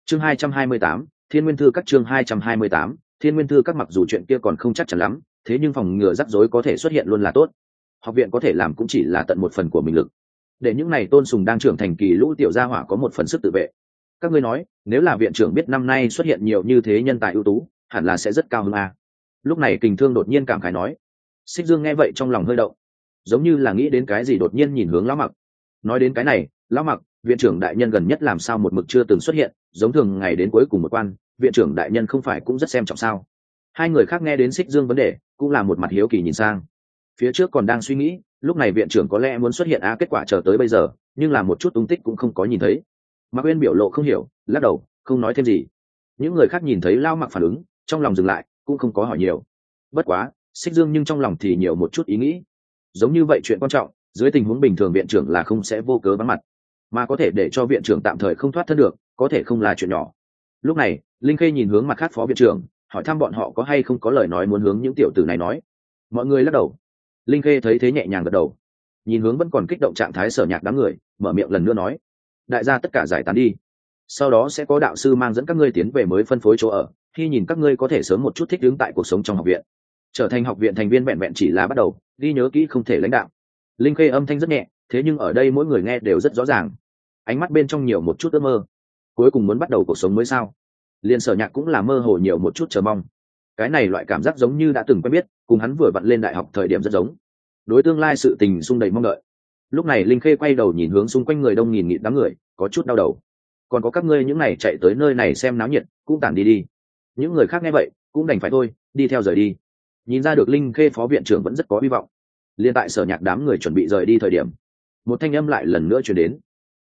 Chương 228, Thiên Nguyên Thư các chương 228, Thiên Nguyên Thư các mặc dù chuyện kia còn không chắc chắn lắm, thế nhưng phòng ngừa rắc rối có thể xuất hiện luôn là tốt. Học viện có thể làm cũng chỉ là tận một phần của mình lực. Để những này tôn sùng đang trưởng thành kỳ lũ tiểu gia hỏa có một phần sức tự vệ. Các ngươi nói, nếu là viện trưởng biết năm nay xuất hiện nhiều như thế nhân tài ưu tú, hẳn là sẽ rất cao hơn a. Lúc này Kình Thương đột nhiên cảm khái nói. Xích Dương nghe vậy trong lòng hơi động, giống như là nghĩ đến cái gì đột nhiên nhìn hướng Lão Mặc. Nói đến cái này, Lão Mặc, viện trưởng đại nhân gần nhất làm sao một mực chưa từng xuất hiện, giống thường ngày đến cuối cùng một quan, viện trưởng đại nhân không phải cũng rất xem trọng sao? Hai người khác nghe đến Xích Dương vấn đề, cũng là một mặt hiếu kỳ nhìn sang. Phía trước còn đang suy nghĩ, lúc này viện trưởng có lẽ muốn xuất hiện kết quả chờ tới bây giờ, nhưng là một chút tung tích cũng không có nhìn thấy. Mạc Uyên biểu lộ không hiểu, lắc đầu, không nói thêm gì. Những người khác nhìn thấy Lão Mặc phản ứng, trong lòng dừng lại, cũng không có hỏi nhiều. Bất quá, Xích Dương nhưng trong lòng thì nhiều một chút ý nghĩ. Giống như vậy chuyện quan trọng, dưới tình huống bình thường viện trưởng là không sẽ vô cớ vắng mặt, mà có thể để cho viện trưởng tạm thời không thoát thân được, có thể không là chuyện nhỏ. Lúc này, Linh Khê nhìn hướng mặt khác phó viện trưởng, hỏi thăm bọn họ có hay không có lời nói muốn hướng những tiểu tử này nói. Mọi người lắc đầu. Linh Khê thấy thế nhẹ nhàng gật đầu, nhìn hướng vẫn còn kích động trạng thái Sở Nhạc đám người, mở miệng lần nữa nói: đại gia tất cả giải tán đi, sau đó sẽ có đạo sư mang dẫn các ngươi tiến về mới phân phối chỗ ở, khi nhìn các ngươi có thể sớm một chút thích ứng tại cuộc sống trong học viện, trở thành học viện thành viên vẹn vẹn chỉ là bắt đầu, ghi nhớ kỹ không thể lãnh đạo. Linh Khê âm thanh rất nhẹ, thế nhưng ở đây mỗi người nghe đều rất rõ ràng, ánh mắt bên trong nhiều một chút ước mơ. Cuối cùng muốn bắt đầu cuộc sống mới sao? Liên Sở Nhạc cũng là mơ hồ nhiều một chút chờ mong. Cái này loại cảm giác giống như đã từng quen biết, cùng hắn vừa vặn lên đại học thời điểm rất giống. Đối tương lai sự tình sung đầy mong đợi. Lúc này Linh Khê quay đầu nhìn hướng xung quanh người đông nghìn nghịt đám người, có chút đau đầu. Còn có các ngươi những này chạy tới nơi này xem náo nhiệt, cũng tản đi đi. Những người khác nghe vậy, cũng đành phải thôi, đi theo rời đi. Nhìn ra được Linh Khê phó viện trưởng vẫn rất có hy vọng. Liên tại Sở Nhạc đám người chuẩn bị rời đi thời điểm, một thanh âm lại lần nữa truyền đến.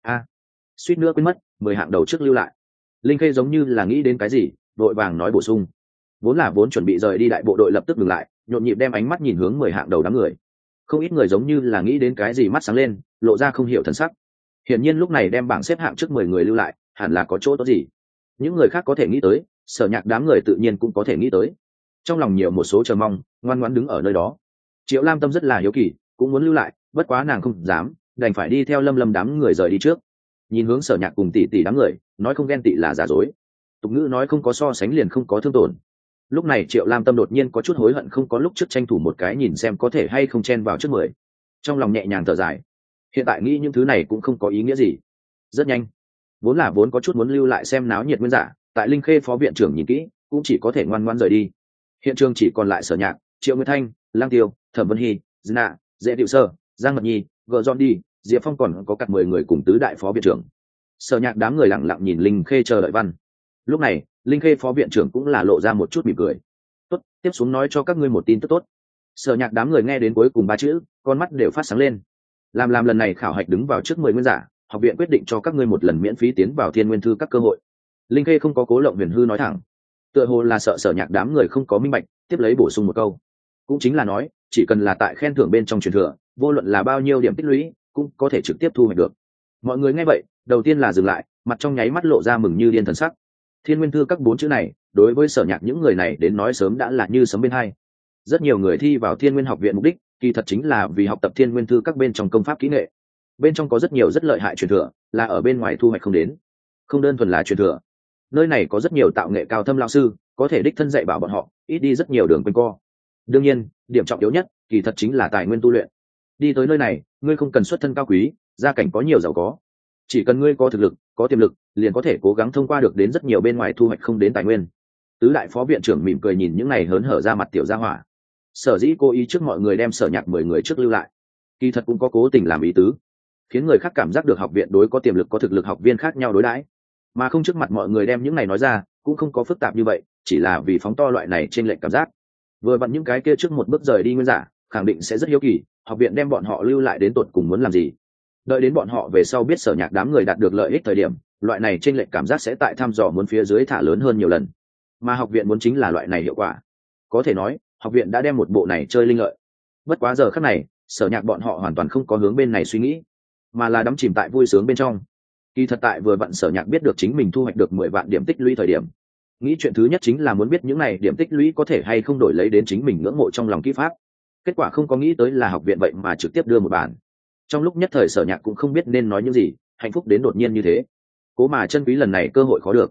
Suýt nữa quên mất, 10 hạng đầu trước lưu lại. Linh Khê giống như là nghĩ đến cái gì, vội vàng nói bổ sung. Vốn chuẩn bị rời đi đại bộ đội lập tức dừng lại, nhộn nhịp đem ánh mắt nhìn hướng 10 hạng đầu đám người. Không ít người giống như là nghĩ đến cái gì mắt sáng lên, lộ ra không hiểu thần sắc. Hiển nhiên lúc này đem bảng xếp hạng trước 10 người lưu lại, hẳn là có chỗ tốt gì. Những người khác có thể nghĩ tới, Sở Nhạc đám người tự nhiên cũng có thể nghĩ tới. Trong lòng nhiều một số chờ mong, ngoan ngoãn đứng ở nơi đó. Triệu Lam Tâm rất là hiếu kỳ, cũng muốn lưu lại, bất quá nàng không dám, đành phải đi theo Lâm đám người rời đi trước. Nhìn hướng Sở Nhạc cùng tỷ tỷ đám người, nói không ghen tị là giả dối. Tục ngữ nói không có so sánh liền không có thương tổn. Lúc này Triệu Lam Tâm đột nhiên có chút hối hận không có lúc trước tranh thủ một cái nhìn xem có thể hay không chen vào trước 10. Trong lòng nhẹ nhàng thở dài. Hiện tại nghĩ những thứ này cũng không có ý nghĩa gì. Rất nhanh, vốn có chút muốn lưu lại xem náo nhiệt nguyên giả, tại Linh Khê phó viện trưởng nhìn kỹ, cũng chỉ có thể ngoan ngoãn rời đi. Hiện trường chỉ còn lại Sở Nhạc, Triệu Nguyệt Thanh, Lang Tiêu, Thẩm Vân Hy, Dna, Dễ Diệu Sơ, Giang Mật Nhi, Gờ Giòn đi, Diệp Phong, còn có cặp 10 người cùng tứ đại phó viện trưởng. Sở Nhạc đám người lặng lặng nhìn Linh Khê chờ đợi văn. Lúc này, Linh Khê phó viện trưởng cũng là lộ ra một chút mỉm cười. Tốt, tiếp xuống nói cho các ngươi một tin tức tốt. Sở Nhạc đám người nghe đến cuối cùng 3 chữ, con mắt đều phát sáng lên. Làm lần này khảo hạch đứng vào trước 10 nguyên giả, học viện quyết định cho các ngươi một lần miễn phí tiến vào Thiên Nguyên Thư các cơ hội. Linh Khê không có cố lộng huyền hư nói thẳng, tựa hồ là sợ Sở Nhạc đám người không có minh bạch, tiếp lấy bổ sung một câu, cũng chính là nói, chỉ cần là tại khen thưởng bên trong truyền thừa, vô luận là bao nhiêu điểm tích lũy, cũng có thể trực tiếp thu hoạch được. Mọi người nghe vậy, đầu tiên là dừng lại, mặt trong nháy mắt lộ ra mừng như điên thần sắc. Thiên Nguyên Thư các 4 chữ này, đối với Sở Nhạc những người này đến nói sớm đã là như sấm bên hai. Rất nhiều người thi vào Thiên Nguyên học viện mục đích, kỳ thật chính là vì học tập Thiên Nguyên Thư các bên trong công pháp kỹ nghệ. Bên trong có rất nhiều rất lợi hại truyền thừa, là ở bên ngoài thu hoạch không đến. Không đơn thuần là truyền thừa, nơi này có rất nhiều tạo nghệ cao thâm lão sư, có thể đích thân dạy bảo bọn họ, ít đi rất nhiều đường quanh co. Đương nhiên, điểm trọng yếu nhất, kỳ thật chính là tài nguyên tu luyện. Đi tới nơi này, ngươi không cần xuất thân cao quý, gia cảnh có nhiều giàu có, chỉ cần ngươi có thực lực, có tiềm lực, liền có thể cố gắng thông qua được đến rất nhiều bên ngoài thu hoạch không đến tài nguyên. Tứ đại phó viện trưởng mỉm cười nhìn những này hớn hở ra mặt tiểu gia hỏa. Sở dĩ cố ý trước mọi người đem Sở Nhạc 10 người trước lưu lại, kỳ thật cũng có cố tình làm ý tứ, khiến người khác cảm giác được học viện đối có tiềm lực có thực lực học viên khác nhau đối đãi, mà không trước mặt mọi người đem những này nói ra, cũng không có phức tạp như vậy, chỉ là vì phóng to loại này trên lệnh cảm giác. Vừa vặn những cái kia trước một bước rời đi nguyên giả, khẳng định sẽ rất hiếu kỳ, học viện đem bọn họ lưu lại đến tột cùng muốn làm gì. Đợi đến bọn họ về sau biết Sở Nhạc đám người đạt được lợi ích thời điểm, loại này trên lệnh cảm giác sẽ tại thăm dò muốn phía dưới thả lớn hơn nhiều lần. Mà học viện muốn chính là loại này hiệu quả. Có thể nói, học viện đã đem một bộ này chơi linh lợi. Bất quá giờ khắc này, Sở Nhạc bọn họ hoàn toàn không có hướng bên này suy nghĩ, mà là đắm chìm tại vui sướng bên trong. Kỳ thật tại vừa vặn Sở Nhạc biết được chính mình thu hoạch được 10 vạn điểm tích lũy thời điểm, nghĩ chuyện thứ nhất chính là muốn biết những này điểm tích lũy có thể hay không đổi lấy đến chính mình ngưỡng mộ trong lòng kỹ pháp. Kết quả không có nghĩ tới là học viện vậy mà trực tiếp đưa một bản. Trong lúc nhất thời Sở Nhạc cũng không biết nên nói những gì, hạnh phúc đến đột nhiên như thế. Cố mà chân quý lần này cơ hội khó được.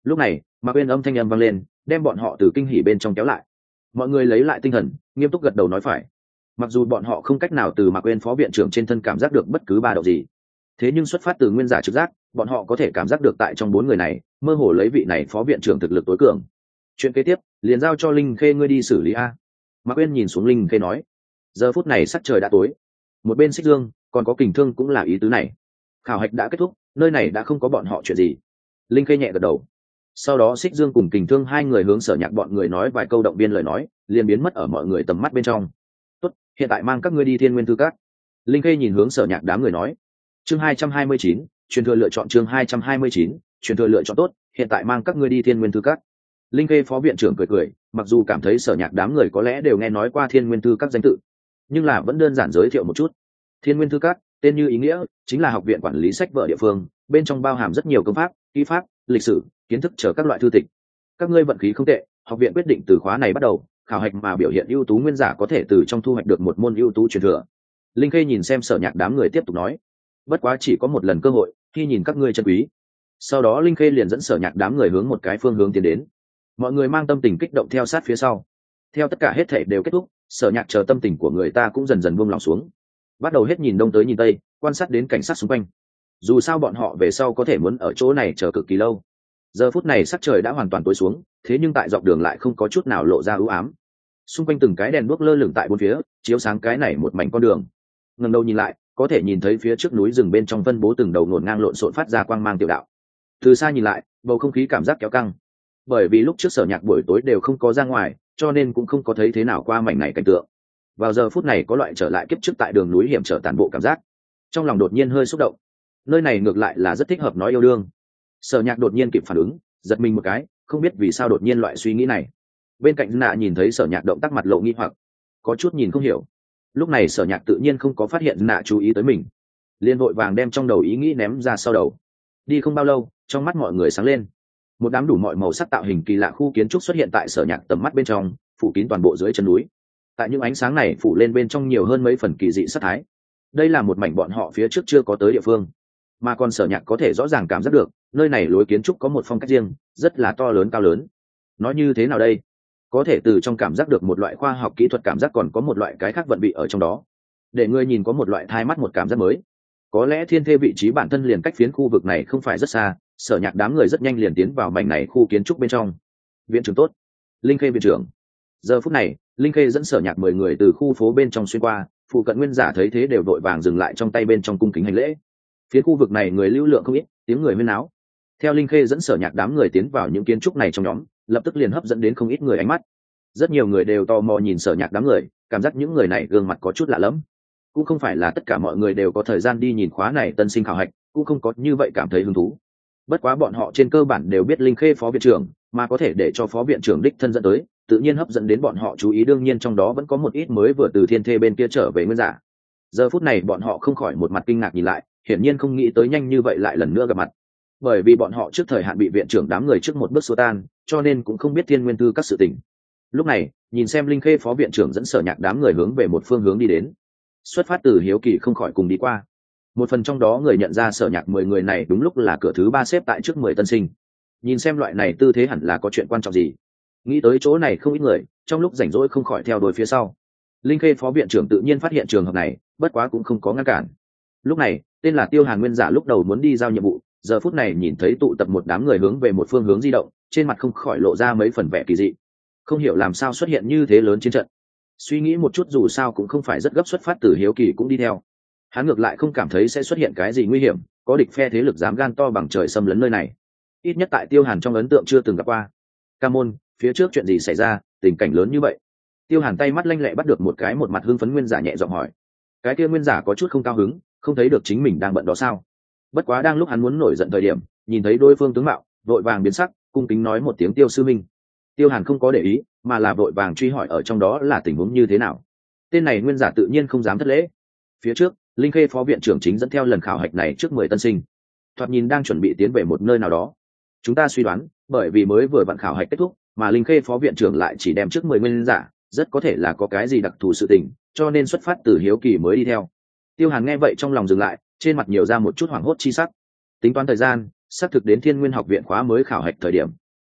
Lúc này Mạc Uyên âm thanh âm vang lên, đem bọn họ từ kinh hỉ bên trong kéo lại. Mọi người lấy lại tinh thần, nghiêm túc gật đầu nói phải. Mặc dù bọn họ không cách nào từ Mạc Uyên phó viện trưởng trên thân cảm giác được bất cứ ba động gì, thế nhưng xuất phát từ nguyên giả trực giác, bọn họ có thể cảm giác được tại trong bốn người này mơ hồ lấy vị này phó viện trưởng thực lực tối cường. Chuyện kế tiếp liền giao cho Linh Khê ngươi đi xử lý a. Mạc Uyên nhìn xuống Linh Khê nói. Giờ phút này sắc trời đã tối, một bên Xích Dương còn có Kình Thương cũng là ý tứ này. Khảo hạch đã kết thúc, nơi này đã không có bọn họ chuyện gì. Linh Khê nhẹ gật đầu. Sau đó Xích Dương cùng Kình Thương hai người hướng Sở Nhạc bọn người nói vài câu động viên lời nói, liền biến mất ở mọi người tầm mắt bên trong. Tốt, hiện tại mang các ngươi đi Thiên Nguyên Thư Các. Linh Khê nhìn hướng Sở Nhạc đám người nói. Chương 229, truyền thừa lựa chọn chương 229, truyền thừa lựa chọn tốt, hiện tại mang các ngươi đi Thiên Nguyên Thư Các. Linh Khê phó viện trưởng cười cười, mặc dù cảm thấy Sở Nhạc đám người có lẽ đều nghe nói qua Thiên Nguyên Thư Các danh tự, nhưng là vẫn đơn giản giới thiệu một chút. Thiên Nguyên Thư Các, tên như ý nghĩa, chính là học viện quản lý sách vở địa phương, bên trong bao hàm rất nhiều công pháp, kỹ pháp, lịch sử, kiến thức chờ các loại thư tịch. Các ngươi vận khí không tệ, học viện quyết định từ khóa này bắt đầu, khảo hạch mà biểu hiện ưu tú nguyên giả có thể từ trong thu hoạch được một môn ưu tú truyền thừa. Linh Khê nhìn xem Sở Nhạc đám người tiếp tục nói, bất quá chỉ có một lần cơ hội, khi nhìn các ngươi chân quý. Sau đó Linh Khê liền dẫn Sở Nhạc đám người hướng một cái phương hướng tiến đến. Mọi người mang tâm tình kích động theo sát phía sau. Theo tất cả hết thảy đều kết thúc, Sở Nhạc chờ tâm tình của người ta cũng dần dần buông lòng xuống, bắt đầu hết nhìn đông tới nhìn tây, quan sát đến cảnh sát xung quanh. Dù sao bọn họ về sau có thể muốn ở chỗ này chờ cực kỳ lâu. Giờ phút này sắc trời đã hoàn toàn tối xuống, thế nhưng tại dọc đường lại không có chút nào lộ ra ưu ám. Xung quanh từng cái đèn đuốc lơ lửng tại bốn phía, chiếu sáng cái này một mảnh con đường. Ngẩng đầu nhìn lại, có thể nhìn thấy phía trước núi rừng bên trong phân bố từng đầu ngổn ngang lộn xộn phát ra quang mang tiểu đạo. Từ xa nhìn lại, bầu không khí cảm giác kéo căng. Bởi vì lúc trước Sở Nhạc buổi tối đều không có ra ngoài, cho nên cũng không có thấy thế nào qua mảnh này cảnh tượng. Vào giờ phút này có loại trở lại kiếp trước tại đường núi hiểm trở tàn bộ cảm giác, trong lòng đột nhiên hơi xúc động. Nơi này ngược lại là rất thích hợp nói yêu đương. Sở Nhạc đột nhiên kịp phản ứng, giật mình một cái, không biết vì sao đột nhiên loại suy nghĩ này. Bên cạnh Nạ nhìn thấy Sở Nhạc động tác mặt lộ nghi hoặc, có chút nhìn không hiểu. Lúc này Sở Nhạc tự nhiên không có phát hiện Nạ chú ý tới mình, liền vội vàng đem trong đầu ý nghĩ ném ra sau đầu. Đi không bao lâu, trong mắt mọi người sáng lên. Một đám đủ mọi màu sắc tạo hình kỳ lạ khu kiến trúc xuất hiện tại Sở Nhạc tầm mắt bên trong, phủ kín toàn bộ dưới chân núi. Tại những ánh sáng này phủ lên bên trong nhiều hơn mấy phần kỳ dị sắc thái. Đây là một mảnh bọn họ phía trước chưa có tới địa phương, mà còn Sở Nhạc có thể rõ ràng cảm giác được nơi này lối kiến trúc có một phong cách riêng, rất là to lớn cao lớn. Nói như thế nào đây, có thể từ trong cảm giác được một loại khoa học kỹ thuật cảm giác, còn có một loại cái khác vận vị ở trong đó, để người nhìn có một loại thai mắt một cảm giác mới. Có lẽ thiên thê vị trí bản thân liền cách phiến khu vực này không phải rất xa. Sở Nhạc đám người rất nhanh liền tiến vào mảnh này khu kiến trúc bên trong. Viện trưởng tốt. Linh Khê viện trưởng. Giờ phút này Linh Khê dẫn Sở Nhạc 10 người từ khu phố bên trong xuyên qua, phụ cận nguyên giả thấy thế đều đội vàng dừng lại trong tay bên trong cung kính hành lễ. Phía khu vực này người lưu lượng không ít, tiếng người huyên náo. Theo Linh Khê dẫn Sở Nhạc đám người tiến vào những kiến trúc này trong nhóm, lập tức liền hấp dẫn đến không ít người ánh mắt. Rất nhiều người đều tò mò nhìn Sở Nhạc đám người, cảm giác những người này gương mặt có chút lạ lẫm. Cũng không phải là tất cả mọi người đều có thời gian đi nhìn khóa này tân sinh khảo hạch, cũng không có như vậy cảm thấy hứng thú. Bất quá bọn họ trên cơ bản đều biết Linh Khê phó viện trưởng, mà có thể để cho phó viện trưởng đích thân dẫn tới, tự nhiên hấp dẫn đến bọn họ chú ý. Đương nhiên trong đó vẫn có một ít mới vừa từ thiên thê bên kia trở về nguyên giả. Giờ phút này bọn họ không khỏi một mặt kinh ngạc nhìn lại, hiển nhiên không nghĩ tới nhanh như vậy lại lần nữa gặp mặt. Bởi vì bọn họ trước thời hạn bị viện trưởng đám người trước một bước xua tan, cho nên cũng không biết Thiên Nguyên Thư các sự tình. Lúc này nhìn xem Linh Khê phó viện trưởng dẫn Sở Nhạc đám người hướng về một phương hướng đi đến, xuất phát từ hiếu kỳ không khỏi cùng đi qua. Một phần trong đó người nhận ra Sở Nhạc 10 người này đúng lúc là cửa thứ 3 xếp tại trước 10 tân sinh. Nhìn xem loại này tư thế hẳn là có chuyện quan trọng gì. Nghĩ tới chỗ này không ít người, trong lúc rảnh rỗi không khỏi theo đuổi phía sau. Linh Khê phó viện trưởng tự nhiên phát hiện trường hợp này, bất quá cũng không có ngăn cản. Lúc này tên là Tiêu Hàn nguyên giả lúc đầu muốn đi giao nhiệm vụ, giờ phút này nhìn thấy tụ tập một đám người hướng về một phương hướng di động, trên mặt không khỏi lộ ra mấy phần vẻ kỳ dị. Không hiểu làm sao xuất hiện như thế lớn chiến trận. Suy nghĩ một chút, dù sao cũng không phải rất gấp, xuất phát từ hiếu kỳ cũng đi theo. Hắn ngược lại không cảm thấy sẽ xuất hiện cái gì nguy hiểm, có địch phe thế lực dám gan to bằng trời xâm lấn nơi này, ít nhất tại Tiêu Hàn trong ấn tượng chưa từng gặp qua. Ca môn, phía trước chuyện gì xảy ra, tình cảnh lớn như vậy? Tiêu Hàn tay mắt lanh lẹ bắt được một cái một mặt hưng phấn nguyên giả nhẹ giọng hỏi. Cái kia nguyên giả có chút không cao hứng, không thấy được chính mình đang bận đó sao? Bất quá đang lúc hắn muốn nổi giận thời điểm, nhìn thấy đối phương tướng mạo, vội vàng biến sắc, cung kính nói một tiếng Tiêu sư minh. Tiêu Hàn không có để ý, mà là vội vàng truy hỏi ở trong đó là tình huống như thế nào. Tên này nguyên giả tự nhiên không dám thất lễ. Phía trước Linh Khê phó viện trưởng chính dẫn theo lần khảo hạch này trước 10 tân sinh, thoạt nhìn đang chuẩn bị tiến về một nơi nào đó. Chúng ta suy đoán, bởi vì mới vừa vặn khảo hạch kết thúc, mà Linh Khê phó viện trưởng lại chỉ đem trước 10 nguyên giả, rất có thể là có cái gì đặc thù sự tình, cho nên xuất phát từ hiếu kỳ mới đi theo. Tiêu Hàn nghe vậy trong lòng dừng lại, trên mặt nhiều ra một chút hoảng hốt chi sắc. Tính toán thời gian, xác thực đến Thiên Nguyên học viện khóa mới khảo hạch thời điểm.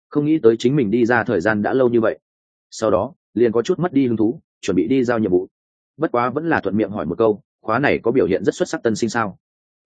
không nghĩ tới chính mình đi ra thời gian đã lâu như vậy. Sau đó liền có chút mất đi hứng thú, chuẩn bị đi giao nhiệm vụ. Bất quá vẫn là thuận miệng hỏi một câu, khóa này có biểu hiện rất xuất sắc tân sinh sao?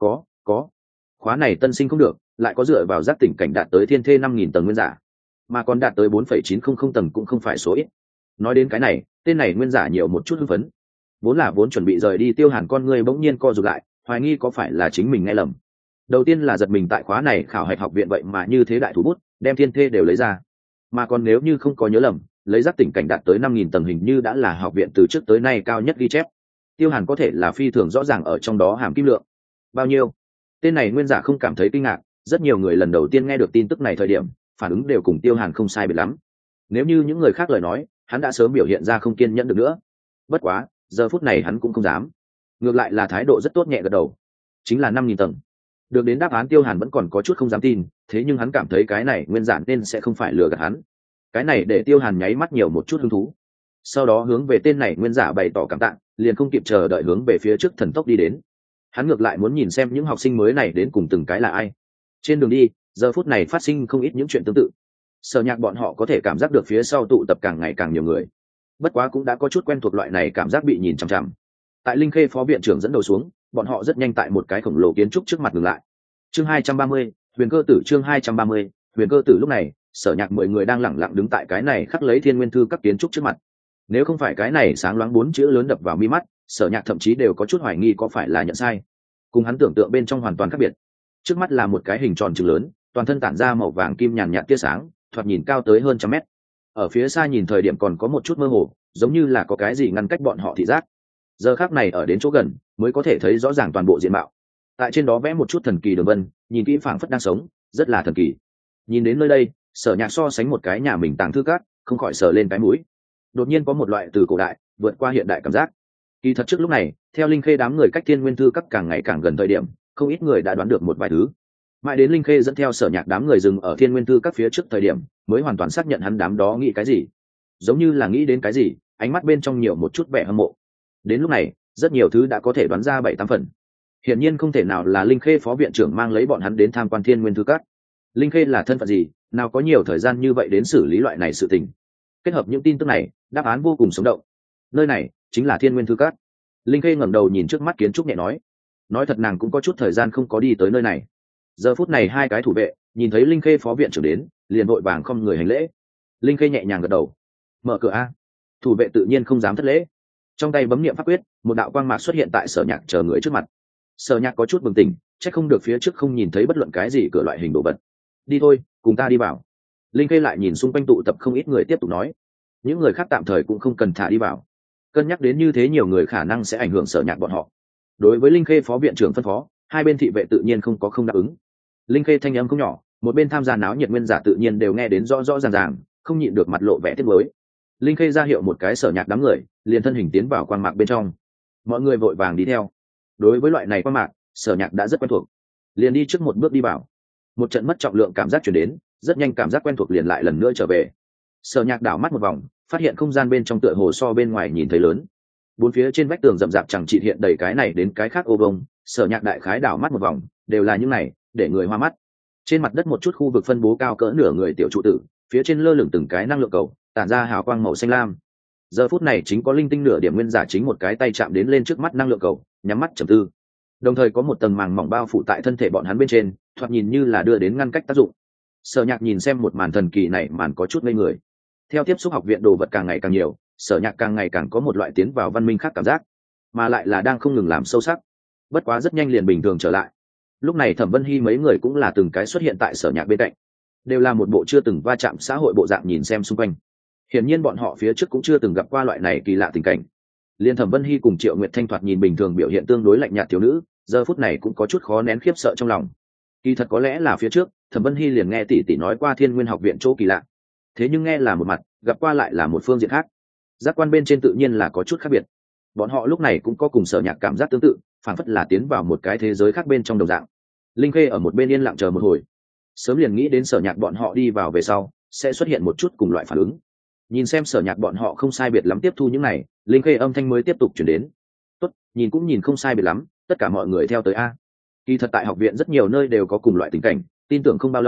Có. Khóa này tân sinh không được, lại có dựa vào giác tỉnh cảnh đạt tới thiên thê 5.000 tầng nguyên giả, mà còn đạt tới 4,900 tầng cũng không phải số ít. Nói đến cái này, tên này nguyên giả nhiều một chút hưng phấn. Vốn chuẩn bị rời đi Tiêu Hàn con người bỗng nhiên co rụt lại, hoài nghi có phải là chính mình nghe lầm. Đầu tiên là giật mình tại khóa này khảo hạch học viện vậy mà như thế đại thủ bút, đem thiên thê đều lấy ra. Mà còn nếu như không có nhớ lầm, lấy giác tỉnh cảnh đạt tới 5.000 tầng hình như đã là học viện từ trước tới nay cao nhất ghi chép. Tiêu Hàn có thể là phi thường rõ ràng ở trong đó hàm kim lượng. Bao nhiêu? Tên này nguyên giả không cảm thấy kinh ngạc, rất nhiều người lần đầu tiên nghe được tin tức này thời điểm, phản ứng đều cùng Tiêu Hàn không sai biệt lắm. Nếu như những người khác lời nói, hắn đã sớm biểu hiện ra không kiên nhẫn được nữa. Bất quá, giờ phút này hắn cũng không dám. Ngược lại là thái độ rất tốt, nhẹ gật đầu. Chính là 5.000 tầng. Được đến đáp án, Tiêu Hàn vẫn còn có chút không dám tin, thế nhưng hắn cảm thấy cái này nguyên giản nên sẽ không phải lừa gạt hắn. Cái này để Tiêu Hàn nháy mắt nhiều một chút hứng thú. Sau đó hướng về tên này nguyên giả bày tỏ cảm tạ, liền không kịp chờ đợi hướng về phía trước thần tốc đi đến. Hắn ngược lại muốn nhìn xem những học sinh mới này đến cùng từng cái là ai. Trên đường đi, giờ phút này phát sinh không ít những chuyện tương tự. Sở Nhạc bọn họ có thể cảm giác được phía sau tụ tập càng ngày càng nhiều người. Bất quá cũng đã có chút quen thuộc loại này cảm giác bị nhìn chằm chằm. Tại Linh Khê phó viện trưởng dẫn đầu xuống, bọn họ rất nhanh tại một cái khổng lồ kiến trúc trước mặt dừng lại. Chương 230, Huyền Cơ Tử. Chương 230, Huyền Cơ Tử. Lúc này, Sở Nhạc 10 người đang lẳng lặng đứng tại cái này khắc lấy Thiên Nguyên Thư các kiến trúc trước mặt. Nếu không phải cái này sáng loáng 4 chữ lớn đập vào mi mắt, Sở Nhạc thậm chí đều có chút hoài nghi có phải là nhận sai. Cùng hắn tưởng tượng bên trong hoàn toàn khác biệt. Trước mắt là một cái hình tròn trừng lớn, toàn thân tản ra màu vàng kim nhàn nhạt tia sáng, thoạt nhìn cao tới hơn 100 mét. Ở phía xa nhìn thời điểm còn có một chút mơ hồ, giống như là có cái gì ngăn cách bọn họ thị giác. Giờ khắc này ở đến chỗ gần mới có thể thấy rõ ràng toàn bộ diện mạo. Tại trên đó vẽ một chút thần kỳ đường vân, nhìn kỹ phảng phất đang sống, rất là thần kỳ. Nhìn đến nơi đây, Sở Nhạc so sánh một cái nhà mình tàng thư cát, không khỏi sờ lên cái mũi. Đột nhiên có một loại từ cổ đại vượt qua hiện đại cảm giác. Kỳ thật trước lúc này, theo Linh Khê đám người cách Thiên Nguyên Thư các càng ngày càng gần thời điểm, không ít người đã đoán được một vài thứ. Mãi đến Linh Khê dẫn theo Sở Nhạc đám người dừng ở Thiên Nguyên Thư các phía trước thời điểm, mới hoàn toàn xác nhận hắn đám đó nghĩ cái gì. Giống như là nghĩ đến cái gì, ánh mắt bên trong nhiều một chút vẻ hâm mộ. Đến lúc này, rất nhiều thứ đã có thể đoán ra 7-8 phần. Hiển nhiên không thể nào là Linh Khê phó viện trưởng mang lấy bọn hắn đến tham quan Thiên Nguyên Thư các. Linh Khê là thân phận gì, nào có nhiều thời gian như vậy đến xử lý loại này sự tình. Kết hợp những tin tức này, đáp án vô cùng sống động. Nơi này chính là Thiên Nguyên Thư các. Linh Khê ngẩng đầu nhìn trước mắt kiến trúc nhẹ nói thật nàng cũng có chút thời gian không có đi tới nơi này. Giờ phút này hai cái thủ vệ nhìn thấy Linh Khê phó viện trưởng đến, liền vội vàng không người hành lễ. Linh Khê nhẹ nhàng gật đầu. Mở cửa a. Thủ vệ tự nhiên không dám thất lễ, trong tay bấm niệm pháp quyết, một đạo quang mạc xuất hiện tại Sở Nhạc chờ người trước mặt. Sở Nhạc có chút bừng tỉnh, chắc không được phía trước không nhìn thấy bất luận cái gì cửa loại hình đồ vật. Đi thôi, cùng ta đi vào. Linh Khê lại nhìn xung quanh tụ tập không ít người, tiếp tục nói, những người khác tạm thời cũng không cần thả đi vào, cân nhắc đến như thế nhiều người khả năng sẽ ảnh hưởng Sở Nhạc bọn họ. Đối với Linh Khê phó viện trưởng phân phó, hai bên thị vệ tự nhiên không đáp ứng. Linh Khê thanh âm không nhỏ, một bên tham gia náo nhiệt nguyên giả tự nhiên đều nghe đến rõ rõ ràng ràng, không nhịn được mặt lộ vẻ tiếc nuối. Linh Khê ra hiệu một cái Sở Nhạc đám người, liền thân hình tiến vào quang mạc bên trong. Mọi người vội vàng đi theo. Đối với loại này quang mạc, Sở Nhạc đã rất quen thuộc, liền đi trước một bước đi vào. Một trận mất trọng lượng cảm giác truyền đến, rất nhanh cảm giác quen thuộc liền lại lần nữa trở về. Sở Nhạc đảo mắt một vòng, phát hiện không gian bên trong tựa hồ so bên ngoài nhìn thấy lớn. Bốn phía trên vách tường rậm rạp chẳng chịt hiện đầy cái này đến cái khác ô vông. Sở Nhạc đại khái đảo mắt một vòng, đều là những này, để người hoa mắt. Trên mặt đất một chút khu vực phân bố cao cỡ nửa người tiểu trụ tử, phía trên lơ lửng từng cái năng lượng cầu, tản ra hào quang màu xanh lam. Giờ phút này chính có linh tinh nửa điểm nguyên giả chính một cái tay chạm đến lên trước mắt năng lượng cầu, nhắm mắt trầm tư. Đồng thời có một tầng màng mỏng bao phủ tại thân thể bọn hắn bên trên, thoạt nhìn như là đưa đến ngăn cách tác dụng. Sở Nhạc nhìn xem một màn thần kỳ này màn có chút ngây người. Theo tiếp xúc học viện đồ vật càng ngày càng nhiều, Sở Nhạc càng ngày càng có một loại tiến vào văn minh khác cảm giác, mà lại là đang không ngừng làm sâu sắc. Bất quá rất nhanh liền bình thường trở lại. Lúc này Thẩm Vân Hy mấy người cũng là từng cái xuất hiện tại Sở Nhạc bên cạnh, đều là một bộ chưa từng va chạm xã hội bộ dạng nhìn xem xung quanh. Hiển nhiên bọn họ phía trước cũng chưa từng gặp qua loại này kỳ lạ tình cảnh. Liên Thẩm Vân Hy cùng Triệu Nguyệt Thanh thoạt nhìn bình thường biểu hiện tương đối lạnh nhạt thiếu nữ, giờ phút này cũng có chút khó nén khiếp sợ trong lòng. Kỳ thật có lẽ là phía trước Thẩm Vân Hy liền nghe tỷ tỷ nói qua Thiên Nguyên học viện chỗ kỳ lạ, thế nhưng nghe là một mặt, gặp qua lại là một phương diện khác. Giác quan bên trên tự nhiên là có chút khác biệt. Bọn họ lúc này cũng có cùng Sở Nhạc cảm giác tương tự, phản phất là tiến vào một cái thế giới khác bên trong đồng dạng. Linh Khê ở một bên yên lặng chờ một hồi, sớm liền nghĩ đến Sở Nhạc bọn họ đi vào về sau sẽ xuất hiện một chút cùng loại phản ứng. Nhìn xem Sở Nhạc bọn họ không sai biệt lắm tiếp thu những này, Linh Khê âm thanh mới tiếp tục chuyển đến. Tốt, nhìn cũng nhìn không sai biệt lắm, tất cả mọi người theo tới a. Kỳ thật tại học viện rất nhiều nơi đều có cùng loại tình cảnh, tin tưởng không bao lâu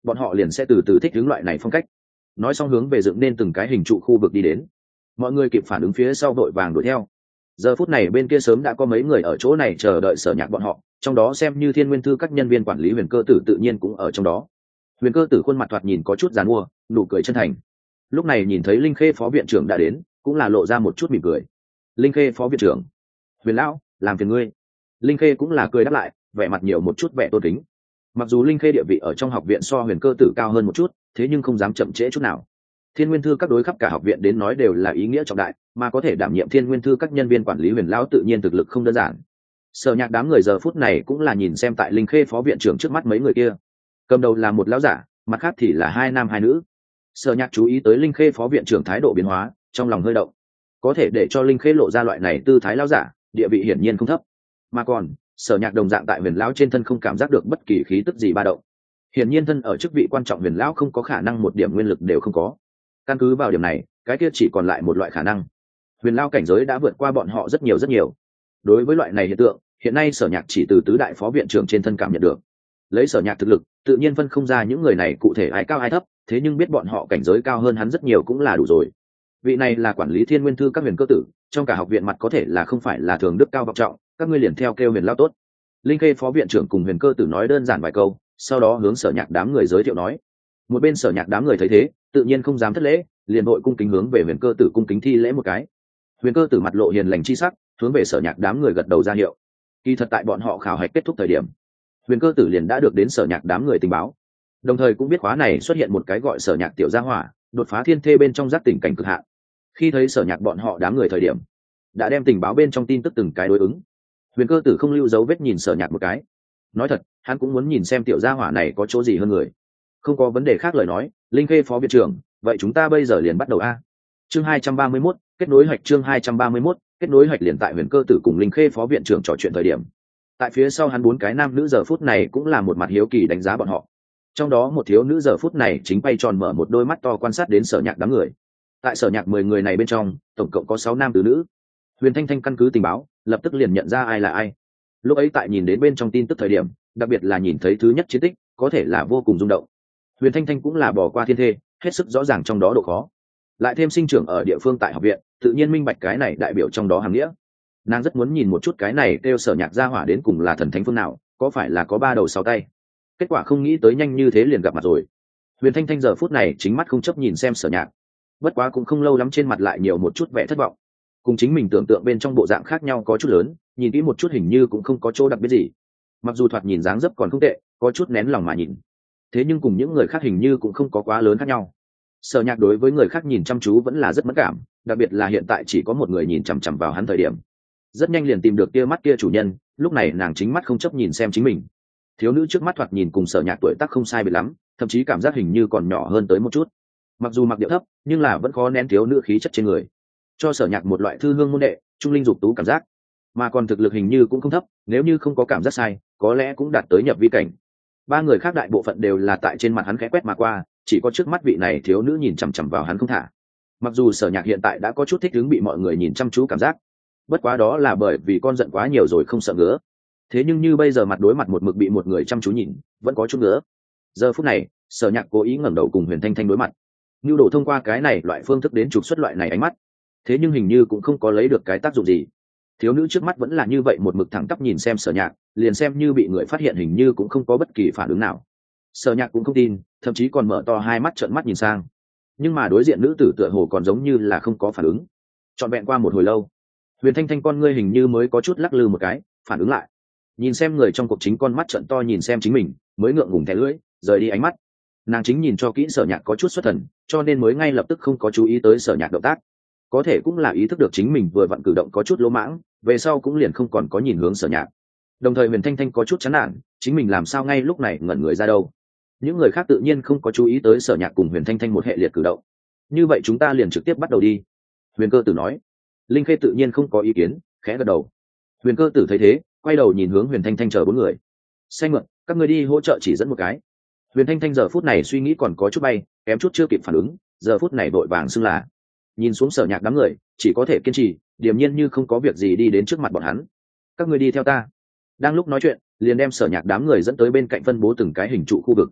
bọn họ liền sẽ từ từ thích ứng loại này phong cách. Nói xong hướng về dựng nên từng cái hình trụ khu vực đi đến. Mọi người kịp phản ứng phía sau vội vàng đuổi theo. Giờ phút này bên kia sớm đã có mấy người ở chỗ này chờ đợi Sở Nhạc bọn họ, trong đó xem như Thiên Nguyên Thư các nhân viên quản lý Huyền Cơ Tử tự nhiên cũng ở trong đó. Huyền Cơ Tử khuôn mặt thoạt nhìn có chút giàn mua, nụ cười chân thành. Lúc này nhìn thấy Linh Khê phó viện trưởng đã đến, cũng là lộ ra một chút mỉm cười. Linh Khê phó viện trưởng, Huyền lão, làm phiền ngươi. Linh Khê cũng là cười đáp lại, vẻ mặt nhiều một chút vẻ tôn kính. Mặc dù Linh Khê địa vị ở trong học viện so Huyền Cơ Tử cao hơn một chút, thế nhưng không dám chậm trễ chút nào. Thiên Nguyên Thư các đối khắp cả học viện đến nói đều là ý nghĩa trọng đại, mà có thể đảm nhiệm Thiên Nguyên Thư các nhân viên quản lý Huyền lão tự nhiên thực lực không đơn giản. Sở Nhạc đám người giờ phút này cũng là nhìn xem tại Linh Khê phó viện trưởng trước mắt mấy người kia. Cầm đầu là một lão giả, mặt khác thì là hai nam hai nữ. Sở Nhạc chú ý tới Linh Khê phó viện trưởng thái độ biến hóa, trong lòng hơi động. Có thể để cho Linh Khê lộ ra loại này tư thái lão giả, địa vị hiển nhiên không thấp. Mà còn, Sở Nhạc đồng dạng tại Huyền lão trên thân không cảm giác được bất kỳ khí tức gì ba động. Hiển nhiên thân ở chức vị quan trọng Huyền lão không có khả năng một điểm nguyên lực đều không có. Căn cứ vào điểm này, cái kia chỉ còn lại một loại khả năng. Huyền lão cảnh giới đã vượt qua bọn họ rất nhiều rất nhiều. Đối với loại này hiện tượng, hiện nay Sở Nhạc chỉ từ tứ đại phó viện trưởng trên thân cảm nhận được. Lấy Sở Nhạc thực lực, tự nhiên phân không ra những người này cụ thể ai cao ai thấp, thế nhưng biết bọn họ cảnh giới cao hơn hắn rất nhiều cũng là đủ rồi. Vị này là quản lý Thiên Nguyên Thư các Huyền Cơ Tử, trong cả học viện mặt có thể là không phải là thường đức cao vọng trọng, các ngươi liền theo kêu Huyền lão tốt. Linh Khê phó viện trưởng cùng Huyền Cơ Tử nói đơn giản vài câu, sau đó hướng Sở Nhạc đám người giới thiệu nói. Một bên Sở Nhạc đám người thấy thế, tự nhiên không dám thất lễ, liền vội cung kính hướng về Huyền Cơ Tử cung kính thi lễ một cái. Huyền Cơ Tử mặt lộ hiền lành chi sắc, hướng về Sở Nhạc đám người gật đầu ra hiệu. Kỳ thật tại bọn họ khảo hạch kết thúc thời điểm, Huyền Cơ Tử liền đã được đến Sở Nhạc đám người tình báo, đồng thời cũng biết khóa này xuất hiện một cái gọi Sở Nhạc tiểu gia hỏa, đột phá thiên thê bên trong giác tỉnh cảnh cực hạn. Khi thấy Sở Nhạc bọn họ đám người thời điểm, đã đem tình báo bên trong tin tức từng cái đối ứng. Huyền Cơ Tử không lưu dấu vết nhìn Sở Nhạc một cái. Nói thật, hắn cũng muốn nhìn xem tiểu gia hỏa này có chỗ gì hơn người. Không có vấn đề khác lời nói, Linh Khê phó viện trưởng, vậy chúng ta bây giờ liền bắt đầu a. Chương 231, kết nối hạch chương 231, kết nối hạch liền tại Huyền Cơ Tử cùng Linh Khê phó viện trưởng trò chuyện thời điểm. Tại phía sau hắn bốn cái nam nữ giờ phút này cũng là một mặt hiếu kỳ đánh giá bọn họ. Trong đó một thiếu nữ giờ phút này chính bay tròn mở một đôi mắt to quan sát đến Sở Nhạc đám người. Tại Sở Nhạc 10 người này bên trong, tổng cộng có 6 nam 4 nữ. Huyền Thanh Thanh căn cứ tình báo, lập tức liền nhận ra ai là ai. Lúc ấy tại nhìn đến bên trong tin tức thời điểm, đặc biệt là nhìn thấy thứ nhất chiến tích, có thể là vô cùng rung động. Huyền Thanh Thanh cũng là bỏ qua thiên thê, hết sức rõ ràng trong đó độ khó. Lại thêm sinh trưởng ở địa phương tại học viện, tự nhiên minh bạch cái này đại biểu trong đó hàm nghĩa. Nàng rất muốn nhìn một chút cái này kêu Sở Nhạc gia hỏa đến cùng là thần thánh phương nào, có phải là có 3 đầu 6 tay. Kết quả không nghĩ tới nhanh như thế liền gặp mặt rồi. Huyền Thanh Thanh giờ phút này chính mắt không chấp nhìn xem Sở Nhạc, bất quá cũng không lâu lắm trên mặt lại nhiều một chút vẻ thất vọng. Cùng chính mình tưởng tượng bên trong bộ dạng khác nhau có chút lớn, nhìn kỹ một chút hình như cũng không có chỗ đặc biệt gì. Mặc dù thoạt nhìn dáng dấp còn không tệ, có chút nén lòng mà nhìn, thế nhưng cùng những người khác hình như cũng không có quá lớn khác nhau. Sở Nhạc đối với người khác nhìn chăm chú vẫn là rất mất cảm, đặc biệt là hiện tại chỉ có một người nhìn chằm chằm vào hắn thời điểm. Rất nhanh liền tìm được kia mắt kia chủ nhân, lúc này nàng chính mắt không chấp nhìn xem chính mình. Thiếu nữ trước mắt thoạt nhìn cùng Sở Nhạc tuổi tác không sai biệt lắm, thậm chí cảm giác hình như còn nhỏ hơn tới một chút. Mặc dù mặc điệu thấp, nhưng là vẫn khó nén thiếu nữ khí chất trên người, cho Sở Nhạc một loại thư hương môn đệ, trung linh dục tú cảm giác. Mà còn thực lực hình như cũng không thấp, nếu như không có cảm giác sai, có lẽ cũng đạt tới nhập vi cảnh. 3 người khác đại bộ phận đều là tại trên mặt hắn khẽ quét mà qua, chỉ có trước mắt vị này thiếu nữ nhìn chằm chằm vào hắn không thả. Mặc dù Sở Nhạc hiện tại đã có chút thích ứng bị mọi người nhìn chăm chú cảm giác, bất quá đó là bởi vì con giận quá nhiều rồi không sợ ngứa. Thế nhưng như bây giờ mặt đối mặt một mực bị một người chăm chú nhìn, vẫn có chút ngứa. Giờ phút này, Sở Nhạc cố ý ngẩng đầu cùng Huyền Thanh Thanh đối mặt, nhu đồ thông qua cái này loại phương thức đến trục xuất loại này ánh mắt. Thế nhưng hình như cũng không có lấy được cái tác dụng gì. Thiếu nữ trước mắt vẫn là như vậy một mực thẳng tắp nhìn xem Sở Nhạc, liền xem như bị người phát hiện hình như cũng không có bất kỳ phản ứng nào. Sở Nhạc cũng không tin, thậm chí còn mở to hai mắt trợn mắt nhìn sang. Nhưng mà đối diện nữ tử tựa hồ còn giống như là không có phản ứng. Trọn vẹn qua một hồi lâu, Huyền Thanh Thanh con ngươi hình như mới có chút lắc lư một cái, phản ứng lại. Nhìn xem người trong cuộc chính con mắt trợn to nhìn xem chính mình, mới ngượng ngùng thè lưỡi, rời đi ánh mắt. Nàng chính nhìn cho kỹ Sở Nhạc có chút xuất thần, cho nên mới ngay lập tức không có chú ý tới Sở Nhạc động tác. Có thể cũng là ý thức được chính mình vừa vặn cử động có chút lỗ mãng, về sau cũng liền không còn có nhìn hướng Sở Nhạc. Đồng thời Huyền Thanh Thanh có chút chán nản, chính mình làm sao ngay lúc này ngẩn người ra đâu. Những người khác tự nhiên không có chú ý tới Sở Nhạc cùng Huyền Thanh Thanh một hệ liệt cử động. Như vậy chúng ta liền trực tiếp bắt đầu đi. Huyền Cơ Tử nói. Linh Khê tự nhiên không có ý kiến, khẽ gật đầu. Huyền Cơ Tử thấy thế, quay đầu nhìn hướng Huyền Thanh Thanh chờ 4 người. Xanh mượn, các ngươi đi hỗ trợ chỉ dẫn một cái. Huyền Thanh Thanh giờ phút này suy nghĩ còn có chút bay, kém chút chưa kịp phản ứng, giờ phút này vội vàng xưng là. Nhìn xuống Sở Nhạc đám người, chỉ có thể kiên trì, điềm nhiên như không có việc gì đi đến trước mặt bọn hắn. Các ngươi đi theo ta. Đang lúc nói chuyện, liền đem Sở Nhạc đám người dẫn tới bên cạnh phân bố từng cái hình trụ khu vực.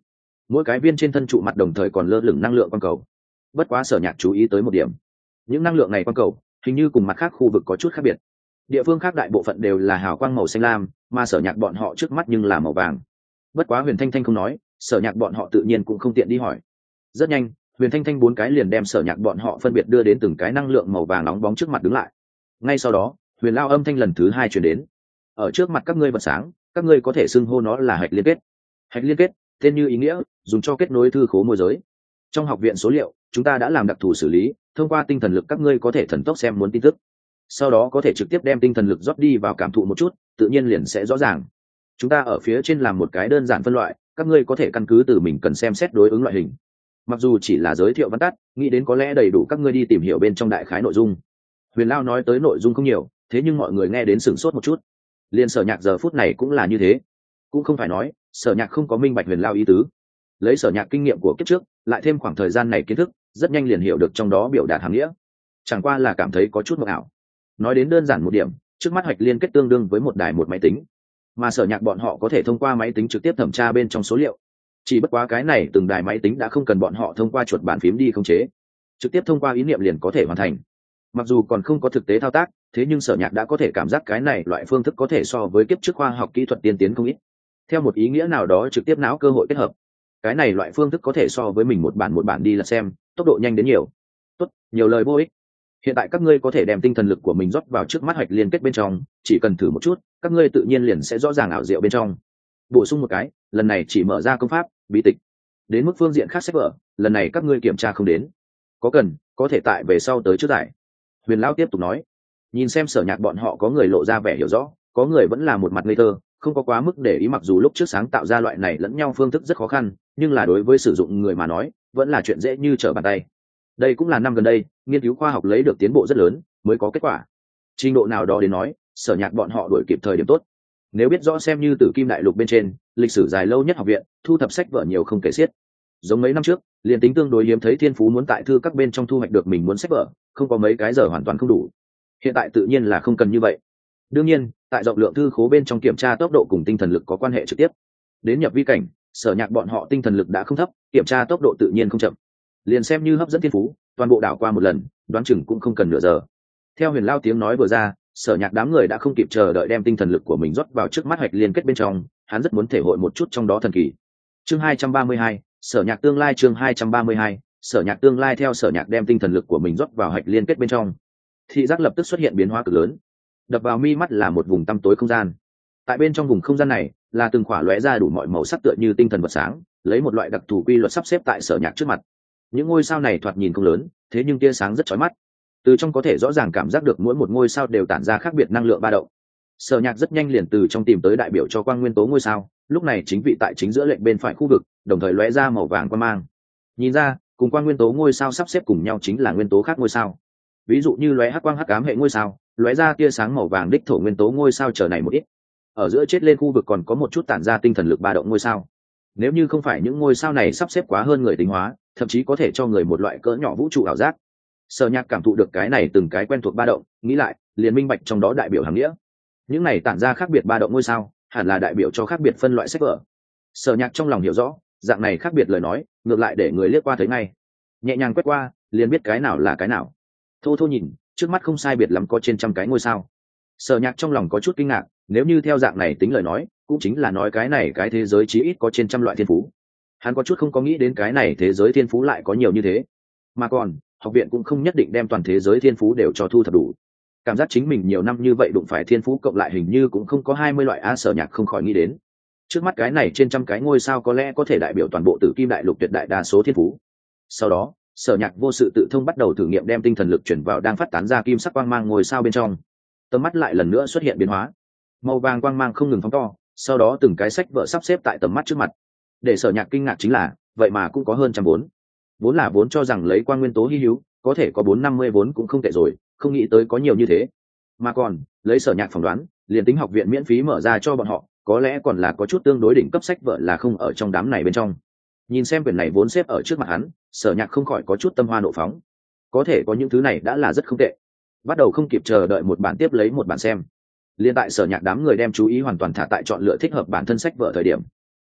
mỗi cái viên trên thân trụ mặt đồng thời còn lơ lửng năng lượng quang cầu. Bất quá Sở Nhạc chú ý tới một điểm, những năng lượng này quang cầu hình như cùng mặt khác khu vực có chút khác biệt. Địa phương khác đại bộ phận đều là hào quang màu xanh lam, mà Sở Nhạc bọn họ trước mắt nhưng là màu vàng. Bất quá Huyền Thanh Thanh không nói, Sở Nhạc bọn họ tự nhiên cũng không tiện đi hỏi. Rất nhanh, Huyền Thanh Thanh 4 cái liền đem Sở Nhạc bọn họ phân biệt đưa đến từng cái năng lượng màu vàng nóng bóng trước mặt đứng lại. Ngay sau đó, Huyền Lao âm thanh lần thứ 2 truyền đến. Ở trước mặt các ngươi vật sáng, các ngươi có thể xưng hô nó là hạch liên kết. Hạch liên kết, tên như ý nghĩa, dùng cho kết nối thư khố môi giới. Trong học viện số liệu, chúng ta đã làm đặc thù xử lý, thông qua tinh thần lực các ngươi có thể thần tốc xem muốn tin tức. Sau đó có thể trực tiếp đem tinh thần lực rót đi vào cảm thụ một chút, tự nhiên liền sẽ rõ ràng. Chúng ta ở phía trên làm một cái đơn giản phân loại, các ngươi có thể căn cứ từ mình cần xem xét đối ứng loại hình. Mặc dù chỉ là giới thiệu văn tắt, nghĩ đến có lẽ đầy đủ các ngươi đi tìm hiểu bên trong đại khái nội dung. Huyền Lao nói tới nội dung không nhiều, thế nhưng mọi người nghe đến sửng sốt một chút. Liên Sở Nhạc giờ phút này cũng là như thế. Cũng không phải nói Sở Nhạc không có minh bạch Huyền Lao ý tứ, lấy Sở Nhạc kinh nghiệm của kiếp trước, lại thêm khoảng thời gian này kiến thức, rất nhanh liền hiểu được trong đó biểu đạt hàm nghĩa. Chẳng qua là cảm thấy có chút mộng ảo. Nói đến đơn giản một điểm, trước mắt hạch liên kết tương đương với một đài một máy tính, mà Sở Nhạc bọn họ có thể thông qua máy tính trực tiếp thẩm tra bên trong số liệu. Chỉ bất quá cái này từng đài máy tính đã không cần bọn họ thông qua chuột bàn phím đi khống chế, trực tiếp thông qua ý niệm liền có thể hoàn thành. Mặc dù còn không có thực tế thao tác, thế nhưng Sở Nhạc đã có thể cảm giác cái này loại phương thức có thể so với kiếp trước khoa học kỹ thuật tiên tiến không ít. Theo một ý nghĩa nào đó trực tiếp não cơ hội kết hợp, cái này loại phương thức có thể so với mình một bản đi là xem, tốc độ nhanh đến nhiều. Tốt, nhiều lời vô ích. Hiện tại các ngươi có thể đem tinh thần lực của mình rót vào trước mắt hạch liên kết bên trong, chỉ cần thử một chút, các ngươi tự nhiên liền sẽ rõ ràng ảo diệu bên trong. Bổ sung một cái, lần này chỉ mở ra công pháp, bí tịch. Đến mức phương diện khác sách vở, lần này các ngươi kiểm tra không đến. Có cần, có thể tại về sau tới trước giải. Huyền Lão tiếp tục nói. Nhìn xem Sở Nhạc bọn họ có người lộ ra vẻ hiểu rõ, có người vẫn là một mặt ngây thơ, không có quá mức để ý, mặc dù lúc trước sáng tạo ra loại này lẫn nhau phương thức rất khó khăn, nhưng là đối với sử dụng người mà nói, vẫn là chuyện dễ như trở bàn tay. Đây cũng là năm gần đây, nghiên cứu khoa học lấy được tiến bộ rất lớn, mới có kết quả. Trình độ nào đó đến nói, Sở Nhạc bọn họ đuổi kịp thời điểm tốt. Nếu biết rõ xem như Tử Kim Đại Lục bên trên, lịch sử dài lâu nhất học viện, thu thập sách vở nhiều không kể xiết. Giống mấy năm trước, liền tính tương đối hiếm thấy thiên phú muốn tại thư các bên trong thu hoạch được mình muốn sách vở, không có mấy cái giờ hoàn toàn không đủ. Hiện tại tự nhiên là không cần như vậy. Đương nhiên, tại rộng lượng thư khố bên trong kiểm tra tốc độ cùng tinh thần lực có quan hệ trực tiếp. Đến nhập vi cảnh, Sở Nhạc bọn họ tinh thần lực đã không thấp, kiểm tra tốc độ tự nhiên không chậm. Liền xem như hấp dẫn thiên phú, toàn bộ đảo qua một lần, đoán chừng cũng không cần nửa giờ. Theo Huyền Lao tiếng nói vừa ra, Sở Nhạc đám người đã không kịp chờ đợi đem tinh thần lực của mình rót vào trước mắt hạch liên kết bên trong, hắn rất muốn thể hội một chút trong đó thần kỳ. Chương 232, Sở Nhạc tương lai. Chương 232, Sở Nhạc tương lai. Theo Sở Nhạc đem tinh thần lực của mình rót vào hạch liên kết bên trong, thị giác lập tức xuất hiện biến hóa cực lớn. Đập vào mi mắt là một vùng tăm tối không gian. Tại bên trong vùng không gian này, là từng khỏa lóe ra đủ mọi màu sắc tựa như tinh thần vật sáng, lấy một loại đặc thù quy luật sắp xếp tại Sở Nhạc trước mặt. Những ngôi sao này thoạt nhìn không lớn, thế nhưng tia sáng rất chói mắt. Từ trong có thể rõ ràng cảm giác được mỗi một ngôi sao đều tản ra khác biệt năng lượng ba động. Sở Nhạc rất nhanh liền từ trong tìm tới đại biểu cho quang nguyên tố ngôi sao, lúc này chính vị tại chính giữa lệnh bên phải khu vực, đồng thời lóe ra màu vàng quang mang. Nhìn ra, cùng quang nguyên tố ngôi sao sắp xếp cùng nhau chính là nguyên tố khác ngôi sao. Ví dụ như lóe hắc quang hắc ám hệ ngôi sao, lóe ra tia sáng màu vàng đích thổ nguyên tố ngôi sao trở này một ít. Ở giữa chết lên khu vực còn có một chút tản ra tinh thần lực ba động ngôi sao. Nếu như không phải những ngôi sao này sắp xếp quá hơn người tính hóa, thậm chí có thể cho người một loại cỡ nhỏ vũ trụ ảo giác. Sở Nhạc cảm thụ được cái này từng cái quen thuộc ba động, nghĩ lại, liền minh bạch trong đó đại biểu hàm nghĩa. Những này tản ra khác biệt ba động ngôi sao, hẳn là đại biểu cho khác biệt phân loại sách vở. Sở Nhạc trong lòng hiểu rõ, dạng này khác biệt lời nói, ngược lại để người liếc qua thấy ngay. Nhẹ nhàng quét qua, liền biết cái nào là cái nào. Thô thô nhìn, trước mắt không sai biệt lắm có trên trăm cái ngôi sao. Sở Nhạc trong lòng có chút kinh ngạc, nếu như theo dạng này tính lời nói, cũng chính là nói cái này cái thế giới chí ít có trên trăm loại thiên phú. Hắn có chút không có nghĩ đến cái này thế giới thiên phú lại có nhiều như thế. Mà còn, học viện cũng không nhất định đem toàn thế giới thiên phú đều cho thu thập đủ. Cảm giác chính mình nhiều năm như vậy đụng phải thiên phú cộng lại hình như cũng không có 20 loại. Sở Nhạc không khỏi nghĩ đến. Trước mắt cái này trên trăm cái ngôi sao có lẽ có thể đại biểu toàn bộ Tử Kim Đại Lục tuyệt đại đa số thiên phú. Sau đó, Sở Nhạc vô sự tự thông bắt đầu thử nghiệm đem tinh thần lực chuyển vào đang phát tán ra kim sắc quang mang ngôi sao bên trong. Tầm mắt lại lần nữa xuất hiện biến hóa. Màu vàng quang mang không ngừng phóng to, sau đó từng cái sách vở sắp xếp tại tầm mắt trước mặt. Để Sở Nhạc kinh ngạc chính là, vậy mà cũng có hơn trăm vốn. Vốn là vốn cho rằng lấy quang nguyên tố hi hữu, có thể có 450 vốn cũng không tệ rồi, không nghĩ tới có nhiều như thế. Mà còn, lấy Sở Nhạc phỏng đoán, liền tính học viện miễn phí mở ra cho bọn họ, có lẽ còn là có chút tương đối đỉnh cấp sách vở là không ở trong đám này bên trong. Nhìn xem quyển này vốn xếp ở trước mặt hắn, Sở Nhạc không khỏi có chút tâm hoa nộ phóng. Có thể có những thứ này đã là rất không tệ. Bắt đầu không kịp chờ đợi một bản tiếp lấy một bản xem. Liên tại Sở Nhạc đám người đem chú ý hoàn toàn thả tại chọn lựa thích hợp bản thân sách vở thời điểm,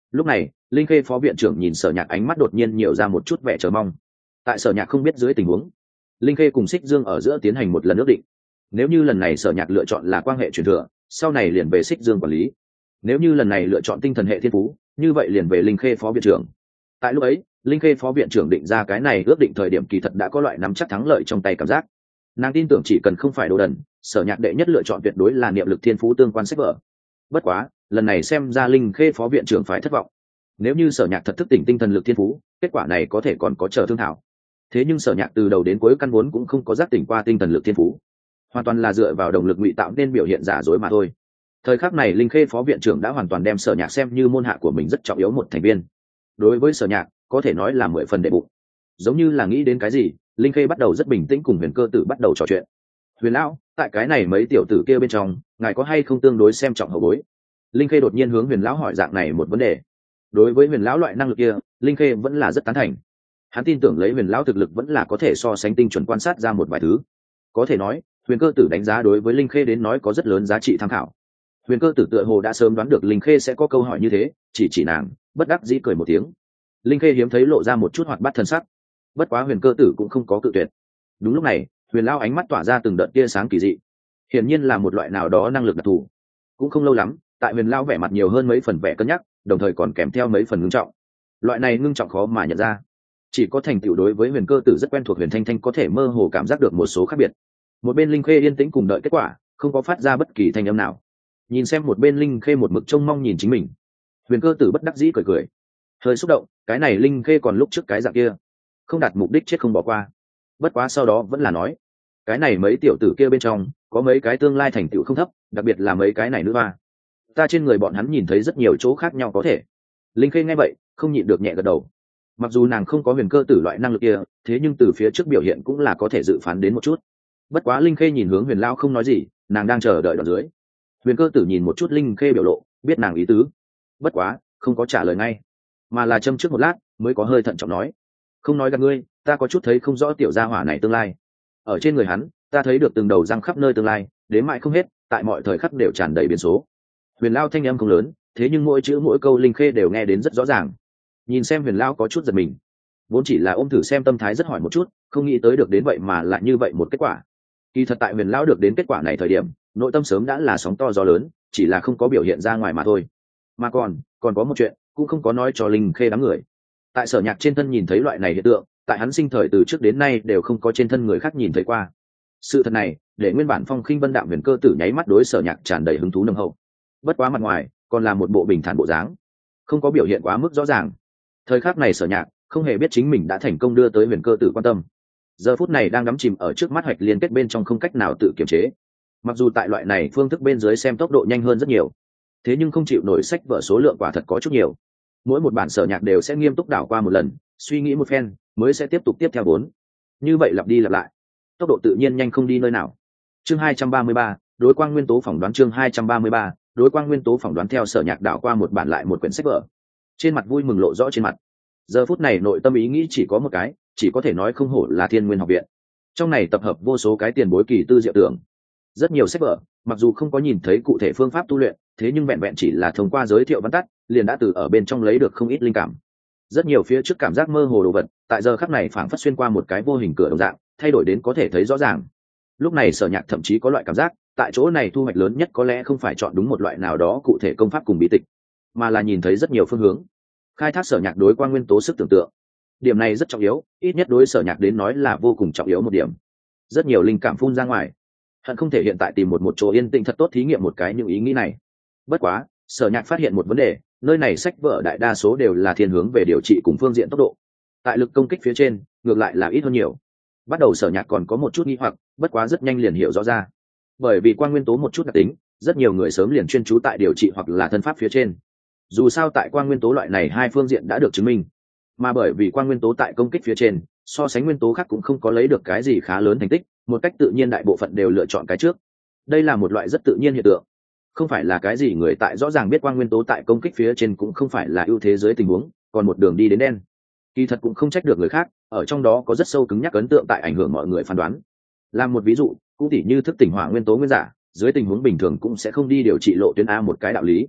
Lúc này linh khê phó viện trưởng nhìn Sở Nhạc ánh mắt đột nhiên nhiều ra một chút vẻ chờ mong. Tại Sở Nhạc không biết dưới tình huống, linh khê cùng Xích Dương ở giữa tiến hành một lần ước định. Nếu như lần này Sở Nhạc lựa chọn là quan hệ truyền thừa, sau này liền về Xích Dương quản lý. Nếu như lần này lựa chọn tinh thần hệ thiên phú, như vậy liền về linh khê phó viện trưởng. Tại lúc ấy linh khê phó viện trưởng định ra cái này ước định thời điểm kỳ thật đã có loại nắm chắc thắng lợi trong tay cảm giác. Nàng tin tưởng chỉ cần không phải đồ đần, Sở Nhạc đệ nhất lựa chọn tuyệt đối là niệm lực thiên phú tương quan sách vở. Bất quá lần này xem ra linh khê phó viện trưởng phải thất vọng. Nếu như Sở Nhạc thật thức tỉnh tinh thần lực thiên phú, kết quả này có thể còn có chờ thương thảo. Thế nhưng Sở Nhạc từ đầu đến cuối căn vốn cũng không có giác tỉnh qua tinh thần lực thiên phú, hoàn toàn là dựa vào động lực ngụy tạo nên biểu hiện giả dối mà thôi. Thời khắc này linh khê phó viện trưởng đã hoàn toàn đem Sở Nhạc xem như môn hạ của mình rất trọng yếu một thành viên. Đối với Sở Nhạc có thể nói là 10 phần đệ bụng. Giống như là nghĩ đến cái gì, linh khê bắt đầu rất bình tĩnh cùng Huyền Cơ Tử bắt đầu trò chuyện. Huyền lão, tại cái này mấy tiểu tử kia bên trong, ngài có hay không tương đối xem trọng hậu bối? Linh khê đột nhiên hướng Huyền lão hỏi dạng này một vấn đề. Đối với Huyền lão loại năng lực kia, linh khê vẫn là rất tán thành. Hắn tin tưởng lấy Huyền lão thực lực vẫn là có thể so sánh tinh chuẩn quan sát ra một vài thứ. Có thể nói Huyền Cơ Tử đánh giá đối với linh khê đến nói có rất lớn giá trị tham khảo. Huyền Cơ Tử tựa hồ đã sớm đoán được linh khê sẽ có câu hỏi như thế, chỉ nàng bất đắc dĩ cười một tiếng. Linh khê hiếm thấy lộ ra một chút hoạt bát thân sắc, bất quá Huyền Cơ Tử cũng không có cự tuyệt. Đúng lúc này Huyền lão ánh mắt tỏa ra từng đợt tia sáng kỳ dị, hiển nhiên là một loại nào đó năng lực đặc thù. Cũng không lâu lắm, tại Huyền lão vẻ mặt nhiều hơn mấy phần vẻ cân nhắc, đồng thời còn kèm theo mấy phần ngưng trọng. Loại này ngưng trọng khó mà nhận ra, chỉ có thành tựu đối với Huyền Cơ Tử rất quen thuộc Huyền Thanh Thanh có thể mơ hồ cảm giác được một số khác biệt. Một bên linh khê yên tĩnh cùng đợi kết quả, không có phát ra bất kỳ thanh âm nào. Nhìn xem một bên linh khê một mực trông mong nhìn chính mình, Huyền Cơ Tử bất đắc dĩ cười cười, hơi xúc động. Cái này linh khê còn lúc trước cái dạng kia, không đạt mục đích chết không bỏ qua. Bất quá sau đó vẫn là nói, cái này mấy tiểu tử kia bên trong có mấy cái tương lai thành tựu không thấp, đặc biệt là mấy cái này nữ hoa, ta trên người bọn hắn nhìn thấy rất nhiều chỗ khác nhau có thể. Linh khê nghe vậy không nhịn được nhẹ gật đầu. Mặc dù nàng không có Huyền Cơ Tử loại năng lực kia, thế nhưng từ phía trước biểu hiện cũng là có thể dự phán đến một chút. Bất quá linh khê nhìn hướng Huyền lão không nói gì, nàng đang chờ đợi đoạn dưới. Huyền Cơ Tử nhìn một chút linh khê biểu lộ, biết nàng ý tứ, bất quá không có trả lời ngay, mà là châm trước một lát mới có hơi thận trọng nói, không nói gặp ngươi, ta có chút thấy không rõ tiểu gia hỏa này tương lai. Ở trên người hắn ta thấy được từng đầu răng khắp nơi tương lai, đến mãi không hết, tại mọi thời khắc đều tràn đầy biến số. Huyền lão thanh âm không lớn, thế nhưng mỗi chữ mỗi câu linh khê đều nghe đến rất rõ ràng. Nhìn xem Huyền lão có chút giật mình, vốn chỉ là ôm thử xem tâm thái rất hỏi một chút, không nghĩ tới được đến vậy mà lại như vậy một kết quả. Kỳ thật tại Huyền lão được đến kết quả này thời điểm, nội tâm sớm đã là sóng to gió lớn, chỉ là không có biểu hiện ra ngoài mà thôi. Mà còn có một chuyện cũng không có nói cho linh khê đám người. Tại Sở Nhạc trên thân nhìn thấy loại này hiện tượng, tại hắn sinh thời từ trước đến nay đều không có trên thân người khác nhìn thấy qua. Sự thật này để nguyên bản phong khinh vân đạm Huyền Cơ Tử nháy mắt đối Sở Nhạc tràn đầy hứng thú nồng hậu. Bất quá mặt ngoài còn là một bộ bình thản bộ dáng, không có biểu hiện quá mức rõ ràng. Thời khắc này Sở Nhạc không hề biết chính mình đã thành công đưa tới Huyền Cơ Tử quan tâm. Giờ phút này đang đắm chìm ở trước mắt hoạch liên kết bên trong không cách nào tự kiềm chế. Mặc dù tại loại này phương thức bên dưới xem tốc độ nhanh hơn rất nhiều, thế nhưng không chịu nổi sách vở số lượng quả thật có chút nhiều. Mỗi một bản Sở Nhạc đều sẽ nghiêm túc đảo qua một lần, suy nghĩ một phen mới sẽ tiếp tục tiếp theo vốn. Như vậy lặp đi lặp lại, tốc độ tự nhiên nhanh không đi nơi nào. Chương 233, đối quang nguyên tố phỏng đoán. Chương 233, đối quang nguyên tố phỏng đoán. Theo Sở Nhạc đảo qua một bản lại một quyển sách vở, trên mặt vui mừng lộ rõ trên mặt. Giờ phút này nội tâm ý nghĩ chỉ có một cái, chỉ có thể nói không hổ là Thiên Nguyên học viện. Trong này tập hợp vô số cái tiền bối kỳ tư diệu tưởng. Rất nhiều sách vở, mặc dù không có nhìn thấy cụ thể phương pháp tu luyện, thế nhưng vẹn vẹn chỉ là thông qua giới thiệu văn tắt, liền đã từ ở bên trong lấy được không ít linh cảm. Rất nhiều phía trước cảm giác mơ hồ đồ vật, tại giờ khắc này phảng phất xuyên qua một cái vô hình cửa đồng dạng, thay đổi đến có thể thấy rõ ràng. Lúc này Sở Nhạc thậm chí có loại cảm giác, tại chỗ này thu hoạch lớn nhất có lẽ không phải chọn đúng một loại nào đó cụ thể công pháp cùng bí tịch, mà là nhìn thấy rất nhiều phương hướng, khai thác Sở Nhạc đối quang nguyên tố sức tưởng tượng. Điểm này rất trọng yếu, ít nhất đối Sở Nhạc đến nói là vô cùng trọng yếu một điểm. Rất nhiều linh cảm phun ra ngoài, hận không thể hiện tại tìm một chỗ yên tĩnh thật tốt thí nghiệm một cái những ý nghĩ này. Bất quá Sở Nhạc phát hiện một vấn đề, nơi này sách vở đại đa số đều là thiên hướng về điều trị cùng phương diện tốc độ, tại lực công kích phía trên ngược lại là ít hơn nhiều. Bắt đầu Sở Nhạc còn có một chút nghi hoặc, bất quá rất nhanh liền hiểu rõ ra. Bởi vì quang nguyên tố một chút đặc tính, rất nhiều người sớm liền chuyên chú tại điều trị hoặc là thân pháp phía trên. Dù sao tại quang nguyên tố loại này hai phương diện đã được chứng minh, mà bởi vì quang nguyên tố tại công kích phía trên so sánh nguyên tố khác cũng không có lấy được cái gì khá lớn thành tích, một cách tự nhiên đại bộ phận đều lựa chọn cái trước. Đây là một loại rất tự nhiên hiện tượng, không phải là cái gì người tại rõ ràng biết quang nguyên tố tại công kích phía trên cũng không phải là ưu thế dưới tình huống, còn một đường đi đến đen. Kỳ thật cũng không trách được người khác, ở trong đó có rất sâu cứng nhắc ấn tượng tại ảnh hưởng mọi người phán đoán. Làm một ví dụ, cũng tỉ như thức tỉnh hỏa nguyên tố nguyên giả, dưới tình huống bình thường cũng sẽ không đi điều trị lộ tuyến A một cái đạo lý.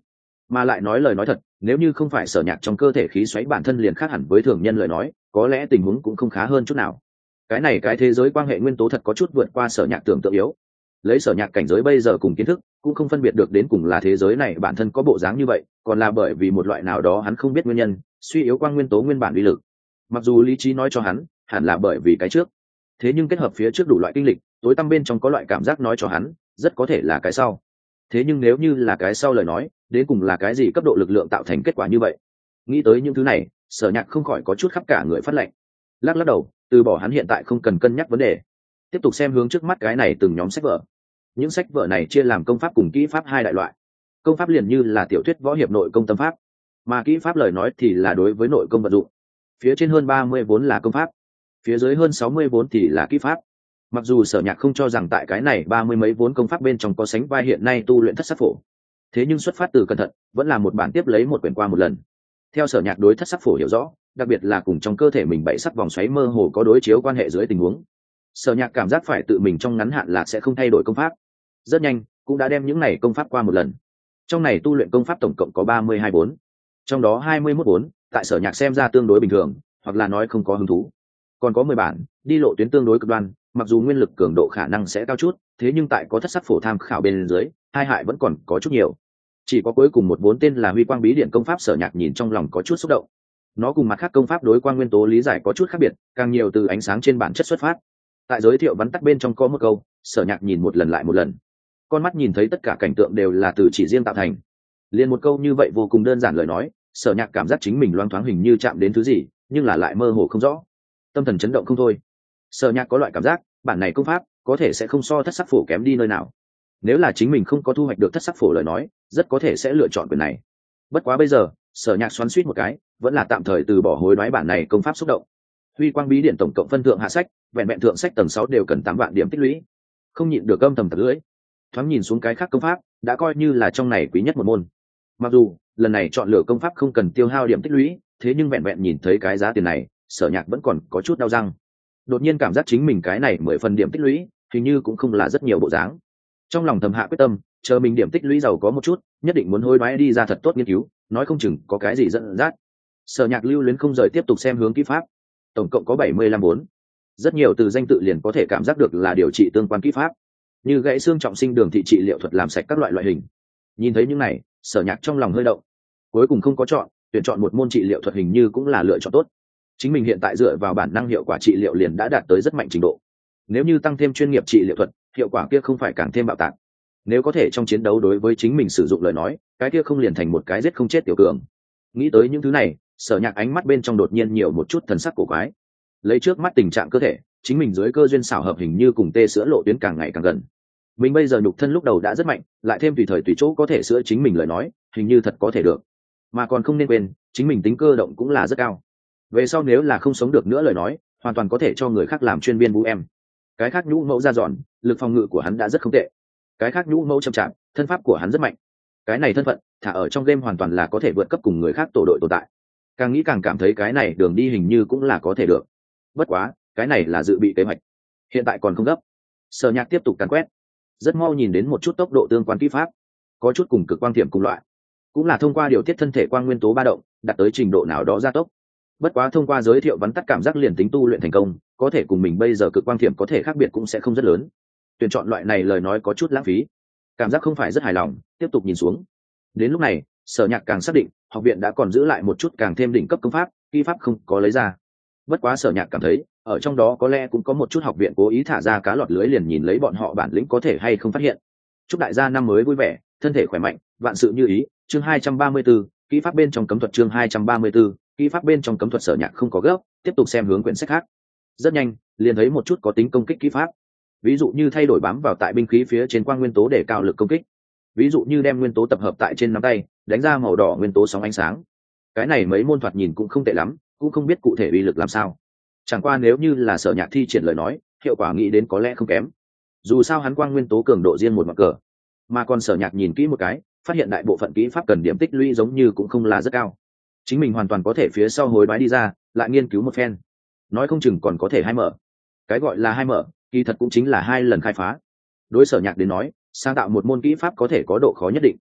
Mà lại nói lời nói thật, nếu như không phải Sở Nhạc trong cơ thể khí xoáy bản thân liền khác hẳn với thường nhân lời nói, có lẽ tình huống cũng không khá hơn chút nào. Cái thế giới quan hệ nguyên tố thật có chút vượt qua Sở Nhạc tưởng tượng yếu. Lấy Sở Nhạc cảnh giới bây giờ cùng kiến thức, cũng không phân biệt được đến cùng là thế giới này bản thân có bộ dáng như vậy, còn là bởi vì một loại nào đó hắn không biết nguyên nhân, suy yếu quang nguyên tố nguyên bản uy lực. Mặc dù lý trí nói cho hắn, hẳn là bởi vì cái trước, thế nhưng kết hợp phía trước đủ loại kinh lịch, tối tăm bên trong có loại cảm giác nói cho hắn, rất có thể là cái sau. Thế nhưng nếu như là cái sau lời nói, đến cùng là cái gì cấp độ lực lượng tạo thành kết quả như vậy? Nghĩ tới những thứ này, Sở Nhạc không khỏi có chút khắp cả người phát lạnh. Lắc lắc đầu, từ bỏ hắn hiện tại không cần cân nhắc vấn đề, tiếp tục xem hướng trước mắt cái này từng nhóm sách vở. Những sách vở này chia làm công pháp cùng kỹ pháp hai đại loại. Công pháp liền như là tiểu thuyết võ hiệp nội công tâm pháp, mà kỹ pháp lời nói thì là đối với nội công vận dụng. Phía trên hơn 30 vốn là công pháp, phía dưới hơn 60 vốn thì là kỹ pháp. Mặc dù Sở Nhạc không cho rằng tại cái này 30 mấy vốn công pháp bên trong có sánh vai hiện nay tu luyện thất sắc phổ, thế nhưng xuất phát từ cẩn thận, vẫn là một bản tiếp lấy một quyển qua một lần. Theo Sở Nhạc đối thất sắc phổ hiểu rõ, đặc biệt là cùng trong cơ thể mình bảy sắc vòng xoáy mơ hồ có đối chiếu quan hệ dưới tình huống, Sở Nhạc cảm giác phải tự mình trong ngắn hạn là sẽ không thay đổi công pháp. Rất nhanh, cũng đã đem những này công pháp qua một lần. Trong này tu luyện công pháp tổng cộng có 32 vốn, trong đó 21 vốn tại Sở Nhạc xem ra tương đối bình thường, hoặc là nói không có hứng thú. Còn có 10 bản đi lộ tuyến tương đối cực đoan, mặc dù nguyên lực cường độ khả năng sẽ cao chút, thế nhưng tại có thất sắc phổ tham khảo bên dưới, hai hại vẫn còn có chút nhiều. Chỉ có cuối cùng một vốn tên là Huy Quang Bí Điển công pháp, Sở Nhạc nhìn trong lòng có chút xúc động. Nó cùng mặt khác công pháp đối quang nguyên tố lý giải có chút khác biệt, càng nhiều từ ánh sáng trên bản chất xuất phát. Tại giới thiệu vắn tắt bên trong có một câu, Sở Nhạc nhìn một lần lại một lần, con mắt nhìn thấy tất cả cảnh tượng đều là từ chỉ riêng tạo thành. Liền một câu như vậy vô cùng đơn giản lời nói, Sở Nhạc cảm giác chính mình loáng thoáng hình như chạm đến thứ gì, nhưng là lại mơ hồ không rõ, tâm thần chấn động không thôi. Sở Nhạc có loại cảm giác, bản này công pháp có thể sẽ không so thất sắc phổ kém đi nơi nào. Nếu là chính mình không có thu hoạch được thất sắc phổ lời nói, rất có thể sẽ lựa chọn quyền này. Bất quá bây giờ, Sở Nhạc xoắn xuýt một cái, vẫn là tạm thời từ bỏ hối đoái bản này công pháp xúc động. Huy Quang Bí Điển tổng cộng phân thượng hạ sách, vẹn vẹn thượng sách tầng 6 đều cần 8 vạn điểm tích lũy. Không nhịn được âm thầm tặc lưỡi. Thoáng nhìn xuống cái khác công pháp, đã coi như là trong này quý nhất một môn. Mặc dù lần này chọn lựa công pháp không cần tiêu hao điểm tích lũy, thế nhưng vẹn vẹn nhìn thấy cái giá tiền này, Sở Nhạc vẫn còn có chút đau răng. Đột nhiên cảm giác chính mình cái này 10 phần điểm tích lũy, hình như cũng không là rất nhiều bộ dáng. Trong lòng thầm hạ quyết tâm, chờ mình điểm tích lũy giàu có một chút, nhất định muốn hối đoái đi ra thật tốt nghiên cứu, nói không chừng có cái gì dẫn dắt. Sở Nhạc lưu luyến không rời tiếp tục xem hướng kỹ pháp, tổng cộng có 75 vốn. Rất nhiều từ danh tự liền có thể cảm giác được là điều trị tương quan kỹ pháp, như gãy xương trọng sinh, đường thị trị liệu thuật, làm sạch các loại hình. Nhìn thấy những này, Sở Nhạc trong lòng hơi động. Cuối cùng không có chọn, tuyển chọn một môn trị liệu thuật hình như cũng là lựa chọn tốt. Chính mình hiện tại dựa vào bản năng hiệu quả trị liệu liền đã đạt tới rất mạnh trình độ. Nếu như tăng thêm chuyên nghiệp trị liệu thuật, hiệu quả kia không phải càng thêm bạo tạc. Nếu có thể trong chiến đấu đối với chính mình sử dụng lời nói, cái kia không liền thành một cái giết không chết tiểu cường. Nghĩ tới những thứ này, Sở Nhạc ánh mắt bên trong đột nhiên nhiều một chút thần sắc cổ quái. Lấy trước mắt tình trạng cơ thể, chính mình dưới cơ duyên xảo hợp hình như cùng tê sữa lộ tuyến càng ngày càng gần. Mình bây giờ nhục thân lúc đầu đã rất mạnh, lại thêm tùy thời tùy chỗ có thể sữa chính mình lời nói, hình như thật có thể được. Mà còn không nên quên, chính mình tính cơ động cũng là rất cao. Về sau nếu là không sống được nữa lời nói, hoàn toàn có thể cho người khác làm chuyên viên vũ em. Cái khác nhũ mẫu ra giòn, lực phòng ngự của hắn đã rất không tệ. Cái khác nhũ mẫu chậm chạp, thân pháp của hắn rất mạnh. Cái này thân phận, thả ở trong game hoàn toàn là có thể vượt cấp cùng người khác tổ đội tồn tại. Càng nghĩ càng cảm thấy cái này đường đi hình như cũng là có thể được. Bất quá, cái này là dự bị kế hoạch, hiện tại còn không gấp. Sở Nhạc tiếp tục càn quét, rất mau nhìn đến một chút tốc độ tương quan kỹ pháp, có chút cùng cực quang thiểm cùng loại, cũng là thông qua điều tiết thân thể quang nguyên tố ba động, đạt tới trình độ nào đó gia tốc. Bất quá thông qua giới thiệu vắn tắt cảm giác liền tính tu luyện thành công, có thể cùng mình bây giờ cực quang thiểm có thể khác biệt cũng sẽ không rất lớn. Tuyển chọn loại này lời nói có chút lãng phí, cảm giác không phải rất hài lòng, tiếp tục nhìn xuống. Đến lúc này, Sở Nhạc càng xác định, học viện đã còn giữ lại một chút càng thêm đỉnh cấp công pháp, kỹ pháp không có lấy ra. Bất quá Sở Nhạc cảm thấy, ở trong đó có lẽ cũng có một chút học viện cố ý thả ra cá lọt lưới, liền nhìn lấy bọn họ bản lĩnh có thể hay không phát hiện. Chúc đại gia năm mới vui vẻ, thân thể khỏe mạnh, vạn sự như ý. Chương 234, kỹ pháp bên trong cấm thuật. Chương 234, kỹ pháp bên trong cấm thuật. Sở Nhạc không có gấp, tiếp tục xem hướng quyển sách khác. Rất nhanh, liền thấy một chút có tính công kích kỹ pháp. Ví dụ như thay đổi bám vào tại binh khí phía trên quang nguyên tố để cao lực công kích. Ví dụ như đem nguyên tố tập hợp tại trên nắm tay, đánh ra màu đỏ nguyên tố sóng ánh sáng. Cái này mấy môn thoạt nhìn cũng không tệ lắm, cũng không biết cụ thể uy lực làm sao. Chẳng qua nếu như là Sở Nhạc thi triển lời nói, hiệu quả nghĩ đến có lẽ không kém. Dù sao hắn quang nguyên tố cường độ riêng một mặt cờ, mà còn Sở Nhạc nhìn kỹ một cái, phát hiện đại bộ phận kỹ pháp cần điểm tích lũy giống như cũng không là rất cao. Chính mình hoàn toàn có thể phía sau hối đoái đi ra, lại nghiên cứu một phen. Nói không chừng còn có thể 2 mở. Cái gọi là 2 mở, kỳ thật cũng chính là 2 lần khai phá. Đối Sở Nhạc đến nói, sáng tạo một môn kỹ pháp có thể có độ khó nhất định.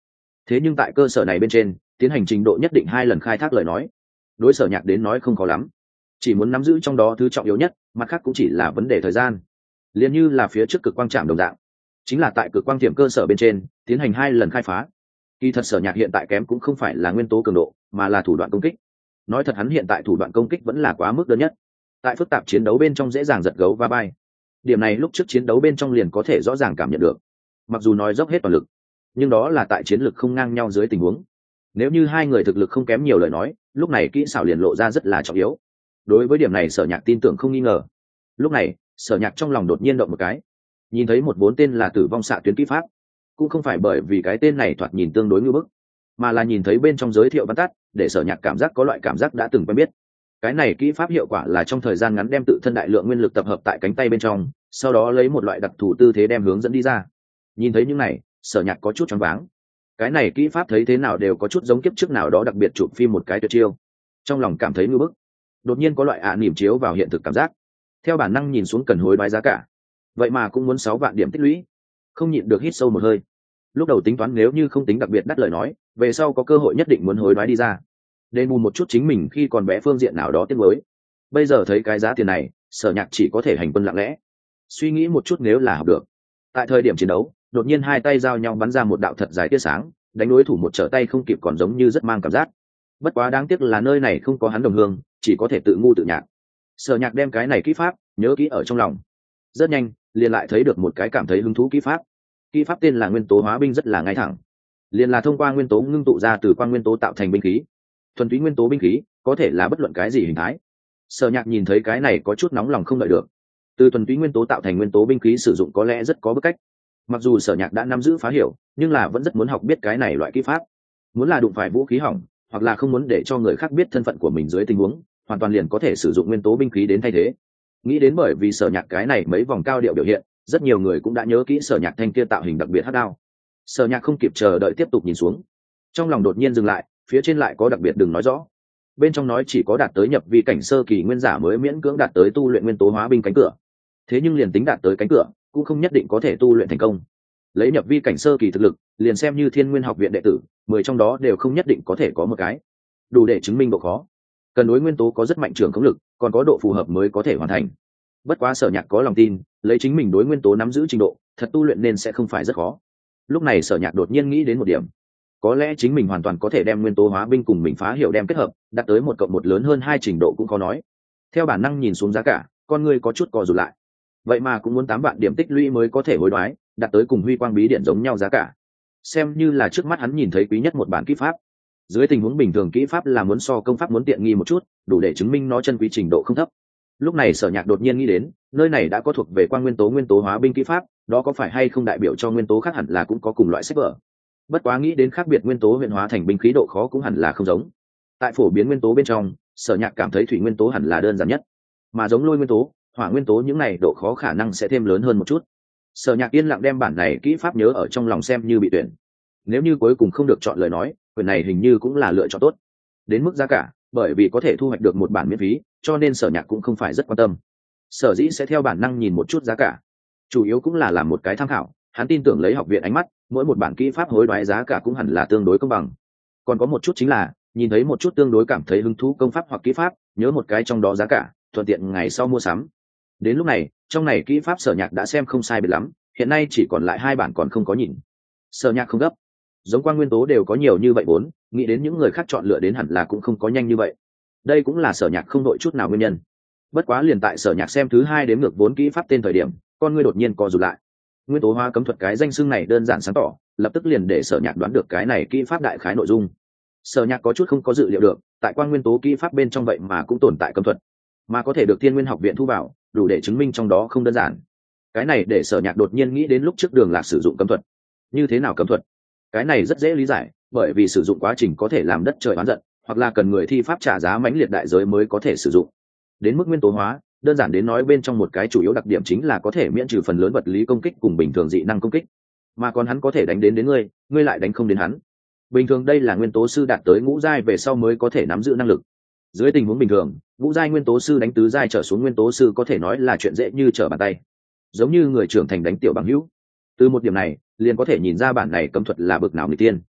thế nhưng tại cơ sở này bên trên tiến hành trình độ nhất định 2 lần khai thác lời nói, đối Sở Nhạc đến nói không khó lắm, chỉ muốn nắm giữ trong đó thứ trọng yếu nhất, mặt khác cũng chỉ là vấn đề thời gian. Liên như là phía trước cực quang trạm đồng dạng, chính là tại cực quang tiềm cơ sở bên trên tiến hành 2 lần khai phá. Kỳ thật Sở Nhạc hiện tại kém cũng không phải là nguyên tố cường độ, mà là thủ đoạn công kích. Nói thật hắn hiện tại thủ đoạn công kích vẫn là quá mức đơn nhất, tại phức tạp chiến đấu bên trong dễ dàng giật gấu va bay. Điểm này lúc trước chiến đấu bên trong liền có thể rõ ràng cảm nhận được. Mặc dù nói dốc hết toàn lực, nhưng đó là tại chiến lực không ngang nhau dưới tình huống. Nếu như hai người thực lực không kém nhiều lời nói, lúc này kỹ xảo liền lộ ra rất là trọng yếu. Đối với điểm này Sở Nhạc tin tưởng không nghi ngờ. Lúc này Sở Nhạc trong lòng đột nhiên động một cái, nhìn thấy một vốn tên là Tử Vong Xạ Tuyến kỹ pháp. Cũng không phải bởi vì cái tên này thoạt nhìn tương đối ngưu bức, mà là nhìn thấy bên trong giới thiệu văn tắt, để Sở Nhạc cảm giác có loại cảm giác đã từng quen biết. Cái này kỹ pháp hiệu quả là trong thời gian ngắn đem tự thân đại lượng nguyên lực tập hợp tại cánh tay bên trong, sau đó lấy một loại đặc thù tư thế đem hướng dẫn đi ra. Nhìn thấy những này, Sở Nhạc có chút choáng váng. Cái này kỹ pháp thấy thế nào đều có chút giống kiếp trước nào đó đặc biệt chụp phim một cái tuyệt chiêu. Trong lòng cảm thấy ngưu bức, đột nhiên có loại niềm chiếu vào hiện thực cảm giác. Theo bản năng nhìn xuống cần hối đoái giá cả, vậy mà cũng muốn 6 vạn điểm tích lũy, không nhịn được hít sâu một hơi. Lúc đầu tính toán nếu như không tính đặc biệt đắt lời nói, về sau có cơ hội nhất định muốn hối đoái đi ra, đền bù một chút chính mình khi còn bé phương diện nào đó tiếc mới. Bây giờ thấy cái giá tiền này, Sở Nhạc chỉ có thể hành quân lặng lẽ, suy nghĩ một chút nếu là học được. Tại thời điểm chiến đấu, đột nhiên hai tay giao nhau bắn ra một đạo thật dài tia sáng, đánh đối thủ một trở tay không kịp, còn giống như rất mang cảm giác. Bất quá đáng tiếc là nơi này không có hắn đồng hương, chỉ có thể tự ngu tự nhạc. Sở Nhạc đem cái này kỹ pháp nhớ kỹ ở trong lòng. Rất nhanh liền lại thấy được một cái cảm thấy hứng thú kỹ pháp. Kỹ pháp tên là Nguyên tố Hóa Binh, rất là ngay thẳng, liền là thông qua nguyên tố ngưng tụ ra từ quang nguyên tố tạo thành binh khí. Thuần túy nguyên tố binh khí, có thể là bất luận cái gì hình thái. Sở Nhạc nhìn thấy cái này có chút nóng lòng không đợi được. Từ thuần túy nguyên tố tạo thành nguyên tố binh khí sử dụng có lẽ rất có bức cách. Mặc dù Sở Nhạc đã nắm giữ phá hiểu, nhưng là vẫn rất muốn học biết cái này loại kỹ pháp. Muốn là đụng phải vũ khí hỏng, hoặc là không muốn để cho người khác biết thân phận của mình dưới tình huống, hoàn toàn liền có thể sử dụng nguyên tố binh khí đến thay thế. Nghĩ đến bởi vì Sở Nhạc cái này mấy vòng cao điệu biểu hiện, rất nhiều người cũng đã nhớ kỹ Sở Nhạc thanh kia tạo hình đặc biệt hắc đao. Sở Nhạc không kịp chờ đợi tiếp tục nhìn xuống, trong lòng đột nhiên dừng lại, phía trên lại có đặc biệt đừng nói rõ. Bên trong nói chỉ có đạt tới nhập vi cảnh sơ kỳ nguyên giả mới miễn cưỡng đạt tới tu luyện nguyên tố hóa binh cánh cửa. Thế nhưng liền tính đạt tới cánh cửa, cũng không nhất định có thể tu luyện thành công. Lấy nhập vi cảnh sơ kỳ thực lực, liền xem như Thiên Nguyên học viện đệ tử, 10 trong đó đều không nhất định có thể có một cái. Đủ để chứng minh độ khó. Cần đối nguyên tố có rất mạnh trường khống lực, còn có độ phù hợp mới có thể hoàn thành. Bất quá Sở Nhạc có lòng tin, lấy chính mình đối nguyên tố nắm giữ trình độ, thật tu luyện nên sẽ không phải rất khó. Lúc này Sở Nhạc đột nhiên nghĩ đến một điểm, có lẽ chính mình hoàn toàn có thể đem nguyên tố hóa binh cùng mình phá hiểu đem kết hợp, đạt tới 1+1 lớn hơn 2 trình độ cũng khó nói. Theo bản năng nhìn xuống giá cả, con người có chút co rụt lại. Vậy mà cũng muốn 8 vạn điểm tích lũy mới có thể hối đoái, đạt tới cùng Huy Quang bí điển giống nhau giá cả. Xem như là trước mắt hắn nhìn thấy quý nhất một bản kỹ pháp. Dưới tình huống bình thường kỹ pháp là muốn so công pháp muốn tiện nghi một chút, đủ để chứng minh nó chân quý trình độ không thấp. Lúc này Sở Nhạc đột nhiên nghĩ đến, nơi này đã có thuộc về quang nguyên tố hóa binh kỹ pháp, đó có phải hay không đại biểu cho nguyên tố khác hẳn là cũng có cùng loại sách vở. Bất quá nghĩ đến khác biệt nguyên tố huyện hóa thành binh khí độ khó cũng hẳn là không giống. Tại phổ biến nguyên tố bên trong, Sở Nhạc cảm thấy thủy nguyên tố hẳn là đơn giản nhất, mà giống lôi nguyên tố, hỏa nguyên tố những này độ khó khả năng sẽ thêm lớn hơn một chút. Sở Nhạc yên lặng đem bản này kỹ pháp nhớ ở trong lòng xem như bị tuyển. Nếu như cuối cùng không được chọn lời nói, quyền này hình như cũng là lựa chọn tốt. Đến mức giá cả, bởi vì có thể thu hoạch được một bản miễn phí, cho nên Sở Nhạc cũng không phải rất quan tâm. Sở dĩ sẽ theo bản năng nhìn một chút giá cả, chủ yếu cũng là làm một cái tham khảo. Hắn tin tưởng lấy học viện ánh mắt, mỗi một bản kỹ pháp hối đoái giá cả cũng hẳn là tương đối công bằng. Còn có một chút chính là nhìn thấy một chút tương đối cảm thấy hứng thú công pháp hoặc kỹ pháp, nhớ một cái trong đó giá cả, thuận tiện ngày sau mua sắm. Đến lúc này, trong này kỹ pháp Sở Nhạc đã xem không sai biệt lắm, hiện nay chỉ còn lại 2 bản còn không có nhìn. Sở Nhạc không gấp, giống quang nguyên tố đều có nhiều như vậy vốn, nghĩ đến những người khác chọn lựa đến hẳn là cũng không có nhanh như vậy. Đây cũng là Sở Nhạc không đội chút nào nguyên nhân. Bất quá liền tại Sở Nhạc xem thứ 2 đếm ngược vốn kỹ pháp tên thời điểm, con ngươi đột nhiên co rụt lại. Nguyên tố hóa cấm thuật cái danh xưng này đơn giản sáng tỏ, lập tức liền để Sở Nhạc đoán được cái này kỹ pháp đại khái nội dung. Sở Nhạc có chút không có dự liệu được, tại quang nguyên tố kỹ pháp bên trong vậy mà cũng tồn tại cấm thuật, mà có thể được Thiên Nguyên học viện thu vào, đủ để chứng minh trong đó không đơn giản. Cái này để Sở Nhạc đột nhiên nghĩ đến lúc trước Đường Lạc sử dụng cấm thuật. Như thế nào cấm thuật? Cái này rất dễ lý giải, bởi vì sử dụng quá trình có thể làm đất trời oán giận, hoặc là cần người thi pháp trả giá mãnh liệt đại giới mới có thể sử dụng. Đến mức nguyên tố hóa, đơn giản đến nói bên trong một cái chủ yếu đặc điểm chính là có thể miễn trừ phần lớn vật lý công kích cùng bình thường dị năng công kích, mà còn hắn có thể đánh đến ngươi, ngươi lại đánh không đến hắn. Bình thường đây là nguyên tố sư đạt tới ngũ giai về sau mới có thể nắm giữ năng lực. Dưới tình huống bình thường, ngũ giai nguyên tố sư đánh tứ giai trở xuống nguyên tố sư có thể nói là chuyện dễ như trở bàn tay, giống như người trưởng thành đánh tiểu bằng hữu. Từ một điểm này, liền có thể nhìn ra bản này cấm thuật là bậc nào người tiên.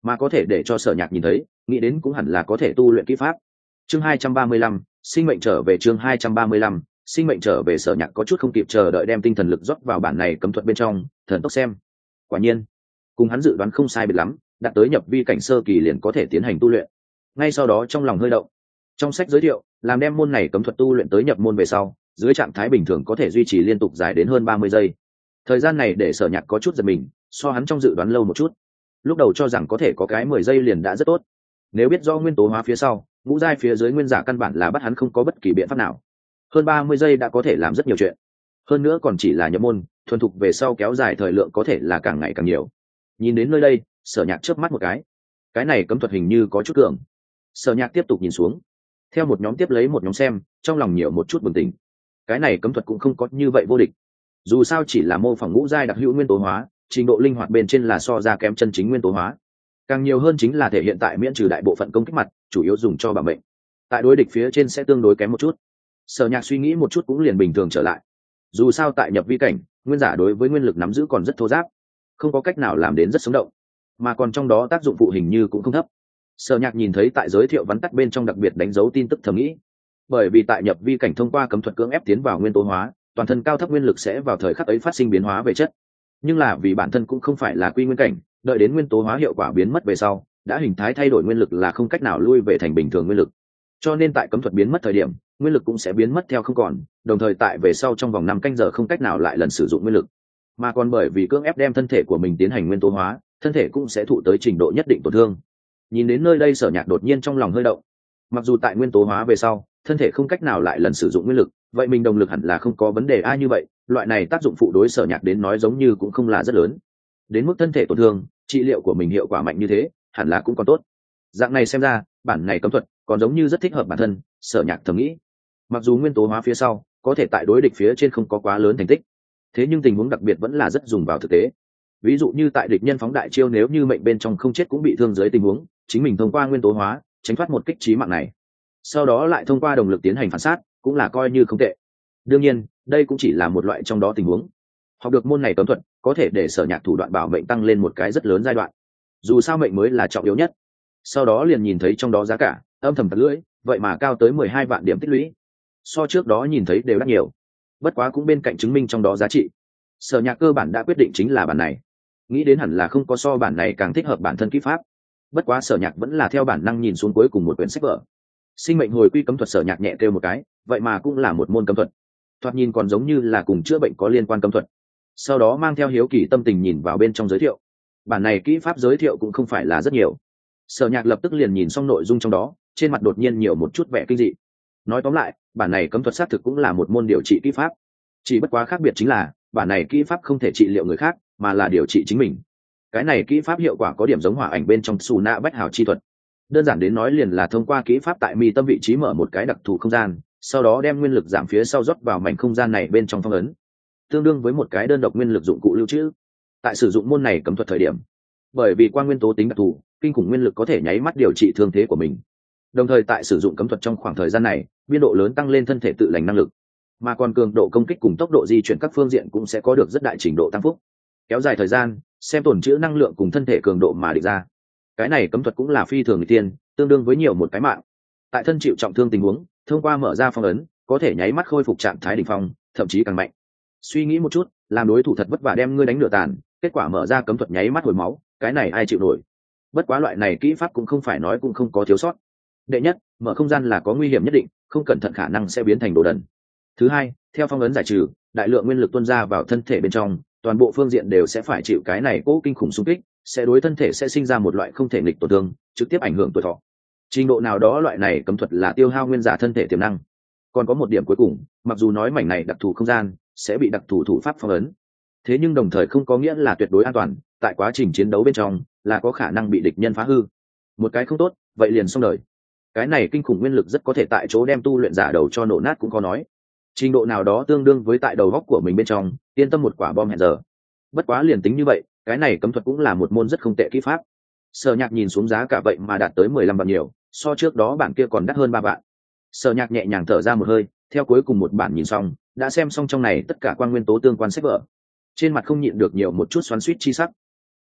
mà có thể để cho Sở Nhạc nhìn thấy, nghĩ đến cũng hẳn là có thể tu luyện kỹ pháp. Chương 235, sinh mệnh trở về. Chương 235, sinh mệnh trở về. Sở Nhạc có chút không kịp chờ đợi đem tinh thần lực rót vào bản này cấm thuật bên trong, thần tốc xem. Quả nhiên, cùng hắn dự đoán không sai biệt lắm, đạt tới nhập vi cảnh sơ kỳ liền có thể tiến hành tu luyện. Ngay sau đó trong lòng hơi động. Trong sách giới thiệu, làm đem môn này cấm thuật tu luyện tới nhập môn về sau, dưới trạng thái bình thường có thể duy trì liên tục dài đến hơn 30 giây. Thời gian này để Sở Nhạc có chút giật mình, so hắn trong dự đoán lâu một chút. Lúc đầu cho rằng có thể có cái 10 giây liền đã rất tốt. Nếu biết do nguyên tố hóa phía sau, ngũ giai phía dưới nguyên giả căn bản là bắt hắn không có bất kỳ biện pháp nào. Hơn 30 giây đã có thể làm rất nhiều chuyện. Hơn nữa còn chỉ là nhập môn, thuần thục về sau kéo dài thời lượng có thể là càng ngày càng nhiều. Nhìn đến nơi đây, Sở Nhạc chớp mắt một cái này cấm thuật hình như có chút cường. Sở Nhạc tiếp tục nhìn xuống, theo một nhóm tiếp lấy một nhóm xem, trong lòng nhiều một chút bừng tỉnh. Cái này cấm thuật cũng không có như vậy vô địch. Dù sao chỉ là mô phỏng ngũ giai đặc hữu nguyên tố hóa, trình độ linh hoạt bên trên là so ra kém chân chính nguyên tố hóa. Càng nhiều hơn chính là thể hiện tại miễn trừ đại bộ phận công kích mặt, chủ yếu dùng cho bảo mệnh. Tại đối địch phía trên sẽ tương đối kém một chút. Sở Nhạc suy nghĩ một chút cũng liền bình thường trở lại. Dù sao tại nhập vi cảnh, nguyên giả đối với nguyên lực nắm giữ còn rất thô ráp, không có cách nào làm đến rất sống động, mà còn trong đó tác dụng phụ hình như cũng không thấp. Sở Nhạc nhìn thấy tại giới thiệu vắn tắt bên trong đặc biệt đánh dấu tin tức thầm nghĩ, bởi vì tại nhập vi cảnh thông qua cấm thuật cưỡng ép tiến vào nguyên tố hóa, toàn thân cao thấp nguyên lực sẽ vào thời khắc ấy phát sinh biến hóa về chất. Nhưng là vì bản thân cũng không phải là quy nguyên cảnh, đợi đến nguyên tố hóa hiệu quả biến mất về sau, đã hình thái thay đổi nguyên lực là không cách nào lui về thành bình thường nguyên lực. Cho nên tại cấm thuật biến mất thời điểm, nguyên lực cũng sẽ biến mất theo không còn, đồng thời tại về sau trong vòng 5 canh giờ không cách nào lại lần sử dụng nguyên lực. Mà còn bởi vì cưỡng ép đem thân thể của mình tiến hành nguyên tố hóa, thân thể cũng sẽ thụ tới trình độ nhất định tổn thương. Nhìn đến nơi đây Sở Nhạc đột nhiên trong lòng hơi động. Mặc dù tại nguyên tố hóa về sau, thân thể không cách nào lại lần sử dụng nguyên lực, vậy mình đồng lực hẳn là không có vấn đề ai như vậy, loại này tác dụng phụ đối Sở Nhạc đến nói giống như cũng không là rất lớn. Đến mức thân thể tổn thương, trị liệu của mình hiệu quả mạnh như thế, hẳn là cũng còn tốt. Dạng này xem ra, bản này cấm thuật còn giống như rất thích hợp bản thân, Sở Nhạc thầm nghĩ. Mặc dù nguyên tố hóa phía sau, có thể tại đối địch phía trên không có quá lớn thành tích, thế nhưng tình huống đặc biệt vẫn là rất dùng vào thực tế. Ví dụ như tại địch nhân phóng đại chiêu nếu như mệnh bên trong không chết cũng bị thương dưới tình huống, chính mình thông qua nguyên tố hóa tránh thoát một kích chí mạng này, sau đó lại thông qua đồng lực tiến hành phản sát, cũng là coi như không tệ. Đương nhiên đây cũng chỉ là một loại trong đó tình huống. Học được môn này cấm thuật có thể để Sở Nhạc thủ đoạn bảo mệnh tăng lên một cái rất lớn giai đoạn, dù sao mệnh mới là trọng yếu nhất. Sau đó liền nhìn thấy trong đó giá cả âm thầm thật lưỡi, vậy mà cao tới 12 vạn điểm tích lũy, so trước đó nhìn thấy đều đắt nhiều. Bất quá cũng bên cạnh chứng minh trong đó giá trị, Sở Nhạc cơ bản đã quyết định chính là bản này. Nghĩ đến hẳn là không có so bản này càng thích hợp bản thân kỹ pháp. Bất quá Sở Nhạc vẫn là theo bản năng nhìn xuống cuối cùng một quyển sách vở. Sinh mệnh hồi quy cấm thuật. Sở Nhạc nhẹ kêu một cái, vậy mà cũng là một môn cấm thuật, thoạt nhìn còn giống như là cùng chữa bệnh có liên quan cấm thuật. Sau đó mang theo hiếu kỳ tâm tình nhìn vào bên trong giới thiệu. Bản này kỹ pháp giới thiệu cũng không phải là rất nhiều. Sở Nhạc lập tức liền nhìn xong nội dung trong đó, trên mặt đột nhiên nhiều một chút vẻ kinh dị. Nói tóm lại, bản này cấm thuật xác thực cũng là một môn điều trị kỹ pháp, chỉ bất quá khác biệt chính là bản này kỹ pháp không thể trị liệu người khác, mà là điều trị chính mình. Cái này kỹ pháp hiệu quả có điểm giống hỏa ảnh bên trong Xù Nạ Bách Hào chi thuật. Đơn giản đến nói liền là thông qua kỹ pháp tại mi tâm vị trí mở một cái đặc thù không gian, sau đó đem nguyên lực giảm phía sau rót vào mảnh không gian này bên trong phong ấn, tương đương với một cái đơn độc nguyên lực dụng cụ lưu trữ. Tại sử dụng môn này cấm thuật thời điểm, bởi vì quan nguyên tố tính đặc thù, kinh khủng nguyên lực có thể nháy mắt điều trị thương thế của mình. Đồng thời tại sử dụng cấm thuật trong khoảng thời gian này, biên độ lớn tăng lên thân thể tự lành năng lực, mà còn cường độ công kích cùng tốc độ di chuyển các phương diện cũng sẽ có được rất đại trình độ tăng phúc. Kéo dài thời gian, xem tổn trữ năng lượng cùng thân thể cường độ mà định ra. Cái này cấm thuật cũng là phi thường người tiên, tương đương với nhiều một cái mạng. Tại thân chịu trọng thương tình huống, thông qua mở ra phong ấn, có thể nháy mắt khôi phục trạng thái đỉnh phong, thậm chí càng mạnh. Suy nghĩ một chút, làm đối thủ thật vất vả đem ngươi đánh nửa tàn, kết quả mở ra cấm thuật nháy mắt hồi máu, cái này ai chịu nổi. Bất quá loại này kỹ pháp cũng không phải nói cũng không có thiếu sót. Đệ nhất, mở không gian là có nguy hiểm nhất định, không cẩn thận khả năng sẽ biến thành đồ đần. Thứ hai, theo phong ấn giải trừ, đại lượng nguyên lực tuôn ra vào thân thể bên trong, toàn bộ phương diện đều sẽ phải chịu cái này cố kinh khủng xung kích, sẽ đối thân thể sẽ sinh ra một loại không thể nghịch tổn thương, trực tiếp ảnh hưởng tuổi thọ. Trình độ nào đó loại này cấm thuật là tiêu hao nguyên giả thân thể tiềm năng. Còn có một điểm cuối cùng, mặc dù nói mảnh này đặc thù không gian sẽ bị đặc thù thủ pháp phong ấn, thế nhưng đồng thời không có nghĩa là tuyệt đối an toàn, tại quá trình chiến đấu bên trong là có khả năng bị địch nhân phá hư. Một cái không tốt, vậy liền xong đời. Cái này kinh khủng nguyên lực rất có thể tại chỗ đem tu luyện giả đầu cho nổ nát cũng có nói. Trình độ nào đó tương đương với tại đầu góc của mình bên trong yên tâm một quả bom hẹn giờ. Bất quá liền tính như vậy, cái này cấm thuật cũng là một môn rất không tệ kỹ pháp. Sở Nhạc nhìn xuống giá cả vậy mà đạt tới 15 vạn nhiều, so trước đó bản kia còn đắt hơn 3 vạn. Sở Nhạc nhẹ nhàng thở ra một hơi, theo cuối cùng một bản nhìn xong, đã xem xong trong này tất cả quan nguyên tố tương quan sách vở. Trên mặt không nhịn được nhiều một chút xoắn xuýt chi sắc.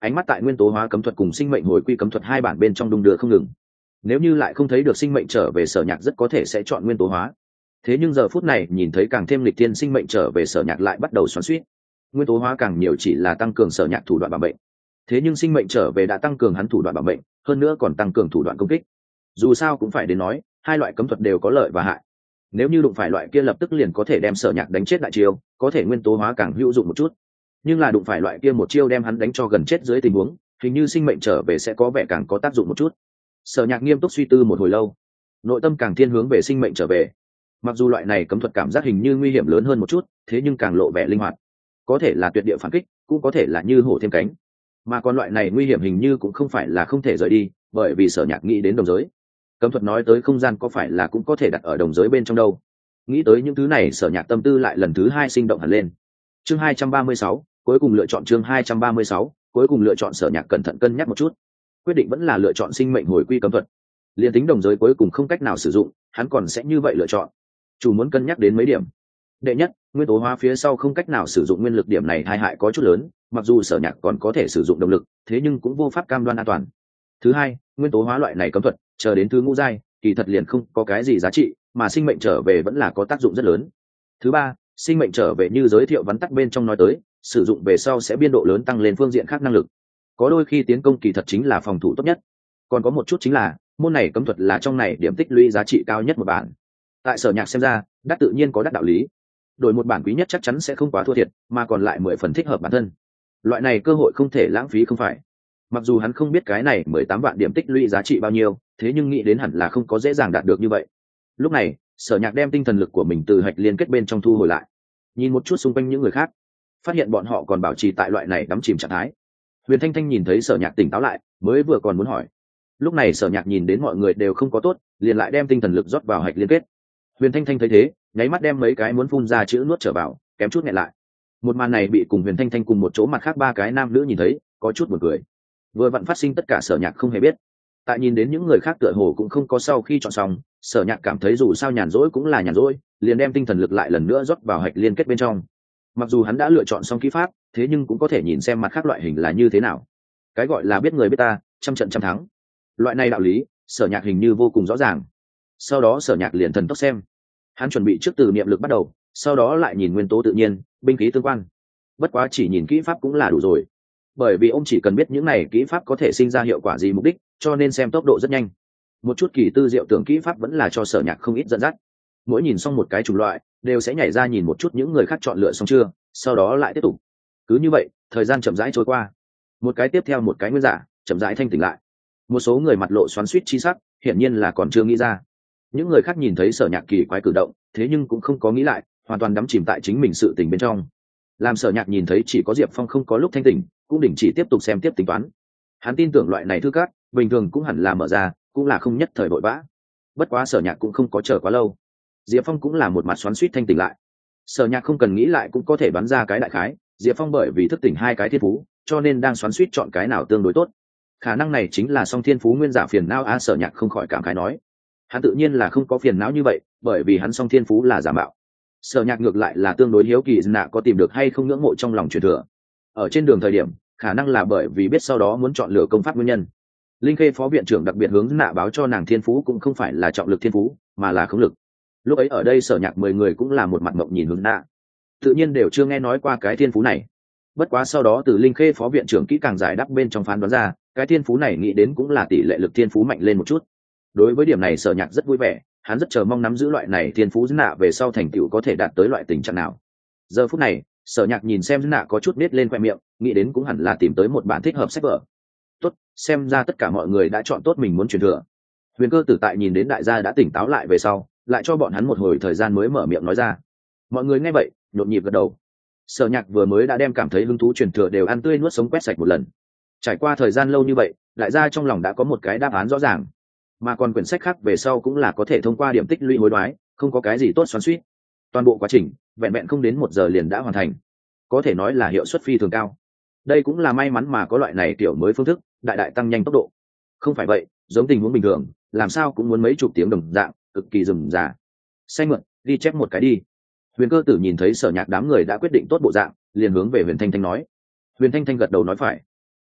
ánh mắt tại nguyên tố hóa cấm thuật cùng sinh mệnh hồi quy cấm thuật hai bản bên trong đung đưa không ngừng. Nếu như lại không thấy được sinh mệnh trở về, Sở Nhạc rất có thể sẽ chọn nguyên tố hóa. Thế nhưng giờ phút này nhìn thấy càng thêm lịch thiên sinh mệnh trở về, Sở Nhạc lại bắt đầu xoắn xuýt. Nguyên tố hóa càng nhiều chỉ là tăng cường Sở Nhạc thủ đoạn bảo mệnh, thế nhưng sinh mệnh trở về đã tăng cường hắn thủ đoạn bảo mệnh, hơn nữa còn tăng cường thủ đoạn công kích. Dù sao cũng phải đến nói, hai loại cấm thuật đều có lợi và hại. Nếu như đụng phải loại kia lập tức liền có thể đem Sở Nhạc đánh chết đại chiêu, có thể nguyên tố hóa càng hữu dụng một chút. Nhưng là đụng phải loại kia một chiêu đem hắn đánh cho gần chết dưới tình huống, hình như sinh mệnh trở về sẽ có vẻ càng có tác dụng một chút. Sở Nhạc nghiêm túc suy tư một hồi lâu, nội tâm càng thiên hướng về sinh mệnh trở về. Mặc dù loại này cấm thuật cảm giác hình như nguy hiểm lớn hơn một chút, thế nhưng càng lộ vẻ linh hoạt, có thể là tuyệt địa phản kích, cũng có thể là như hổ thêm cánh. Mà còn loại này nguy hiểm hình như cũng không phải là không thể rời đi, bởi vì Sở Nhạc nghĩ đến đồng giới. Cấm thuật nói tới không gian có phải là cũng có thể đặt ở đồng giới bên trong đâu. Nghĩ tới những thứ này, Sở Nhạc tâm tư lại lần thứ hai sinh động hẳn lên. Chương 236, cuối cùng lựa chọn. Chương 236, cuối cùng lựa chọn. Sở Nhạc cẩn thận cân nhắc một chút, quyết định vẫn là lựa chọn sinh mệnh hồi quy cấm thuật. Liên tính đồng giới cuối cùng không cách nào sử dụng, hắn còn sẽ như vậy lựa chọn. Chủ muốn cân nhắc đến mấy điểm. Đệ nhất, nguyên tố hóa phía sau không cách nào sử dụng nguyên lực, điểm này tai hại có chút lớn, mặc dù Sở Nhạc còn có thể sử dụng động lực, thế nhưng cũng vô pháp cam đoan an toàn. Thứ hai, nguyên tố hóa loại này cấm thuật chờ đến thứ ngũ giai kỳ thật liền không có cái gì giá trị, mà sinh mệnh trở về vẫn là có tác dụng rất lớn. Thứ ba, sinh mệnh trở về như giới thiệu vắn tắt bên trong nói tới, sử dụng về sau sẽ biên độ lớn tăng lên phương diện khác năng lực, có đôi khi tiến công kỳ thật chính là phòng thủ tốt nhất. Còn có một chút chính là môn này cấm thuật là trong này điểm tích lũy giá trị cao nhất một bản. Tại Sở Nhạc xem ra, đắt tự nhiên có đắt đạo lý, đổi một bản quý nhất chắc chắn sẽ không quá thua thiệt, mà còn lại 10 phần thích hợp bản thân. Loại này cơ hội không thể lãng phí không phải. Mặc dù hắn không biết cái này 18 vạn điểm tích lũy giá trị bao nhiêu, thế nhưng nghĩ đến hẳn là không có dễ dàng đạt được như vậy. Lúc này, Sở Nhạc đem tinh thần lực của mình từ hạch liên kết bên trong thu hồi lại, nhìn một chút xung quanh những người khác, phát hiện bọn họ còn bảo trì tại loại này đắm chìm trạng thái. Huyền Thanh Thanh nhìn thấy Sở Nhạc tỉnh táo lại, mới vừa còn muốn hỏi. Lúc này Sở Nhạc nhìn đến mọi người đều không có tốt, liền lại đem tinh thần lực rót vào hạch liên kết. Huyền Thanh Thanh thấy thế, nháy mắt đem mấy cái muốn phun ra chữ nuốt trở vào, kém chút nghẹn lại. Một màn này bị cùng Huyền Thanh Thanh cùng một chỗ mặt khác ba cái nam nữ nhìn thấy, có chút buồn cười. Vừa vặn phát sinh tất cả Sở Nhạc không hề biết. Tại nhìn đến những người khác tựa hồ cũng không có sau khi chọn xong, Sở Nhạc cảm thấy dù sao nhàn rỗi cũng là nhàn rỗi, liền đem tinh thần lực lại lần nữa rót vào hạch liên kết bên trong. Mặc dù hắn đã lựa chọn xong kỹ pháp, thế nhưng cũng có thể nhìn xem mặt khác loại hình là như thế nào. Cái gọi là biết người biết ta, trăm trận trăm thắng. Loại này đạo lý, Sở Nhạc hình như vô cùng rõ ràng. Sau đó Sở Nhạc liền thần tốc xem. Hắn chuẩn bị trước từ niệm lực bắt đầu, sau đó lại nhìn nguyên tố tự nhiên, binh khí tương quan. Bất quá chỉ nhìn kỹ pháp cũng là đủ rồi, bởi vì ông chỉ cần biết những này kỹ pháp có thể sinh ra hiệu quả gì mục đích, cho nên xem tốc độ rất nhanh. Một chút kỳ tư diệu tưởng kỹ pháp vẫn là cho Sở Nhạc không ít dẫn dắt. Mỗi nhìn xong một cái chủng loại, đều sẽ nhảy ra nhìn một chút những người khác chọn lựa xong chưa, sau đó lại tiếp tục. Cứ như vậy, thời gian chậm rãi trôi qua. Một cái tiếp theo một cái nguyên giả, chậm rãi thanh tỉnh lại. Một số người mặt lộ xoắn xuýt chi sắc, hiển nhiên là còn chưa nghĩ ra. Những người khác nhìn thấy Sở Nhạc kỳ quái cử động, thế nhưng cũng không có nghĩ lại, hoàn toàn đắm chìm tại chính mình sự tình bên trong. Làm Sở Nhạc nhìn thấy chỉ có Diệp Phong không có lúc thanh tỉnh, cũng đình chỉ tiếp tục xem tiếp tính toán. Hắn tin tưởng loại này thư cát bình thường cũng hẳn là mở ra, cũng là không nhất thời vội vã. Bất quá Sở Nhạc cũng không có chờ quá lâu, Diệp Phong cũng là một mặt xoắn xuýt thanh tỉnh lại. Sở Nhạc không cần nghĩ lại cũng có thể đoán ra cái đại khái, Diệp Phong bởi vì thức tỉnh hai cái thiên phú, cho nên đang xoắn xuýt chọn cái nào tương đối tốt. Khả năng này chính là song thiên phú nguyên giả phiền não. Sở Nhạc không khỏi cảm khái nói, hắn tự nhiên là không có phiền não như vậy, bởi vì hắn song thiên phú là giả mạo. Sở Nhạc ngược lại là tương đối hiếu kỳ nạ có tìm được hay không ngưỡng mộ trong lòng truyền thừa. Ở trên đường thời điểm, khả năng là bởi vì biết sau đó muốn chọn lựa công pháp nguyên nhân, Linh Khê phó viện trưởng đặc biệt hướng nạ báo cho nàng thiên phú cũng không phải là trọng lực thiên phú, mà là khống lực. Lúc ấy ở đây Sở Nhạc 10 người cũng là một mặt mộng nhìn hướng nạ, tự nhiên đều chưa nghe nói qua cái thiên phú này. Bất quá sau đó từ Linh Khê phó viện trưởng kỹ càng giải đáp bên trong phán đoán ra, cái thiên phú này nghĩ đến cũng là tỷ lệ lực thiên phú mạnh lên một chút. Đối với điểm này Sở Nhạc rất vui vẻ, hắn rất chờ mong nắm giữ loại này thiên phú nạ về sau thành tựu có thể đạt tới loại tình trạng nào. Giờ phút này, Sở Nhạc nhìn xem nạ có chút nết lên khoe miệng, nghĩ đến cũng hẳn là tìm tới một bản thích hợp sách vở. Tốt, xem ra tất cả mọi người đã chọn tốt mình muốn truyền thừa. Huyền Cơ Tử tại nhìn đến đại gia đã tỉnh táo lại về sau, lại cho bọn hắn một hồi thời gian mới mở miệng nói ra. Mọi người nghe vậy, nhộn nhịp gật đầu. Sở Nhạc vừa mới đã đem cảm thấy hứng thú truyền thừa đều ăn tươi nuốt sống quét sạch một lần. Trải qua thời gian lâu như vậy, đại gia trong lòng đã có một cái đáp án rõ ràng, mà còn quyển sách khác về sau cũng là có thể thông qua điểm tích lũy hối đoái, không có cái gì tốt xoắn xuýt. Toàn bộ quá trình vẹn vẹn không đến 1 giờ liền đã hoàn thành, có thể nói là hiệu suất phi thường cao. Đây cũng là may mắn mà có loại này kiểu mới phương thức, đại đại tăng nhanh tốc độ. Không phải vậy, giống tình huống bình thường, làm sao cũng muốn mấy chục tiếng đồng dạng, cực kỳ rườm rà. Xanh mượn, đi chép một cái đi. Huyền Cơ Tử nhìn thấy Sở Nhạc đám người đã quyết định tốt bộ dạng, liền hướng về Huyền Thanh Thanh nói. Huyền Thanh Thanh gật đầu nói phải.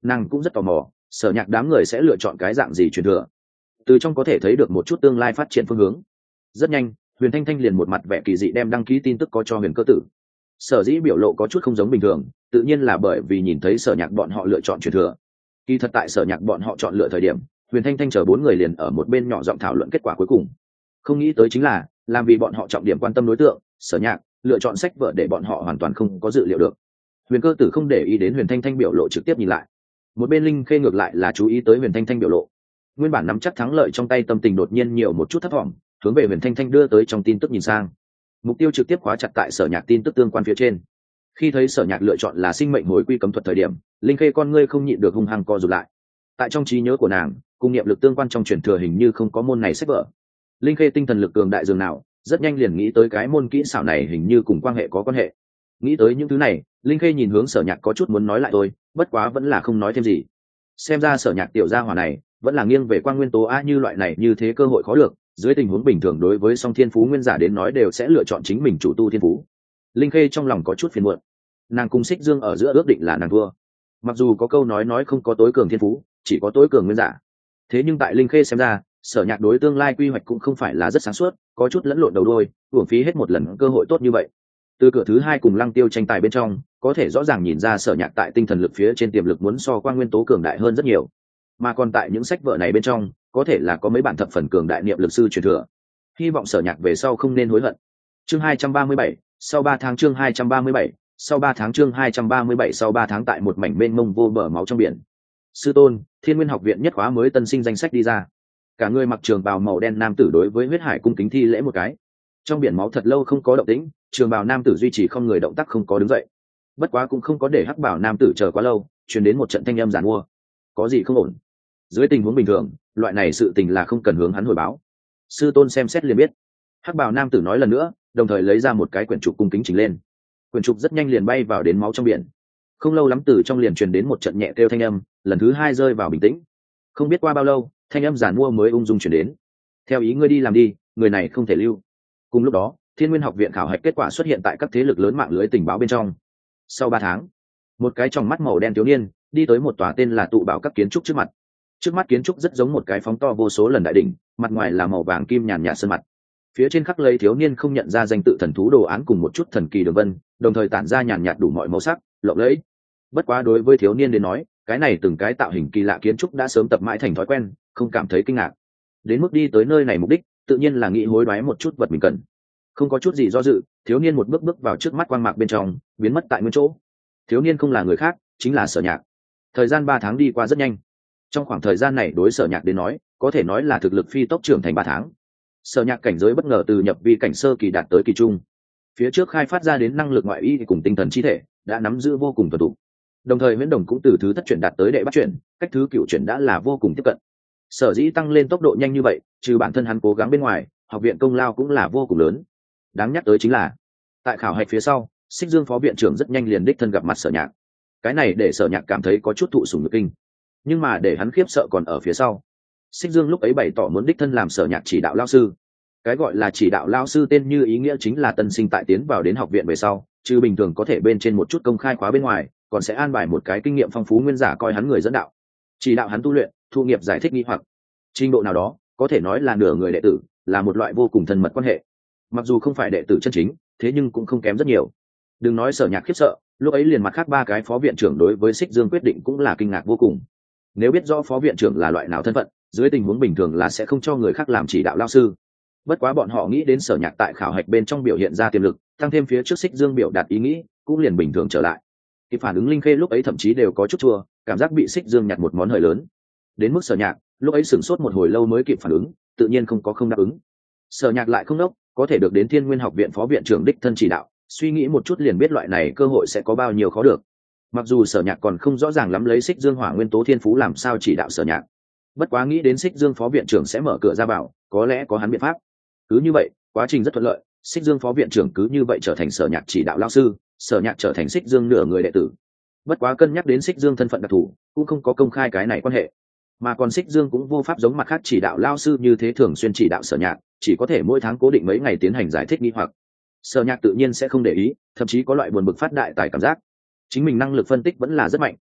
Nàng cũng rất tò mò Sở Nhạc đám người sẽ lựa chọn cái dạng gì truyền thừa, từ trong có thể thấy được một chút tương lai phát triển phương hướng. Rất nhanh Huyền Thanh Thanh liền một mặt vẻ kỳ dị đem đăng ký tin tức có cho Huyền Cơ Tử. Sở dĩ biểu lộ có chút không giống bình thường, tự nhiên là bởi vì nhìn thấy Sở Nhạc bọn họ lựa chọn truyền thừa. Kỳ thật tại Sở Nhạc bọn họ chọn lựa thời điểm, Huyền Thanh Thanh chờ bốn người liền ở một bên nhỏ giọng thảo luận kết quả cuối cùng. Không nghĩ tới chính là, làm vì bọn họ trọng điểm quan tâm đối tượng, Sở Nhạc lựa chọn sách vở để bọn họ hoàn toàn không có dự liệu được. Huyền Cơ Tử không để ý đến Huyền Thanh Thanh biểu lộ, trực tiếp nhìn lại. Một bên Linh Khê ngược lại là chú ý tới Huyền Thanh Thanh biểu lộ. Nguyên bản nắm chắc thắng lợi trong tay tâm tình đột nhiên nhiều một chút thất vọng, hướng về Huyền Thanh Thanh đưa tới trong tin tức nhìn sang. Mục tiêu trực tiếp khóa chặt tại Sở Nhạc tin tức tương quan phía trên. Khi thấy Sở Nhạc lựa chọn là sinh mệnh hồi quy cấm thuật thời điểm, Linh Khê con ngươi không nhịn được hung hăng co rụt lại. Tại trong trí nhớ của nàng, cung niệm lực tương quan trong truyền thừa hình như không có môn này sách vở. Linh Khê tinh thần lực cường đại dường nào, rất nhanh liền nghĩ tới cái môn kỹ xảo này hình như cùng quan hệ có quan hệ. Nghĩ tới những thứ này, Linh Khê nhìn hướng Sở Nhạc có chút muốn nói lại thôi, bất quá vẫn là không nói thêm gì. Xem ra Sở Nhạc tiểu gia hỏa này vẫn là nghiêng về quan nguyên tố a, như loại này như thế cơ hội khó được, dưới tình huống bình thường đối với song thiên phú nguyên giả đến nói đều sẽ lựa chọn chính mình chủ tu thiên phú. Linh Khê trong lòng có chút phiền muộn. Nàng cùng Xích Dương ở giữa ước định là nàng thua. Mặc dù có câu nói không có tối cường thiên phú, chỉ có tối cường nguyên giả. Thế nhưng tại Linh Khê xem ra, Sở Nhạc đối tương lai quy hoạch cũng không phải là rất sáng suốt, có chút lẫn lộn đầu đuôi, uổng phí hết một lần cơ hội tốt như vậy. Từ cửa thứ hai cùng Lăng Tiêu tranh tài bên trong, có thể rõ ràng nhìn ra Sở Nhạc tại tinh thần lực phía trên tiềm lực muốn so Quang Nguyên Tố cường đại hơn rất nhiều. Mà còn tại những sách vở này bên trong, có thể là có mấy bản thập phần cường đại niệm lực sư truyền thừa. Hy vọng Sở Nhạc về sau không nên hối hận. Chương 237, sau 3 tháng chương 237, sau 3 tháng chương 237 sau 3 tháng tại một mảnh mênh mông vô bờ máu trong biển. Sư tôn, Thiên Nguyên học viện nhất khóa mới tân sinh danh sách đi ra. Cả người mặc trường bào màu đen nam tử đối với huyết hải cung kính thi lễ một cái. Trong biển máu thật lâu không có động tĩnh, trường bào nam tử duy trì không người động tác không có đứng dậy. Bất quá cũng không có để hắc bảo nam tử chờ quá lâu, truyền đến một trận thanh âm giàn mua. Có gì không ổn? Dưới tình huống bình thường, loại này sự tình là không cần hướng hắn hồi báo. Sư tôn xem xét liền biết. Hắc bảo nam tử nói lần nữa, đồng thời lấy ra một cái quyển trục cung kính chỉnh lên. Quyển trục rất nhanh liền bay vào đến máu trong biển. Không lâu lắm từ trong liền truyền đến một trận nhẹ kêu thanh âm, lần thứ hai rơi vào bình tĩnh. Không biết qua bao lâu, thanh âm giàn mua mới ung dung truyền đến. Theo ý ngươi đi làm đi, người này không thể lưu. Cùng lúc đó, Thiên Nguyên học viện khảo hạch kết quả xuất hiện tại các thế lực lớn mạng lưới tình báo bên trong. Sau 3 tháng, một cái trong mắt màu đen thiếu niên đi tới một tòa tên là tụ bảo các kiến trúc trước mặt. Trước mắt kiến trúc rất giống một cái phóng to vô số lần đại đỉnh, mặt ngoài là màu vàng kim nhàn nhạt sơn mặt. Phía trên khắc lấy thiếu niên không nhận ra danh tự thần thú đồ án cùng một chút thần kỳ đường vân, đồng thời tản ra nhàn nhạt đủ mọi màu sắc, lộng lẫy. Bất quá đối với thiếu niên đến nói, cái này từng cái tạo hình kỳ lạ kiến trúc đã sớm tập mãi thành thói quen, không cảm thấy kinh ngạc. Đến mức đi tới nơi này mục đích, tự nhiên là nghĩ hối đoái một chút vật mình cần. Không có chút gì do dự, thiếu niên một bước bước vào trước mắt quang mạc bên trong, biến mất tại nguyên chỗ. Thiếu niên không là người khác, chính là Sở Nhạc. Thời gian 3 tháng đi qua rất nhanh. Trong khoảng thời gian này đối Sở Nhạc đến nói, có thể nói là thực lực phi tốc trưởng thành 3 tháng. Sở Nhạc cảnh giới bất ngờ từ nhập vi cảnh sơ kỳ đạt tới kỳ trung. Phía trước khai phát ra đến năng lực ngoại y cùng tinh thần chi thể, đã nắm giữ vô cùng thuần thục. Đồng thời Huyễn Đồng cũng từ thứ thất chuyển đạt tới đệ bắt chuyển, cách thứ cửu chuyển đã là vô cùng tiếp cận. Sở dĩ tăng lên tốc độ nhanh như vậy, trừ bản thân hắn cố gắng bên ngoài, học viện công lao cũng là vô cùng lớn. Đáng nhắc tới chính là, tại khảo hạch phía sau, Xích Dương phó viện trưởng rất nhanh liền đích thân gặp mặt Sở Nhạc. Cái này để Sở Nhạc cảm thấy có chút thụ sủng nhược kinh, nhưng mà để hắn khiếp sợ còn ở phía sau. Xích Dương lúc ấy bày tỏ muốn đích thân làm Sở Nhạc chỉ đạo lao sư. Cái gọi là chỉ đạo lao sư tên như ý nghĩa chính là tân sinh tại tiến vào đến học viện về sau, trừ bình thường có thể bên trên một chút công khai khóa bên ngoài, còn sẽ an bài một cái kinh nghiệm phong phú nguyên giả coi hắn người dẫn đạo, chỉ đạo hắn tu luyện, thu nghiệp giải thích nghi hoặc. Trình độ nào đó, có thể nói là nửa người đệ tử, là một loại vô cùng thân mật quan hệ. Mặc dù không phải đệ tử chân chính, thế nhưng cũng không kém rất nhiều. Đừng nói Sở Nhạc khiếp sợ, lúc ấy liền mặt khác 3 cái phó viện trưởng đối với Xích Dương quyết định cũng là kinh ngạc vô cùng. Nếu biết rõ phó viện trưởng là loại nào thân phận, dưới tình huống bình thường là sẽ không cho người khác làm chỉ đạo lao sư. Bất quá bọn họ nghĩ đến Sở Nhạc tại khảo hạch bên trong biểu hiện ra tiềm lực, tăng thêm phía trước Xích Dương biểu đạt ý nghĩ, cũng liền bình thường trở lại. Cái phản ứng Linh Khê lúc ấy thậm chí đều có chút chua, cảm giác bị Xích Dương nhặt một món hời lớn. Đến mức Sở Nhạc, lúc ấy sửng sốt một hồi lâu mới kịp phản ứng, tự nhiên không đáp ứng. Sở Nhạc lại không đốc, có thể được đến Thiên Nguyên học viện phó viện trưởng đích thân chỉ đạo, suy nghĩ một chút liền biết loại này cơ hội sẽ có bao nhiêu khó được. Mặc dù Sở Nhạc còn không rõ ràng lắm lấy Xích Dương hỏa nguyên tố thiên phú làm sao chỉ đạo Sở Nhạc, bất quá nghĩ đến Xích Dương phó viện trưởng sẽ mở cửa ra bảo, có lẽ có hắn biện pháp. Cứ như vậy, quá trình rất thuận lợi, Xích Dương phó viện trưởng cứ như vậy trở thành Sở Nhạc chỉ đạo lao sư, Sở Nhạc trở thành Xích Dương nửa người đệ tử. Bất quá cân nhắc đến Xích Dương thân phận đặc thù, cũng không có công khai cái này quan hệ, mà còn Xích Dương cũng vô pháp giống mặt khác chỉ đạo lao sư như thế thường xuyên chỉ đạo Sở Nhạc, chỉ có thể mỗi tháng cố định mấy ngày tiến hành giải thích nghi hoặc. Sở Nhạc tự nhiên sẽ không để ý, thậm chí có loại buồn bực phát đại tài cảm giác. Chính mình năng lực phân tích vẫn là rất mạnh,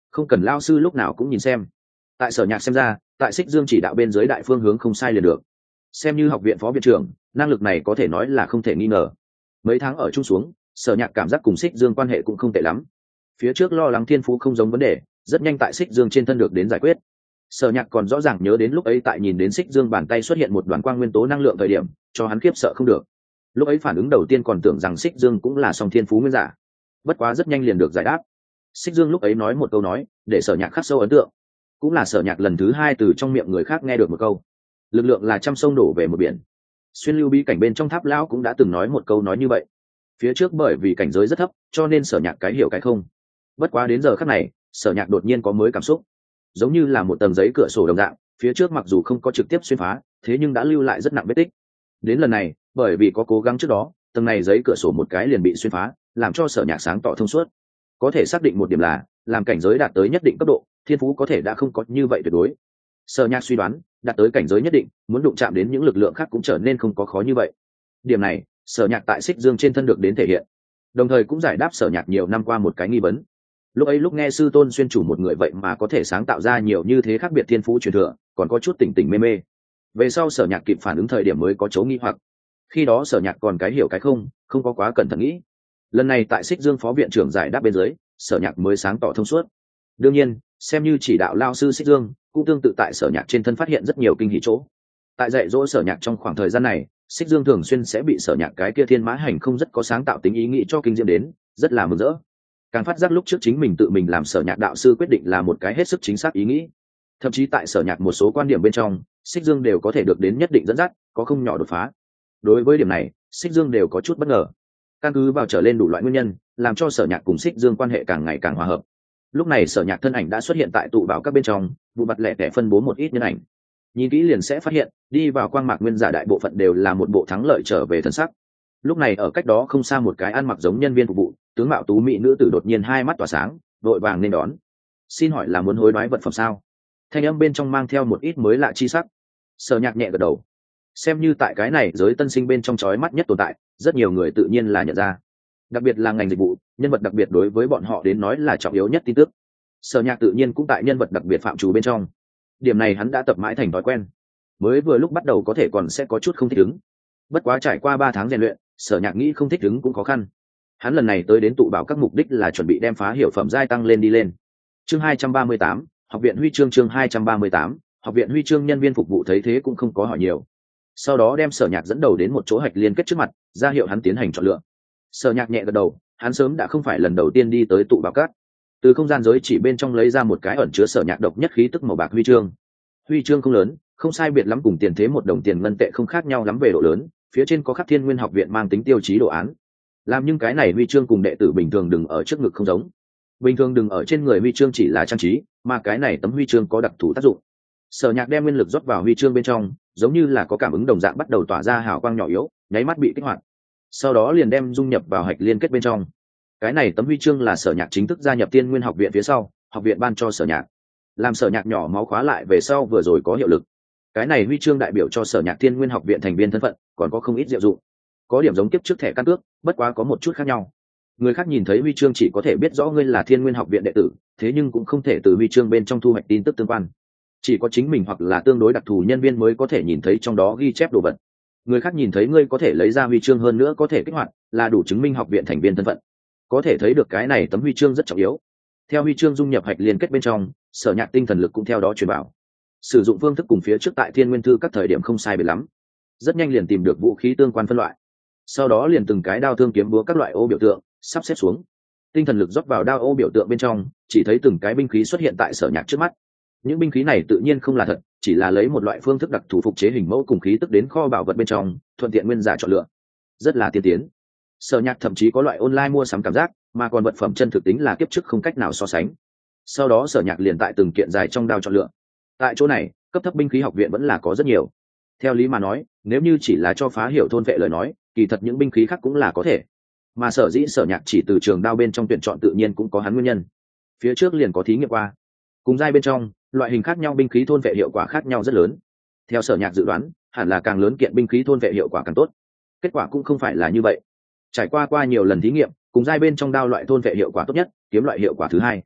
không cần lao sư lúc nào cũng nhìn xem. Tại Sở Nhạc xem ra, tại Xích Dương chỉ đạo bên dưới đại phương hướng không sai liền được. Xem như học viện phó viện trưởng, năng lực này có thể nói là không thể nghi ngờ. Mấy tháng ở chung xuống, Sở Nhạc cảm giác cùng Xích Dương quan hệ cũng không tệ lắm. Phía trước lo lắng thiên phú không giống vấn đề, rất nhanh tại Xích Dương trên thân được đến giải quyết. Sở Nhạc còn rõ ràng nhớ đến lúc ấy tại nhìn đến Xích Dương bàn tay xuất hiện một đoàn quang nguyên tố năng lượng thời điểm, cho hắn khiếp sợ không được. Lúc ấy phản ứng đầu tiên còn tưởng rằng Xích Dương cũng là song thiên phú nguyên giả. Bất quá rất nhanh liền được giải đáp. Xích Dương lúc ấy nói một câu nói, để Sở Nhạc khắc sâu ấn tượng. Cũng là Sở Nhạc lần thứ hai từ trong miệng người khác nghe được một câu: lực lượng là trăm sông đổ về một biển. Xuyên lưu bí cảnh bên trong Tháp lão cũng đã từng nói một câu nói như vậy. Phía trước bởi vì cảnh giới rất thấp, cho nên Sở Nhạc cái hiểu cái không. Bất quá đến giờ khắc này, Sở Nhạc đột nhiên có mới cảm xúc, giống như là một tầng giấy cửa sổ đồng dạng, phía trước mặc dù không có trực tiếp xuyên phá, thế nhưng đã lưu lại rất nặng vết tích. Đến lần này, bởi vì có cố gắng trước đó, tầng này giấy cửa sổ một cái liền bị xuyên phá, làm cho Sở Nhạc sáng tỏ thông suốt. Có thể xác định một điểm là, làm cảnh giới đạt tới nhất định cấp độ, thiên phú có thể đã không có như vậy tuyệt đối. Sở Nhạc suy đoán, đạt tới cảnh giới nhất định, muốn đụng chạm đến những lực lượng khác cũng trở nên không có khó như vậy. Điểm này, Sở Nhạc tại Xích Dương trên thân được đến thể hiện, đồng thời cũng giải đáp Sở Nhạc nhiều năm qua một cái nghi vấn. Lúc ấy lúc nghe sư tôn xuyên chủ một người vậy mà có thể sáng tạo ra nhiều như thế khác biệt thiên phú truyền thừa, còn có chút tỉnh tỉnh mê mê. Về sau Sở Nhạc kịp phản ứng thời điểm mới có chỗ nghi hoặc. Khi đó Sở Nhạc còn cái hiểu cái không có quá cẩn thận nghĩ. Lần này tại Xích Dương phó viện trưởng giải đáp bên dưới, Sở Nhạc mới sáng tỏ thông suốt. Đương nhiên, xem như chỉ đạo lao sư Xích Dương, cũng tương tự tại Sở Nhạc trên thân phát hiện rất nhiều kinh hỉ chỗ. Tại dạy dỗ Sở Nhạc trong khoảng thời gian này, Xích Dương thường xuyên sẽ bị Sở Nhạc cái kia thiên mã hành không rất có sáng tạo tính ý nghĩ cho kinh diễm đến, rất là mừng rỡ. Càng phát giác lúc trước chính mình tự mình làm Sở Nhạc đạo sư quyết định là một cái hết sức chính xác ý nghĩ. Thậm chí tại Sở Nhạc một số quan điểm bên trong, Xích Dương đều có thể được đến nhất định dẫn dắt, có không nhỏ đột phá. Đối với điểm này, Xích Dương đều có chút bất ngờ. Căn cứ vào trở lên đủ loại nguyên nhân, làm cho Sở Nhạc cùng Xích Dương quan hệ càng ngày càng hòa hợp. Lúc này Sở Nhạc thân ảnh đã xuất hiện tại tụ bảo các bên trong, vụ mặt lẻ tẻ phân bố một ít nhân ảnh. Nhìn kỹ liền sẽ phát hiện, đi vào quang mạc nguyên giả đại bộ phận đều là một bộ thắng lợi trở về thần sắc. Lúc này ở cách đó không xa một cái ăn mặc giống nhân viên phục vụ, tướng mạo tú mỹ nữ tử đột nhiên hai mắt tỏa sáng, vội vàng nên đón. Xin hỏi là muốn hối đoái vật phẩm sao? Thanh âm bên trong mang theo một ít mới lạ chi sắc. Sở Nhạc nhẹ gật đầu. Xem như tại cái này giới tân sinh bên trong chói mắt nhất tồn tại, rất nhiều người tự nhiên là nhận ra. Đặc biệt là ngành dịch vụ, nhân vật đặc biệt đối với bọn họ đến nói là trọng yếu nhất tin tức. Sở Nhạc tự nhiên cũng tại nhân vật đặc biệt phạm trù bên trong. Điểm này hắn đã tập mãi thành thói quen. Mới vừa lúc bắt đầu có thể còn sẽ có chút không thích ứng. Bất quá trải qua 3 tháng rèn luyện, Sở Nhạc nghĩ không thích ứng cũng khó khăn. Hắn lần này tới đến tụ bảo các mục đích là chuẩn bị đem phá hiểu phẩm giai tăng lên đi lên. Chương 238, học viện huy chương. Chương 238, học viện huy chương. Nhân viên phục vụ thấy thế cũng không có hỏi nhiều. Sau đó đem Sở Nhạc dẫn đầu đến một chỗ hạch liên kết trước mặt, ra hiệu hắn tiến hành chọn lựa. Sở Nhạc nhẹ gật đầu, hắn sớm đã không phải lần đầu tiên đi tới tụ bảo các. Từ không gian giới chỉ bên trong lấy ra một cái ẩn chứa Sở Nhạc độc nhất khí tức màu bạc huy chương. Huy chương không lớn, không sai biệt lắm cùng tiền thế một đồng tiền ngân tệ không khác nhau lắm về độ lớn, phía trên có khắc Thiên Nguyên học viện mang tính tiêu chí đồ án. Làm nhưng cái này huy chương cùng đệ tử bình thường đừng ở trước ngực không giống. Bình thường đừng ở trên người huy chương chỉ là trang trí, mà cái này tấm huy chương có đặc thù tác dụng. Sở Nhạc đem nguyên lực rót vào huy chương bên trong, giống như là có cảm ứng đồng dạng bắt đầu tỏa ra hào quang nhỏ yếu, nháy mắt bị kích hoạt. Sau đó liền đem dung nhập vào hạch liên kết bên trong. Cái này tấm huy chương là Sở Nhạc chính thức gia nhập Thiên Nguyên học viện phía sau, học viện ban cho Sở Nhạc. Làm Sở Nhạc nhỏ máu khóa lại về sau vừa rồi có hiệu lực. Cái này huy chương đại biểu cho Sở Nhạc Thiên Nguyên học viện thành viên thân phận, còn có không ít diệu dụng. Có điểm giống kiếp trước thẻ căn cước, bất quá có một chút khác nhau. Người khác nhìn thấy huy chương chỉ có thể biết rõ ngươi là Thiên Nguyên học viện đệ tử, thế nhưng cũng không thể từ huy chương bên trong thu hoạch tin tức tương quan. Chỉ có chính mình hoặc là tương đối đặc thù nhân viên mới có thể nhìn thấy trong đó ghi chép đồ vật. Người khác nhìn thấy ngươi có thể lấy ra huy chương hơn nữa có thể kích hoạt, là đủ chứng minh học viện thành viên thân phận. Có thể thấy được cái này tấm huy chương rất trọng yếu. Theo huy chương dung nhập hạch liên kết bên trong, Sở Nhạc tinh thần lực cũng theo đó truyền vào. Sử dụng phương thức cùng phía trước tại Thiên Nguyên thư các thời điểm không sai biệt lắm. Rất nhanh liền tìm được vũ khí tương quan phân loại. Sau đó liền từng cái đao thương kiếm búa các loại ô biểu tượng sắp xếp xuống. Tinh thần lực rót vào đao ô biểu tượng bên trong, chỉ thấy từng cái binh khí xuất hiện tại Sở Nhạc trước mắt. Những binh khí này tự nhiên không là thật, chỉ là lấy một loại phương thức đặc thù phục chế hình mẫu cùng khí tức đến kho bảo vật bên trong, thuận tiện nguyên giả chọn lựa. Rất là tiên tiến. Sở Nhạc thậm chí có loại online mua sắm cảm giác, mà còn vật phẩm chân thực tính là kiếp trước không cách nào so sánh. Sau đó Sở Nhạc liền tại từng kiện dài trong đao chọn lựa. Tại chỗ này, cấp thấp binh khí học viện vẫn là có rất nhiều. Theo lý mà nói, nếu như chỉ là cho phá hiểu thôn vệ lời nói, kỳ thật những binh khí khác cũng là có thể. Mà sở dĩ Sở Nhạc chỉ từ trường đao bên trong tuyển chọn tự nhiên cũng có hắn nguyên nhân. Phía trước liền có thí nghiệm qua. Cùng giai bên trong, loại hình khác nhau binh khí thôn vệ hiệu quả khác nhau rất lớn. Theo Sở Nhạc dự đoán, hẳn là càng lớn kiện binh khí thôn vệ hiệu quả càng tốt. Kết quả cũng không phải là như vậy. Trải qua nhiều lần thí nghiệm, cùng giai bên trong đao loại thôn vệ hiệu quả tốt nhất, kiếm loại hiệu quả thứ hai.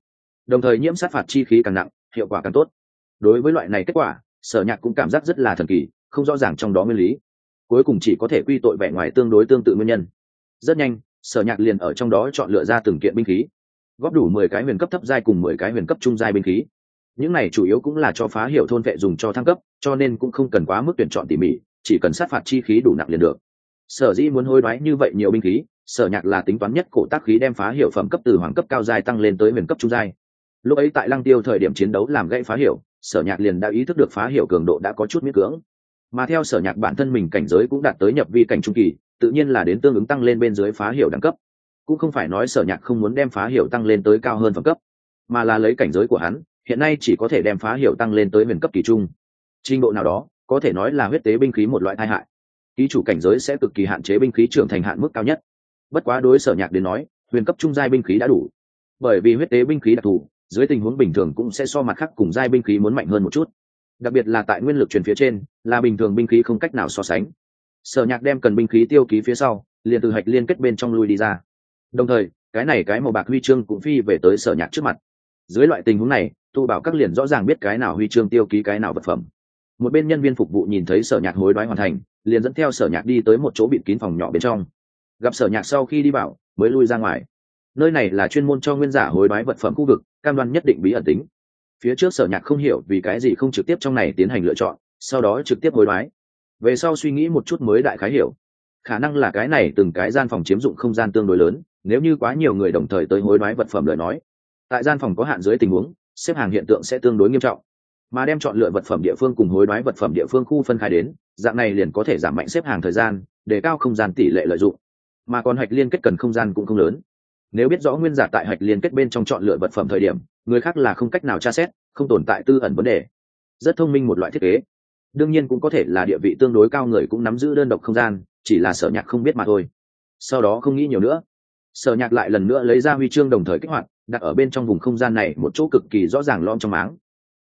đồng thời nhiễm sát phạt chi khí càng nặng, hiệu quả càng tốt. Đối với loại này kết quả, Sở Nhạc cũng cảm giác rất là thần kỳ, không rõ ràng trong đó nguyên lý, cuối cùng chỉ có thể quy tội vẻ ngoài tương đối tương tự nguyên nhân. Rất nhanh, Sở Nhạc liền ở trong đó chọn lựa ra từng kiện binh khí, góp đủ 10 cái huyền cấp thấp giai cùng 10 cái huyền cấp trung giai binh khí. Những này chủ yếu cũng là cho phá hiểu thôn vệ dùng cho thăng cấp, cho nên cũng không cần quá mức tuyển chọn tỉ mỉ, chỉ cần sát phạt chi khí đủ nặng liền được. Sở dĩ muốn hối đoái như vậy nhiều binh khí, Sở Nhạc là tính toán nhất cổ tác khí đem phá hiểu phẩm cấp từ hoàng cấp cao giai tăng lên tới huyền cấp trung giai. Lúc ấy tại Lăng Tiêu thời điểm chiến đấu làm gãy phá hiểu, Sở Nhạc liền đã ý thức được phá hiểu cường độ đã có chút miễn cưỡng, mà theo Sở Nhạc bản thân mình cảnh giới cũng đạt tới nhập vi cảnh trung kỳ, tự nhiên là đến tương ứng tăng lên bên dưới phá hiểu đẳng cấp. Cũng không phải nói Sở Nhạc không muốn đem phá hiểu tăng lên tới cao hơn phẩm cấp, mà là lấy cảnh giới của hắn hiện nay chỉ có thể đem phá hiểu tăng lên tới huyền cấp kỳ trung. Trình độ nào đó có thể nói là huyết tế binh khí một loại tai hại, ký chủ cảnh giới sẽ cực kỳ hạn chế binh khí trưởng thành hạn mức cao nhất. Bất quá đối Sở Nhạc đến nói, huyền cấp trung giai binh khí đã đủ, bởi vì huyết tế binh khí đặc thù, dưới tình huống bình thường cũng sẽ so mặt khác cùng giai binh khí muốn mạnh hơn một chút, đặc biệt là tại nguyên lực truyền phía trên, là bình thường binh khí không cách nào so sánh. Sở Nhạc đem cần binh khí tiêu ký phía sau, liền từ hạch liên kết bên trong lui đi ra, đồng thời cái màu bạc huy chương cũng phi về tới Sở Nhạc trước mặt. Dưới loại tình huống này, tu bảo các liền rõ ràng biết cái nào huy chương tiêu ký cái nào vật phẩm. Một bên nhân viên phục vụ nhìn thấy Sở Nhạc hối đoái hoàn thành, liền dẫn theo Sở Nhạc đi tới một chỗ bịt kín phòng nhỏ bên trong. Gặp Sở Nhạc sau khi đi vào, mới lui ra ngoài. Nơi này là chuyên môn cho nguyên giả hối đoái vật phẩm khu vực, cam đoan nhất định bí ẩn tính. Phía trước Sở Nhạc không hiểu vì cái gì không trực tiếp trong này tiến hành lựa chọn, sau đó trực tiếp hối đoái. Về sau suy nghĩ một chút mới đại khái hiểu, khả năng là cái này từng cái gian phòng chiếm dụng không gian tương đối lớn, nếu như quá nhiều người đồng thời tới hối đoái vật phẩm lời nói, tại gian phòng có hạn dưới tình huống, xếp hàng hiện tượng sẽ tương đối nghiêm trọng, mà đem chọn lựa vật phẩm địa phương cùng hối đoái vật phẩm địa phương khu phân khai đến, dạng này liền có thể giảm mạnh xếp hàng thời gian, đề cao không gian tỷ lệ lợi dụng. Mà còn hạch liên kết cần không gian cũng không lớn, nếu biết rõ nguyên giả tại hạch liên kết bên trong chọn lựa vật phẩm thời điểm, người khác là không cách nào tra xét, không tồn tại tư ẩn vấn đề. Rất thông minh một loại thiết kế. Đương nhiên cũng có thể là địa vị tương đối cao người cũng nắm giữ đơn độc không gian, chỉ là Sở Nhạc không biết mà thôi. Sau đó không nghĩ nhiều nữa, Sở Nhạc lại lần nữa lấy ra huy chương đồng thời kích hoạt, đặt ở bên trong vùng không gian này một chỗ cực kỳ rõ ràng lõm trong máng.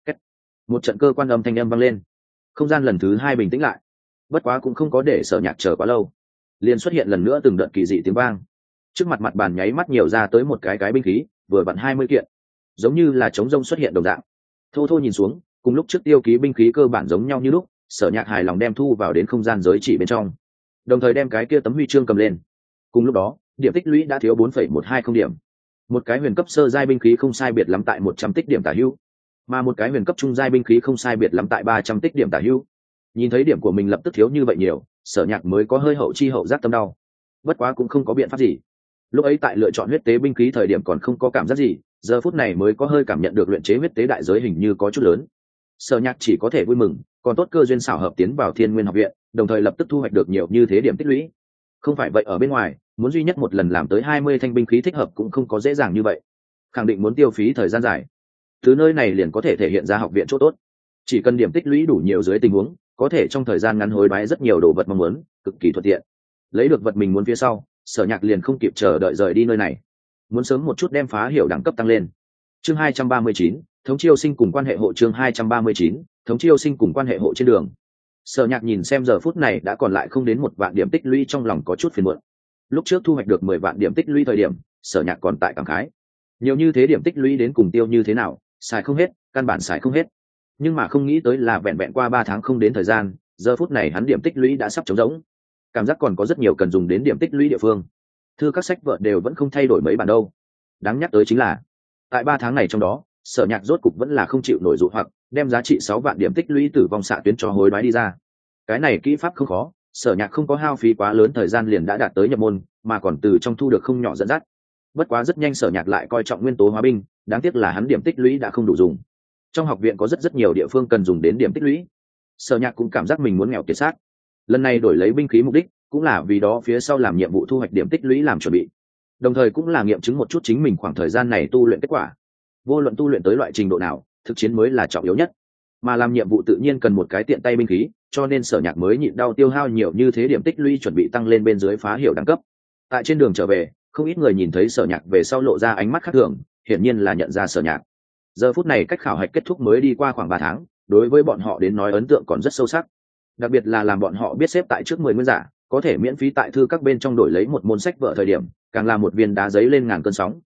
Một trận cơ quan âm thanh âm vang lên, không gian lần thứ 2 bình tĩnh lại. Bất quá cũng không có để Sở Nhạc chờ quá lâu, liền xuất hiện lần nữa từng đợt kỳ dị tiếng vang. Trước mặt mặt bàn nháy mắt nhiều ra tới một cái binh khí, vừa vặn 20 kiện, giống như là trống rông xuất hiện đồng dạng. Thô thô nhìn xuống, cùng lúc trước tiêu ký binh khí cơ bản giống nhau như lúc. Sở Nhạc hài lòng đem thu vào đến không gian giới chỉ bên trong, đồng thời đem cái kia tấm huy chương cầm lên. Cùng lúc đó, điểm tích lũy đã thiếu 4,120 điểm. Một cái huyền cấp sơ giai binh khí không sai biệt lắm tại 100 tích điểm tả hữu, mà một cái huyền cấp trung giai binh khí không sai biệt lắm tại 300 tích điểm tả hữu. Nhìn thấy điểm của mình lập tức thiếu như vậy nhiều, Sở Nhạc mới có hơi hậu chi hậu giác tâm đau. Bất quá cũng không có biện pháp gì. Lúc ấy tại lựa chọn huyết tế binh khí thời điểm còn không có cảm giác gì, giờ phút này mới có hơi cảm nhận được luyện chế huyết tế đại giới hình như có chút lớn. Sở Nhạc chỉ có thể vui mừng, còn tốt cơ duyên xảo hợp tiến vào Thiên Nguyên học viện, đồng thời lập tức thu hoạch được nhiều như thế điểm tích lũy. Không phải vậy ở bên ngoài, muốn duy nhất một lần làm tới 20 thanh binh khí thích hợp cũng không có dễ dàng như vậy, khẳng định muốn tiêu phí thời gian dài. Từ nơi này liền có thể thể hiện ra học viện chỗ tốt, chỉ cần điểm tích lũy đủ nhiều dưới tình huống, có thể trong thời gian ngắn hối đoái rất nhiều đồ vật mong muốn, cực kỳ thuận tiện. Lấy được vật mình muốn phía sau, Sở Nhạc liền không kịp chờ đợi rời đi nơi này, muốn sớm một chút đem phá hiểu đẳng cấp tăng lên. Chương 239, thống chiêu sinh cùng quan hệ hộ. Chương 239, thống chiêu sinh cùng quan hệ hộ trên đường. Sở Nhạc nhìn xem giờ phút này đã còn lại không đến 1 vạn điểm tích lũy, trong lòng có chút phiền muộn. Lúc trước thu hoạch được 10 vạn điểm tích lũy thời điểm, Sở Nhạc còn tại cảm khái, nhiều như thế điểm tích lũy đến cùng tiêu như thế nào, xài không hết, căn bản xài không hết. Nhưng mà không nghĩ tới là vẹn vẹn qua 3 tháng không đến thời gian, giờ phút này hắn điểm tích lũy đã sắp trống rỗng, cảm giác còn có rất nhiều cần dùng đến điểm tích lũy địa phương. Thư các sách vở đều vẫn không thay đổi mấy bản đâu. Đáng nhắc tới chính là, tại 3 tháng này trong đó, Sở Nhạc rốt cục vẫn là không chịu nổi dụ hoặc, đem giá trị 6 vạn điểm tích lũy tử vong xạ tuyến cho hối đoái đi ra. Cái này kỹ pháp không khó, Sở Nhạc không có hao phí quá lớn thời gian liền đã đạt tới nhập môn, mà còn từ trong thu được không nhỏ dẫn dắt. Bất quá rất nhanh Sở Nhạc lại coi trọng nguyên tố hóa binh, đáng tiếc là hắn điểm tích lũy đã không đủ dùng. Trong học viện có rất nhiều địa phương cần dùng đến điểm tích lũy. Sở Nhạc cũng cảm giác mình muốn nghèo kiệt xác. Lần này đổi lấy binh khí mục đích cũng là vì đó phía sau làm nhiệm vụ thu hoạch điểm tích lũy làm chuẩn bị, đồng thời cũng là nghiệm chứng một chút chính mình khoảng thời gian này tu luyện kết quả. Vô luận tu luyện tới loại trình độ nào, thực chiến mới là trọng yếu nhất, mà làm nhiệm vụ tự nhiên cần một cái tiện tay binh khí, cho nên Sở Nhạc mới nhịn đau tiêu hao nhiều như thế điểm tích lũy chuẩn bị tăng lên bên dưới phá hiểu đẳng cấp. Tại trên đường trở về, không ít người nhìn thấy Sở Nhạc về sau lộ ra ánh mắt khác thường, hiển nhiên là nhận ra Sở Nhạc. Giờ phút này cách khảo hạch kết thúc mới đi qua khoảng 3 tháng, đối với bọn họ đến nói ấn tượng còn rất sâu sắc, đặc biệt là làm bọn họ biết xếp tại trước 10 nguyên giả có thể miễn phí tại thư các bên trong đổi lấy một môn sách vở thời điểm, càng là một viên đá giấy lên ngàn cơn sóng.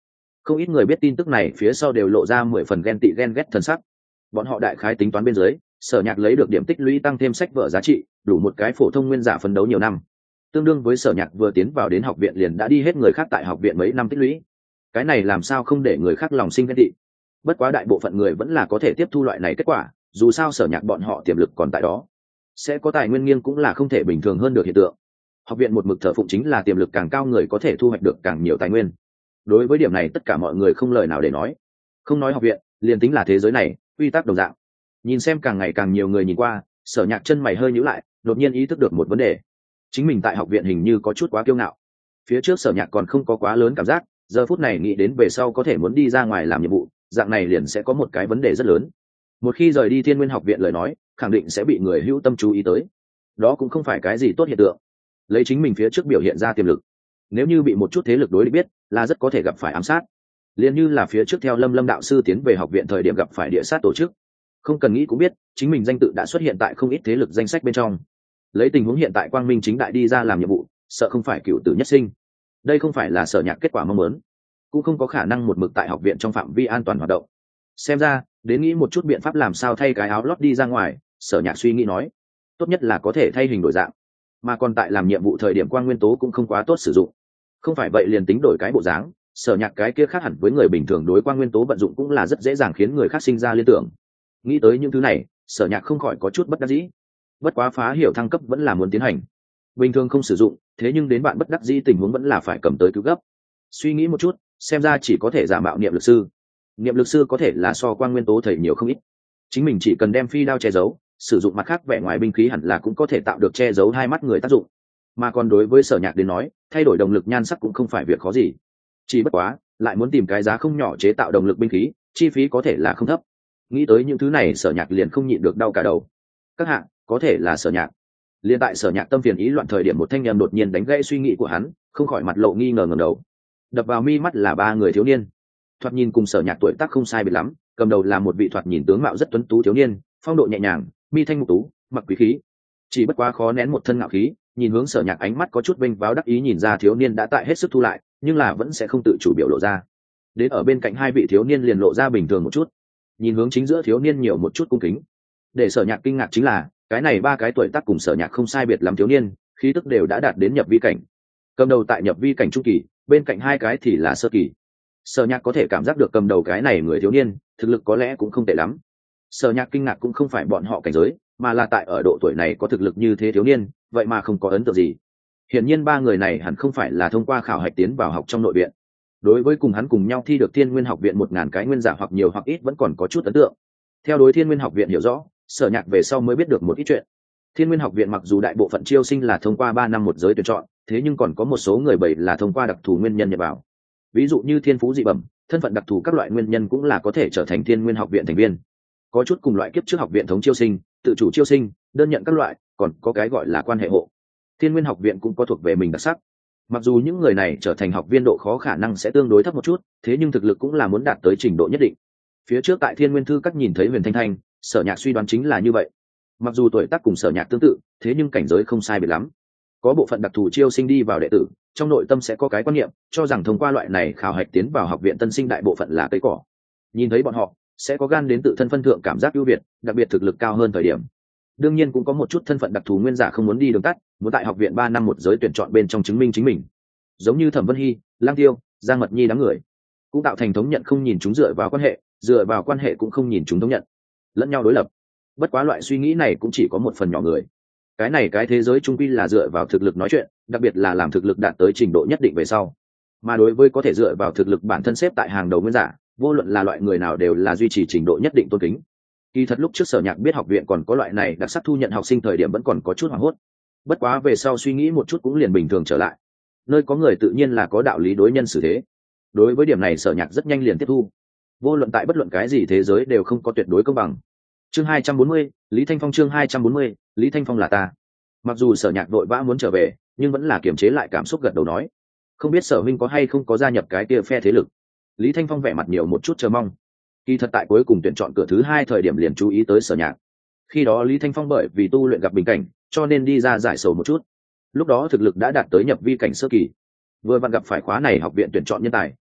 Không ít người biết tin tức này phía sau đều lộ ra 10 phần ghen tị ghen ghét thân sắc. Bọn họ đại khái tính toán bên dưới, Sở Nhạc lấy được điểm tích lũy tăng thêm sách vở giá trị, đủ một cái phổ thông nguyên giả phấn đấu nhiều năm. Tương đương với Sở Nhạc vừa tiến vào đến học viện liền đã đi hết người khác tại học viện mấy năm tích lũy. Cái này làm sao không để người khác lòng sinh ghen tị. Bất quá đại bộ phận người vẫn là có thể tiếp thu loại này kết quả, dù sao Sở Nhạc bọn họ tiềm lực còn tại đó. Sẽ có tài nguyên nghiêng cũng là không thể bình thường hơn được hiện tượng. Học viện một mực thờ phụng chính là tiềm lực càng cao người có thể thu hoạch được càng nhiều tài nguyên. Đối với điểm này tất cả mọi người không lời nào để nói. Không nói học viện, liền tính là thế giới này, quy tắc đồng dạng. Nhìn xem càng ngày càng nhiều người nhìn qua, Sở Nhạc chân mày hơi nhíu lại, đột nhiên ý thức được một vấn đề. Chính mình tại học viện hình như có chút quá kiêu ngạo. Phía trước Sở Nhạc còn không có quá lớn cảm giác, giờ phút này nghĩ đến về sau có thể muốn đi ra ngoài làm nhiệm vụ, dạng này liền sẽ có một cái vấn đề rất lớn. Một khi rời đi Thiên Nguyên học viện lời nói, khẳng định sẽ bị người hữu tâm chú ý tới. Đó cũng không phải cái gì tốt hiện tượng. Lấy chính mình phía trước biểu hiện ra tiềm lực, nếu như bị một chút thế lực đối địch biết, là rất có thể gặp phải ám sát. Liền như là phía trước theo Lâm đạo sư tiến về học viện thời điểm gặp phải địa sát tổ chức, không cần nghĩ cũng biết, chính mình danh tự đã xuất hiện tại không ít thế lực danh sách bên trong. Lấy tình huống hiện tại quang minh chính đại đi ra làm nhiệm vụ, sợ không phải cựu tử nhất sinh. Đây không phải là Sở Nhạc kết quả mong muốn, cũng không có khả năng một mực tại học viện trong phạm vi an toàn hoạt động. Xem ra, đến nghĩ một chút biện pháp làm sao thay cái áo lót đi ra ngoài. Sở Nhạc suy nghĩ nói, tốt nhất là có thể thay hình đổi dạng, mà còn tại làm nhiệm vụ thời điểm quang nguyên tố cũng không quá tốt sử dụng. Không phải vậy liền tính đổi cái bộ dáng, Sở Nhạc cái kia khác hẳn với người bình thường đối quang nguyên tố vận dụng cũng là rất dễ dàng khiến người khác sinh ra liên tưởng. Nghĩ tới những thứ này, Sở Nhạc không khỏi có chút bất đắc dĩ. Bất quá phá hiểu thăng cấp vẫn là muốn tiến hành. Bình thường không sử dụng, thế nhưng đến bạn bất đắc dĩ tình huống vẫn là phải cầm tới cứu gấp. Suy nghĩ một chút, xem ra chỉ có thể giả mạo niệm lực sư. Niệm lực sư có thể là so quang nguyên tố thầy nhiều không ít. Chính mình chỉ cần đem phi đao che giấu, sử dụng mặt khác vẻ ngoài binh khí hẳn là cũng có thể tạo được che giấu hai mắt người tác dụng. Mà còn đối với Sở Nhạc đến nói, thay đổi động lực nhan sắc cũng không phải việc khó gì. Chỉ bất quá, lại muốn tìm cái giá không nhỏ chế tạo động lực binh khí, chi phí có thể là không thấp. Nghĩ tới những thứ này, Sở Nhạc liền không nhịn được đau cả đầu. Các hạ, có thể là Sở Nhạc. Liên tại Sở Nhạc tâm phiền ý loạn thời điểm, một thanh âm đột nhiên đánh gãy suy nghĩ của hắn, không khỏi mặt lộ nghi ngờ ngẩng đầu. Đập vào mi mắt là ba người thiếu niên. Thoạt nhìn cùng Sở Nhạc tuổi tác không sai biệt lắm, cầm đầu là một vị thoạt nhìn tướng mạo rất tuấn tú thiếu niên, phong độ nhẹ nhàng, mi thanh mục tú, mặc quý khí. Chỉ bất quá khó nén một thân ngạo khí, nhìn hướng Sở Nhạc ánh mắt có chút vênh váo đắc ý, nhìn ra thiếu niên đã tại hết sức thu lại, nhưng là vẫn sẽ không tự chủ biểu lộ ra. Đến ở bên cạnh hai vị thiếu niên liền lộ ra bình thường một chút, nhìn hướng chính giữa thiếu niên nhiều một chút cung kính. Để Sở Nhạc kinh ngạc chính là, cái này ba cái tuổi tác cùng Sở Nhạc không sai biệt lắm thiếu niên, khí tức đều đã đạt đến nhập vi cảnh. Cầm đầu tại nhập vi cảnh trung kỳ, bên cạnh hai cái thì là sơ kỳ. Sở Nhạc có thể cảm giác được cầm đầu cái này người thiếu niên, thực lực có lẽ cũng không tệ lắm. Sở Nhạc kinh ngạc cũng không phải bọn họ cảnh giới, mà là tại ở độ tuổi này có thực lực như thế thiếu niên, vậy mà không có ấn tượng gì. Hiển nhiên ba người này hẳn không phải là thông qua khảo hạch tiến vào học trong nội viện. Đối với cùng hắn cùng nhau thi được Thiên Nguyên học viện 1000 cái nguyên giả hoặc nhiều hoặc ít vẫn còn có chút ấn tượng. Theo đối Thiên Nguyên học viện hiểu rõ, Sở Nhạc về sau mới biết được một ít chuyện. Thiên Nguyên học viện mặc dù đại bộ phận chiêu sinh là thông qua 3 năm một giới tuyển chọn, thế nhưng còn có một số người bảy là thông qua đặc thù nguyên nhân nhập vào. Ví dụ như thiên phú dị bẩm, thân phận đặc thù các loại nguyên nhân cũng là có thể trở thành Thiên Nguyên học viện thành viên. Có chút cùng loại kiếp trước học viện thống chiêu sinh, tự chủ chiêu sinh, đơn nhận các loại, còn có cái gọi là quan hệ hộ. Thiên Nguyên học viện cũng có thuộc về mình đặc sắc. Mặc dù những người này trở thành học viên độ khó khả năng sẽ tương đối thấp một chút, thế nhưng thực lực cũng là muốn đạt tới trình độ nhất định. Phía trước tại Thiên Nguyên thư các nhìn thấy Huyền Thanh Thanh, Sở Nhạc suy đoán chính là như vậy. Mặc dù tuổi tác cùng Sở Nhạc tương tự, thế nhưng cảnh giới không sai biệt lắm. Có bộ phận đặc thù chiêu sinh đi vào đệ tử, trong nội tâm sẽ có cái quan niệm, cho rằng thông qua loại này khảo hạch tiến vào học viện tân sinh đại bộ phận là cây cỏ. Nhìn thấy bọn họ, sẽ có gan đến tự thân phân thượng cảm giác ưu việt, đặc biệt thực lực cao hơn thời điểm. Đương nhiên cũng có một chút thân phận đặc thù nguyên giả không muốn đi đường tắt, muốn tại học viện 3 năm một giới tuyển chọn bên trong chứng minh chính mình. Giống như Thẩm Vân Hy, Lang Tiêu, Giang Mật Nhi đám người, cũng tạo thành thống nhận không nhìn chúng dựa vào quan hệ cũng không nhìn chúng thống nhận, lẫn nhau đối lập. Bất quá loại suy nghĩ này cũng chỉ có một phần nhỏ người. Cái thế giới trung quy là dựa vào thực lực nói chuyện, đặc biệt là làm thực lực đạt tới trình độ nhất định về sau. Mà đối với có thể dựa vào thực lực bản thân xếp tại hàng đầu nguyên giả, vô luận là loại người nào đều là duy trì trình độ nhất định tôn kính. Kỳ thật lúc trước Sở Nhạc biết học viện còn có loại này đặc sắc thu nhận học sinh thời điểm vẫn còn có chút hoảng hốt. Bất quá về sau suy nghĩ một chút cũng liền bình thường trở lại. Nơi có người tự nhiên là có đạo lý đối nhân xử thế. Đối với điểm này Sở Nhạc rất nhanh liền tiếp thu. Vô luận tại bất luận cái gì thế giới đều không có tuyệt đối công bằng. Chương 240, Lý Thanh Phong chương 240, Lý Thanh Phong là ta. Mặc dù Sở Nhạc vội vã muốn trở về, nhưng vẫn là kiềm chế lại cảm xúc gật đầu nói, không biết Sở huynh có hay không có gia nhập cái kia phe thế lực. Lý Thanh Phong vẻ mặt nhiều một chút chờ mong. Kỳ thật tại cuối cùng tuyển chọn cửa thứ 2 thời điểm liền chú ý tới Sở Nhạc. Khi đó Lý Thanh Phong bởi vì tu luyện gặp bình cảnh, cho nên đi ra giải sầu một chút. Lúc đó thực lực đã đạt tới nhập vi cảnh sơ kỳ. Vừa vặn gặp phải khóa này học viện tuyển chọn nhân tài,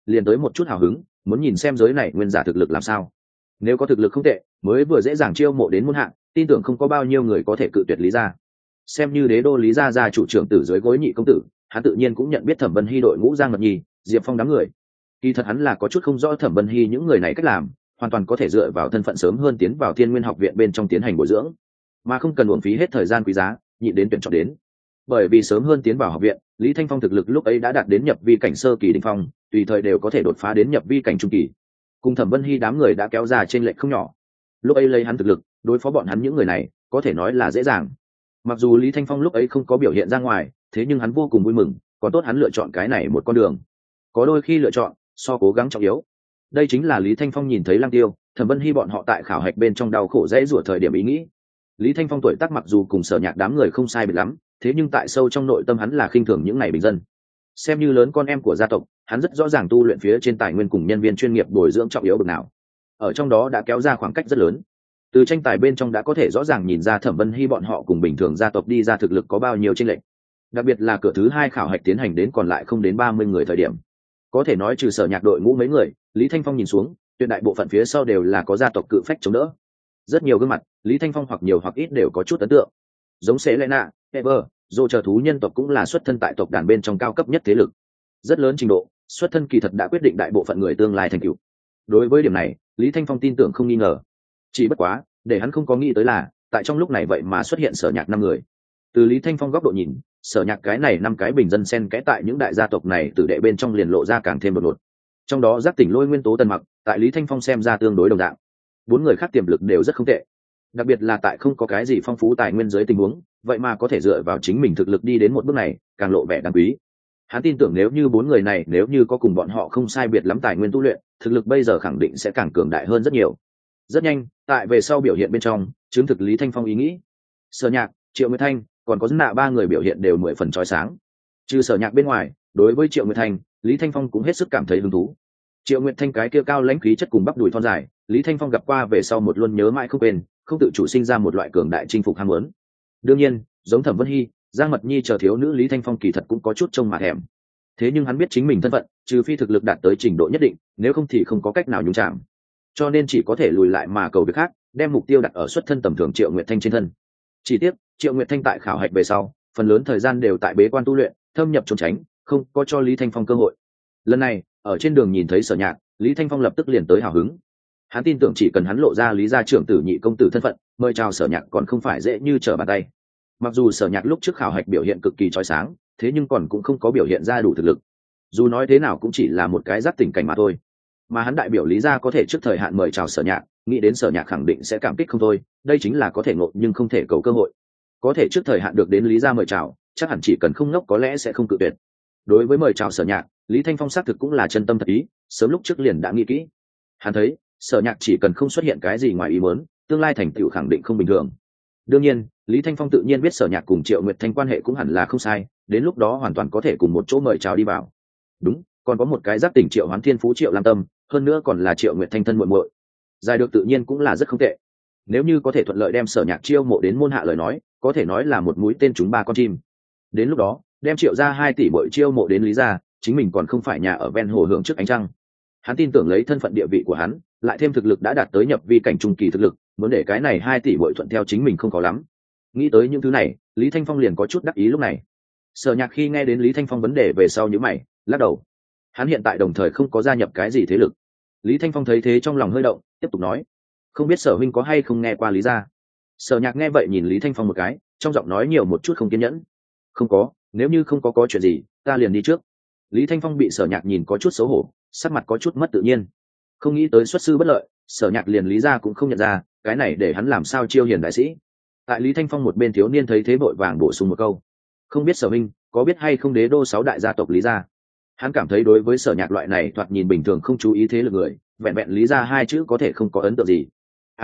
liền tới một chút hào hứng, muốn nhìn xem giới này nguyên giả thực lực làm sao. Nếu có thực lực không tệ, mới vừa dễ dàng chiêu mộ đến muôn hạng, tin tưởng không có bao nhiêu người có thể cự tuyệt Lý gia. Xem như đế đô Lý gia gia chủ trưởng tử dưới gối nhị công tử, hắn tự nhiên cũng nhận biết Thẩm Vân Hy đội ngũ Giang Mật Nhi, Diệp Phong đám người. Kỳ thật hắn là có chút không rõ Thẩm Vân Hy những người này cách làm, hoàn toàn có thể dựa vào thân phận sớm hơn tiến vào Thiên Nguyên học viện bên trong tiến hành bồi dưỡng, mà không cần uổng phí hết thời gian quý giá, nhịn đến tuyển chọn đến. Bởi vì sớm hơn tiến vào học viện, Lý Thanh Phong thực lực lúc ấy đã đạt đến nhập vi cảnh sơ kỳ đỉnh phong, tùy thời đều có thể đột phá đến nhập vi cảnh trung kỳ. Cùng Thẩm Vân Hy đám người đã kéo ra trên lệch không nhỏ. Lúc ấy lấy hắn thực lực, đối phó bọn hắn những người này, có thể nói là dễ dàng. Mặc dù Lý Thanh Phong lúc ấy không có biểu hiện ra ngoài, thế nhưng hắn vô cùng vui mừng, còn tốt hắn lựa chọn cái này một con đường. Có đôi khi lựa chọn, so cố gắng trọng yếu. Đây chính là Lý Thanh Phong nhìn thấy Lăng Tiêu, Thẩm Vân Hy bọn họ tại khảo hạch bên trong đau khổ dễ rủa thời điểm ý nghĩ. Lý Thanh Phong tuổi tác mặc dù cùng Sở Nhạc đám người không sai biệt lắm, thế nhưng tại sâu trong nội tâm hắn là khinh thường những ngày bình dân. Xem như lớn con em của gia tộc, hắn rất rõ ràng tu luyện phía trên tài nguyên cùng nhân viên chuyên nghiệp bồi dưỡng trọng yếu bậc nào. Ở trong đó đã kéo ra khoảng cách rất lớn. Từ tranh tài bên trong đã có thể rõ ràng nhìn ra Thẩm Vân Hy bọn họ cùng bình thường gia tộc đi ra thực lực có bao nhiêu chênh lệch. Đặc biệt là cửa thứ 2 khảo hạch tiến hành đến còn lại không đến 30 người thời điểm. Có thể nói trừ Sở Nhạc đội ngũ mấy người, Lý Thanh Phong nhìn xuống, tuyệt đại bộ phận phía sau đều là có gia tộc cự phách chống đỡ. Rất nhiều gương mặt, Lý Thanh Phong hoặc nhiều hoặc ít đều có chút ấn tượng. Giống Selena, Ever, dù chờ thú nhân tộc cũng là xuất thân tại tộc đàn bên trong cao cấp nhất thế lực. Rất lớn trình độ, xuất thân kỳ thật đã quyết định đại bộ phận người tương lai thành tựu. Đối với điểm này, Lý Thanh Phong tin tưởng không nghi ngờ. Chỉ bất quá, để hắn không có nghĩ tới là, tại trong lúc này vậy mà xuất hiện Sở Nhạc 5 người. Từ Lý Thanh Phong góc độ nhìn, Sở Nhạc cái này 5 cái bình dân xen kẽ tại những đại gia tộc này tử đệ bên trong liền lộ ra càng thêm đột ngột. Trong đó giác tỉnh Lôi Nguyên Tố Tần Mặc, tại Lý Thanh Phong xem ra tương đối đồng dạng. 4 người khác tiềm lực đều rất không tệ. Đặc biệt là tại không có cái gì phong phú tài nguyên dưới tình huống, vậy mà có thể dựa vào chính mình thực lực đi đến một bước này, càng lộ vẻ đáng quý. Hắn tin tưởng nếu như 4 người này nếu như có cùng bọn họ không sai biệt lắm tài nguyên tu luyện, thực lực bây giờ khẳng định sẽ càng cường đại hơn rất nhiều. Rất nhanh, tại về sau biểu hiện bên trong, chứng thực Lý Thanh Phong ý nghĩ. Sở Nhạc, Triệu Nguyệt Thanh, còn có Nạ 3 người biểu hiện đều 10 phần chói sáng. Trừ Sở Nhạc bên ngoài, đối với Triệu Nguyệt Thanh, Lý Thanh Phong cũng hết sức cảm thấy hứng thú. Triệu Nguyệt Thanh cái kia cao lãnh khí chất cùng bắp đùi thon dài, Lý Thanh Phong gặp qua về sau một luôn nhớ mãi không quên, không tự chủ sinh ra một loại cường đại chinh phục ham muốn. Đương nhiên, giống Thẩm Vân Hy, Giang Mật Nhi chờ thiếu nữ Lý Thanh Phong kỳ thật cũng có chút trông mà thèm. Thế nhưng hắn biết chính mình thân phận, trừ phi thực lực đạt tới trình độ nhất định, nếu không thì không có cách nào nhúng chạm. Cho nên chỉ có thể lùi lại mà cầu việc khác, đem mục tiêu đặt ở xuất thân tầm thường Triệu Nguyệt Thanh trên thân. Chỉ tiếc, Triệu Nguyệt Thanh tại khảo hạch về sau, phần lớn thời gian đều tại bế quan tu luyện, thâm nhập trốn tránh, không có cho Lý Thanh Phong cơ hội. Lần này, ở trên đường nhìn thấy Sở Nhạc, Lý Thanh Phong lập tức liền tới hào hứng. Hắn tin tưởng chỉ cần hắn lộ ra Lý gia trưởng tử nhị công tử thân phận, mời chào Sở Nhạc còn không phải dễ như trở bàn tay. Mặc dù Sở Nhạc lúc trước khảo hạch biểu hiện cực kỳ chói sáng, thế nhưng còn cũng không có biểu hiện ra đủ thực lực. Dù nói thế nào cũng chỉ là một cái giác tỉnh cảnh mà thôi. Mà hắn đại biểu Lý gia có thể trước thời hạn mời chào Sở Nhạc, nghĩ đến Sở Nhạc khẳng định sẽ cảm kích không thôi, đây chính là có thể ngộ nhưng không thể cầu cơ hội. Có thể trước thời hạn được đến Lý gia mời chào, chắc hẳn chỉ cần không ngốc có lẽ sẽ không cự tuyệt. Đối với mời chào Sở Nhạc, Lý Thanh Phong xác thực cũng là chân tâm thật ý, sớm lúc trước liền đã nghĩ kỹ. Hắn thấy, Sở Nhạc chỉ cần không xuất hiện cái gì ngoài ý muốn, tương lai thành tựu khẳng định không bình thường. Đương nhiên, Lý Thanh Phong tự nhiên biết Sở Nhạc cùng Triệu Nguyệt Thanh quan hệ cũng hẳn là không sai, đến lúc đó hoàn toàn có thể cùng một chỗ mời chào đi vào. Đúng, còn có một cái giác tỉnh Triệu Hoán Thiên Phú Triệu Lam Tâm, hơn nữa còn là Triệu Nguyệt Thanh thân muội muội. Giải được tự nhiên cũng là rất không tệ. Nếu như có thể thuận lợi đem Sở Nhạc chiêu mộ đến môn hạ lời nói, có thể nói là một mũi tên trúng 3 con chim. Đến lúc đó, đem Triệu gia 2 tỷ bội chiêu mộ đến Lý gia, chính mình còn không phải nhà ở ven hồ hưởng trước ánh trăng. Hắn tin tưởng lấy thân phận địa vị của hắn, lại thêm thực lực đã đạt tới nhập vi cảnh trung kỳ thực lực, muốn để cái này 2 tỷ bội thuận theo chính mình không khó lắm. Nghĩ tới những thứ này, Lý Thanh Phong liền có chút đắc ý lúc này. Sở Nhạc khi nghe đến Lý Thanh Phong vấn đề về sau nhíu mày, lắc đầu. Hắn hiện tại đồng thời không có gia nhập cái gì thế lực. Lý Thanh Phong thấy thế trong lòng hơi động, tiếp tục nói: "Không biết Sở huynh có hay không nghe qua Lý gia?" Sở Nhạc nghe vậy nhìn Lý Thanh Phong một cái, trong giọng nói nhiều một chút không kiên nhẫn. "Không có, nếu như không có chuyện gì, ta liền đi trước." Lý Thanh Phong bị Sở Nhạc nhìn có chút xấu hổ, sắc mặt có chút mất tự nhiên. Không nghĩ tới xuất sư bất lợi, Sở Nhạc liền Lý gia cũng không nhận ra, cái này để hắn làm sao chiêu hiền đại sĩ. Tại Lý Thanh Phong một bên thiếu niên thấy thế vội vàng bổ sung một câu: "Không biết Sở huynh có biết hay không đế đô 6 đại gia tộc Lý gia?" Hắn cảm thấy đối với Sở Nhạc loại này thoạt nhìn bình thường không chú ý thế lực người, vẹn vẹn Lý gia 2 chữ có thể không có ấn tượng gì.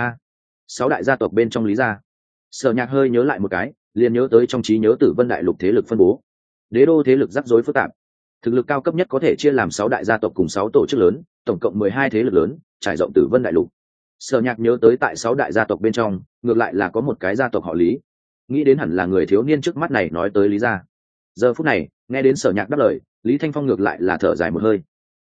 6 đại gia tộc bên trong Lý gia. Sở Nhạc hơi nhớ lại một cái, liền nhớ tới trong trí nhớ Tử Vân đại lục thế lực phân bố. Đế đô thế lực rắc rối phức tạp, thực lực cao cấp nhất có thể chia làm 6 đại gia tộc cùng 6 tổ chức lớn, tổng cộng 12 thế lực lớn, trải rộng Tử Vân đại lục. Sở Nhạc nhớ tới tại 6 đại gia tộc bên trong, ngược lại là có một cái gia tộc họ Lý, nghĩ đến hẳn là người thiếu niên trước mắt này nói tới Lý gia. Giờ phút này, nghe đến Sở Nhạc đáp lời, Lý Thanh Phong ngược lại là thở dài một hơi.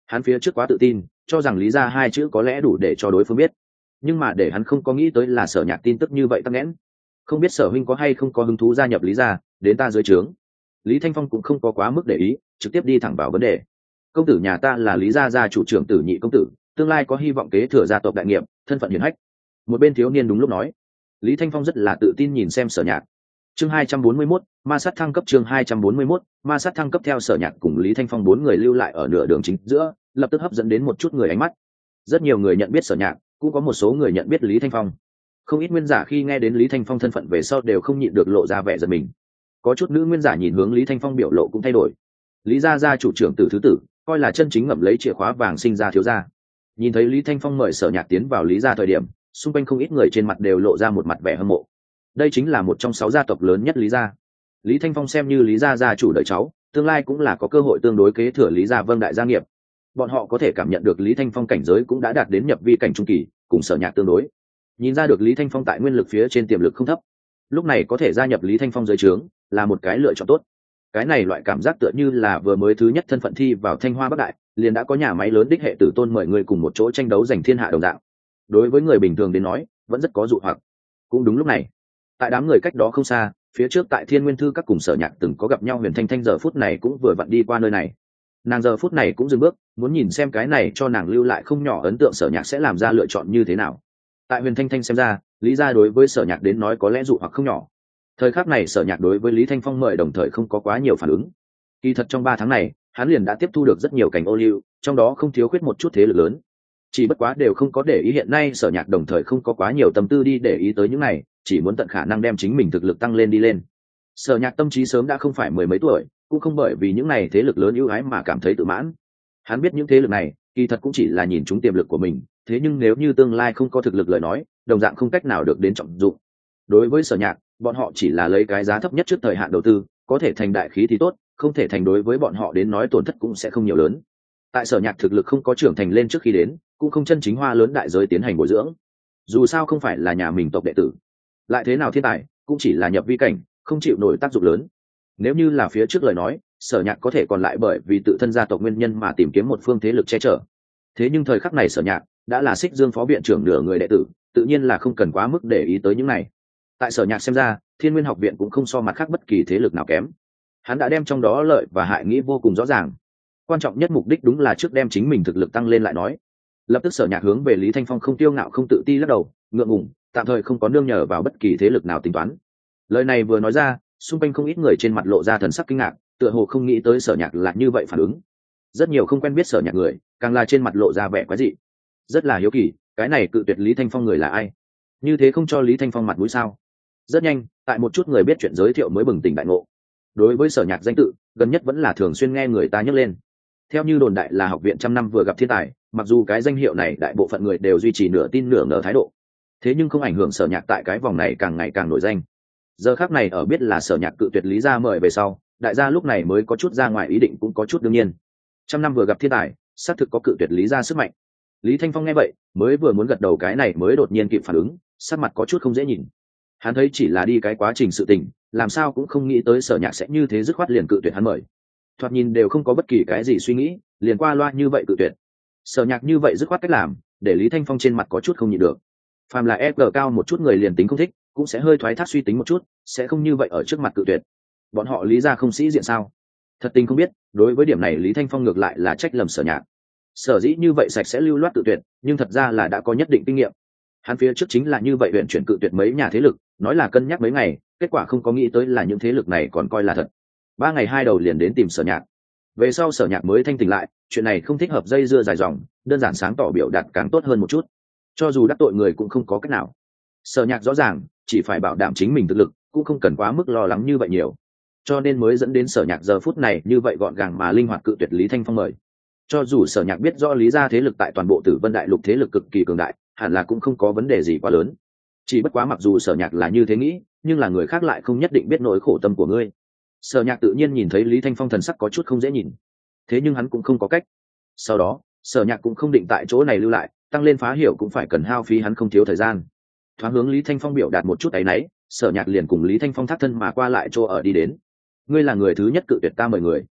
Hắn phía trước quá tự tin, cho rằng lý gia hai chữ có lẽ đủ để cho đối phương biết, nhưng mà để hắn không có nghĩ tới là Sở Nhạc tin tức như vậy tắc nghẽn. Không biết Sở huynh có hay không có hứng thú gia nhập lý gia, đến ta dưới trướng. Lý Thanh Phong cũng không có quá mức để ý, trực tiếp đi thẳng vào vấn đề. Công tử nhà ta là lý gia gia chủ trưởng tử Nhị công tử, tương lai có hy vọng kế thừa gia tộc đại nghiệp, thân phận hiển hách. Một bên thiếu niên đúng lúc nói. Lý Thanh Phong rất là tự tin nhìn xem Sở Nhạc. Chương 241, ma sát thăng cấp. Chương 241, ma sát thăng cấp. Theo Sở Nhạc cùng Lý Thanh Phong bốn người lưu lại ở nửa đường chính giữa, lập tức hấp dẫn đến một chút người ánh mắt. Rất nhiều người nhận biết Sở Nhạc, cũng có một số người nhận biết Lý Thanh Phong. Không ít nguyên giả khi nghe đến Lý Thanh Phong thân phận về sau đều không nhịn được lộ ra vẻ giận mình. Có chút nữ nguyên giả nhìn hướng Lý Thanh Phong biểu lộ cũng thay đổi. Lý gia gia chủ trưởng tử thứ tử, coi là chân chính ngậm lấy chìa khóa vàng sinh ra thiếu gia. Nhìn thấy Lý Thanh Phong mời Sở Nhạc tiến vào Lý gia thời điểm, xung quanh không ít người trên mặt đều lộ ra một mặt vẻ hâm mộ. Đây chính là một trong 6 gia tộc lớn nhất Lý gia. Lý Thanh Phong xem như Lý gia gia chủ đợi cháu, tương lai cũng là có cơ hội tương đối kế thừa Lý gia Vâng đại gia nghiệp. Bọn họ có thể cảm nhận được Lý Thanh Phong cảnh giới cũng đã đạt đến nhập vi cảnh trung kỳ, cùng Sở Nhạc tương đối. Nhìn ra được Lý Thanh Phong tại nguyên lực phía trên tiềm lực không thấp. Lúc này có thể gia nhập Lý Thanh Phong dưới trướng, là một cái lựa chọn tốt. Cái này loại cảm giác tựa như là vừa mới thứ nhất thân phận thi vào Thanh Hoa Bắc Đại, liền đã có nhà máy lớn đích hệ tử tôn mời người cùng một chỗ tranh đấu giành thiên hạ đồng dạng. Đối với người bình thường đến nói, vẫn rất có dụ hoặc. Cũng đúng lúc này, tại đám người cách đó không xa, phía trước tại Thiên Nguyên Thư các cùng Sở Nhạc từng có gặp nhau Huyền Thanh Thanh giờ phút này cũng vừa vặn đi qua nơi này. Nàng giờ phút này cũng dừng bước, muốn nhìn xem cái này cho nàng lưu lại không nhỏ ấn tượng Sở Nhạc sẽ làm ra lựa chọn như thế nào. Tại Huyền Thanh Thanh xem ra, Lý gia đối với Sở Nhạc đến nói có lẽ dụ hoặc không nhỏ. Thời khắc này Sở Nhạc đối với Lý Thanh Phong mời đồng thời không có quá nhiều phản ứng. Kỳ thật trong 3 tháng này, hắn liền đã tiếp thu được rất nhiều cảnh ô liu, trong đó không thiếu khuyết một chút thế lực lớn. Chỉ bất quá đều không có để ý, hiện nay Sở Nhạc đồng thời không có quá nhiều tâm tư đi để ý tới những này, chỉ muốn tận khả năng đem chính mình thực lực tăng lên đi lên. Sở Nhạc tâm trí sớm đã không phải mười mấy tuổi, cũng không bởi vì những này thế lực lớn ưu ái mà cảm thấy tự mãn. Hắn biết những thế lực này kỳ thật cũng chỉ là nhìn trúng tiềm lực của mình, thế nhưng nếu như tương lai không có thực lực lời nói, đồng dạng không cách nào được đến trọng dụng. Đối với Sở Nhạc, bọn họ chỉ là lấy cái giá thấp nhất trước thời hạn đầu tư, có thể thành đại khí thì tốt, không thể thành đối với bọn họ đến nói tổn thất cũng sẽ không nhiều lớn. Tại Sở Nhạc thực lực không có trưởng thành lên trước khi đến, cũng không chân chính hoa lớn đại giới tiến hành bồi dưỡng. Dù sao không phải là nhà mình tộc đệ tử, lại thế nào thiên tài, cũng chỉ là nhập vi cảnh, không chịu nổi tác dụng lớn. Nếu như là phía trước lời nói, Sở Nhạc có thể còn lại bởi vì tự thân gia tộc nguyên nhân mà tìm kiếm một phương thế lực che chở. Thế nhưng thời khắc này Sở Nhạc đã là Xích Dương phó viện trưởng nửa người đệ tử, tự nhiên là không cần quá mức để ý tới những này. Tại Sở Nhạc xem ra, Thiên Nguyên học viện cũng không so mặt khác bất kỳ thế lực nào kém. Hắn đã đem trong đó lợi và hại nghĩ vô cùng rõ ràng. Quan trọng nhất mục đích đúng là trước đem chính mình thực lực tăng lên lại nói. Lập tức Sở Nhạc hướng về Lý Thanh Phong không tiêu ngạo không tự ti lắc đầu, ngượng ngùng, tạm thời không có nương nhờ vào bất kỳ thế lực nào tính toán. Lời này vừa nói ra, xung quanh không ít người trên mặt lộ ra thần sắc kinh ngạc, tựa hồ không nghĩ tới Sở Nhạc là như vậy phản ứng. Rất nhiều không quen biết Sở Nhạc người, càng là trên mặt lộ ra vẻ quái dị. Rất là hiếu kỳ, cái này cự tuyệt Lý Thanh Phong người là ai? Như thế không cho Lý Thanh Phong mặt mũi sao? Rất nhanh, tại một chút người biết chuyện giới thiệu mới bừng tỉnh đại ngộ. Đối với Sở Nhạc danh tự, gần nhất vẫn là thường xuyên nghe người ta nhắc lên. Theo như đồn đại là học viện trăm năm vừa gặp thiên tài, mặc dù cái danh hiệu này đại bộ phận người đều duy trì nửa tin nửa ngờ thái độ, thế nhưng không ảnh hưởng Sở Nhạc tại cái vòng này càng ngày càng nổi danh. Giờ khắc này ở biết là Sở Nhạc cự tuyệt Lý gia mời về sau, đại gia lúc này mới có chút ra ngoài ý định cũng có chút đương nhiên. Trăm năm vừa gặp thiên tài, xác thực có cự tuyệt Lý gia sức mạnh. Lý Thanh Phong nghe vậy, mới vừa muốn gật đầu cái này mới đột nhiên kịp phản ứng, sắc mặt có chút không dễ nhìn. Hắn thấy chỉ là đi cái quá trình sự tình, làm sao cũng không nghĩ tới Sở Nhạc sẽ như thế dứt khoát liền cự tuyệt hắn mời. Thoạt nhìn đều không có bất kỳ cái gì suy nghĩ, liền qua loa như vậy cự tuyệt. Sở Nhạc như vậy dứt khoát cách làm, để Lý Thanh Phong trên mặt có chút không nhịn được. Phàm là EG cao một chút người liền tính không thích, cũng sẽ hơi thoái thác suy tính một chút, sẽ không như vậy ở trước mặt cự tuyệt. Bọn họ Lý gia không sĩ diện sao? Thật tình không biết, đối với điểm này Lý Thanh Phong ngược lại là trách lầm Sở Nhạc. Sở dĩ như vậy sạch sẽ lưu loát cự tuyệt, nhưng thật ra là đã có nhất định kinh nghiệm. Hắn phía trước chính là như vậy huyện chuyển cự tuyệt mấy nhà thế lực, nói là cân nhắc mấy ngày, kết quả không có nghĩ tới là những thế lực này còn coi là thật. 3 ngày 2 đầu liền đến tìm Sở Nhạc. Về sau Sở Nhạc mới thanh tỉnh lại, chuyện này không thích hợp dây dưa dài dòng, đơn giản sáng tỏ biểu đạt càng tốt hơn một chút. Cho dù đắc tội người cũng không có cách nào. Sở Nhạc rõ ràng, chỉ phải bảo đảm chính mình thực lực, cũng không cần quá mức lo lắng như vậy nhiều. Cho nên mới dẫn đến Sở Nhạc giờ phút này như vậy gọn gàng mà linh hoạt cự tuyệt Lý Thanh Phong mời. Cho dù Sở Nhạc biết rõ Lý gia thế lực tại toàn bộ Tử Vân Đại Lục thế lực cực kỳ cường đại, hẳn là cũng không có vấn đề gì quá lớn. Chỉ bất quá mặc dù Sở Nhạc là như thế nghĩ, nhưng là người khác lại không nhất định biết nỗi khổ tâm của ngươi. Sở Nhạc tự nhiên nhìn thấy Lý Thanh Phong thần sắc có chút không dễ nhìn, thế nhưng hắn cũng không có cách. Sau đó, Sở Nhạc cũng không định tại chỗ này lưu lại, tăng lên phá hiểu cũng phải cần hao phí hắn không thiếu thời gian. Thoáng hướng Lý Thanh Phong biểu đạt một chút áy náy, Sở Nhạc liền cùng Lý Thanh Phong thác thân mà qua lại chỗ ở đi đến. Ngươi là người thứ nhất cự tuyệt ta mời người.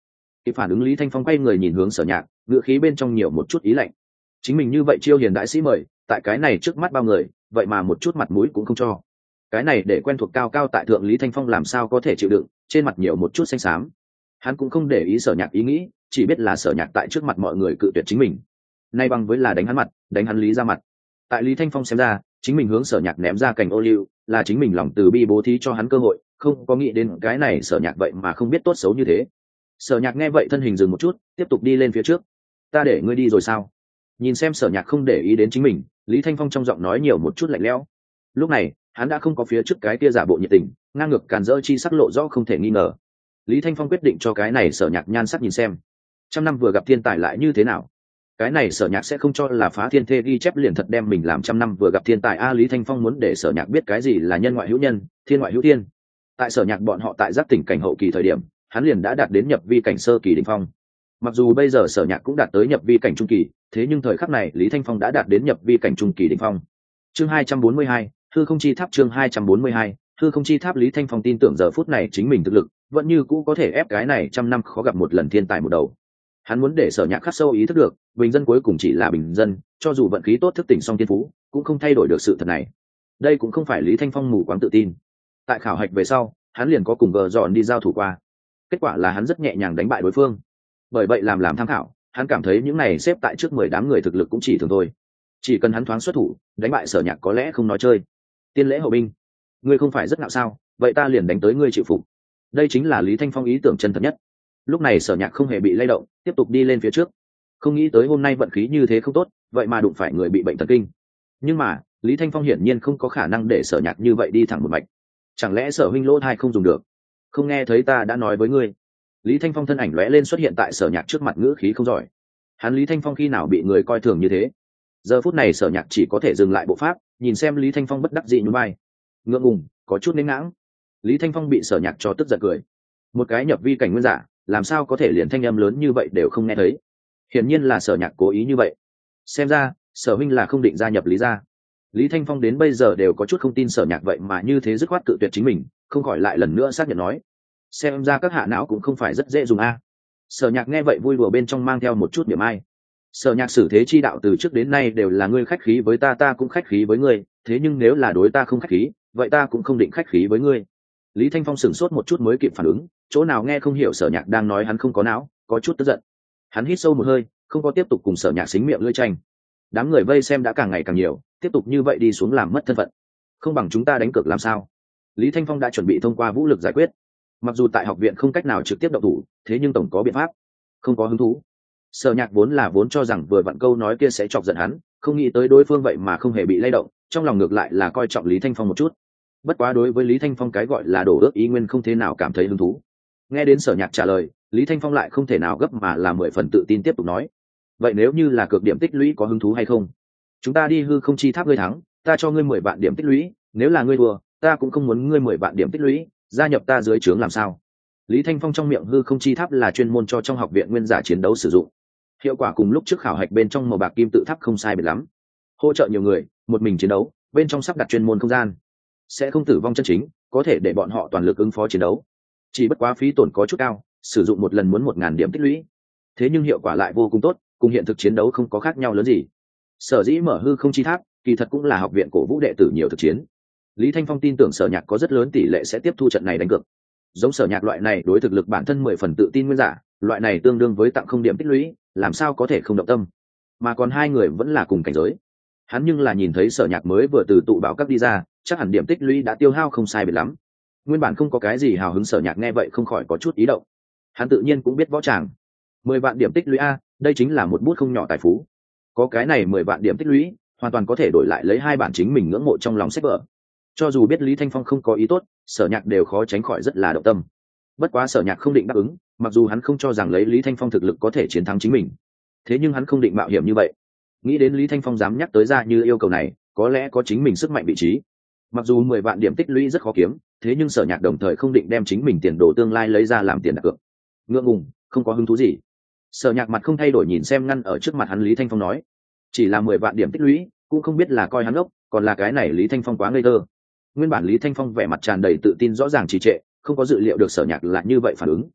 Kịp phản ứng Lý Thanh Phong quay người nhìn hướng Sở Nhạc, ngựa khí bên trong nhiều một chút ý lạnh. Chính mình như vậy chiêu hiền đại sĩ mời, tại cái này trước mắt bao người, vậy mà một chút mặt mũi cũng không cho. Cái này để quen thuộc cao cao tại thượng Lý Thanh Phong làm sao có thể chịu đựng, trên mặt nhiều một chút xanh xám. Hắn cũng không để ý Sở Nhạc ý nghĩ, chỉ biết là Sở Nhạc tại trước mặt mọi người cự tuyệt chính mình. Nay bằng với là đánh hắn mặt, đánh hắn Lý ra mặt. Tại Lý Thanh Phong xem ra, chính mình hướng Sở Nhạc ném ra cành ô liu, là chính mình lòng từ bi bố thí cho hắn cơ hội, không có nghĩ đến cái này Sở Nhạc vậy mà không biết tốt xấu như thế. Sở Nhạc nghe vậy thân hình dừng một chút, tiếp tục đi lên phía trước. Ta để ngươi đi rồi sao? Nhìn xem Sở Nhạc không để ý đến chính mình, Lý Thanh Phong trong giọng nói nhiều một chút lạnh lẽo. Lúc này hắn đã không có phía trước cái kia giả bộ nhiệt tình, ngang ngược càn rỡ chi sắc lộ rõ không thể nghi ngờ. Lý Thanh Phong quyết định cho cái này Sở Nhạc nhan sắc nhìn xem, trăm năm vừa gặp thiên tài lại như thế nào. Cái này Sở Nhạc sẽ không cho là phá thiên thê ghi chép liền thật đem mình làm trăm năm vừa gặp thiên tài a. Lý Thanh Phong muốn để Sở Nhạc biết cái gì là nhân ngoại hữu nhân, thiên ngoại hữu thiên. Tại Sở Nhạc bọn họ tại giác tỉnh cảnh hậu kỳ thời điểm, hắn liền đã đạt đến nhập vi cảnh sơ kỳ đỉnh phong. Mặc dù bây giờ Sở Nhạc cũng đạt tới nhập vi cảnh trung kỳ, thế nhưng thời khắc này Lý Thanh Phong đã đạt đến nhập vi cảnh trung kỳ đỉnh phong. Chương 242, hư không chi tháp. Chương 242, hư không chi tháp. Lý Thanh Phong tin tưởng giờ phút này chính mình thực lực vẫn như cũ có thể ép cái này trăm năm khó gặp một lần thiên tài một đầu. Hắn muốn để Sở Nhạc khắc sâu ý thức được, bình dân cuối cùng chỉ là bình dân, cho dù vận khí tốt thức tỉnh song thiên phú, cũng không thay đổi được sự thật này. Đây cũng không phải Lý Thanh Phong mù quáng tự tin. Tại khảo hạch về sau, hắn liền có cùng gờ dọn đi giao thủ qua. Kết quả là hắn rất nhẹ nhàng đánh bại đối phương. Bởi vậy làm tham khảo, hắn cảm thấy những này xếp tại trước 10 đám người thực lực cũng chỉ thường thôi. Chỉ cần hắn thoáng xuất thủ, đánh bại Sở Nhạc có lẽ không nói chơi. Tiên lễ hậu binh, ngươi không phải rất ngạo sao? Vậy ta liền đánh tới ngươi chịu phục. Đây chính là Lý Thanh Phong ý tưởng chân thật nhất. Lúc này Sở Nhạc không hề bị lay động, tiếp tục đi lên phía trước. Không nghĩ tới hôm nay vận khí như thế không tốt, vậy mà đụng phải người bị bệnh thần kinh. Nhưng mà Lý Thanh Phong hiển nhiên không có khả năng để Sở Nhạc như vậy đi thẳng một mạch. Chẳng lẽ Sở huynh lỗ thai không dùng được? Không nghe thấy ta đã nói với ngươi? Lý Thanh Phong thân ảnh lóe lên xuất hiện tại Sở Nhạc trước mặt, ngữ khí không giỏi. Hắn Lý Thanh Phong khi nào bị người coi thường như thế? Giờ phút này Sở Nhạc chỉ có thể dừng lại bộ pháp, nhìn xem Lý Thanh Phong bất đắc dĩ nhún vai, ngượng ngùng, có chút nén ngãng. Lý Thanh Phong bị Sở Nhạc cho tức giận cười. Một cái nhập vi cảnh nguyên giả, làm sao có thể liền thanh âm lớn như vậy đều không nghe thấy? Hiển nhiên là Sở Nhạc cố ý như vậy. Xem ra Sở huynh là không định gia nhập Lý gia. Lý Thanh Phong đến bây giờ đều có chút không tin Sở Nhạc vậy mà như thế dứt khoát cự tuyệt chính mình, không khỏi lại lần nữa xác nhận nói, xem ra các hạ não cũng không phải rất dễ dùng a. Sở Nhạc nghe vậy vui đùa bên trong mang theo một chút niềm ai. Sở Nhạc xử thế chi đạo từ trước đến nay đều là ngươi khách khí với ta, ta cũng khách khí với ngươi, thế nhưng nếu là đối ta không khách khí, vậy ta cũng không định khách khí với ngươi. Lý Thanh Phong sửng sốt một chút mới kịp phản ứng, chỗ nào nghe không hiểu Sở Nhạc đang nói hắn không có não, có chút tức giận. Hắn hít sâu một hơi, không có tiếp tục cùng Sở Nhạc xính miệng lưỡi tranh. Đám người vây xem đã càng ngày càng nhiều, tiếp tục như vậy đi xuống làm mất thân phận. Không bằng chúng ta đánh cược làm sao? Lý Thanh Phong đã chuẩn bị thông qua vũ lực giải quyết. Mặc dù tại học viện không cách nào trực tiếp động thủ, thế nhưng tổng có biện pháp. Không có hứng thú. Sở Nhạc vốn cho rằng vừa vặn câu nói kia sẽ chọc giận hắn, không nghĩ tới đối phương vậy mà không hề bị lay động, trong lòng ngược lại là coi trọng Lý Thanh Phong một chút. Bất quá đối với Lý Thanh Phong cái gọi là đổ ước ý nguyên không thế nào cảm thấy hứng thú. Nghe đến Sở Nhạc trả lời, Lý Thanh Phong lại không thể nào gấp mà là 10 phần tự tin tiếp tục nói, vậy nếu như là cược điểm tích lũy có hứng thú hay không? Chúng ta đi hư không chi tháp, ngươi thắng ta cho ngươi 10 vạn điểm tích lũy, nếu là ngươi thua ta cũng không muốn ngươi 10 vạn điểm tích lũy, gia nhập ta dưới trướng làm sao? Lý Thanh Phong trong miệng hư không chi tháp là chuyên môn cho trong học viện nguyên giả chiến đấu sử dụng, hiệu quả cùng lúc trước khảo hạch bên trong màu bạc kim tự tháp không sai biệt lắm, hỗ trợ nhiều người một mình chiến đấu, bên trong sắp đặt chuyên môn không gian, sẽ không tử vong chân chính, có thể để bọn họ toàn lực ứng phó chiến đấu. Chỉ bất quá phí tổn có chút cao, sử dụng một lần muốn 1000 điểm tích lũy, thế nhưng hiệu quả lại vô cùng tốt, cùng hiện thực chiến đấu không có khác nhau lớn gì. Sở dĩ mở hư không chi tháp kỳ thật cũng là học viện cổ vũ đệ tử nhiều thực chiến. Lý Thanh Phong tin tưởng Sở Nhạc có rất lớn tỷ lệ sẽ tiếp thu trận này đánh cược. Giống Sở Nhạc loại này đối thực lực bản thân 10 phần tự tin nguyên giả, loại này tương đương với tặng không điểm tích lũy, làm sao có thể không động tâm. Mà còn hai người vẫn là cùng cảnh giới. Hắn nhưng là nhìn thấy Sở Nhạc mới vừa từ tụ bảo các đi ra, chắc hẳn điểm tích lũy đã tiêu hao không sai biệt lắm. Nguyên bản không có cái gì hào hứng, Sở Nhạc nghe vậy không khỏi có chút ý động. Hắn tự nhiên cũng biết võ tràng. 10 vạn điểm tích lũy a, đây chính là một bút không nhỏ tài phú. Có cái này 10 vạn điểm tích lũy, hoàn toàn có thể đổi lại lấy 2 bản chính mình ngưỡng mộ trong lòng sách vở. Cho dù biết Lý Thanh Phong không có ý tốt, Sở Nhạc đều khó tránh khỏi rất là động tâm. Bất quá Sở Nhạc không định đáp ứng, mặc dù hắn không cho rằng lấy Lý Thanh Phong thực lực có thể chiến thắng chính mình, thế nhưng hắn không định mạo hiểm như vậy. Nghĩ đến Lý Thanh Phong dám nhắc tới ra như yêu cầu này, có lẽ có chính mình sức mạnh vị trí. Mặc dù 10 vạn điểm tích lũy rất khó kiếm, thế nhưng Sở Nhạc đồng thời không định đem chính mình tiền đồ tương lai lấy ra làm tiền đặt cược. Ngượng ngùng, không có hứng thú gì. Sở Nhạc mặt không thay đổi nhìn xem ngăn ở trước mặt hắn Lý Thanh Phong nói, chỉ là 10 vạn điểm tích lũy, cũng không biết là coi hắn ốc, còn là cái này Lý Thanh Phong quá ngây thơ. Nguyên bản Lý Thanh Phong vẻ mặt tràn đầy tự tin rõ ràng trì trệ, không có dự liệu được Sở Nhạc là như vậy phản ứng.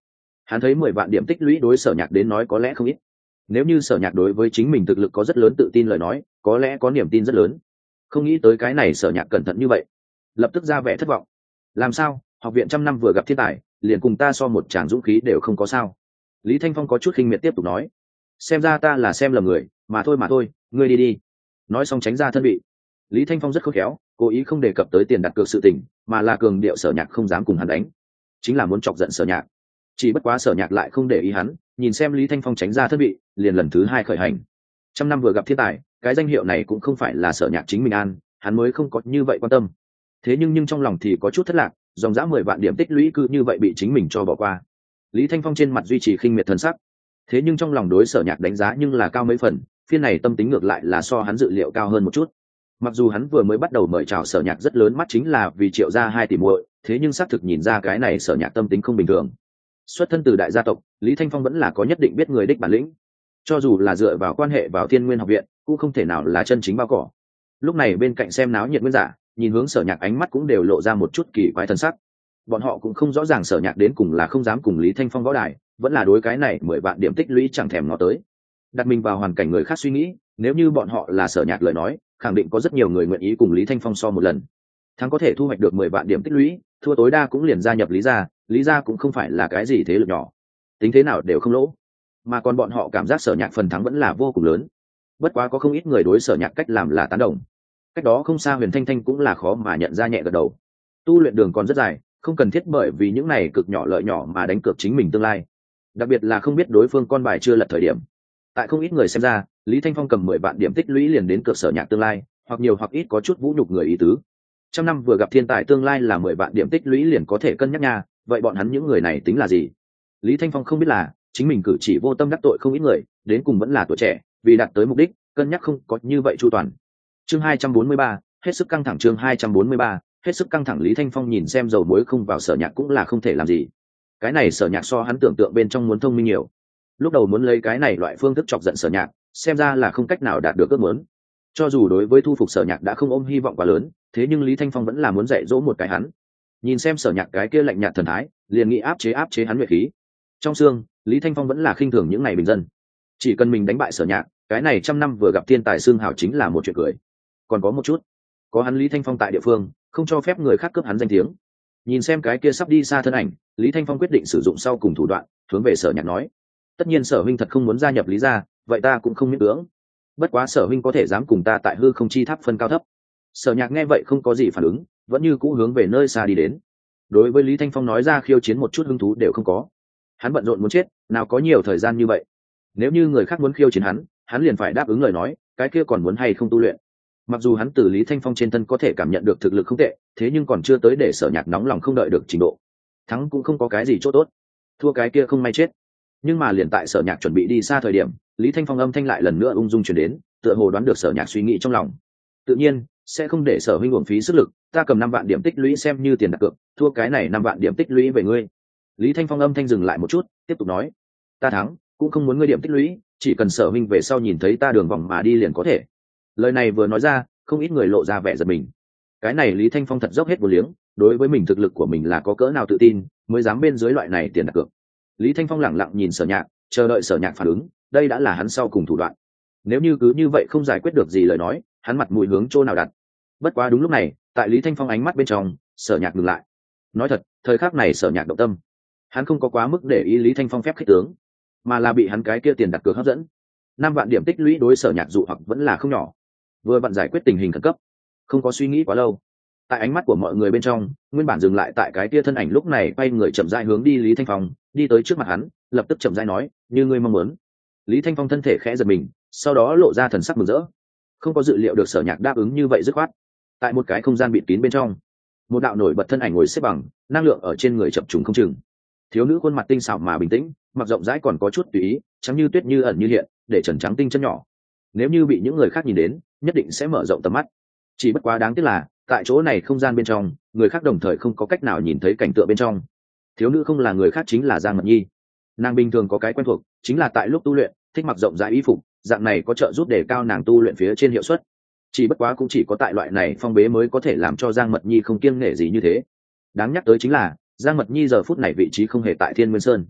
Hắn thấy 10 vạn điểm tích lũy đối Sở Nhạc đến nói có lẽ không ít. Nếu như Sở Nhạc đối với chính mình thực lực có rất lớn tự tin lời nói, có lẽ có niềm tin rất lớn. Không nghĩ tới cái này Sở Nhạc cẩn thận như vậy, lập tức ra vẻ thất vọng. Làm sao, học viện trăm năm vừa gặp thiên tài, liền cùng ta so một tràng dũng khí đều không có sao? Lý Thanh Phong có chút khinh miệt tiếp tục nói, xem ra ta là xem lầm người, mà thôi, ngươi đi đi. Nói xong tránh ra thân vị. Lý Thanh Phong rất khôn khéo, cố ý không đề cập tới tiền đặt cược sự tình, mà là cường điệu Sở Nhạc không dám cùng hắn đánh, chính là muốn chọc giận Sở Nhạc. Chỉ bất quá Sở Nhạc lại không để ý hắn, nhìn xem Lý Thanh Phong tránh ra thân vị, liền lần thứ 2 khởi hành. Trăm năm vừa gặp thiên tài, cái danh hiệu này cũng không phải là Sở Nhạc chính mình an, hắn mới không có như vậy quan tâm. Thế nhưng trong lòng thì có chút thất lạc, dòng dã 10 vạn điểm tích lũy cứ như vậy bị chính mình cho bỏ qua. Lý Thanh Phong trên mặt duy trì khinh miệt thần sắc, thế nhưng trong lòng đối Sở Nhạc đánh giá nhưng là cao mấy phần, phiên này tâm tính ngược lại là so hắn dự liệu cao hơn một chút. Mặc dù hắn vừa mới bắt đầu mời chào Sở Nhạc rất lớn mắt chính là vì Triệu gia 2 tỷ muội, thế nhưng xác thực nhìn ra cái này Sở Nhạc tâm tính không bình thường. Xuất thân từ đại gia tộc, Lý Thanh Phong vẫn là có nhất định biết người đích bản lĩnh, cho dù là dựa vào quan hệ vào Thiên Nguyên học viện cũng không thể nào là chân chính bao cỏ. Lúc này bên cạnh xem náo nhiệt nguyên giả nhìn hướng Sở Nhạc ánh mắt cũng đều lộ ra một chút kỳ quái thần sắc. Bọn họ cũng không rõ ràng Sở Nhạc đến cùng là không dám cùng Lý Thanh Phong võ đài, vẫn là đối cái này 10 vạn điểm tích lũy chẳng thèm ngó tới. Đặt mình vào hoàn cảnh người khác suy nghĩ, nếu như bọn họ là Sở Nhạc lời nói, khẳng định có rất nhiều người nguyện ý cùng Lý Thanh Phong so một lần. Thắng có thể thu hoạch được 10 vạn điểm tích lũy, thua tối đa cũng liền gia nhập Lý gia cũng không phải là cái gì thế lực nhỏ, tính thế nào đều không lỗ. Mà còn bọn họ cảm giác Sở Nhạc phần thắng vẫn là vô cùng lớn. Bất quá có không ít người đối Sở Nhạc cách làm là tán đồng. Cách đó không xa Huyền Thanh Thanh cũng là khó mà nhận ra, nhẹ gật đầu. Tu luyện đường còn rất dài, không cần thiết bởi vì những này cực nhỏ lợi nhỏ mà đánh cược chính mình tương lai, đặc biệt là không biết đối phương con bài chưa lật thời điểm. Tại không ít người xem ra, Lý Thanh Phong cầm 10 vạn điểm tích lũy liền đến cược Sở Nhạc tương lai, hoặc nhiều hoặc ít có chút vũ nhục người ý tứ. Trăm năm vừa gặp thiên tài tương lai là 10 vạn điểm tích lũy liền có thể cân nhắc nha, vậy bọn hắn những người này tính là gì? Lý Thanh Phong không biết là chính mình cử chỉ vô tâm đắc tội không ít người, đến cùng vẫn là tuổi trẻ, vì đạt tới mục đích, cân nhắc không có như vậy chu toàn. Chương 243, hết sức căng thẳng. Chương 243, hết sức căng thẳng. Lý Thanh Phong nhìn xem dầu muối không vào Sở Nhạc cũng là không thể làm gì. Cái này Sở Nhạc so hắn tưởng tượng bên trong muốn thông minh nhiều. Lúc đầu muốn lấy cái này loại phương thức chọc giận Sở Nhạc, xem ra là không cách nào đạt được ước muốn. Cho dù đối với thu phục Sở Nhạc đã không ôm hy vọng quá lớn, thế nhưng Lý Thanh Phong vẫn là muốn dạy dỗ một cái hắn. Nhìn xem Sở Nhạc cái kia lạnh nhạt thần thái, liền nghĩ áp chế hắn nhuệ khí. Trong xương, Lý Thanh Phong vẫn là khinh thường những ngày bình dân. Chỉ cần mình đánh bại Sở Nhạc, cái này trăm năm vừa gặp thiên tài xương hào chính là một chuyện cười. Còn có một chút, có hắn Lý Thanh Phong tại địa phương, không cho phép người khác cướp hắn danh tiếng. Nhìn xem cái kia sắp đi xa thân ảnh, Lý Thanh Phong quyết định sử dụng sau cùng thủ đoạn, hướng về Sở Nhạc nói: tất nhiên Sở huynh thật không muốn gia nhập Lý gia, vậy ta cũng không miễn cưỡng. Bất quá Sở huynh có thể dám cùng ta tại hư không chi tháp phân cao thấp. Sở Nhạc nghe vậy không có gì phản ứng, vẫn như cũ hướng về nơi xa đi đến. Đối với Lý Thanh Phong nói ra khiêu chiến một chút hứng thú đều không có. Hắn bận rộn muốn chết, nào có nhiều thời gian như vậy. Nếu như người khác muốn khiêu chiến hắn liền phải đáp ứng lời nói, cái kia còn muốn hay không tu luyện. Mặc dù hắn từ Lý Thanh Phong trên thân có thể cảm nhận được thực lực không tệ, thế nhưng còn chưa tới để Sở Nhạc nóng lòng không đợi được trình độ. Thắng cũng không có cái gì chỗ tốt, thua cái kia không may chết. Nhưng mà liền tại Sở Nhạc chuẩn bị đi xa thời điểm, Lý Thanh Phong âm thanh lại lần nữa ung dung truyền đến, tựa hồ đoán được Sở Nhạc suy nghĩ trong lòng. Tự nhiên sẽ không để Sở huynh uổng phí sức lực, ta cầm 5 vạn điểm tích lũy xem như tiền đặt cược, thua cái này 5 vạn điểm tích lũy về ngươi. Lý Thanh Phong âm thanh dừng lại một chút, tiếp tục nói: ta thắng cũng không muốn ngươi điểm tích lũy, chỉ cần Sở huynh về sau nhìn thấy ta đường vòng mà đi liền có thể. Lời này vừa nói ra, không ít người lộ ra vẻ giật mình. Cái này Lý Thanh Phong thật dốc hết vô liếng, đối với mình thực lực của mình là có cỡ nào tự tin, mới dám bên dưới loại này tiền đặt cược. Lý Thanh Phong lẳng lặng nhìn Sở Nhạc, chờ đợi Sở Nhạc phản ứng, đây đã là hắn sau cùng thủ đoạn. Nếu như cứ như vậy không giải quyết được gì lời nói, hắn mặt mũi hướng chỗ nào đặt. Bất quá đúng lúc này, tại Lý Thanh Phong ánh mắt bên trong, Sở Nhạc ngừng lại. Nói thật, thời khắc này Sở Nhạc động tâm. Hắn không có quá mức để ý Lý Thanh Phong phép khích tướng, mà là bị hắn cái kia tiền đặt cược hấp dẫn. 5 vạn điểm tích lũy đối Sở Nhạc dụ hoặc vẫn là không nhỏ. Vừa vặn giải quyết tình hình khẩn cấp, không có suy nghĩ quá lâu. Tại ánh mắt của mọi người bên trong, nguyên bản dừng lại tại cái kia thân ảnh lúc này quay người chậm rãi hướng đi Lý Thanh Phong, đi tới trước mặt hắn, lập tức chậm rãi nói: như ngươi mong muốn. Lý Thanh Phong thân thể khẽ giật mình, sau đó lộ ra thần sắc mừng rỡ. Không có dự liệu được Sở Nhạc đáp ứng như vậy dứt khoát. Tại một cái không gian bịt kín bên trong, một đạo nổi bật thân ảnh ngồi xếp bằng, năng lượng ở trên người chập trùng không chừng. Thiếu nữ khuôn mặt tinh xảo mà bình tĩnh, mặc rộng rãi còn có chút tùy ý, trắng như tuyết như ẩn như hiện, để trần trắng tinh chân nhỏ. Nếu như bị những người khác nhìn đến, nhất định sẽ mở rộng tầm mắt. Chỉ bất quá đáng tiếc là, tại chỗ này không gian bên trong, người khác đồng thời không có cách nào nhìn thấy cảnh tượng bên trong. Thiếu nữ không là người khác chính là Giang Mật Nhi. Nàng bình thường có cái quen thuộc, chính là tại lúc tu luyện, thích mặc rộng rãi y phục, dạng này có trợ giúp đề cao nàng tu luyện phía trên hiệu suất. Chỉ bất quá cũng chỉ có tại loại này phong bế mới có thể làm cho Giang Mật Nhi không kiêng nể gì như thế. Đáng nhắc tới chính là, Giang Mật Nhi giờ phút này vị trí không hề tại Thiên Nguyên Sơn.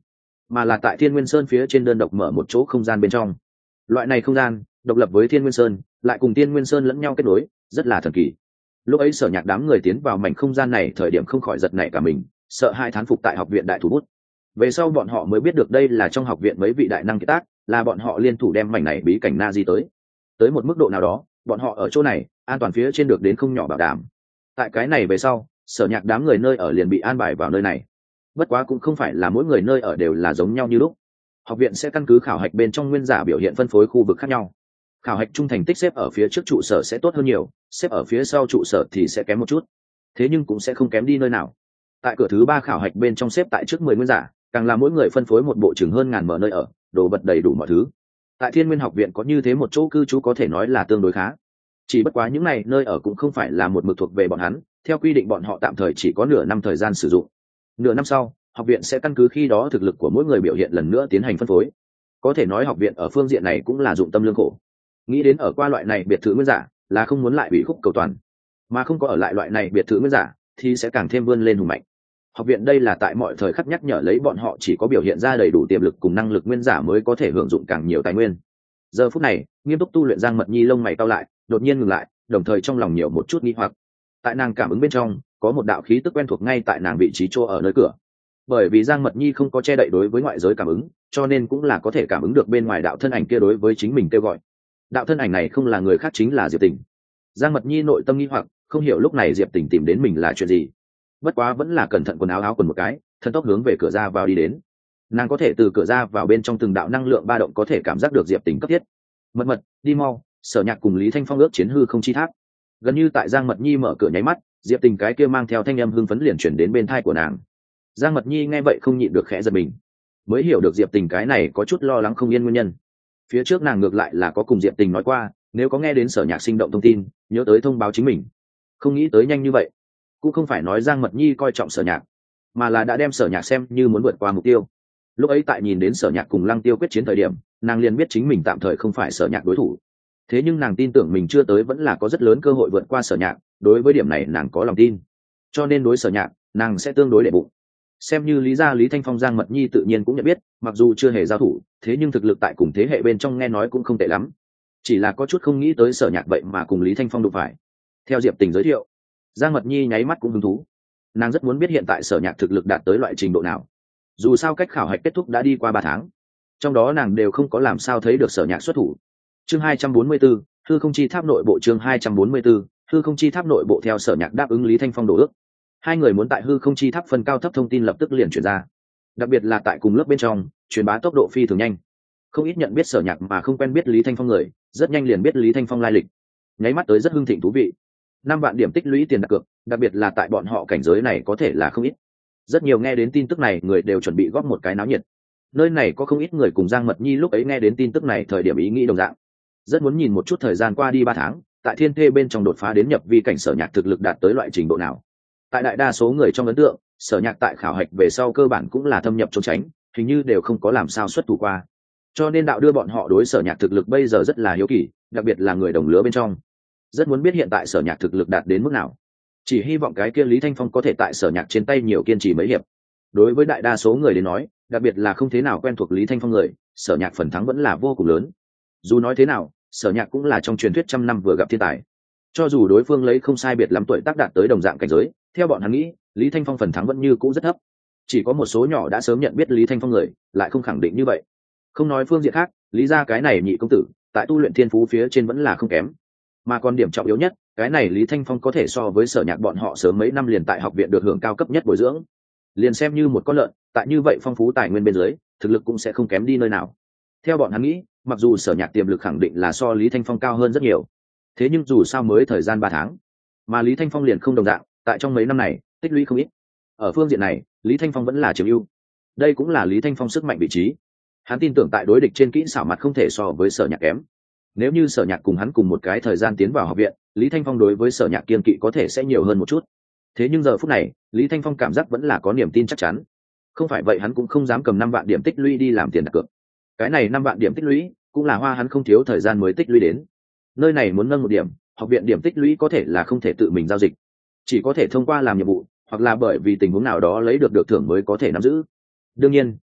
mà là tại Thiên Nguyên Sơn phía trên đơn độc mở một chỗ không gian bên trong. Loại này không gian độc lập với Thiên Nguyên Sơn, lại cùng Thiên Nguyên Sơn lẫn nhau kết nối, rất là thần kỳ. Lúc ấy Sở Nhạc đám người tiến vào mảnh không gian này thời điểm không khỏi giật nảy cả mình, sợ hai thán phục tại học viện đại thủ bút. Về sau bọn họ mới biết được đây là trong học viện mấy vị đại năng kiệt tác, là bọn họ liên thủ đem mảnh này bí cảnh na di tới một mức độ nào đó, bọn họ ở chỗ này an toàn phía trên được đến không nhỏ bảo đảm. Tại cái này về sau, Sở Nhạc đám người nơi ở liền bị an bài vào nơi này. Bất quá cũng không phải là mỗi người nơi ở đều là giống nhau như lúc. Học viện sẽ căn cứ khảo hạch bên trong nguyên giả biểu hiện phân phối khu vực khác nhau. Khảo hạch trung thành tích xếp ở phía trước trụ sở sẽ tốt hơn nhiều, xếp ở phía sau trụ sở thì sẽ kém một chút, thế nhưng cũng sẽ không kém đi nơi nào. Tại cửa thứ 3 khảo hạch bên trong xếp tại trước 10 nguyên giả, càng là mỗi người phân phối một bộ chừng hơn ngàn mở nơi ở, đồ vật đầy đủ mọi thứ. Tại Thiên Nguyên học viện có như thế một chỗ cư trú có thể nói là tương đối khá. Chỉ bất quá những này nơi ở cũng không phải là một mực thuộc về bọn hắn, theo quy định bọn họ tạm thời chỉ có nửa năm thời gian sử dụng. Nửa năm sau, học viện sẽ căn cứ khi đó thực lực của mỗi người biểu hiện lần nữa tiến hành phân phối. Có thể nói học viện ở phương diện này cũng là dụng tâm lương khổ. Nghĩ đến ở qua loại này biệt thự nguyên giả là không muốn lại bị khúc cầu toàn, mà không có ở lại loại này biệt thự nguyên giả thì sẽ càng thêm vươn lên hùng mạnh. Học viện đây là tại mọi thời khắc nhắc nhở lấy bọn họ chỉ có biểu hiện ra đầy đủ tiềm lực cùng năng lực nguyên giả mới có thể hưởng dụng càng nhiều tài nguyên. Giờ phút này, nghiêm túc tu luyện Giang Mật Nhi lông mày cau lại, đột nhiên ngừng lại, đồng thời trong lòng nhiều một chút nghi hoặc. Tại nàng cảm ứng bên trong, có một đạo khí tức quen thuộc ngay tại nàng vị trí chỗ ở nơi cửa. Bởi vì Giang Mật Nhi không có che đậy đối với ngoại giới cảm ứng, cho nên cũng là có thể cảm ứng được bên ngoài đạo thân ảnh kia đối với chính mình kêu gọi. Đạo thân ảnh này không là người khác, chính là Diệp Tình. Giang Mật Nhi nội tâm nghi hoặc, không hiểu lúc này Diệp Tình tìm đến mình là chuyện gì. Bất quá vẫn là cẩn thận quần áo quần một cái, thần tốc hướng về cửa ra vào đi đến. Nàng có thể từ cửa ra vào bên trong từng đạo năng lượng ba động có thể cảm giác được Diệp Tình cấp thiết. Mật, đi mau, Sở Nhạc cùng Lý Thanh Phong ước chiến hư không chi tháp. Gần như tại Giang Mật Nhi mở cửa nháy mắt, Diệp Tình cái kia mang theo thanh âm hưng phấn liền chuyển đến bên tai của nàng. Giang Mật Nhi nghe vậy không nhịn được khẽ giật mình, mới hiểu được Diệp Tình cái này có chút lo lắng không yên nguyên nhân. Phía trước nàng ngược lại là có cùng Diệp Tình nói qua, nếu có nghe đến Sở Nhạc sinh động thông tin, nhớ tới thông báo chính mình. Không nghĩ tới nhanh như vậy. Cũng không phải nói Giang Mật Nhi coi trọng Sở Nhạc, mà là đã đem Sở Nhạc xem như muốn vượt qua mục tiêu. Lúc ấy tại nhìn đến Sở Nhạc cùng Lăng Tiêu quyết chiến thời điểm, nàng liền biết chính mình tạm thời không phải Sở Nhạc đối thủ. Thế nhưng nàng tin tưởng mình chưa tới vẫn là có rất lớn cơ hội vượt qua Sở Nhạc, đối với điểm này nàng có lòng tin. Cho nên đối Sở Nhạc, nàng sẽ tương đối để bụng. Xem như Lý gia Lý Thanh Phong, Giang Mật Nhi tự nhiên cũng nhận biết, mặc dù chưa hề giao thủ, thế nhưng thực lực tại cùng thế hệ bên trong nghe nói cũng không tệ lắm. Chỉ là có chút không nghĩ tới Sở Nhạc vậy mà cùng Lý Thanh Phong đụng phải. Theo Diệp Tình giới thiệu, Giang Mật Nhi nháy mắt cũng hứng thú. Nàng rất muốn biết hiện tại Sở Nhạc thực lực đạt tới loại trình độ nào. Dù sao cách khảo hạch kết thúc đã đi qua 3 tháng, trong đó nàng đều không có làm sao thấy được Sở Nhạc xuất thủ. Chương 244, hư không chi tháp nội bộ. Chương 244, hư không chi tháp nội bộ. Theo Sở Nhạc đáp ứng Lý Thanh Phong đổ ước, hai người muốn tại hư không chi tháp phân cao thấp thông tin lập tức liền truyền ra. Đặc biệt là tại cùng lớp bên trong, truyền bá tốc độ phi thường nhanh. Không ít nhận biết Sở Nhạc mà không quen biết Lý Thanh Phong người, rất nhanh liền biết Lý Thanh Phong lai lịch. Nháy mắt tới rất hưng thịnh thú vị. 5 vạn điểm tích lũy tiền đặt cược, đặc biệt là tại bọn họ cảnh giới này có thể là không ít. Rất nhiều nghe đến tin tức này người đều chuẩn bị góp một cái náo nhiệt. Nơi này có không ít người cùng Giang Mật Nhi lúc ấy nghe đến tin tức này thời điểm ý nghĩ đồng dạng. Rất muốn nhìn một chút thời gian qua đi 3 tháng, tại Thiên Thê bên trong đột phá đến nhập vi cảnh Sở Nhạc thực lực đạt tới loại trình độ nào. Tại đại đa số người trong ấn tượng, Sở Nhạc tại khảo hạch về sau cơ bản cũng là thâm nhập trốn tránh, hình như đều không có làm sao xuất thủ qua. Cho nên đạo đưa bọn họ đối Sở Nhạc thực lực bây giờ rất là hiếu kỳ, đặc biệt là người đồng lứa bên trong. Rất muốn biết hiện tại Sở Nhạc thực lực đạt đến mức nào. Chỉ hy vọng cái kia Lý Thanh Phong có thể tại Sở Nhạc trên tay nhiều kiên trì mấy hiệp. Đối với đại đa số người đến nói, đặc biệt là không thế nào quen thuộc Lý Thanh Phong người, Sở Nhạc phần thắng vẫn là vô cùng lớn. Dù nói thế nào, Sở Nhạc cũng là trong truyền thuyết trăm năm vừa gặp thiên tài. Cho dù đối phương lấy không sai biệt lắm tuổi tác đạt tới đồng dạng cảnh giới, theo bọn hắn nghĩ, Lý Thanh Phong phần thắng vẫn như cũ rất thấp. Chỉ có một số nhỏ đã sớm nhận biết Lý Thanh Phong người, lại không khẳng định như vậy. Không nói phương diện khác, Lý gia cái này nhị công tử, tại tu luyện thiên phú phía trên vẫn là không kém. Mà còn điểm trọng yếu nhất, cái này Lý Thanh Phong có thể so với Sở Nhạc bọn họ sớm mấy năm liền tại học viện được hưởng cao cấp nhất bồi dưỡng. Liền xem như một con lợn, tại như vậy phong phú tài nguyên bên dưới, thực lực cũng sẽ không kém đi nơi nào. Theo bọn hắn nghĩ, mặc dù Sở Nhạc tiềm lực khẳng định là so Lý Thanh Phong cao hơn rất nhiều, thế nhưng dù sao mới thời gian 3 tháng, mà Lý Thanh Phong liền không đồng dạng, tại trong mấy năm này tích lũy không ít. Ở phương diện này, Lý Thanh Phong vẫn là chiếm ưu. Đây cũng là Lý Thanh Phong sức mạnh vị trí. Hắn tin tưởng tại đối địch trên kỹ xảo mặt không thể so với Sở Nhạc kém. Nếu như Sở Nhạc cùng hắn cùng một cái thời gian tiến vào học viện, Lý Thanh Phong đối với Sở Nhạc kiên kỵ có thể sẽ nhiều hơn một chút. Thế nhưng giờ phút này, Lý Thanh Phong cảm giác vẫn là có niềm tin chắc chắn. Không phải vậy hắn cũng không dám cầm 5 vạn điểm tích lũy đi làm tiền đặt cược. Cái này 5 vạn điểm tích lũy cũng là hoa hắn không thiếu thời gian mới tích lũy đến. Nơi này muốn nâng một điểm, học viện điểm tích lũy có thể là không thể tự mình giao dịch, chỉ có thể thông qua làm nhiệm vụ, hoặc là bởi vì tình huống nào đó lấy được thưởng mới có thể nắm giữ. Đương nhiên,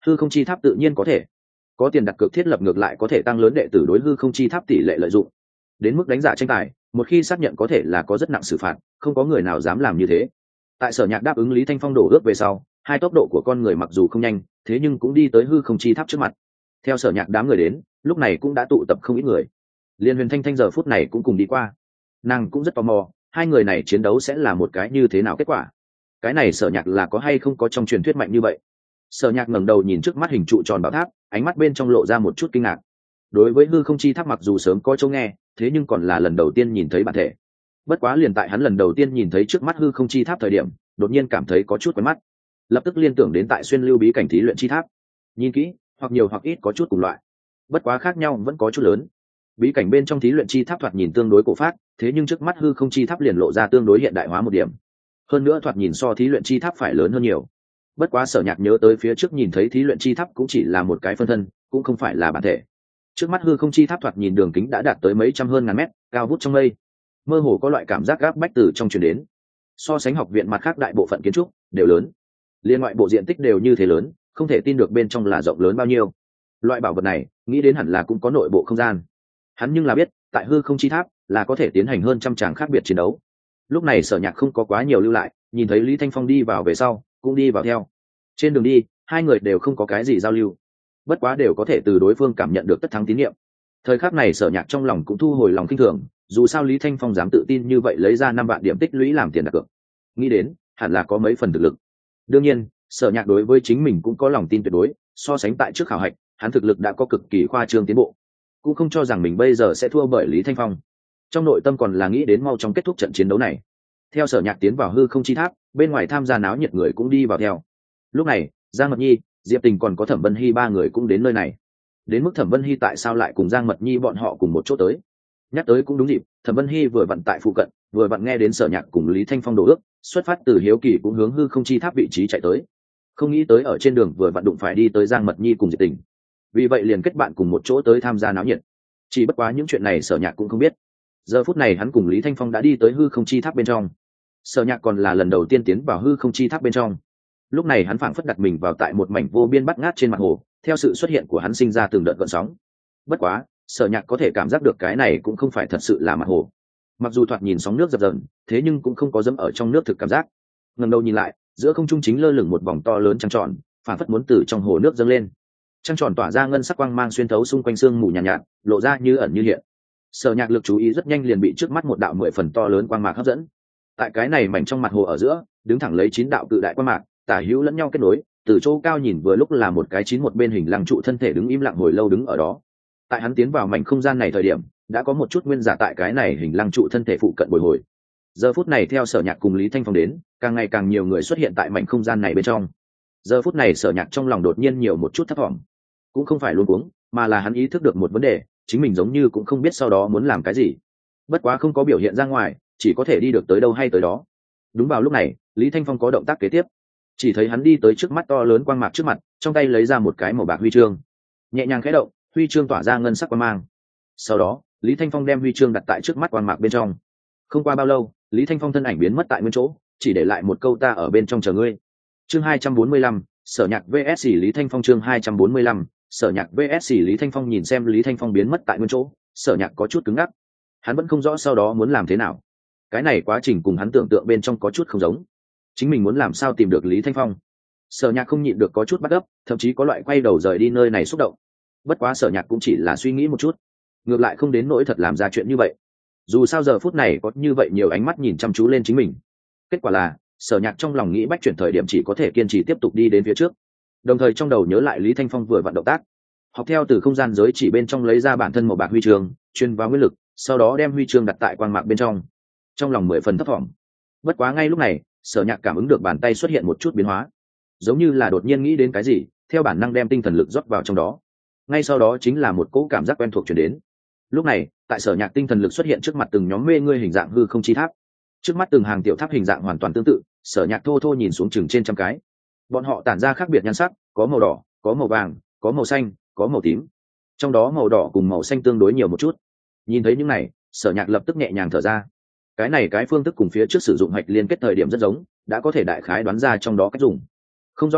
hư không chi tháp tự nhiên có thể. Có tiền đặt cược thiết lập ngược lại có thể tăng lớn đệ tử đối hư không chi tháp tỷ lệ lợi dụng. Đến mức đánh giả tranh tài, một khi xác nhận có thể là có rất nặng xử phạt, không có người nào dám làm như thế. Tại Sở Nhạc đáp ứng Lý Thanh Phong đổ ước về sau, hai tốc độ của con người mặc dù không nhanh, thế nhưng cũng đi tới hư không chi tháp trước mặt. Theo Sở Nhạc đám người đến, lúc này cũng đã tụ tập không ít người. Liên Huyền Thanh Thanh giờ phút này cũng cùng đi qua. Nàng cũng rất tò mò, hai người này chiến đấu sẽ là một cái như thế nào kết quả. Cái này Sở Nhạc là có hay không có trong truyền thuyết mạnh như vậy. Sở Nhạc ngẩng đầu nhìn trước mắt hình trụ tròn bảo tháp, ánh mắt bên trong lộ ra một chút kinh ngạc. Đối với hư không chi tháp mặc dù sớm có chỗ nghe, thế nhưng còn là lần đầu tiên nhìn thấy bản thể. Bất quá liền tại hắn lần đầu tiên nhìn thấy trước mắt hư không chi tháp thời điểm, đột nhiên cảm thấy có chút quen mắt, lập tức liên tưởng đến tại xuyên lưu bí cảnh thí luyện chi tháp. Nhìn kỹ, hoặc nhiều hoặc ít có chút cùng loại, bất quá khác nhau vẫn có chút lớn. Bí cảnh bên trong thí luyện chi tháp thoạt nhìn tương đối cổ phát, thế nhưng trước mắt hư không chi tháp liền lộ ra tương đối hiện đại hóa một điểm. Hơn nữa thoạt nhìn so thí luyện chi tháp phải lớn hơn nhiều. Bất quá Sở Nhạc nhớ tới phía trước nhìn thấy thí luyện chi tháp cũng chỉ là một cái phân thân, cũng không phải là bản thể. Trước mắt hư không chi tháp thoạt nhìn đường kính đã đạt tới mấy trăm hơn ngàn mét, cao vút trong mây, mơ hồ có loại cảm giác gáp bách từ trong truyền đến. So sánh học viện mặt khác đại bộ phận kiến trúc đều lớn, liên ngoại bộ diện tích đều như thế lớn, không thể tin được bên trong là rộng lớn bao nhiêu. Loại bảo vật này nghĩ đến hẳn là cũng có nội bộ không gian. Hắn nhưng là biết tại hư không chi tháp là có thể tiến hành hơn trăm tràng khác biệt chiến đấu. Lúc này Sở Nhạc không có quá nhiều lưu lại, nhìn thấy Lý Thanh Phong đi vào về sau cũng đi vào theo. Trên đường đi hai người đều không có cái gì giao lưu, bất quá đều có thể từ đối phương cảm nhận được tất thắng tín nhiệm. Thời khắc này Sở Nhạc trong lòng cũng thu hồi lòng kinh thường, dù sao Lý Thanh Phong dám tự tin như vậy lấy ra 5 vạn điểm tích lũy làm tiền đặt cược, nghĩ đến hẳn là có mấy phần thực lực. Đương nhiên Sở Nhạc đối với chính mình cũng có lòng tin tuyệt đối, so sánh tại trước khảo hạch hắn thực lực đã có cực kỳ khoa trương tiến bộ, cũng không cho rằng mình bây giờ sẽ thua bởi Lý Thanh Phong. Trong nội tâm còn là nghĩ đến mau chóng kết thúc trận chiến đấu này. Theo Sở Nhạc tiến vào hư không chi tháp, bên ngoài tham gia náo nhiệt người cũng đi vào theo. Lúc này Giang Mật Nhi, Diệp Tình còn có Thẩm Vân Hy ba người cũng đến nơi này. Đến mức Thẩm Vân Hy tại sao lại cùng Giang Mật Nhi bọn họ cùng một chỗ tới? Nhắc tới cũng đúng dịp, Thẩm Vân Hy vừa vặn tại phụ cận, vừa vặn nghe đến Sở Nhạc cùng Lý Thanh Phong đổ ước, xuất phát từ hiếu kỳ cũng hướng hư không chi tháp vị trí chạy tới. Không nghĩ tới ở trên đường vừa vặn đụng phải đi tới Giang Mật Nhi cùng Diệp Tình, vì vậy liền kết bạn cùng một chỗ tới tham gia náo nhiệt. Chỉ bất quá những chuyện này Sở Nhạc cũng không biết. Giờ phút này hắn cùng Lý Thanh Phong đã đi tới hư không chi tháp bên trong. Sở Nhạc còn là lần đầu tiên tiến vào hư không chi tháp bên trong. Lúc này hắn phảng phất đặt mình vào tại một mảnh vô biên bắt ngát trên mặt hồ, theo sự xuất hiện của hắn sinh ra từng đợt gợn sóng. Bất quá Sở Nhạc có thể cảm giác được cái này cũng không phải thật sự là mặt hồ. Mặc dù thoạt nhìn sóng nước dập dờn, thế nhưng cũng không có dẫm ở trong nước thực cảm giác. Ngẩng đầu nhìn lại, giữa không trung chính lơ lửng một vòng to lớn trăng tròn, phảng phất muốn từ trong hồ nước dâng lên. Trăng tròn tỏa ra ngân sắc quang mang xuyên thấu xung quanh sương mù nhàn nhạt, lộ ra như ẩn như hiện. Sở Nhạc lực chú ý rất nhanh liền bị trước mắt một đạo 10 phần to lớn quang mạc hấp dẫn. Tại cái này mảnh trong mặt hồ ở giữa, đứng thẳng lấy 9 đạo cự đại quang mạc, tả hữu lẫn nhau kết nối, từ chỗ cao nhìn vừa lúc là một cái 91 bên hình lăng trụ thân thể đứng im lặng hồi lâu đứng ở đó. Tại hắn tiến vào mảnh không gian này thời điểm, đã có một chút nguyên giả tại cái này hình lăng trụ thân thể phụ cận bồi hồi. Giờ phút này theo Sở Nhạc cùng Lý Thanh Phong đến, càng ngày càng nhiều người xuất hiện tại mảnh không gian này bên trong. Giờ phút này Sở Nhạc trong lòng đột nhiên nhiều một chút thấp thỏm, cũng không phải luống cuống, mà là hắn ý thức được một vấn đề, chính mình giống như cũng không biết sau đó muốn làm cái gì. Bất quá không có biểu hiện ra ngoài, chỉ có thể đi được tới đâu hay tới đó. Đúng vào lúc này, Lý Thanh Phong có động tác kế tiếp. Chỉ thấy hắn đi tới trước mắt to lớn quang mạc trước mặt, trong tay lấy ra một cái màu bạc huy chương, nhẹ nhàng khẽ động, huy chương tỏa ra ngân sắc quang mang. Sau đó Lý Thanh Phong đem huy chương đặt tại trước mắt quang mạc bên trong. Không qua bao lâu, Lý Thanh Phong thân ảnh biến mất tại nguyên chỗ, chỉ để lại một câu ta ở bên trong chờ ngươi. Chương 245, Sở Nhạc vs Lý Thanh Phong. Chương 245, Sở Nhạc vs Lý Thanh Phong. Nhìn xem Lý Thanh Phong biến mất tại nguyên chỗ, Sở Nhạc có chút cứng ngắc. Hắn vẫn không rõ sau đó muốn làm thế nào. Cái này quá trình cùng hắn tưởng tượng bên trong có chút không giống. Chính mình muốn làm sao tìm được Lý Thanh Phong? Sở Nhạc không nhịn được có chút bắt gấp, thậm chí có loại quay đầu rời đi nơi này xúc động. Bất quá Sở Nhạc cũng chỉ là suy nghĩ một chút, ngược lại không đến nỗi thật làm ra chuyện như vậy. Dù sao giờ phút này có như vậy nhiều ánh mắt nhìn chăm chú lên chính mình. Kết quả là Sở Nhạc trong lòng nghĩ bách chuyển thời điểm chỉ có thể kiên trì tiếp tục đi đến phía trước, đồng thời trong đầu nhớ lại Lý Thanh Phong vừa vận động tác, học theo từ không gian giới chỉ bên trong lấy ra bản thân màu bạc huy chương, truyền vào nguyên lực, sau đó đem huy chương đặt tại quang mạc bên trong. Trong lòng 10 phần thấp thỏm. Bất quá ngay lúc này, Sở Nhạc cảm ứng được bàn tay xuất hiện một chút biến hóa, giống như là đột nhiên nghĩ đến cái gì, theo bản năng đem tinh thần lực rót vào trong đó. Ngay sau đó chính là một cỗ cảm giác quen thuộc truyền đến. Lúc này, tại Sở Nhạc tinh thần lực xuất hiện trước mặt từng nhóm mê ngươi hình dạng hư không chi tháp. Trước mắt từng hàng tiểu tháp hình dạng hoàn toàn tương tự, Sở Nhạc thô thô nhìn xuống chừng trên trăm cái. Bọn họ tản ra khác biệt nhan sắc, có màu đỏ, có màu vàng, có màu xanh, có màu tím. Trong đó màu đỏ cùng màu xanh tương đối nhiều một chút. Nhìn thấy những này, Sở Nhạc lập tức nhẹ nhàng thở ra. Cái này cái phương thức cùng phía trước sử dụng hạch liên kết thời điểm rất giống, đã có thể đại khái đoán ra trong đó cách dùng. Không do dự,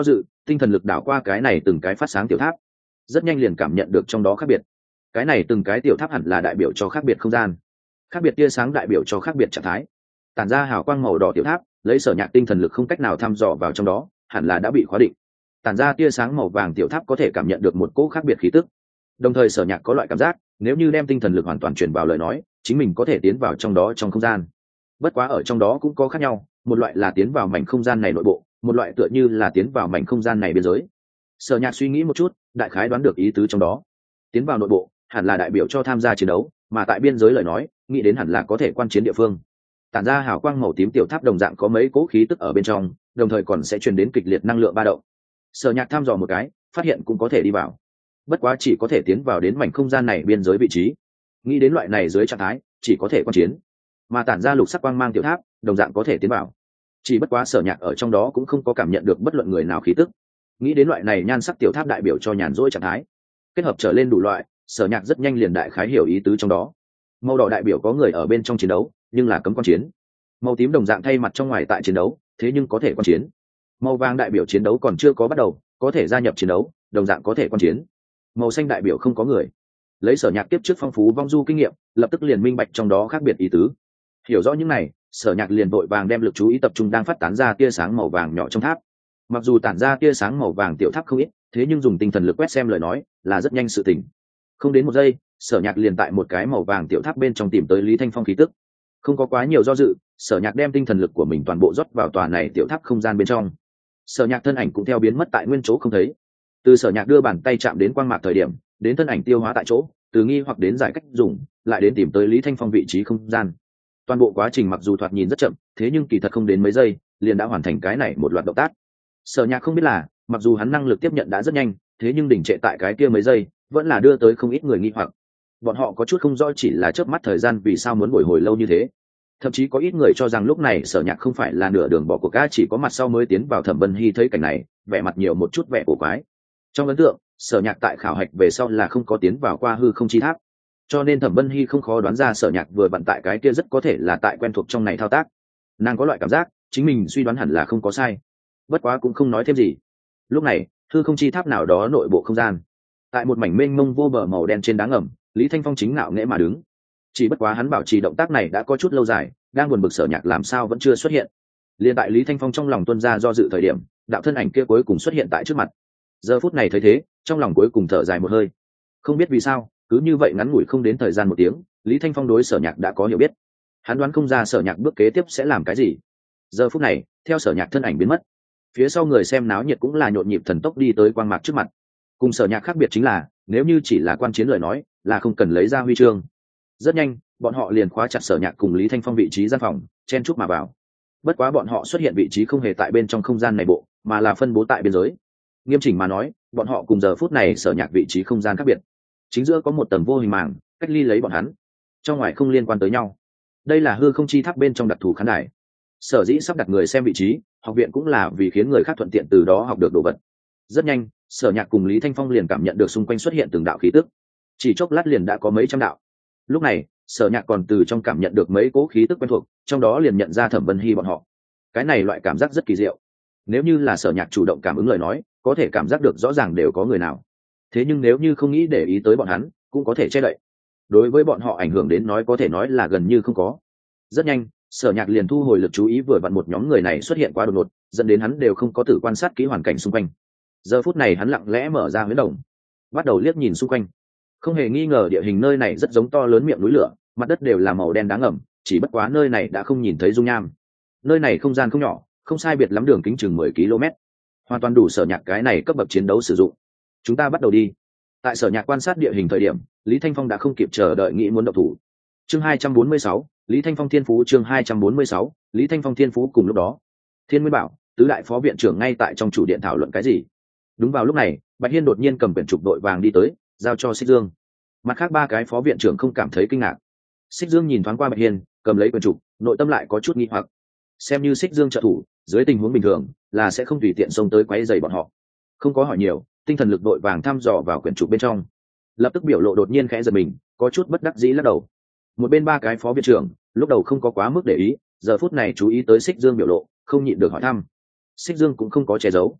tinh thần lực đảo qua cái này từng cái phát sáng tiểu tháp, rất nhanh liền cảm nhận được trong đó khác biệt. Cái này từng cái tiểu tháp hẳn là đại biểu cho khác biệt không gian, khác biệt tia sáng đại biểu cho khác biệt trạng thái. Tản ra hào quang màu đỏ tiểu tháp, lấy Sở Nhạc tinh thần lực không cách nào thăm dò vào trong đó, hẳn là đã bị khóa định. Tản ra tia sáng màu vàng tiểu tháp có thể cảm nhận được một cỗ khác biệt khí tức. Đồng thời Sở Nhạc có loại cảm giác, nếu như đem tinh thần lực hoàn toàn truyền vào lời nói, chính mình có thể tiến vào trong đó trong không gian. Bất quá ở trong đó cũng có khác nhau, một loại là tiến vào mảnh không gian này nội bộ, một loại tựa như là tiến vào mảnh không gian này biên giới. Sở Nhạc suy nghĩ một chút, đại khái đoán được ý tứ trong đó. Tiến vào nội bộ, hẳn là đại biểu cho tham gia chiến đấu, mà tại biên giới lời nói, nghĩ đến hẳn là có thể quan chiến địa phương. Tản ra hào quang màu tím tiểu tháp đồng dạng có mấy cỗ khí tức ở bên trong, đồng thời còn sẽ truyền đến kịch liệt năng lượng ba động. Sở Nhạc thăm dò một cái, phát hiện cũng có thể đi vào. Bất quá chỉ có thể tiến vào đến mảnh không gian này biên giới vị trí. Nghĩ đến loại này dưới trạng thái, chỉ có thể quan chiến. Mà tản ra lục sắc quang mang tiểu tháp, đồng dạng có thể tiến vào. Chỉ bất quá Sở Nhạc ở trong đó cũng không có cảm nhận được bất luận người nào khí tức. Nghĩ đến loại này nhan sắc tiểu tháp đại biểu cho nhàn rỗi trạng thái, kết hợp trở lên đủ loại, Sở Nhạc rất nhanh liền đại khái hiểu ý tứ trong đó. Màu đỏ đại biểu có người ở bên trong chiến đấu, nhưng là cấm quan chiến. Màu tím đồng dạng thay mặt trong ngoài tại chiến đấu, thế nhưng có thể quan chiến. Màu vàng đại biểu chiến đấu còn chưa có bắt đầu, có thể gia nhập chiến đấu, đồng dạng có thể quan chiến. Màu xanh đại biểu không có người. Lấy Sở Nhạc tiếp trước phong phú vong du kinh nghiệm, lập tức liền minh bạch trong đó khác biệt ý tứ. Hiểu rõ những này, Sở Nhạc liền vội vàng đem lực chú ý tập trung đang phát tán ra tia sáng màu vàng nhỏ trong tháp. Mặc dù tản ra tia sáng màu vàng tiểu tháp không ít, thế nhưng dùng tinh thần lực quét xem lời nói là rất nhanh sự tỉnh. Không đến một giây, Sở Nhạc liền tại một cái màu vàng tiểu tháp bên trong tìm tới Lý Thanh Phong khí tức. Không có quá nhiều do dự, Sở Nhạc đem tinh thần lực của mình toàn bộ rót vào tòa này tiểu tháp không gian bên trong. Sở Nhạc thân ảnh cũng theo biến mất tại nguyên chỗ không thấy. Từ Sở Nhạc đưa bàn tay chạm đến quang mạc thời điểm, đến thân ảnh tiêu hóa tại chỗ, từ nghi hoặc đến giải cách dùng, lại đến tìm tới Lý Thanh Phong vị trí không gian. Toàn bộ quá trình mặc dù thoạt nhìn rất chậm, thế nhưng kỳ thật không đến mấy giây, liền đã hoàn thành cái này một loạt động tác. Sở Nhạc không biết là, mặc dù hắn năng lực tiếp nhận đã rất nhanh, thế nhưng đỉnh trệ tại cái kia mấy giây, vẫn là đưa tới không ít người nghi hoặc. Bọn họ có chút không rõ chỉ là chớp mắt thời gian vì sao muốn bồi hồi lâu như thế. Thậm chí có ít người cho rằng lúc này Sở Nhạc không phải là nửa đường bỏ cuộc, chỉ có mặt sau mới tiến vào. Thẩm Vân Hy thấy cảnh này, vẻ mặt nhiều một chút vẻ cổ quái. Trong ấn tượng, Sở Nhạc tại khảo hạch về sau là không có tiến vào qua hư không chi tháp, cho nên Thẩm Vân Hy không khó đoán ra Sở Nhạc vừa vặn tại cái kia rất có thể là tại quen thuộc trong này thao tác. Nàng có loại cảm giác chính mình suy đoán hẳn là không có sai, bất quá cũng không nói thêm gì. Lúc này hư không chi tháp nào đó nội bộ không gian, tại một mảnh mênh mông vô bờ màu đen trên đá ngầm, Lý Thanh Phong chính ngạo nghễ mà đứng. Chỉ bất quá hắn bảo trì động tác này đã có chút lâu dài, đang buồn bực Sở Nhạc làm sao vẫn chưa xuất hiện. Liên tại Lý Thanh Phong trong lòng tuôn ra do dự thời điểm, đạo thân ảnh kia cuối cùng xuất hiện tại trước mặt. Giờ phút này thấy thế, trong lòng cuối cùng thở dài một hơi. Không biết vì sao, cứ như vậy ngắn ngủi không đến thời gian một tiếng, Lý Thanh Phong đối Sở Nhạc đã có hiểu biết. Hắn đoán không ra Sở Nhạc bước kế tiếp sẽ làm cái gì. Giờ phút này, theo Sở Nhạc thân ảnh biến mất, phía sau người xem náo nhiệt cũng là nhộn nhịp thần tốc đi tới quang mạc trước mặt. Cùng Sở Nhạc khác biệt chính là, nếu như chỉ là quan chiến lời nói, là không cần lấy ra huy chương. Rất nhanh, bọn họ liền khóa chặt Sở Nhạc cùng Lý Thanh Phong vị trí gian phòng, chen chúc mà vào. Bất quá bọn họ xuất hiện vị trí không hề tại bên trong không gian này bộ, mà là phân bố tại biên giới. Nghiêm chỉnh mà nói, bọn họ cùng giờ phút này Sở Nhạc vị trí không gian khác biệt. Chính giữa có một tầng vô hình màng cách ly lấy bọn hắn, trong ngoài không liên quan tới nhau. Đây là hư không chi tháp bên trong đặc thù khán đài. Sở dĩ sắp đặt người xem vị trí, học viện cũng là vì khiến người khác thuận tiện từ đó học được đồ vật. Rất nhanh, Sở Nhạc cùng Lý Thanh Phong liền cảm nhận được xung quanh xuất hiện từng đạo khí tức. Chỉ chốc lát liền đã có mấy trăm đạo. Lúc này, Sở Nhạc còn từ trong cảm nhận được mấy cỗ khí tức quen thuộc, trong đó liền nhận ra Thẩm Vân Hy bọn họ. Cái này loại cảm giác rất kỳ diệu. Nếu như là Sở Nhạc chủ động cảm ứng lời nói, có thể cảm giác được rõ ràng đều có người nào. Thế nhưng nếu như không nghĩ để ý tới bọn hắn, cũng có thể che đậy. Đối với bọn họ ảnh hưởng đến nói có thể nói là gần như không có. Rất nhanh, Sở Nhạc liền thu hồi lực chú ý, vừa vặn một nhóm người này xuất hiện quá đột ngột, dẫn đến hắn đều không có tự quan sát kỹ hoàn cảnh xung quanh. Giờ phút này hắn lặng lẽ mở ra huyễn đồng, bắt đầu liếc nhìn xung quanh. Không hề nghi ngờ địa hình nơi này rất giống to lớn miệng núi lửa, mặt đất đều là màu đen đá ngầm, chỉ bất quá nơi này đã không nhìn thấy dung nham. Nơi này không gian không nhỏ, không sai biệt lắm đường kính chừng 10 km, hoàn toàn đủ Sở Nhạc cái này cấp bậc chiến đấu sử dụng. Chúng ta bắt đầu đi. Tại Sở Nhạc quan sát địa hình thời điểm, Lý Thanh Phong đã không kịp chờ đợi nghĩ muốn động thủ. Chương 246, Lý Thanh Phong thiên phú. Chương 246, Lý Thanh Phong thiên phú. Cùng lúc đó, Thiên Nguyên Bảo tứ đại phó viện trưởng ngay tại trong chủ điện thảo luận cái gì. Đúng vào lúc này, Bạch Hiên đột nhiên cầm quyển trục đội vàng đi tới, giao cho Xích Dương. Mặt khác ba cái phó viện trưởng không cảm thấy kinh ngạc. Xích Dương nhìn thoáng qua Bạch Hiên, cầm lấy quyển trục, nội tâm lại có chút nghi hoặc. Xem như Xích Dương trợ thủ, dưới tình huống bình thường là sẽ không tùy tiện xông tới quấy rầy bọn họ. Không có hỏi nhiều, tinh thần lực đội vàng thăm dò vào quyển trục bên trong, lập tức biểu lộ đột nhiên khẽ giật mình, có chút bất đắc dĩ lắc đầu. Một bên ba cái phó viện trưởng lúc đầu không có quá mức để ý, giờ phút này chú ý tới Xích Dương biểu lộ, không nhịn được hỏi thăm. Xích Dương cũng không có che giấu,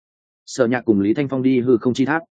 Sở Nhạc cùng Lý Thanh Phong đi hư không chi tháp.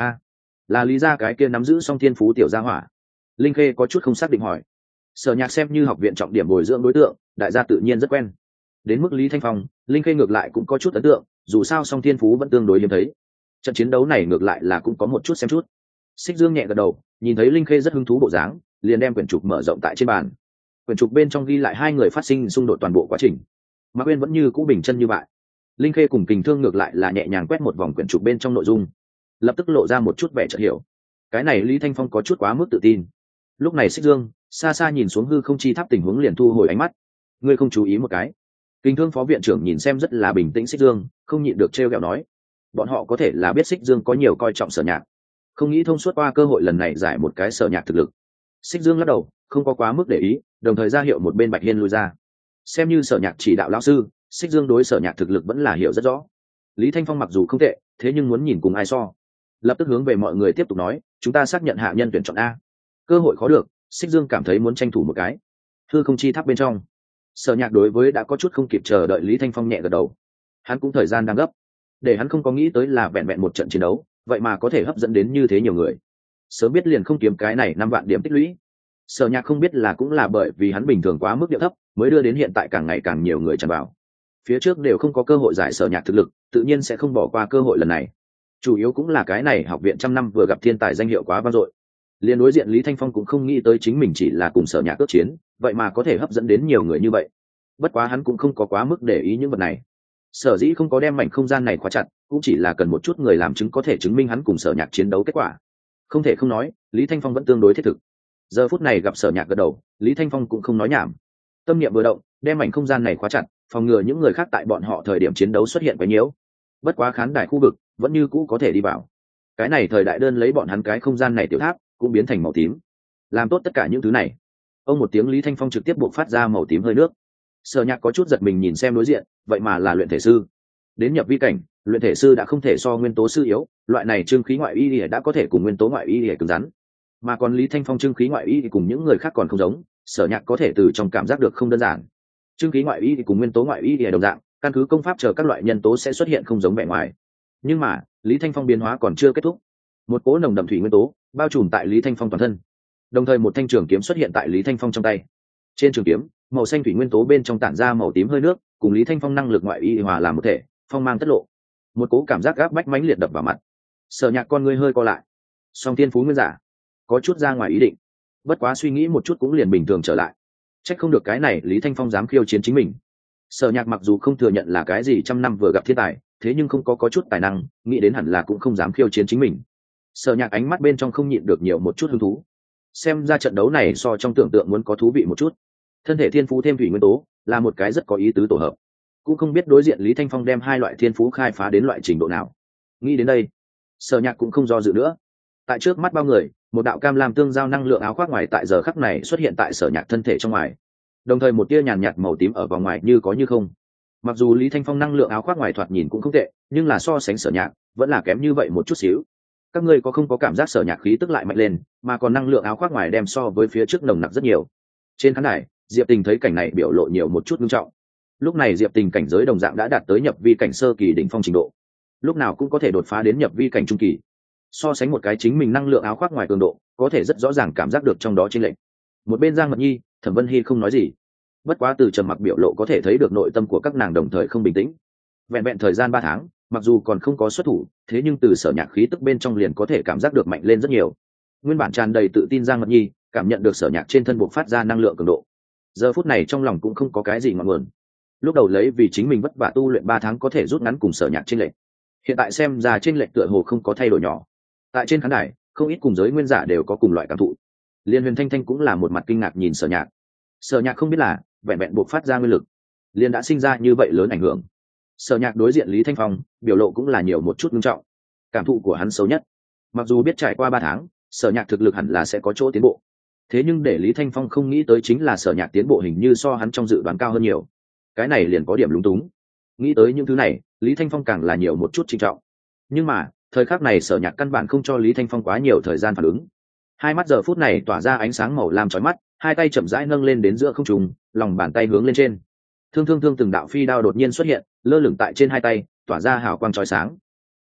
Là Lý gia cái kia nắm giữ song thiên phú tiểu gia hỏa? Linh Khê có chút không xác định hỏi. Sở Nhạc xem như học viện trọng điểm bồi dưỡng đối tượng, đại gia tự nhiên rất quen. Đến mức Lý Thanh Phong, Linh Khê ngược lại cũng có chút ấn tượng, dù sao song thiên phú vẫn tương đối hiếm thấy. Trận chiến đấu này ngược lại là cũng có một chút xem chút. Xích Dương nhẹ gật đầu, nhìn thấy Linh Khê rất hứng thú bộ dáng, liền đem quyển trục mở rộng tại trên bàn. Quyển trục bên trong ghi lại hai người phát sinh xung đột toàn bộ quá trình. Mạc Uyên vẫn như cũ bình chân như vậy. Linh Khê cùng Kình Thương ngược lại là nhẹ nhàng quét một vòng quyển trục bên trong nội dung, lập tức lộ ra một chút vẻ chợt hiểu. Cái này Lý Thanh Phong có chút quá mức tự tin. Lúc này Xích Dương xa xa nhìn xuống hư không chi tháp tình huống liền thu hồi ánh mắt. Ngươi không chú ý một cái? Kình Thương phó viện trưởng nhìn xem rất là bình tĩnh Xích Dương, không nhịn được trêu ghẹo nói. Bọn họ có thể là biết Xích Dương có nhiều coi trọng Sở Nhạc, không nghĩ thông suốt qua cơ hội lần này giải một cái Sở Nhạc thực lực. Xích Dương lắc đầu, không có quá mức để ý, đồng thời ra hiệu một bên Bạch Hiên lui ra. Xem như Sở Nhạc chỉ đạo lão sư, Xích Dương đối Sở Nhạc thực lực vẫn là hiểu rất rõ. Lý Thanh Phong mặc dù không tệ, thế nhưng muốn nhìn cùng ai so. Lập tức hướng về mọi người tiếp tục nói, chúng ta xác nhận hạ nhân tuyển chọn A. Cơ hội khó được, Xích Dương cảm thấy muốn tranh thủ một cái. Hư không chi tháp bên trong, Sở Nhạc đối với đã có chút không kịp chờ đợi Lý Thanh Phong nhẹ gật đầu. Hắn cũng thời gian đang gấp, để hắn không có nghĩ tới là vẹn vẹn một trận chiến đấu, vậy mà có thể hấp dẫn đến như thế nhiều người. Sớm biết liền không kiếm cái này 5 vạn điểm tích lũy. Sở Nhạc không biết là cũng là bởi vì hắn bình thường quá mức điệu thấp, mới đưa đến hiện tại càng ngày càng nhiều người tràn vào. Phía trước đều không có cơ hội giải Sở Nhạc thực lực, tự nhiên sẽ không bỏ qua cơ hội lần này. Chủ yếu cũng là cái này học viện trăm năm vừa gặp thiên tài danh hiệu quá vang dội. Liên đối diện Lý Thanh Phong cũng không nghĩ tới chính mình chỉ là cùng Sở Nhạc cướp chiến, vậy mà có thể hấp dẫn đến nhiều người như vậy. Bất quá hắn cũng không có quá mức để ý những vật này. Sở dĩ không có đem mảnh không gian này khóa chặt, cũng chỉ là cần một chút người làm chứng có thể chứng minh hắn cùng Sở Nhạc chiến đấu kết quả. Không thể không nói, Lý Thanh Phong vẫn tương đối thiết thực. Giờ phút này gặp Sở Nhạc gật đầu, Lý Thanh Phong cũng không nói nhảm. Tâm niệm vừa động, đem mảnh không gian này khóa chặt, phòng ngừa những người khác tại bọn họ thời điểm chiến đấu xuất hiện quấy nhiễu. Bất quá khán đài khu vực vẫn như cũ có thể đi vào. Cái này thời đại đơn lấy bọn hắn cái không gian này tiểu tháp cũng biến thành màu tím. Làm tốt tất cả những thứ này, ông một tiếng Lý Thanh Phong trực tiếp buộc phát ra màu tím hơi nước. Sở Nhạc có chút giật mình nhìn xem đối diện, vậy mà là luyện thể sư. Đến nhập vi cảnh, luyện thể sư đã không thể so nguyên tố sư yếu, loại này trương khí ngoại y đã có thể cùng nguyên tố ngoại y cứng rắn. Mà còn Lý Thanh Phong trương khí ngoại y thì cùng những người khác còn không giống, Sở Nhạc có thể từ trong cảm giác được không đơn giản. Trương khí ngoại y thì cùng nguyên tố ngoại y đồng dạng, căn cứ công pháp chờ các loại nhân tố sẽ xuất hiện không giống vẻ ngoài. Nhưng mà, Lý Thanh Phong biến hóa còn chưa kết thúc. Một cỗ nồng đậm thủy nguyên tố bao trùm tại Lý Thanh Phong toàn thân. Đồng thời một thanh trường kiếm xuất hiện tại Lý Thanh Phong trong tay. Trên trường kiếm, màu xanh thủy nguyên tố bên trong tản ra màu tím hơi nước, cùng Lý Thanh Phong năng lực ngoại y hòa làm một thể, phong mang tất lộ. Một cỗ cảm giác gáp bách mãnh liệt đập vào mặt. Sở Nhạc con ngươi hơi co lại. Song thiên phú nguyên giả, có chút ra ngoài ý định. Bất quá suy nghĩ một chút cũng liền bình thường trở lại. Trách không được cái này Lý Thanh Phong dám khiêu chiến chính mình. Sở Nhạc mặc dù không thừa nhận là cái gì trăm năm vừa gặp thiên tài, thế nhưng không có chút tài năng, nghĩ đến hẳn là cũng không dám khiêu chiến chính mình. Sở Nhạc ánh mắt bên trong không nhịn được nhiều một chút hứng thú. Xem ra trận đấu này so trong tưởng tượng muốn có thú vị một chút. Thân thể thiên phú thêm thủy nguyên tố là một cái rất có ý tứ tổ hợp. Cũng không biết đối diện Lý Thanh Phong đem hai loại thiên phú khai phá đến loại trình độ nào. Nghĩ đến đây, Sở Nhạc cũng không do dự nữa. Tại trước mắt bao người, một đạo cam lam tương giao năng lượng áo khoác ngoài tại giờ khắc này xuất hiện tại Sở Nhạc thân thể trong ngoài. Đồng thời một tia nhàn nhạt màu tím ở vòng ngoài như có như không. Mặc dù Lý Thanh Phong năng lượng áo khoác ngoài thoạt nhìn cũng không tệ, nhưng là so sánh Sở Nhạc vẫn là kém như vậy một chút xíu. Các ngươi có không có cảm giác Sở Nhạc khí tức lại mạnh lên, mà còn năng lượng áo khoác ngoài đem so với phía trước nồng nặc rất nhiều. Trên khán đài, Diệp Tình thấy cảnh này biểu lộ nhiều một chút nghiêm trọng. Lúc này Diệp Tình cảnh giới đồng dạng đã đạt tới nhập vi cảnh sơ kỳ đỉnh phong trình độ, lúc nào cũng có thể đột phá đến nhập vi cảnh trung kỳ. So sánh một cái chính mình năng lượng áo khoác ngoài cường độ, có thể rất rõ ràng cảm giác được trong đó chênh lệch. Một bên Giang Mật Nhi, Thẩm Vân Hi không nói gì, bất quá từ trầm mặc biểu lộ có thể thấy được nội tâm của các nàng đồng thời không bình tĩnh. Vẹn vẹn thời gian 3 tháng, mặc dù còn không có xuất thủ, thế nhưng từ Sở Nhạc khí tức bên trong liền có thể cảm giác được mạnh lên rất nhiều. Nguyên bản tràn đầy tự tin Giang Mật Nhi cảm nhận được Sở Nhạc trên thân bộc phát ra năng lượng cường độ, giờ phút này trong lòng cũng không có cái gì ngọn nguồn. Lúc đầu lấy vì chính mình vất vả tu luyện 3 tháng có thể rút ngắn cùng Sở Nhạc chênh lệch, hiện tại xem ra chênh lệch tựa hồ không có thay đổi nhỏ. Tại trên khán đài, không ít cùng giới nguyên giả đều có cùng loại cảm thụ. Liên Huyền Thanh Thanh cũng là một mặt kinh ngạc nhìn Sở Nhạc. Sở Nhạc không biết là vẹn vẹn bộc phát ra nguyên lực, liền đã sinh ra như vậy lớn ảnh hưởng. Sở Nhạc đối diện Lý Thanh Phong, biểu lộ cũng là nhiều một chút nghiêm trọng. Cảm thụ của hắn xấu nhất. Mặc dù biết trải qua 3 tháng, Sở Nhạc thực lực hẳn là sẽ có chỗ tiến bộ. Thế nhưng để Lý Thanh Phong không nghĩ tới chính là Sở Nhạc tiến bộ hình như so hắn trong dự đoán cao hơn nhiều. Cái này liền có điểm lúng túng. Nghĩ tới những thứ này, Lý Thanh Phong càng là nhiều một chút trinh trọng. Nhưng mà, thời khắc này Sở Nhạc căn bản không cho Lý Thanh Phong quá nhiều thời gian phản ứng. Hai mắt giờ phút này tỏa ra ánh sáng màu lam chói mắt, hai tay chậm rãi nâng lên đến giữa không trung, lòng bàn tay hướng lên trên. Thương từng đạo phi đao đột nhiên xuất hiện, lơ lửng tại trên hai tay, tỏa ra hào quang chói sáng.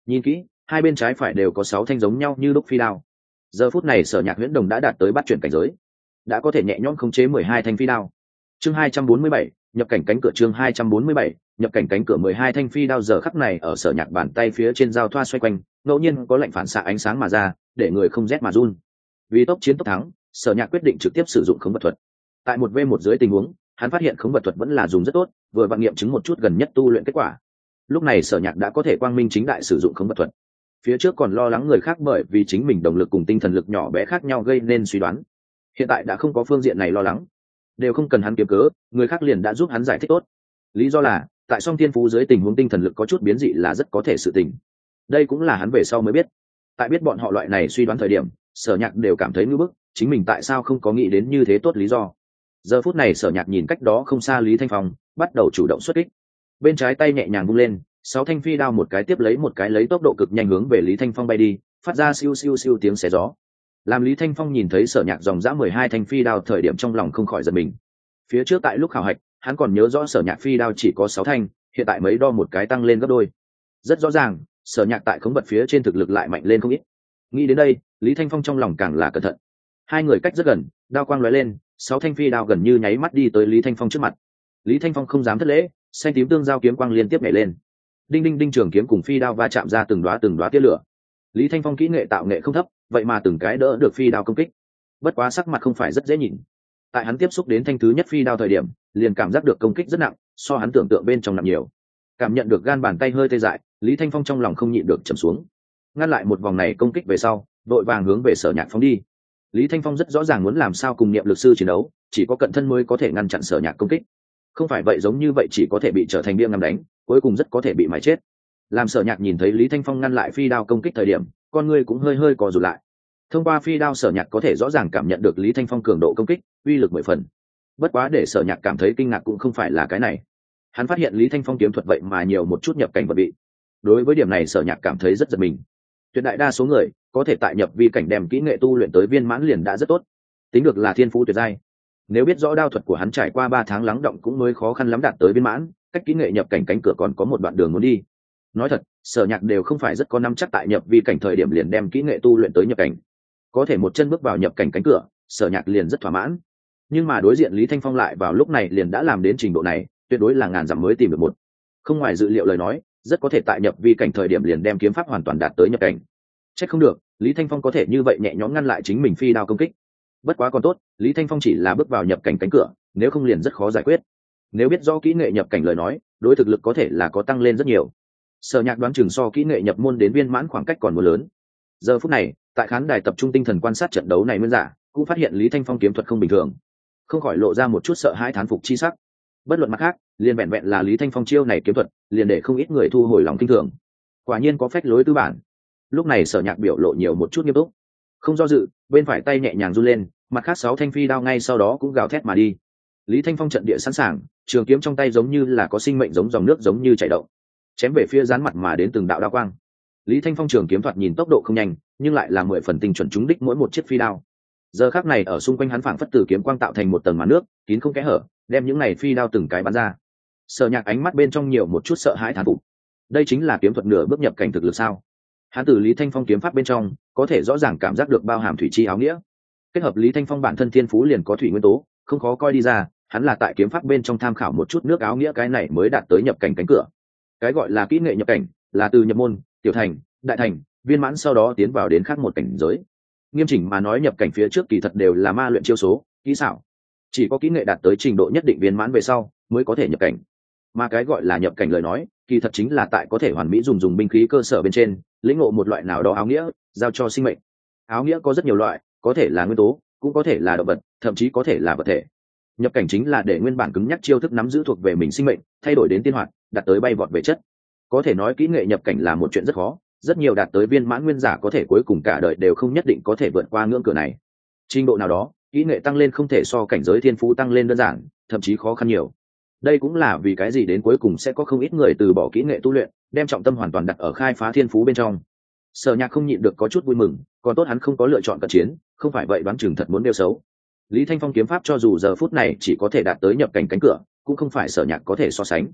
Nhìn kỹ, hai bên trái phải đều có 6 thanh giống nhau như đúc phi đao. Giờ phút này Sở Nhạc Huyễn Đồng đã đạt tới bắt chuyển cảnh giới, đã có thể nhẹ nhõm khống chế 12 thanh phi đao. Chương 247, nhập cảnh cánh cửa. Chương 247, nhập cảnh cánh cửa. 12 thanh phi đao giờ khắc này ở Sở Nhạc bàn tay phía trên giao thoa xoay quanh, ngẫu nhiên có lệnh phản xạ ánh sáng mà ra, để người không rét mà run. Vì tốc chiến tốc thắng, Sở Nhạc quyết định trực tiếp sử dụng khống vật thuật. Tại 1v1 dưới tình huống, hắn phát hiện khống vật thuật vẫn là dùng rất tốt, vừa vặn nghiệm chứng một chút gần nhất tu luyện kết quả. Lúc này Sở Nhạc đã có thể quang minh chính đại sử dụng khống vật thuật. Phía trước còn lo lắng người khác bởi vì chính mình động lực cùng tinh thần lực nhỏ bé khác nhau gây nên suy đoán, hiện tại đã không có phương diện này lo lắng, đều không cần hắn kiếm cớ, người khác liền đã giúp hắn giải thích tốt. Lý do là tại song thiên phú dưới tình huống tinh thần lực có chút biến dị là rất có thể sự tình. Đây cũng là hắn về sau mới biết. Tại biết bọn họ loại này suy đoán thời điểm, Sở Nhạc đều cảm thấy ngưỡng bức, chính mình tại sao không có nghĩ đến như thế tốt lý do. Giờ phút này Sở Nhạc nhìn cách đó không xa Lý Thanh Phong, bắt đầu chủ động xuất kích. Bên trái tay nhẹ nhàng vung lên, 6 thanh phi đao một cái tiếp lấy một cái lấy tốc độ cực nhanh hướng về Lý Thanh Phong bay đi, phát ra siêu siêu siêu tiếng xé gió. Làm Lý Thanh Phong nhìn thấy Sở Nhạc dòng dã 12 thanh phi đao thời điểm trong lòng không khỏi giật mình. Phía trước tại lúc khảo hạch, hắn còn nhớ rõ Sở Nhạc phi đao chỉ có 6 thanh, hiện tại mấy đo một cái tăng lên gấp đôi. Rất rõ ràng, Sở Nhạc tại khống vật phía trên thực lực lại mạnh lên không ít. Nghĩ đến đây, Lý Thanh Phong trong lòng càng là cẩn thận. Hai người cách rất gần, đao quang lóe lên, 6 thanh phi đao gần như nháy mắt đi tới Lý Thanh Phong trước mặt. Lý Thanh Phong không dám thất lễ, xanh tím tương giao kiếm quang liên tiếp nhảy lên. Đinh đinh đinh, trường kiếm cùng phi đao va chạm ra từng đóa tia lửa. Lý Thanh Phong kỹ nghệ tạo nghệ không thấp, vậy mà từng cái đỡ được phi đao công kích. Bất quá sắc mặt không phải rất dễ nhìn. Tại hắn tiếp xúc đến thanh thứ nhất phi đao thời điểm, liền cảm giác được công kích rất nặng, so hắn tưởng tượng bên trong nặng nhiều. Cảm nhận được gan bàn tay hơi tê dại, Lý Thanh Phong trong lòng không nhịn được trầm xuống. Ngăn lại một vòng này công kích về sau, đội vàng hướng về Sở Nhạc phóng đi. Lý Thanh Phong rất rõ ràng muốn làm sao cùng niệm lực sư chiến đấu, chỉ có cận thân mới có thể ngăn chặn Sở Nhạc công kích. Không phải vậy giống như vậy chỉ có thể bị trở thành bia ngắm đánh, cuối cùng rất có thể bị mài chết. Làm Sở Nhạc nhìn thấy Lý Thanh Phong ngăn lại phi đao công kích thời điểm, con người cũng hơi hơi co rụt lại. Thông qua phi đao Sở Nhạc có thể rõ ràng cảm nhận được Lý Thanh Phong cường độ công kích, uy lực 10 phần. Bất quá để Sở Nhạc cảm thấy kinh ngạc cũng không phải là cái này. Hắn phát hiện Lý Thanh Phong kiếm thuật vậy mà nhiều một chút nhập cảnh vật bị. Đối với điểm này Sở Nhạc cảm thấy rất giật mình. Tuyệt đại đa số người có thể tại nhập vi cảnh đem kỹ nghệ tu luyện tới viên mãn liền đã rất tốt, tính được là thiên phú tuyệt giai. Nếu biết rõ đao thuật của hắn trải qua 3 tháng lắng động cũng mới khó khăn lắm đạt tới viên mãn, cách kỹ nghệ nhập cảnh cánh cửa còn có một đoạn đường muốn đi. Nói thật, Sở Nhạc đều không phải rất có nắm chắc tại nhập vi cảnh thời điểm liền đem kỹ nghệ tu luyện tới nhập cảnh. Có thể một chân bước vào nhập cảnh cánh cửa, Sở Nhạc liền rất thỏa mãn. Nhưng mà đối diện Lý Thanh Phong lại vào lúc này liền đã làm đến trình độ này, tuyệt đối là ngàn dặm mới tìm được một. Không ngoài dự liệu lời nói, rất có thể tại nhập vi cảnh thời điểm liền đem kiếm pháp hoàn toàn đạt tới nhập cảnh. Chắc không được, Lý Thanh Phong có thể như vậy nhẹ nhõm ngăn lại chính mình phi đao công kích. Bất quá còn tốt, Lý Thanh Phong chỉ là bước vào nhập cảnh cánh cửa, nếu không liền rất khó giải quyết. Nếu biết rõ kỹ nghệ nhập cảnh lời nói, đối thực lực có thể là có tăng lên rất nhiều. Sở Nhạc đoán chừng so kỹ nghệ nhập môn đến viên mãn khoảng cách còn một lớn. Giờ phút này, tại khán đài tập trung tinh thần quan sát trận đấu này nguyên giả, cũng phát hiện Lý Thanh Phong kiếm thuật không bình thường, không khỏi lộ ra một chút sợ hãi thán phục chi sắc. Bất luận mặt khác, liền vẹn vẹn là Lý Thanh Phong chiêu này kiếm thuật, liền để không ít người thu hồi lòng kinh thường. Quả nhiên có phách lối tư bản. Lúc này Sở Nhạc biểu lộ nhiều một chút nghiêm túc, không do dự, bên phải tay nhẹ nhàng run lên, mặt khác 6 thanh phi đao ngay sau đó cũng gào thét mà đi. Lý Thanh Phong trận địa sẵn sàng, trường kiếm trong tay giống như là có sinh mệnh, giống dòng nước giống như chảy động, chém về phía dán mặt mà đến từng đạo đao quang. Lý Thanh Phong trường kiếm thoạt nhìn tốc độ không nhanh, nhưng lại là 10 phần tinh chuẩn trúng đích mỗi một chiếc phi đao. Giờ khắc này ở xung quanh hắn phảng phất từ kiếm quang tạo thành một tầng màn nước, kín không kẽ hở, đem những này phi đao từng cái bắn ra. Sở Nhạc ánh mắt bên trong nhiều một chút sợ hãi thán phục. Đây chính là kiếm thuật nửa bước nhập cảnh thực lực sao? Hắn từ Lý Thanh Phong kiếm pháp bên trong có thể rõ ràng cảm giác được bao hàm thủy chi áo nghĩa. Kết hợp Lý Thanh Phong bản thân thiên phú liền có thủy nguyên tố, không khó coi đi ra, hắn là tại kiếm pháp bên trong tham khảo một chút nước áo nghĩa, cái này mới đạt tới nhập cảnh cánh cửa. Cái gọi là kỹ nghệ nhập cảnh, là từ nhập môn, tiểu thành, đại thành, viên mãn sau đó tiến vào đến khác một cảnh giới. Nghiêm chỉnh mà nói nhập cảnh phía trước kỳ thật đều là ma luyện chiêu số, kỹ xảo. Chỉ có kỹ nghệ đạt tới trình độ nhất định viên mãn về sau, mới có thể nhập cảnh. Mà cái gọi là nhập cảnh lời nói, kỳ thật chính là tại có thể hoàn mỹ dùng binh khí cơ sở bên trên, lĩnh ngộ một loại nào đó áo nghĩa, giao cho sinh mệnh. Áo nghĩa có rất nhiều loại, có thể là nguyên tố, cũng có thể là động vật, thậm chí có thể là vật thể. Nhập cảnh chính là để nguyên bản cứng nhắc chiêu thức nắm giữ thuộc về mình sinh mệnh, thay đổi đến tiên hoạt, đạt tới bay vọt về chất. Có thể nói kỹ nghệ nhập cảnh là một chuyện rất khó, rất nhiều đạt tới viên mãn nguyên giả có thể cuối cùng cả đời đều không nhất định có thể vượt qua ngưỡng cửa này. Trình độ nào đó, kỹ nghệ tăng lên không thể so cảnh giới thiên phú tăng lên đơn giản, thậm chí khó khăn nhiều. Đây cũng là vì cái gì đến cuối cùng sẽ có không ít người từ bỏ kỹ nghệ tu luyện, đem trọng tâm hoàn toàn đặt ở khai phá thiên phú bên trong. Sở Nhạc không nhịn được có chút vui mừng, còn tốt hắn không có lựa chọn cận chiến, không phải vậy đoán chừng thật muốn đeo xấu. Lý Thanh Phong kiếm pháp cho dù giờ phút này chỉ có thể đạt tới nhập cảnh cánh cửa, cũng không phải Sở Nhạc có thể so sánh.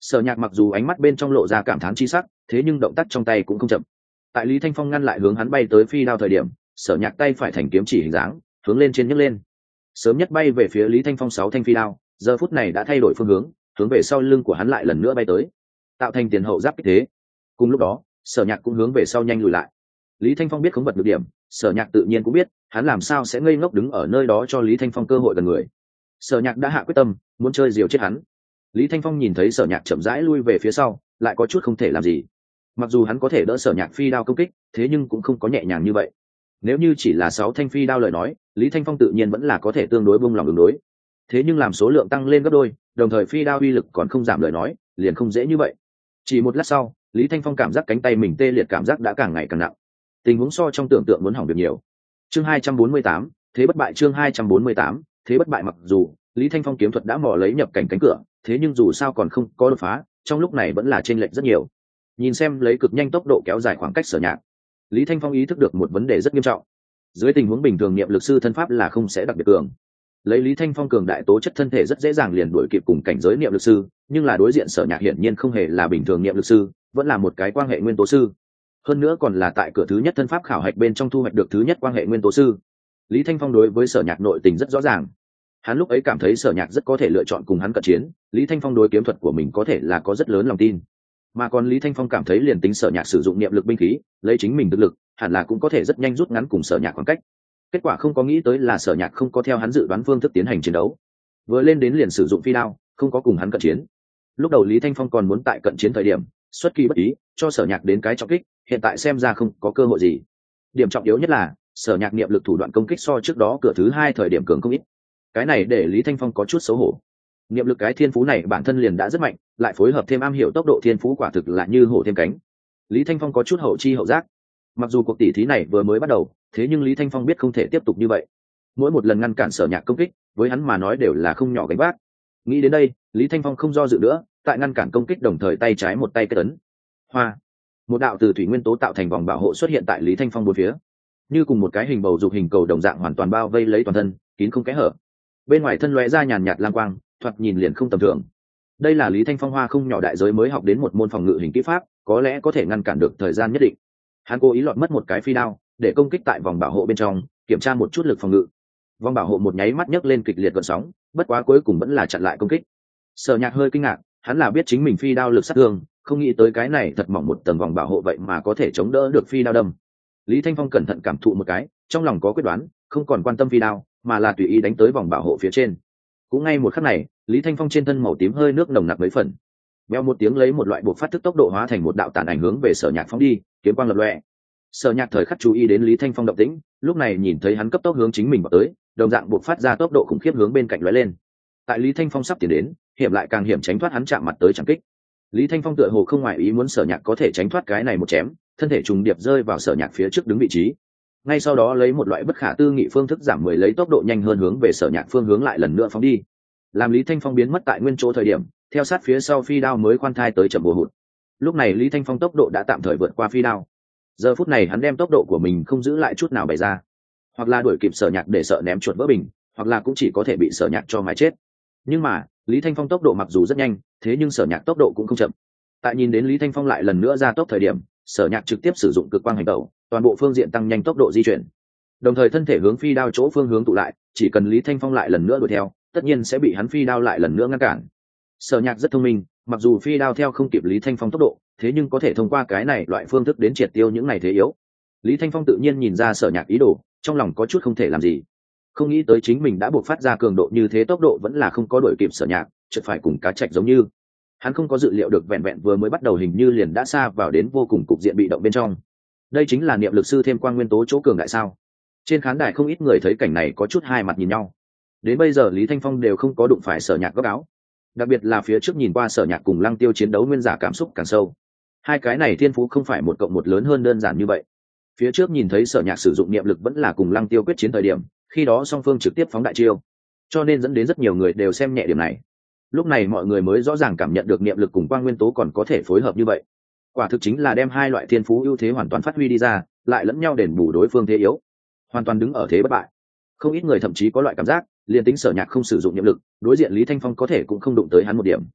Sở Nhạc mặc dù ánh mắt bên trong lộ ra cảm thán chi sắc, thế nhưng động tác trong tay cũng không chậm. Tại Lý Thanh Phong ngăn lại hướng hắn bay tới phi đao thời điểm, Sở Nhạc tay phải thành kiếm chỉ hình dáng hướng lên trên nhấc lên, sớm nhất bay về phía Lý Thanh Phong 6 thanh phi đao, giờ phút này đã thay đổi phương hướng, hướng về sau lưng của hắn lại lần nữa bay tới, tạo thành tiền hậu giáp kích thế. Cùng lúc đó, Sở Nhạc cũng hướng về sau nhanh lùi lại. Lý Thanh Phong biết khống vật được điểm, Sở Nhạc tự nhiên cũng biết hắn làm sao sẽ ngây ngốc đứng ở nơi đó cho Lý Thanh Phong cơ hội gần người. Sở Nhạc đã hạ quyết tâm muốn chơi diều chết hắn. Lý Thanh Phong nhìn thấy Sở Nhạc chậm rãi lui về phía sau, lại có chút không thể làm gì. Mặc dù hắn có thể đỡ Sở Nhạc phi đao công kích, thế nhưng cũng không có nhẹ nhàng như vậy. Nếu như chỉ là 6 thanh phi đao lời nói, Lý Thanh Phong tự nhiên vẫn là có thể tương đối buông lòng ứng đối. Thế nhưng làm số lượng tăng lên gấp đôi, đồng thời phi đao uy lực còn không giảm lời nói, liền không dễ như vậy. Chỉ một lát sau, Lý Thanh Phong cảm giác cánh tay mình tê liệt, cảm giác đã càng ngày càng nặng. Tình huống so trong tưởng tượng muốn hỏng việc nhiều. Chương 248, thế bất bại. Chương 248, thế bất bại. Mặc dù Lý Thanh Phong kiếm thuật đã mò lấy nhập cảnh cánh cửa, thế nhưng dù sao còn không có đột phá, trong lúc này vẫn là chênh lệch rất nhiều. Nhìn xem lấy cực nhanh tốc độ kéo dài khoảng cách Sở Nhạc, Lý Thanh Phong ý thức được một vấn đề rất nghiêm trọng. Dưới tình huống bình thường niệm lực sư thân pháp là không sẽ đặc biệt cường. Lấy Lý Thanh Phong cường đại tố chất thân thể rất dễ dàng liền đuổi kịp cùng cảnh giới niệm lực sư, nhưng là đối diện Sở Nhạc hiển nhiên không hề là bình thường niệm lực sư, vẫn là một cái quan hệ nguyên tố sư. Hơn nữa còn là tại cửa thứ nhất thân pháp khảo hạch bên trong thu hoạch được thứ nhất quan hệ nguyên tố sư. Lý Thanh Phong đối với Sở Nhạc nội tình rất rõ ràng. Hắn lúc ấy cảm thấy Sở Nhạc rất có thể lựa chọn cùng hắn cận chiến, Lý Thanh Phong đối kiếm thuật của mình có thể là có rất lớn lòng tin. Mà còn Lý Thanh Phong cảm thấy liền tính Sở Nhạc sử dụng niệm lực binh khí, lấy chính mình thực lực, hẳn là cũng có thể rất nhanh rút ngắn cùng Sở Nhạc khoảng cách. Kết quả không có nghĩ tới là Sở Nhạc không có theo hắn dự đoán phương thức tiến hành chiến đấu, vừa lên đến liền sử dụng phi đao, không có cùng hắn cận chiến. Lúc đầu Lý Thanh Phong còn muốn tại cận chiến thời điểm xuất kỳ bất ý cho Sở Nhạc đến cái trọng kích, hiện tại xem ra không có cơ hội gì. Điểm trọng yếu nhất là Sở Nhạc niệm lực thủ đoạn công kích so trước đó cửa thứ hai thời điểm cường không ít, cái này để Lý Thanh Phong có chút xấu hổ. Niệm lực cái thiên phú này bản thân liền đã rất mạnh, lại phối hợp thêm am hiểu tốc độ thiên phú, quả thực là như hổ thêm cánh. Lý Thanh Phong có chút hậu chi hậu giác. Mặc dù cuộc tỷ thí này vừa mới bắt đầu, thế nhưng Lý Thanh Phong biết không thể tiếp tục như vậy. Mỗi một lần ngăn cản Sở Nhạc công kích, với hắn mà nói đều là không nhỏ gánh vác. Nghĩ đến đây, Lý Thanh Phong không do dự nữa, tại ngăn cản công kích đồng thời tay trái một tay kết ấn. Hoa, một đạo từ thủy nguyên tố tạo thành vòng bảo hộ xuất hiện tại Lý Thanh Phong bốn phía, như cùng một cái hình bầu dục hình cầu đồng dạng hoàn toàn bao vây lấy toàn thân, kín không kẽ hở. Bên ngoài thân lóe ra nhàn nhạt lam quang, thoạt nhìn liền không tầm thường. Đây là Lý Thanh Phong hoa không nhỏ đại giới mới học đến một môn phòng ngự hình kỹ pháp, có lẽ có thể ngăn cản được thời gian nhất định. Hắn cố ý lọt mất một cái phi đao để công kích tại vòng bảo hộ bên trong, kiểm tra một chút lực phòng ngự. Vòng bảo hộ một nháy mắt nhấc lên kịch liệt gợn sóng, bất quá cuối cùng vẫn là chặn lại công kích. Sở Nhạc hơi kinh ngạc, hắn là biết chính mình phi đao lực sát thương, không nghĩ tới cái này thật mỏng một tầng vòng bảo hộ vậy mà có thể chống đỡ được phi đao đâm. Lý Thanh Phong cẩn thận cảm thụ một cái, trong lòng có quyết đoán, không còn quan tâm phi đao, mà là tùy ý đánh tới vòng bảo hộ phía trên. Cũng ngay một khắc này, Lý Thanh Phong trên thân màu tím hơi nước nồng nặc mấy phần, veo một tiếng lấy một loại buộc phát thức tốc độ hóa thành một đạo tàn ảnh hướng về Sở Nhạc phóng đi, kiếm quang lập lòe. Sở Nhạc thời khắc chú ý đến Lý Thanh Phong động tĩnh, lúc này nhìn thấy hắn cấp tốc hướng chính mình vào tới, đồng dạng buộc phát ra tốc độ khủng khiếp hướng bên cạnh lóe lên. Tại Lý Thanh Phong sắp tiến đến, hiểm lại càng hiểm tránh thoát hắn chạm mặt tới chẳng kích. Lý Thanh Phong tựa hồ không ngoại ý muốn Sở Nhạc có thể tránh thoát cái này một chém, thân thể trùng điệp rơi vào Sở Nhạc phía trước đứng vị trí. Ngay sau đó lấy một loại bất khả tư nghị phương thức giảm 10 lấy tốc độ nhanh hơn hướng về Sở Nhạc phương hướng lại lần nữa phóng đi. Làm Lý Thanh Phong biến mất tại nguyên chỗ thời điểm, theo sát phía sau phi đao mới khoan thai tới chậm bùa hụt. Lúc này Lý Thanh Phong tốc độ đã tạm thời vượt qua phi đao. Giờ phút này hắn đem tốc độ của mình không giữ lại chút nào bày ra, hoặc là đuổi kịp Sở Nhạc để sợ ném chuột vỡ bình, hoặc là cũng chỉ có thể bị Sở Nhạc cho mà chết. Nhưng mà Lý Thanh Phong tốc độ mặc dù rất nhanh, thế nhưng Sở Nhạc tốc độ cũng không chậm. Tại nhìn đến Lý Thanh Phong lại lần nữa ra tốc thời điểm, Sở Nhạc trực tiếp sử dụng cực quang hành tẩu, toàn bộ phương diện tăng nhanh tốc độ di chuyển, đồng thời thân thể hướng phi đao chỗ phương hướng tụ lại, chỉ cần Lý Thanh Phong lại lần nữa đuổi theo, tất nhiên sẽ bị hắn phi đao lại lần nữa ngăn cản. Sở Nhạc rất thông minh, mặc dù phi đao theo không kịp Lý Thanh Phong tốc độ, thế nhưng có thể thông qua cái này loại phương thức đến triệt tiêu những này thế yếu. Lý Thanh Phong tự nhiên nhìn ra Sở Nhạc ý đồ, trong lòng có chút không thể làm gì. Không nghĩ tới chính mình đã buộc phát ra cường độ như thế, tốc độ vẫn là không có đuổi kịp Sở Nhạc, chợt phải cùng cá trạch giống như. Hắn không có dự liệu được vẹn vẹn vừa mới bắt đầu hình như liền đã xa vào đến vô cùng cục diện bị động bên trong. Đây chính là niệm lực sư thêm quang nguyên tố chỗ cường đại sao? Trên khán đài không ít người thấy cảnh này có chút hai mặt nhìn nhau. Đến bây giờ Lý Thanh Phong đều không có đụng phải Sở Nhạc góc áo, đặc biệt là phía trước nhìn qua Sở Nhạc cùng Lăng Tiêu chiến đấu nguyên giả cảm xúc càng sâu. Hai cái này thiên phú không phải một cộng một lớn hơn đơn giản như vậy. Phía trước nhìn thấy Sở Nhạc sử dụng niệm lực vẫn là cùng Lăng Tiêu quyết chiến thời điểm, khi đó song phương trực tiếp phóng đại chiêu, cho nên dẫn đến rất nhiều người đều xem nhẹ điểm này. Lúc này mọi người mới rõ ràng cảm nhận được niệm lực cùng quang nguyên tố còn có thể phối hợp như vậy. Quả thực chính là đem hai loại thiên phú ưu thế hoàn toàn phát huy đi ra, lại lẫn nhau đền bù đối phương thế yếu, hoàn toàn đứng ở thế bất bại. Không ít người thậm chí có loại cảm giác, liền tính Sở Nhạc không sử dụng niệm lực, đối diện Lý Thanh Phong có thể cũng không đụng tới hắn một điểm.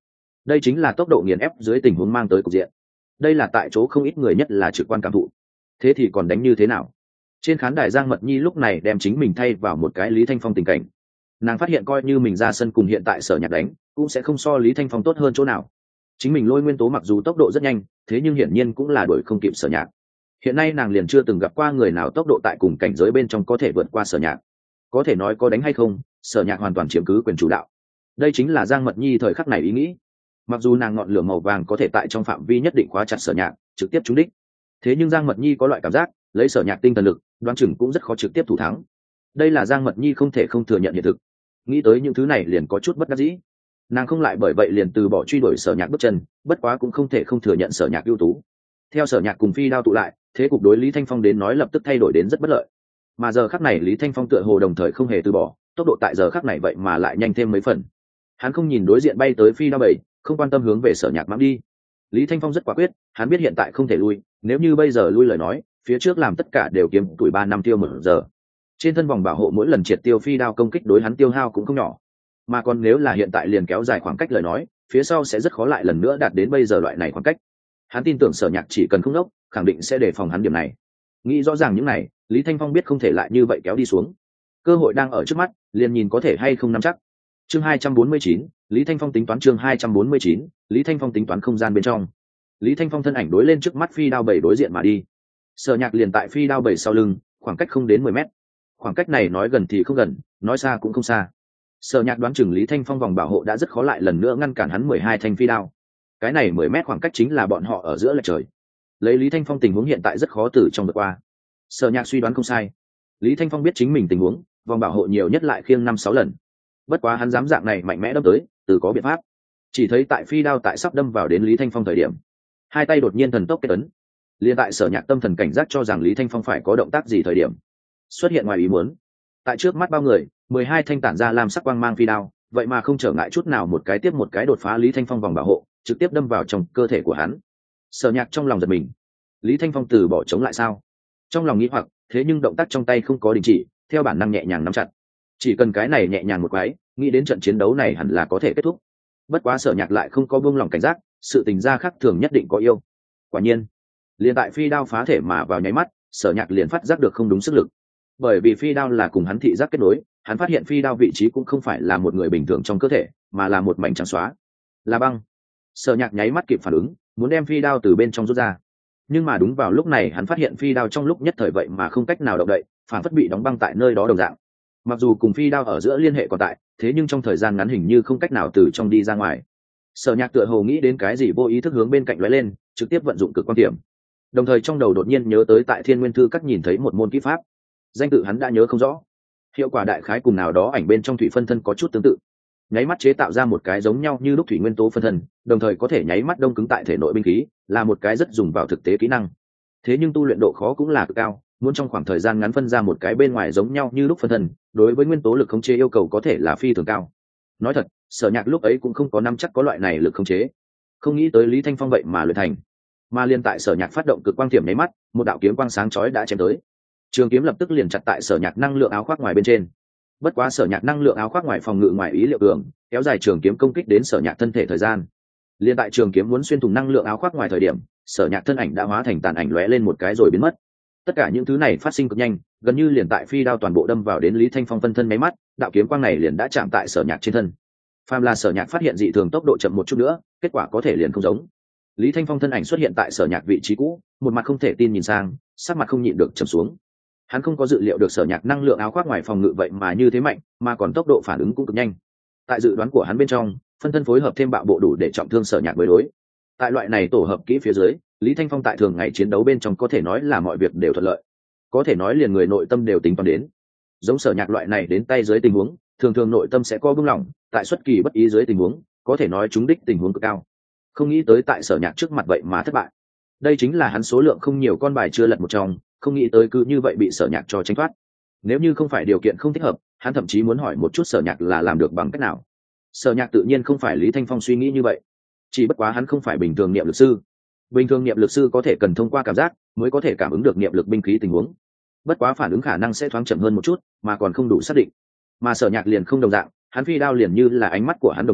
đây chính là tốc độ nghiền ép dưới tình huống mang tới cục diện. Đây là tại chỗ không ít người nhất là trực quan cảm thụ. Thế thì còn đánh như thế nào? Trên khán đài Giang Mật Nhi lúc này đem chính mình thay vào một cái Lý Thanh Phong tình cảnh. Nàng phát hiện coi như mình ra sân cùng hiện tại Sở Nhạc đánh cũng sẽ không so Lý Thanh Phong tốt hơn chỗ nào. Chính mình Lôi Nguyên Tố mặc dù tốc độ rất nhanh, thế nhưng hiển nhiên cũng là đuổi không kịp Sở Nhạc. Hiện nay nàng liền chưa từng gặp qua người nào tốc độ tại cùng cảnh giới bên trong có thể vượt qua Sở Nhạc. Có thể nói có đánh hay không, Sở Nhạc hoàn toàn chiếm cứ quyền chủ đạo. Đây chính là Giang Mật Nhi thời khắc này ý nghĩ. Mặc dù nàng ngọn lửa màu vàng có thể tại trong phạm vi nhất định khóa chặt Sở Nhạc, trực tiếp trúng đích, thế nhưng Giang Mật Nhi có loại cảm giác lấy Sở Nhạc tinh thần lực, đoán chừng cũng rất khó trực tiếp thủ thắng. Đây là Giang Mật Nhi không thể không thừa nhận hiện thực. Nghĩ tới những thứ này liền có chút bất đắc dĩ. Nàng không lại bởi vậy liền từ bỏ truy đuổi Sở Nhạc bước chân, bất quá cũng không thể không thừa nhận Sở Nhạc ưu tú. Theo Sở Nhạc cùng phi đao tụ lại, thế cục đối Lý Thanh Phong đến nói lập tức thay đổi đến rất bất lợi. Mà giờ khắc này Lý Thanh Phong tựa hồ đồng thời không hề từ bỏ, tốc độ tại giờ khắc này vậy mà lại nhanh thêm mấy phần. Hắn không nhìn đối diện bay tới phi đao bảy, không quan tâm hướng về Sở Nhạc mãng đi. Lý Thanh Phong rất quả quyết, hắn biết hiện tại không thể lui, nếu như bây giờ lui lời nói, phía trước làm tất cả đều kiếm tuổi 3 năm tiêu một giờ. Trên thân vòng bảo hộ mỗi lần triệt tiêu phi đao công kích đối hắn tiêu hao cũng không nhỏ. Mà còn nếu là hiện tại liền kéo dài khoảng cách lời nói, phía sau sẽ rất khó lại lần nữa đạt đến bây giờ loại này khoảng cách. Hắn tin tưởng Sở Nhạc chỉ cần không đốc, khẳng định sẽ đề phòng hắn điểm này. Nghĩ rõ ràng những này, Lý Thanh Phong biết không thể lại như vậy kéo đi xuống. Cơ hội đang ở trước mắt, liền nhìn có thể hay không nắm chắc. Chương 249, Lý Thanh Phong tính toán chương 249, Lý Thanh Phong tính toán không gian bên trong. Lý Thanh Phong thân ảnh đối lên trước mắt phi đao bảy đối diện mà đi. Sở Nhạc liền tại phi đao bảy sau lưng, khoảng cách không đến 10 mét. Khoảng cách này nói gần thì không gần, nói xa cũng không xa. Sở Nhạc đoán chừng Lý Thanh Phong vòng bảo hộ đã rất khó lại lần nữa ngăn cản hắn 12 thanh phi đao. Cái này 10 mét khoảng cách chính là bọn họ ở giữa lệch trời. Lấy Lý Thanh Phong tình huống hiện tại rất khó từ trong vượt qua. Sở Nhạc suy đoán không sai. Lý Thanh Phong biết chính mình tình huống, vòng bảo hộ nhiều nhất lại khiêng 5-6 lần. Bất quá hắn dám dạng này mạnh mẽ đâm tới, từ có biện pháp. Chỉ thấy tại phi đao tại sắp đâm vào đến Lý Thanh Phong thời điểm, hai tay đột nhiên thần tốc kết ấn. Liên tại Sở Nhạc tâm thần cảnh giác cho rằng Lý Thanh Phong phải có động tác gì thời điểm, xuất hiện ngoài ý muốn. Tại trước mắt bao người, 12 thanh tản ra làm sắc quang mang phi đao, vậy mà không trở ngại chút nào một cái tiếp một cái đột phá Lý Thanh Phong vòng bảo hộ, trực tiếp đâm vào trong cơ thể của hắn. Sở Nhạc trong lòng giật mình, Lý Thanh Phong từ bỏ chống lại sao? Trong lòng nghĩ hoặc, thế nhưng động tác trong tay không có đình chỉ, theo bản năng nhẹ nhàng nắm chặt. Chỉ cần cái này nhẹ nhàng một cái, nghĩ đến trận chiến đấu này hẳn là có thể kết thúc. Bất quá Sở Nhạc lại không có buông lòng cảnh giác, sự tình gia khác thường nhất định có yêu. Quả nhiên, liền tại phi đao phá thể mà vào nháy mắt, Sở Nhạc liền phát giác được không đúng sức lực. Bởi vì phi đao là cùng hắn thị giác kết nối, hắn phát hiện phi đao vị trí cũng không phải là một người bình thường trong cơ thể, mà là một mảnh trắng xóa, là băng. Sở Nhạc nháy mắt kịp phản ứng, muốn đem phi đao từ bên trong rút ra. Nhưng mà đúng vào lúc này hắn phát hiện phi đao trong lúc nhất thời vậy mà không cách nào động đậy, phản phất bị đóng băng tại nơi đó đồng dạng. Mặc dù cùng phi đao ở giữa liên hệ còn tại, thế nhưng trong thời gian ngắn hình như không cách nào từ trong đi ra ngoài. Sở Nhạc tựa hồ nghĩ đến cái gì vô ý thức hướng bên cạnh lóe lên, trực tiếp vận dụng cực quan điểm. Đồng thời trong đầu đột nhiên nhớ tới tại Thiên Nguyên Thư các nhìn thấy một môn kỹ pháp, danh tự hắn đã nhớ không rõ, hiệu quả đại khái cùng nào đó ảnh bên trong thủy phân thân có chút tương tự. Nháy mắt chế tạo ra một cái giống nhau như lúc thủy nguyên tố phân thân, đồng thời có thể nháy mắt đông cứng tại thể nội binh khí, là một cái rất dùng vào thực tế kỹ năng. Thế nhưng tu luyện độ khó cũng là cực cao, muốn trong khoảng thời gian ngắn phân ra một cái bên ngoài giống nhau như lúc phân thân, đối với nguyên tố lực khống chế yêu cầu có thể là phi thường cao. Nói thật, Sở Nhạc lúc ấy cũng không có nắm chắc có loại này lực khống chế, không nghĩ tới Lý Thanh Phong vậy mà luyện thành. Mà liên tại Sở Nhạc phát động cực quang tiềm nháy mắt, một đạo kiếm quang sáng chói đã chém tới. Trường kiếm lập tức liền chặt tại Sở Nhạc năng lượng áo khoác ngoài bên trên. Bất quá Sở Nhạc năng lượng áo khoác ngoài phòng ngự ngoài ý liệu cường, kéo dài trường kiếm công kích đến Sở Nhạc thân thể thời gian. Liên tại trường kiếm muốn xuyên thủng năng lượng áo khoác ngoài thời điểm, Sở Nhạc thân ảnh đã hóa thành tàn ảnh lóe lên một cái rồi biến mất. Tất cả những thứ này phát sinh cực nhanh, gần như liền tại phi đao toàn bộ đâm vào đến Lý Thanh Phong phân thân mấy mắt, đạo kiếm quang này liền đã chạm tại Sở Nhạc trên thân. Phàm là Sở Nhạc phát hiện dị thường tốc độ chậm một chút nữa, kết quả có thể liền không giống. Lý Thanh Phong thân ảnh xuất hiện tại Sở Nhạc vị trí cũ, một mặt không thể tin nhìn sang, sắc mặt không nhịn được trầm xuống. Hắn không có dự liệu được Sở Nhạc năng lượng áo khoác ngoài phòng ngự vậy mà như thế mạnh, mà còn tốc độ phản ứng cũng cực nhanh. Tại dự đoán của hắn bên trong, phân thân phối hợp thêm bạo bộ đủ để trọng thương Sở Nhạc mới đối. Tại loại này tổ hợp kỹ phía dưới, Lý Thanh Phong tại thường ngày chiến đấu bên trong có thể nói là mọi việc đều thuận lợi, có thể nói liền người nội tâm đều tính toán đến. Giống Sở Nhạc loại này đến tay dưới tình huống, thường thường nội tâm sẽ có bưng lỏng, tại xuất kỳ bất ý dưới tình huống, có thể nói trúng đích tình huống cực cao. Không nghĩ tới tại Sở Nhạc trước mặt vậy mà thất bại. Đây chính là hắn số lượng không nhiều con bài chưa lật một trong, không nghĩ tới cứ như vậy bị Sở Nhạc cho tránh thoát. Nếu như không phải điều kiện không thích hợp, hắn thậm chí muốn hỏi một chút Sở Nhạc là làm được bằng cách nào. Sở Nhạc tự nhiên không phải Lý Thanh Phong suy nghĩ như vậy, chỉ bất quá hắn không phải bình thường niệm lực sư. Bình thường niệm lực sư có thể cần thông qua cảm giác mới có thể cảm ứng được niệm lực binh khí tình huống, bất quá phản ứng khả năng sẽ thoáng chậm hơn một chút, mà còn không đủ xác định. Mà Sở Nhạc liền không đồng dạng, hắn phi đao liền như là ánh mắt của hắn đồng dạng,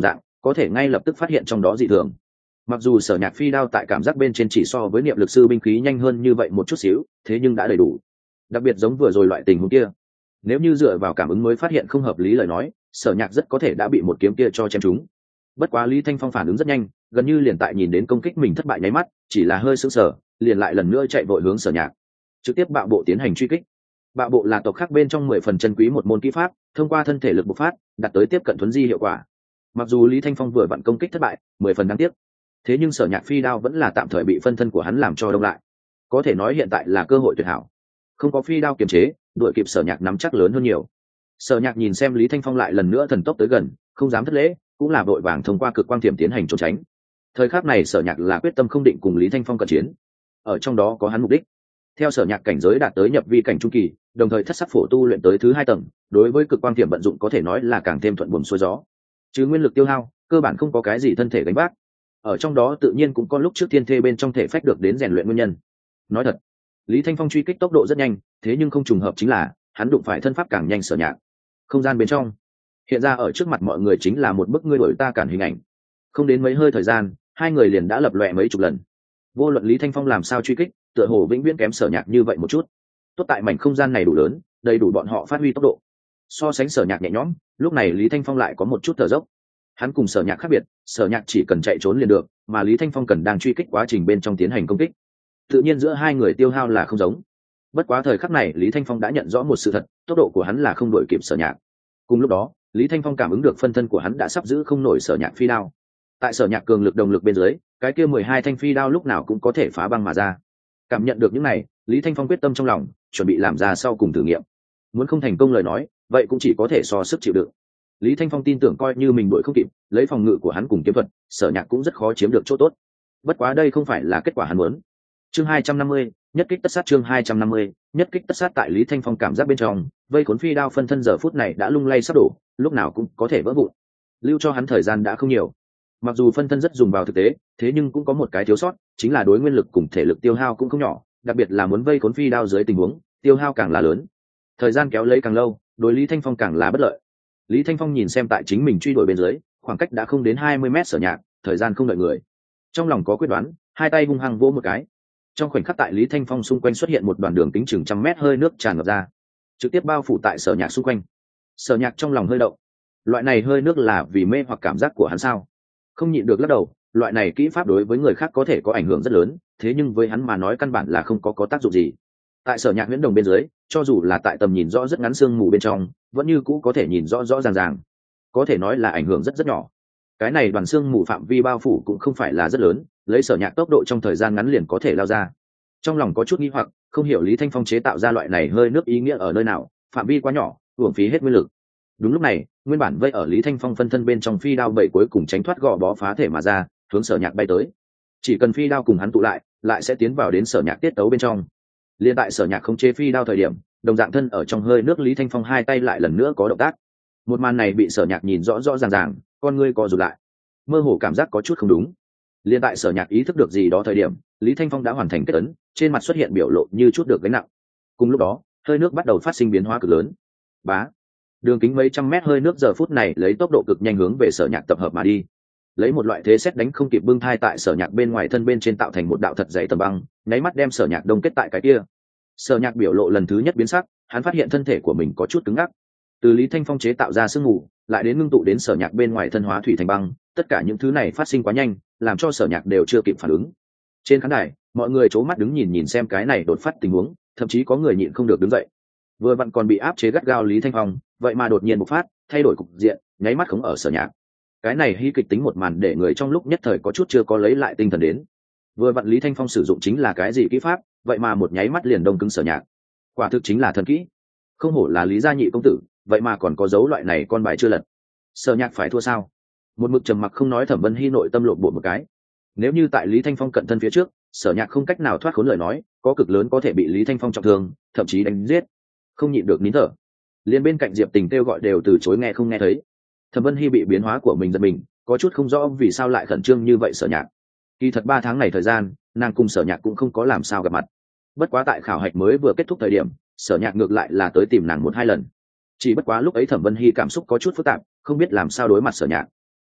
có thể ngay lập tức phát hiện trong đó dị thường. Mặc dù Sở Nhạc phi đao tại cảm giác bên trên chỉ so với niệm lực sư binh khí nhanh hơn như vậy một chút xíu, thế nhưng đã đầy đủ. Đặc biệt giống vừa rồi loại tình huống kia, nếu như dựa vào cảm ứng mới phát hiện không hợp lý lời nói, Sở Nhạc rất có thể đã bị một kiếm kia cho chém trúng. Bất quá Lý Thanh Phong phản ứng rất nhanh, gần như liền tại nhìn đến công kích mình thất bại nháy mắt, chỉ là hơi sững sờ, liền lại lần nữa chạy vội hướng Sở Nhạc, trực tiếp bạo bộ tiến hành truy kích. Bạo bộ là tộc khác bên trong 10 phần chân quý một môn kỹ pháp, thông qua thân thể lực bộc phát, đạt tới tiếp cận thuấn di hiệu quả. Mặc dù Lý Thanh Phong vừa vặn công kích thất bại, 10 phần đáng tiếc. Thế nhưng Sở Nhạc phi đao vẫn là tạm thời bị phân thân của hắn làm cho đông lại. Có thể nói hiện tại là cơ hội tuyệt hảo. Không có phi đao kiềm chế, đuổi kịp Sở Nhạc nắm chắc lớn hơn nhiều. Sở Nhạc nhìn xem Lý Thanh Phong lại lần nữa thần tốc tới gần, không dám thất lễ, cũng là vội vàng thông qua cực quang thiểm tiến hành trốn tránh. Thời khắc này Sở Nhạc là quyết tâm không định cùng Lý Thanh Phong cận chiến, ở trong đó có hắn mục đích. Theo Sở Nhạc cảnh giới đạt tới nhập vi cảnh trung kỳ, đồng thời thất sắc phổ tu luyện tới thứ 2 tầng, đối với cực quang thiểm vận dụng có thể nói là càng thêm thuận buồm xuôi gió. Chứ nguyên lực tiêu hao, cơ bản không có cái gì thân thể gánh vác. Ở trong đó tự nhiên cũng có lúc trước thiên thê bên trong thể phách được đến rèn luyện nguyên nhân. Nói thật, Lý Thanh Phong truy kích tốc độ rất nhanh, thế nhưng không trùng hợp chính là hắn đụng phải thân pháp càng nhanh Sở Nhạc. Không gian bên trong hiện ra ở trước mặt mọi người chính là một bức ngươi đuổi ta cản hình ảnh. Không đến mấy hơi thời gian, hai người liền đã lập lòe mấy chục lần. Vô luận Lý Thanh Phong làm sao truy kích, tựa hồ vĩnh viễn kém Sở Nhạc như vậy một chút. Tốt tại mảnh không gian này đủ lớn, đầy đủ bọn họ phát huy tốc độ. So sánh Sở Nhạc nhẹ nhõm, lúc này Lý Thanh Phong lại có một chút thở dốc. Hắn cùng Sở Nhạc khác biệt, Sở Nhạc chỉ cần chạy trốn liền được, mà Lý Thanh Phong cần đang truy kích quá trình bên trong tiến hành công kích. Tự nhiên giữa hai người tiêu hao là không giống. Bất quá thời khắc này Lý Thanh Phong đã nhận rõ một sự thật, tốc độ của hắn là không đuổi kịp Sở Nhạc. Cùng lúc đó, Lý Thanh Phong cảm ứng được phân thân của hắn đã sắp giữ không nổi Sở Nhạc phi đao. Tại Sở Nhạc cường lực đồng lực bên dưới, cái kia 12 thanh phi đao lúc nào cũng có thể phá băng mà ra. Cảm nhận được những này, Lý Thanh Phong quyết tâm trong lòng, chuẩn bị làm ra sau cùng thử nghiệm. Muốn không thành công lời nói, vậy cũng chỉ có thể so sức chịu đựng. Lý Thanh Phong tin tưởng coi như mình đuổi không kịp, lấy phòng ngự của hắn cùng kiếm thuật, Sở Nhạc cũng rất khó chiếm được chỗ tốt. Bất quá đây không phải là kết quả hắn muốn. Chương 250, nhất kích tất sát. Chương 250, nhất kích tất sát. Tại Lý Thanh Phong cảm giác bên trong, vây khốn phi đao phân thân giờ phút này đã lung lay sắp đổ, lúc nào cũng có thể vỡ vụn. Lưu cho hắn thời gian đã không nhiều. Mặc dù phân thân rất dùng vào thực tế, thế nhưng cũng có một cái thiếu sót, chính là đối nguyên lực cùng thể lực tiêu hao cũng không nhỏ, đặc biệt là muốn vây khốn phi đao dưới tình huống, tiêu hao càng là lớn. Thời gian kéo lấy càng lâu, đối Lý Thanh Phong càng là bất lợi. Lý Thanh Phong nhìn xem tại chính mình truy đuổi bên dưới, khoảng cách đã không đến 20 mét Sở Nhạc, thời gian không đợi người. Trong lòng có quyết đoán, hai tay hung hăng vỗ một cái. Trong khoảnh khắc tại Lý Thanh Phong xung quanh xuất hiện một đoạn đường kính chừng 100 mét hơi nước tràn ngập ra, trực tiếp bao phủ tại Sở Nhạc xung quanh. Sở Nhạc trong lòng hơi động. Loại này hơi nước là vì mê hoặc cảm giác của hắn sao? Không nhịn được lắc đầu, loại này kỹ pháp đối với người khác có thể có ảnh hưởng rất lớn, thế nhưng với hắn mà nói căn bản là không có tác dụng gì. Tại Sở Nhạc huyễn đồng bên dưới, cho dù là tại tầm nhìn rõ rất ngắn sương mù bên trong, vẫn như cũ có thể nhìn rõ ràng, có thể nói là ảnh hưởng rất nhỏ. Cái này đoàn sương mù phạm vi bao phủ cũng không phải là rất lớn, lấy Sở Nhạc tốc độ trong thời gian ngắn liền có thể lao ra. Trong lòng có chút nghi hoặc, không hiểu Lý Thanh Phong chế tạo ra loại này hơi nước ý nghĩa ở nơi nào, phạm vi quá nhỏ, uổng phí hết nguyên lực. Đúng lúc này, nguyên bản vây ở Lý Thanh Phong phân thân bên trong phi đao bảy cuối cùng tránh thoát gò bó phá thể mà ra, hướng Sở Nhạc bay tới. Chỉ cần phi đao cùng hắn tụ lại sẽ tiến vào đến Sở Nhạc tiết tấu bên trong. Liên tại Sở Nhạc không chế phi đao thời điểm, đồng dạng thân ở trong hơi nước Lý Thanh Phong hai tay lại lần nữa có động tác. Một màn này bị Sở Nhạc nhìn rõ ràng, con ngươi co rụt lại, mơ hồ cảm giác có chút không đúng. Liên tại Sở Nhạc ý thức được gì đó thời điểm, Lý Thanh Phong đã hoàn thành kết ấn, trên mặt xuất hiện biểu lộ như chút được gánh nặng. Cùng lúc đó, hơi nước bắt đầu phát sinh biến hóa cực lớn. Bá, đường kính mấy trăm mét hơi nước giờ phút này lấy tốc độ cực nhanh hướng về Sở Nhạc tập hợp mà đi. Lấy một loại thế xét đánh không kịp bưng thai tại Sở Nhạc bên ngoài thân bên trên tạo thành một đạo thật dày tầng băng, nháy mắt đem Sở Nhạc đông kết tại cái kia. Sở Nhạc biểu lộ lần thứ nhất biến sắc, hắn phát hiện thân thể của mình có chút cứng ngắc. Từ Lý Thanh Phong chế tạo ra sương mù, lại đến ngưng tụ đến Sở Nhạc bên ngoài thân hóa thủy thành băng, tất cả những thứ này phát sinh quá nhanh, làm cho Sở Nhạc đều chưa kịp phản ứng. Trên khán đài, mọi người c mắt đứng nhìn xem cái này đột phát tình huống, thậm chí có người nhịn không được đứng dậy. Vừa vặn còn bị áp chế gắt gao Lý Thanh Phong, vậy mà đột nhiên bộc phát, thay đổi cục diện, nháy mắt khống ở Sở Nhạc. Cái này hy kịch tính một màn để người trong lúc nhất thời có chút chưa có lấy lại tinh thần đến. Vừa vặn Lý Thanh Phong sử dụng chính là cái gì kỹ pháp, vậy mà một nháy mắt liền đông cứng Sở Nhạc. Quả thực chính là thần kỹ. Không hổ là Lý gia nhị công tử, vậy mà còn có dấu loại này con bài chưa lật. Sở Nhạc phải thua sao? Một mực trầm mặc không nói Thẩm Vân Hy nội tâm lộn bột một cái. Nếu như tại Lý Thanh Phong cận thân phía trước, Sở Nhạc không cách nào thoát khốn lời nói, có cực lớn có thể bị Lý Thanh Phong trọng thương, thậm chí đánh giết. Không nhịn được nín thở. Liên bên cạnh Diệp Tình kêu gọi đều từ chối nghe không nghe thấy. Thẩm Vân Hy bị biến hóa của mình giật mình, có chút không rõ vì sao lại khẩn trương như vậy Sở Nhạc. Kỳ thật 3 tháng này thời gian, nàng cùng Sở Nhạc cũng không có làm sao gặp mặt. Bất quá tại khảo hạch mới vừa kết thúc thời điểm, Sở Nhạc ngược lại là tới tìm nàng 1-2 lần. Chỉ bất quá lúc ấy Thẩm Vân Hy cảm xúc có chút phức tạp, không biết làm sao đối mặt Sở Nhạc.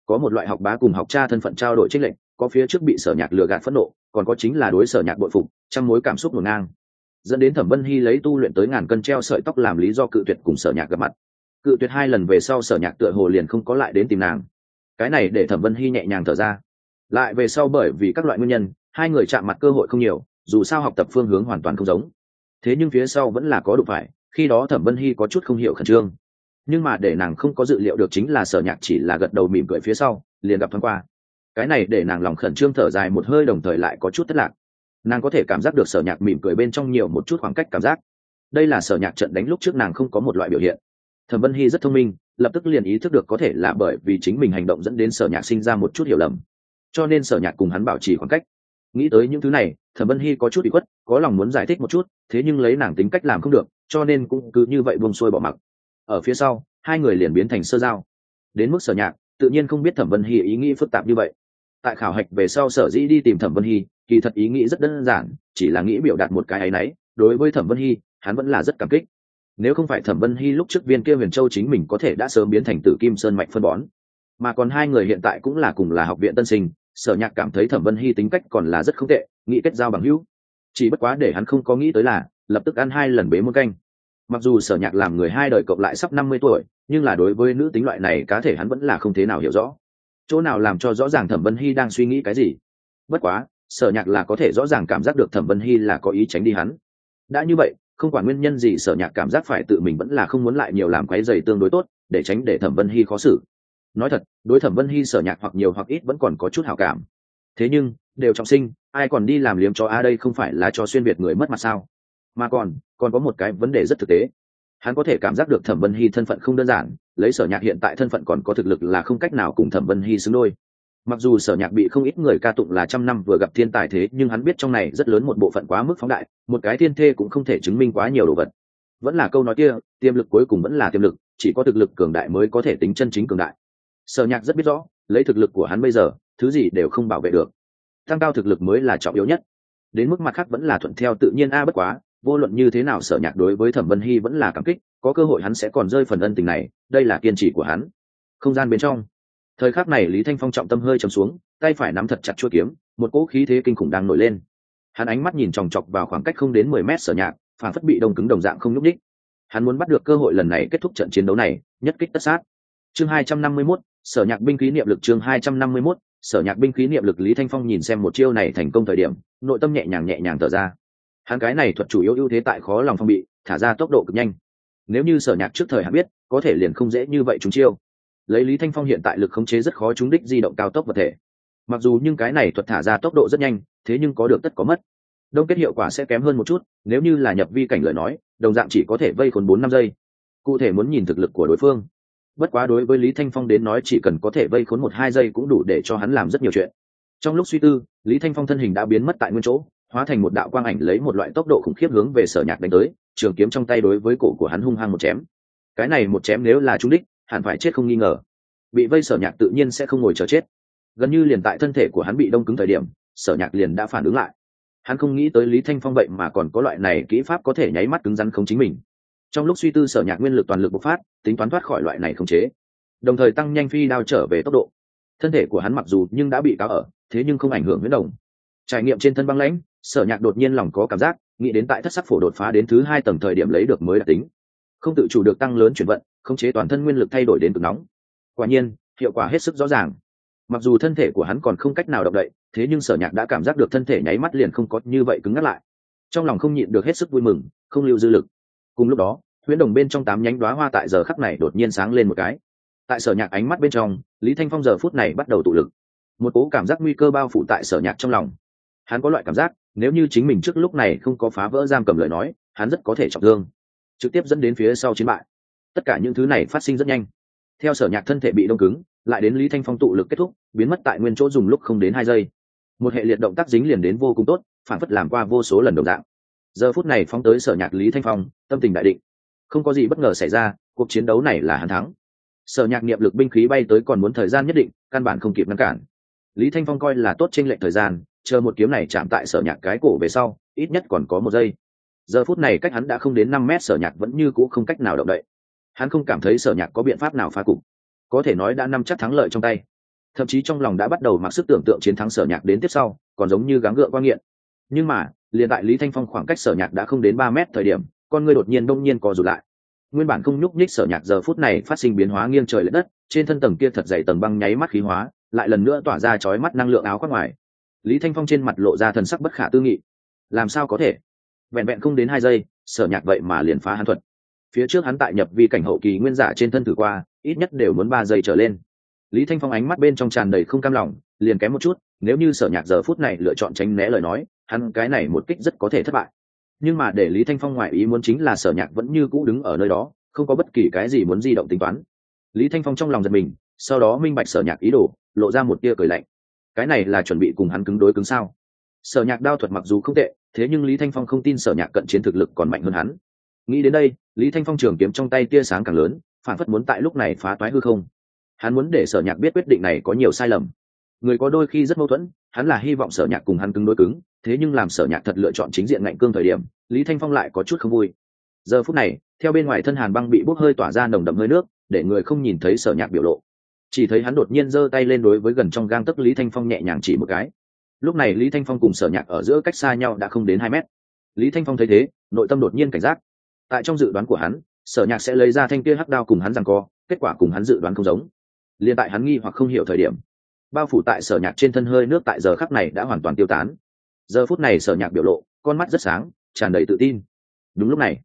có một loại học bá cùng học cha thân phận trao đổi trích lệnh, có phía trước bị Sở Nhạc lừa gạt phẫn nộ, còn có chính là đối Sở Nhạc bội phục, trăm mối cảm xúc ngổn ngang, dẫn đến Thẩm Vân Hy lấy tu luyện tới ngàn cân treo sợi tóc làm lý do cự tuyệt cùng Sở Nhạc gặp mặt. Cự tuyệt 2 lần về sau, Sở Nhạc tựa hồ liền không có lại đến tìm nàng. Cái này để Thẩm Vân Hy nhẹ nhàng thở ra. Lại về sau bởi vì các loại nguyên nhân, 2 người chạm mặt cơ hội không nhiều, dù sao học tập phương hướng hoàn toàn không giống. Thế nhưng phía sau vẫn là có đụng phải, khi đó Thẩm Vân Hy có chút không hiểu khẩn trương. Nhưng mà để nàng không có dự liệu được chính là Sở Nhạc chỉ là gật đầu mỉm cười phía sau, liền gặp thoáng qua. Cái này để nàng lòng khẩn trương thở dài một hơi, đồng thời lại có chút thất lạc. Nàng có thể cảm giác được Sở Nhạc mỉm cười bên trong nhiều một chút khoảng cách cảm giác. Đây là Sở Nhạc trận đánh lúc trước nàng không có một loại biểu hiện. Thẩm Vân Hy rất thông minh, lập tức liền ý thức được có thể là bởi vì chính mình hành động dẫn đến Sở Nhạc sinh ra một chút hiểu lầm, cho nên Sở Nhạc cùng hắn bảo trì khoảng cách. Nghĩ tới những thứ này, Thẩm Vân Hy có chút bị khuất, có lòng muốn giải thích một chút, thế nhưng lấy nàng tính cách làm không được, cho nên cũng cứ như vậy buông xuôi bỏ mặc. Ở phía sau, 2 người liền biến thành sơ giao. Đến mức Sở Nhạc tự nhiên không biết Thẩm Vân Hy ý nghĩ phức tạp như vậy. Tại khảo hạch về sau Sở dĩ đi tìm Thẩm Vân Hy, kỳ thật ý nghĩ rất đơn giản, chỉ là nghĩ biểu đạt một cái áy náy. Đối với Thẩm Vân Hy, hắn vẫn là rất cảm kích. Nếu không phải Thẩm Vân Hy lúc trước viên kia Huyền Châu chính mình có thể đã sớm biến thành Tử Kim Sơn mạch phân bón, mà còn 2 người hiện tại cũng là cùng là học viện tân sinh, Sở Nhạc cảm thấy Thẩm Vân Hy tính cách còn là rất không tệ, nghĩ kết giao bằng hữu. Chỉ bất quá để hắn không có nghĩ tới là lập tức ăn 2 lần bế muôn canh. Mặc dù Sở Nhạc làm người 2 đời cộng lại sắp 50 tuổi, nhưng là đối với nữ tính loại này cá thể hắn vẫn là không thế nào hiểu rõ. Chỗ nào làm cho rõ ràng Thẩm Vân Hy đang suy nghĩ cái gì. Bất quá, Sở Nhạc là có thể rõ ràng cảm giác được Thẩm Vân Hy là có ý tránh đi hắn. Đã như vậy, không quản nguyên nhân gì Sở Nhạc cảm giác phải tự mình vẫn là không muốn lại nhiều làm quấy rầy tương đối tốt, để tránh để Thẩm Vân Hy khó xử. Nói thật, đối Thẩm Vân Hy Sở Nhạc hoặc nhiều hoặc ít vẫn còn có chút hảo cảm. Thế nhưng, đều trọng sinh, ai còn đi làm liếm cho đây không phải là cho xuyên việt người mất mặt sao? Mà còn có một cái vấn đề rất thực tế. Hắn có thể cảm giác được Thẩm Vân Hy thân phận không đơn giản, lấy Sở Nhạc hiện tại thân phận còn có thực lực là không cách nào cùng Thẩm Vân Hy xứng đôi. Mặc dù Sở Nhạc bị không ít người ca tụng là trăm năm vừa gặp thiên tài, thế nhưng hắn biết trong này rất lớn một bộ phận quá mức phóng đại, một cái thiên thê cũng không thể chứng minh quá nhiều đồ vật. Vẫn là câu nói kia, tiềm lực cuối cùng vẫn là tiềm lực, chỉ có thực lực cường đại mới có thể tính chân chính cường đại. Sở Nhạc rất biết rõ, lấy thực lực của hắn bây giờ, thứ gì đều không bảo vệ được. Tăng cao thực lực mới là trọng yếu nhất. Đến mức mặt khác vẫn là thuận theo tự nhiên bất quá, vô luận như thế nào Sở Nhạc đối với Thẩm Vân Hy vẫn là cảm kích, có cơ hội hắn sẽ còn rơi phần ân tình này, đây là kiên trì của hắn. Không gian bên trong, thời khắc này Lý Thanh Phong trọng tâm hơi trầm xuống, tay phải nắm thật chặt chuôi kiếm, một cỗ khí thế kinh khủng đang nổi lên. Hắn ánh mắt nhìn chòng chọc vào khoảng cách không đến 10 mét Sở Nhạc, phản phất bị đông cứng đồng dạng không nhúc nhích. Hắn muốn bắt được cơ hội lần này kết thúc trận chiến đấu này, nhất kích tất sát. Chương 251, Sở Nhạc binh khí niệm lực. Chương 251, Sở Nhạc binh khí niệm lực. Lý Thanh Phong nhìn xem một chiêu này thành công thời điểm, nội tâm nhẹ nhàng thở ra. Hắn cái này thuật chủ yếu ưu thế tại khó lòng phong bị, thả ra tốc độ cực nhanh. Nếu như Sở Nhạc trước thời hắn biết, có thể liền không dễ như vậy trúng chiêu. Lấy Lý Thanh Phong hiện tại lực khống chế rất khó trúng đích di động cao tốc vật thể. Mặc dù nhưng cái này thuật thả ra tốc độ rất nhanh, thế nhưng có được tất có mất. Đông kết hiệu quả sẽ kém hơn một chút, nếu như là nhập vi cảnh lời nói, đồng dạng chỉ có thể vây khốn 4-5 giây. Cụ thể muốn nhìn thực lực của đối phương. Bất quá đối với Lý Thanh Phong đến nói chỉ cần có thể vây khốn 1-2 giây cũng đủ để cho hắn làm rất nhiều chuyện. Trong lúc suy tư, Lý Thanh Phong thân hình đã biến mất tại nguyên chỗ, hóa thành một đạo quang ảnh lấy một loại tốc độ khủng khiếp hướng về Sở Nhạc đánh tới, trường kiếm trong tay đối với cổ của hắn hung hăng một chém. Cái này một chém nếu là trúng đích, hẳn phải chết không nghi ngờ. Bị vây Sở Nhạc tự nhiên sẽ không ngồi chờ chết. Gần như liền tại thân thể của hắn bị đông cứng thời điểm, Sở Nhạc liền đã phản ứng lại. Hắn không nghĩ tới Lý Thanh Phong vậy mà còn có loại này kỹ pháp có thể nháy mắt cứng rắn khống chính mình. Trong lúc suy tư Sở Nhạc nguyên lực toàn lực bộc phát, tính toán thoát khỏi loại này khống chế, đồng thời tăng nhanh phi đao trở về tốc độ. Thân thể của hắn mặc dù nhưng đã bị cáo ở, thế nhưng không ảnh hưởng huyễn đồng. Trải nghiệm trên thân băng lãnh, Sở Nhạc đột nhiên lòng có cảm giác, nghĩ đến tại thất sắc phổ đột phá đến thứ 2 tầng thời điểm lấy được mới đặc tính, không tự chủ được tăng lớn chuyển vận, khống chế toàn thân nguyên lực thay đổi đến cực nóng. Quả nhiên, hiệu quả hết sức rõ ràng. Mặc dù thân thể của hắn còn không cách nào động đậy, thế nhưng Sở Nhạc đã cảm giác được thân thể nháy mắt liền không có như vậy cứng ngắc lại. Trong lòng không nhịn được hết sức vui mừng, không lưu dư lực. Cùng lúc đó, huyễn đồng bên trong 8 nhánh đóa hoa tại giờ khắc này đột nhiên sáng lên một cái. Tại Sở Nhạc ánh mắt bên trong, Lý Thanh Phong giờ phút này bắt đầu tụ lực. Một cỗ cảm giác nguy cơ bao phủ tại Sở Nhạc trong lòng. Hắn có loại cảm giác, nếu như chính mình trước lúc này không có phá vỡ giam cầm lời nói, hắn rất có thể trọng thương, trực tiếp dẫn đến phía sau chiến bại. Tất cả những thứ này phát sinh rất nhanh. Theo Sở Nhạc thân thể bị đông cứng, lại đến Lý Thanh Phong tụ lực kết thúc, biến mất tại nguyên chỗ dùng lúc không đến 2 giây. Một hệ liệt động tác dính liền đến vô cùng tốt, phản phất làm qua vô số lần đồng dạng. Giờ phút này phóng tới Sở Nhạc Lý Thanh Phong, tâm tình đại định. Không có gì bất ngờ xảy ra, cuộc chiến đấu này là hắn thắng. Sở Nhạc niệm lực binh khí bay tới còn muốn thời gian nhất định, căn bản không kịp ngăn cản. Lý Thanh Phong coi là tốt chênh lệch thời gian, chờ một kiếm này chạm tại Sở Nhạc cái cổ về sau, ít nhất còn có 1 giây. Giờ phút này cách hắn đã không đến 5 mét, Sở Nhạc vẫn như cũ không cách nào động đậy. Hắn không cảm thấy Sở Nhạc có biện pháp nào phá cục, có thể nói đã nắm chắc thắng lợi trong tay. thậm chí trong lòng đã bắt đầu mặc sức tưởng tượng chiến thắng Sở Nhạc đến tiếp sau còn giống như gắng gượng qua nghiện. Nhưng mà liền tại Lý Thanh Phong khoảng cách Sở Nhạc đã không đến 3 mét thời điểm, con người đột nhiên đông nhiên co rụt lại. Nguyên bản không nhúc nhích Sở Nhạc giờ phút này phát sinh biến hóa nghiêng trời lệch đất, trên thân tầng kia thật dày tầng băng nháy mắt khí hóa, lại lần nữa tỏa ra chói mắt năng lượng áo khoác ngoài. Lý Thanh Phong trên mặt lộ ra thần sắc bất khả tư nghị. Làm sao có thể? Vẹn vẹn không đến 2 giây, Sở Nhạc vậy mà liền phá hắn thuật. Phía trước hắn tại nhập vi cảnh hậu kỳ nguyên giả trên thân thử qua, ít nhất đều muốn 3 giây trở lên. Lý Thanh Phong ánh mắt bên trong tràn đầy không cam lòng, liền kém một chút, nếu như Sở Nhạc giờ phút này lựa chọn tránh né lời nói, hắn cái này một kích rất có thể thất bại. Nhưng mà để Lý Thanh Phong ngoại ý muốn chính là Sở Nhạc vẫn như cũ đứng ở nơi đó, không có bất kỳ cái gì muốn di động tính toán. Lý Thanh Phong trong lòng giật mình, sau đó minh bạch Sở Nhạc ý đồ, lộ ra một tia cười lạnh. Cái này là chuẩn bị cùng hắn cứng đối cứng sao? Sở Nhạc đao thuật mặc dù không tệ, thế nhưng Lý Thanh Phong không tin Sở Nhạc cận chiến thực lực còn mạnh hơn hắn. Nghĩ đến đây, Lý Thanh Phong trường kiếm trong tay tia sáng càng lớn, phản phất muốn tại lúc này phá toái hư không. Hắn muốn để Sở Nhạc biết quyết định này có nhiều sai lầm. Người có đôi khi rất mâu thuẫn, hắn là hy vọng Sở Nhạc cùng hắn cứng đối cứng, thế nhưng làm Sở Nhạc thật lựa chọn chính diện ngạnh cương thời điểm, Lý Thanh Phong lại có chút không vui. Giờ phút này, theo bên ngoài thân hàn băng bị bốc hơi tỏa ra nồng đậm hơi nước, để người không nhìn thấy Sở Nhạc biểu lộ. Chỉ thấy hắn đột nhiên giơ tay lên đối với gần trong gang tấc Lý Thanh Phong nhẹ nhàng chỉ một cái. Lúc này Lý Thanh Phong cùng Sở Nhạc ở giữa cách xa nhau đã không đến 2 mét. Lý Thanh Phong thấy thế, nội tâm đột nhiên cảnh giác. Tại trong dự đoán của hắn, Sở Nhạc sẽ lấy ra thanh kia hắc đao cùng hắn giằng co, kết quả cùng hắn dự đoán không giống. Liên tại hắn nghi hoặc không hiểu thời điểm, bao phủ tại Sở Nhạc trên thân hơi nước tại giờ khắc này đã hoàn toàn tiêu tán. Giờ phút này Sở Nhạc biểu lộ, con mắt rất sáng, tràn đầy tự tin. Đúng lúc này,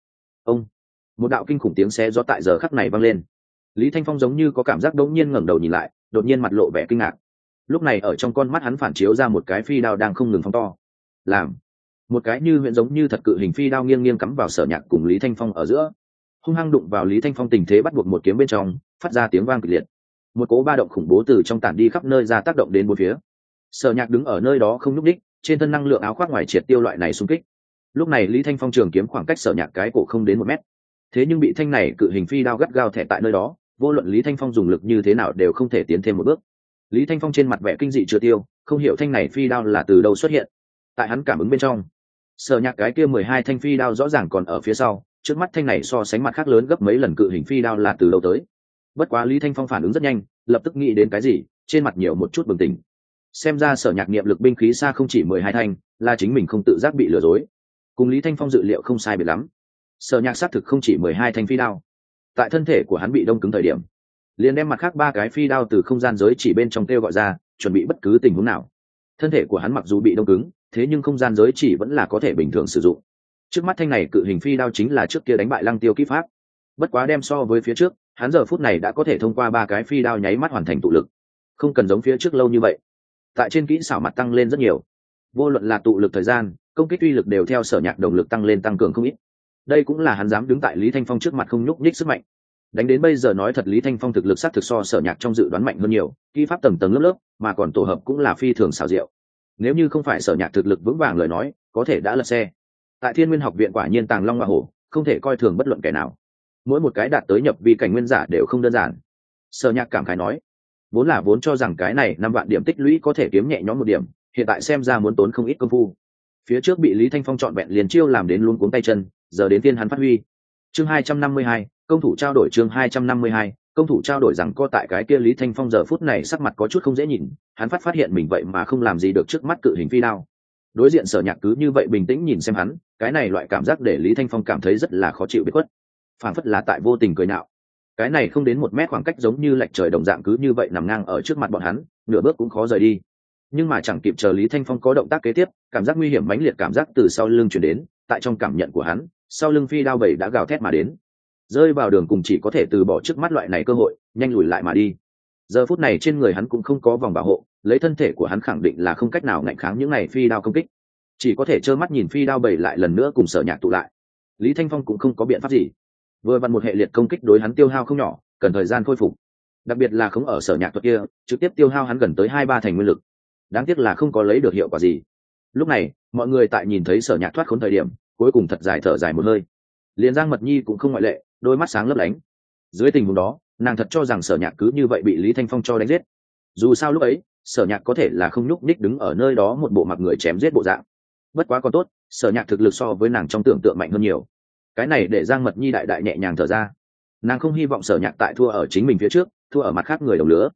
một đạo kinh khủng tiếng xé gió tại giờ khắc này vang lên. Lý Thanh Phong giống như có cảm giác đột nhiên ngẩng đầu nhìn lại, đột nhiên mặt lộ vẻ kinh ngạc. Lúc này ở trong con mắt hắn phản chiếu ra một cái phi đao đang không ngừng phóng to. Làm một cái như huyện giống như thật cự hình phi đao nghiêng nghiêng cắm vào Sở Nhạc cùng Lý Thanh Phong ở giữa, hung hăng đụng vào Lý Thanh Phong, tình thế bắt buộc một kiếm bên trong, phát ra tiếng vang kịch liệt. Một cỗ ba động khủng bố từ trong tản đi khắp nơi ra tác động đến bốn phía. Sở Nhạc đứng ở nơi đó không nhúc nhích, trên thân năng lượng áo khoác ngoài triệt tiêu loại này xung kích. Lúc này Lý Thanh Phong trường kiếm khoảng cách Sở Nhạc cái cổ không đến 1 mét, thế nhưng bị thanh này cự hình phi đao gắt gao thẻ tại nơi đó, vô luận Lý Thanh Phong dùng lực như thế nào đều không thể tiến thêm một bước. Lý Thanh Phong trên mặt vẻ kinh dị chưa tiêu, không hiểu thanh này phi đao là từ đâu xuất hiện. Tại hắn cảm ứng bên trong, Sở Nhạc cái kia 12 thanh phi đao rõ ràng còn ở phía sau, trước mắt thanh này so sánh mặt khác lớn gấp mấy lần cự hình phi đao là từ đâu tới. Bất quá Lý Thanh Phong phản ứng rất nhanh, lập tức nghĩ đến cái gì, trên mặt nhiều một chút bừng tỉnh. Xem ra Sở Nhạc niệm lực binh khí xa không chỉ 12 thanh, là chính mình không tự giác bị lừa dối. Cùng Lý Thanh Phong dự liệu không sai biệt lắm. Sở Nhạc xác thực không chỉ 12 thanh phi đao. Tại thân thể của hắn bị đông cứng thời điểm, liền đem mặt khác 3 cái phi đao từ không gian giới chỉ bên trong kêu gọi ra, chuẩn bị bất cứ tình huống nào. Thân thể của hắn mặc dù bị đông cứng, thế nhưng không gian giới chỉ vẫn là có thể bình thường sử dụng. Trước mắt thanh này cự hình phi đao chính là trước kia đánh bại Lăng Tiêu kỹ pháp. Bất quá đem so với phía trước, hắn giờ phút này đã có thể thông qua 3 cái phi đao nháy mắt hoàn thành tụ lực, không cần giống phía trước lâu như vậy. Tại trên kỹ xảo mặt tăng lên rất nhiều, vô luận là tụ lực thời gian, công kích uy lực đều theo Sở Nhạc động lực tăng lên tăng cường không ít. Đây cũng là hắn dám đứng tại Lý Thanh Phong trước mặt không nhúc nhích sức mạnh. Đánh đến bây giờ nói thật, Lý Thanh Phong thực lực sát thực so Sở Nhạc trong dự đoán mạnh hơn nhiều, kỹ pháp tầng tầng lớp lớp, mà còn tổ hợp cũng là phi thường xảo diệu. Nếu như không phải Sở Nhạc thực lực vững vàng lời nói, có thể đã lật xe. Tại Thiên Nguyên học viện quả nhiên tàng long hoa hổ, không thể coi thường bất luận kẻ nào. Mỗi một cái đạt tới nhập vi cảnh nguyên giả đều không đơn giản. Sở Nhạc cảm khái nói, vốn cho rằng cái này 5 vạn điểm tích lũy có thể kiếm nhẹ nhõm 1 điểm, hiện tại xem ra muốn tốn không ít công phu. Phía trước bị Lý Thanh Phong chọn vẹn liền chiêu làm đến luống cuống tay chân, giờ đến tiên hắn phát huy. Chương 252, công thủ trao đổi. Chương 252, công thủ trao đổi. Rằng co tại cái kia Lý Thanh Phong giờ phút này sắc mặt có chút không dễ nhìn, hắn phát hiện mình vậy mà không làm gì được trước mắt cự hình phi đao. Đối diện Sở Nhạc cứ như vậy bình tĩnh nhìn xem hắn, cái này loại cảm giác để Lý Thanh Phong cảm thấy rất là khó chịu biệt khuất, phản phất là tại vô tình cười nhạo. Cái này không đến 1 mét khoảng cách giống như lệch trời đồng dạng cứ như vậy nằm ngang ở trước mặt bọn hắn, nửa bước cũng khó rời đi. Nhưng mà chẳng kịp chờ Lý Thanh Phong có động tác kế tiếp, cảm giác nguy hiểm mãnh liệt cảm giác từ sau lưng truyền đến, tại trong cảm nhận của hắn, sau lưng phi đao bầy đã gào thét mà đến. Rơi vào đường cùng chỉ có thể từ bỏ trước mắt loại này cơ hội, nhanh lùi lại mà đi. Giờ phút này trên người hắn cũng không có vòng bảo hộ, lấy thân thể của hắn khẳng định là không cách nào ngạnh kháng những này phi đao công kích, chỉ có thể trơ mắt nhìn phi đao bầy lại lần nữa cùng Sở Nhạc tụ lại. Lý Thanh Phong cũng không có biện pháp gì, vừa vặn một hệ liệt công kích đối hắn tiêu hao không nhỏ, cần thời gian khôi phục, đặc biệt là không ở Sở Nhạc thuật kia trực tiếp tiêu hao hắn gần tới 2-3 thành nguyên lực, đáng tiếc là không có lấy được hiệu quả gì. Lúc này mọi người tại nhìn thấy Sở Nhạc thoát khốn thời điểm, cuối cùng thật dài thở dài một hơi. Liền Giang Mật Nhi cũng không ngoại lệ, đôi mắt sáng lấp lánh. Dưới tình huống đó, nàng thật cho rằng Sở Nhạc cứ như vậy bị Lý Thanh Phong cho đánh giết. Dù sao lúc ấy Sở Nhạc có thể là không nhúc nhích đứng ở nơi đó một bộ mặc người chém giết bộ dạng. Bất quá còn tốt, Sở Nhạc thực lực so với nàng trong tưởng tượng mạnh hơn nhiều. Cái này để Giang Mật Nhi đại nhẹ nhàng thở ra. Nàng không hy vọng Sở Nhạc tại thua ở chính mình phía trước, thua ở mặt khác người đồng lứa.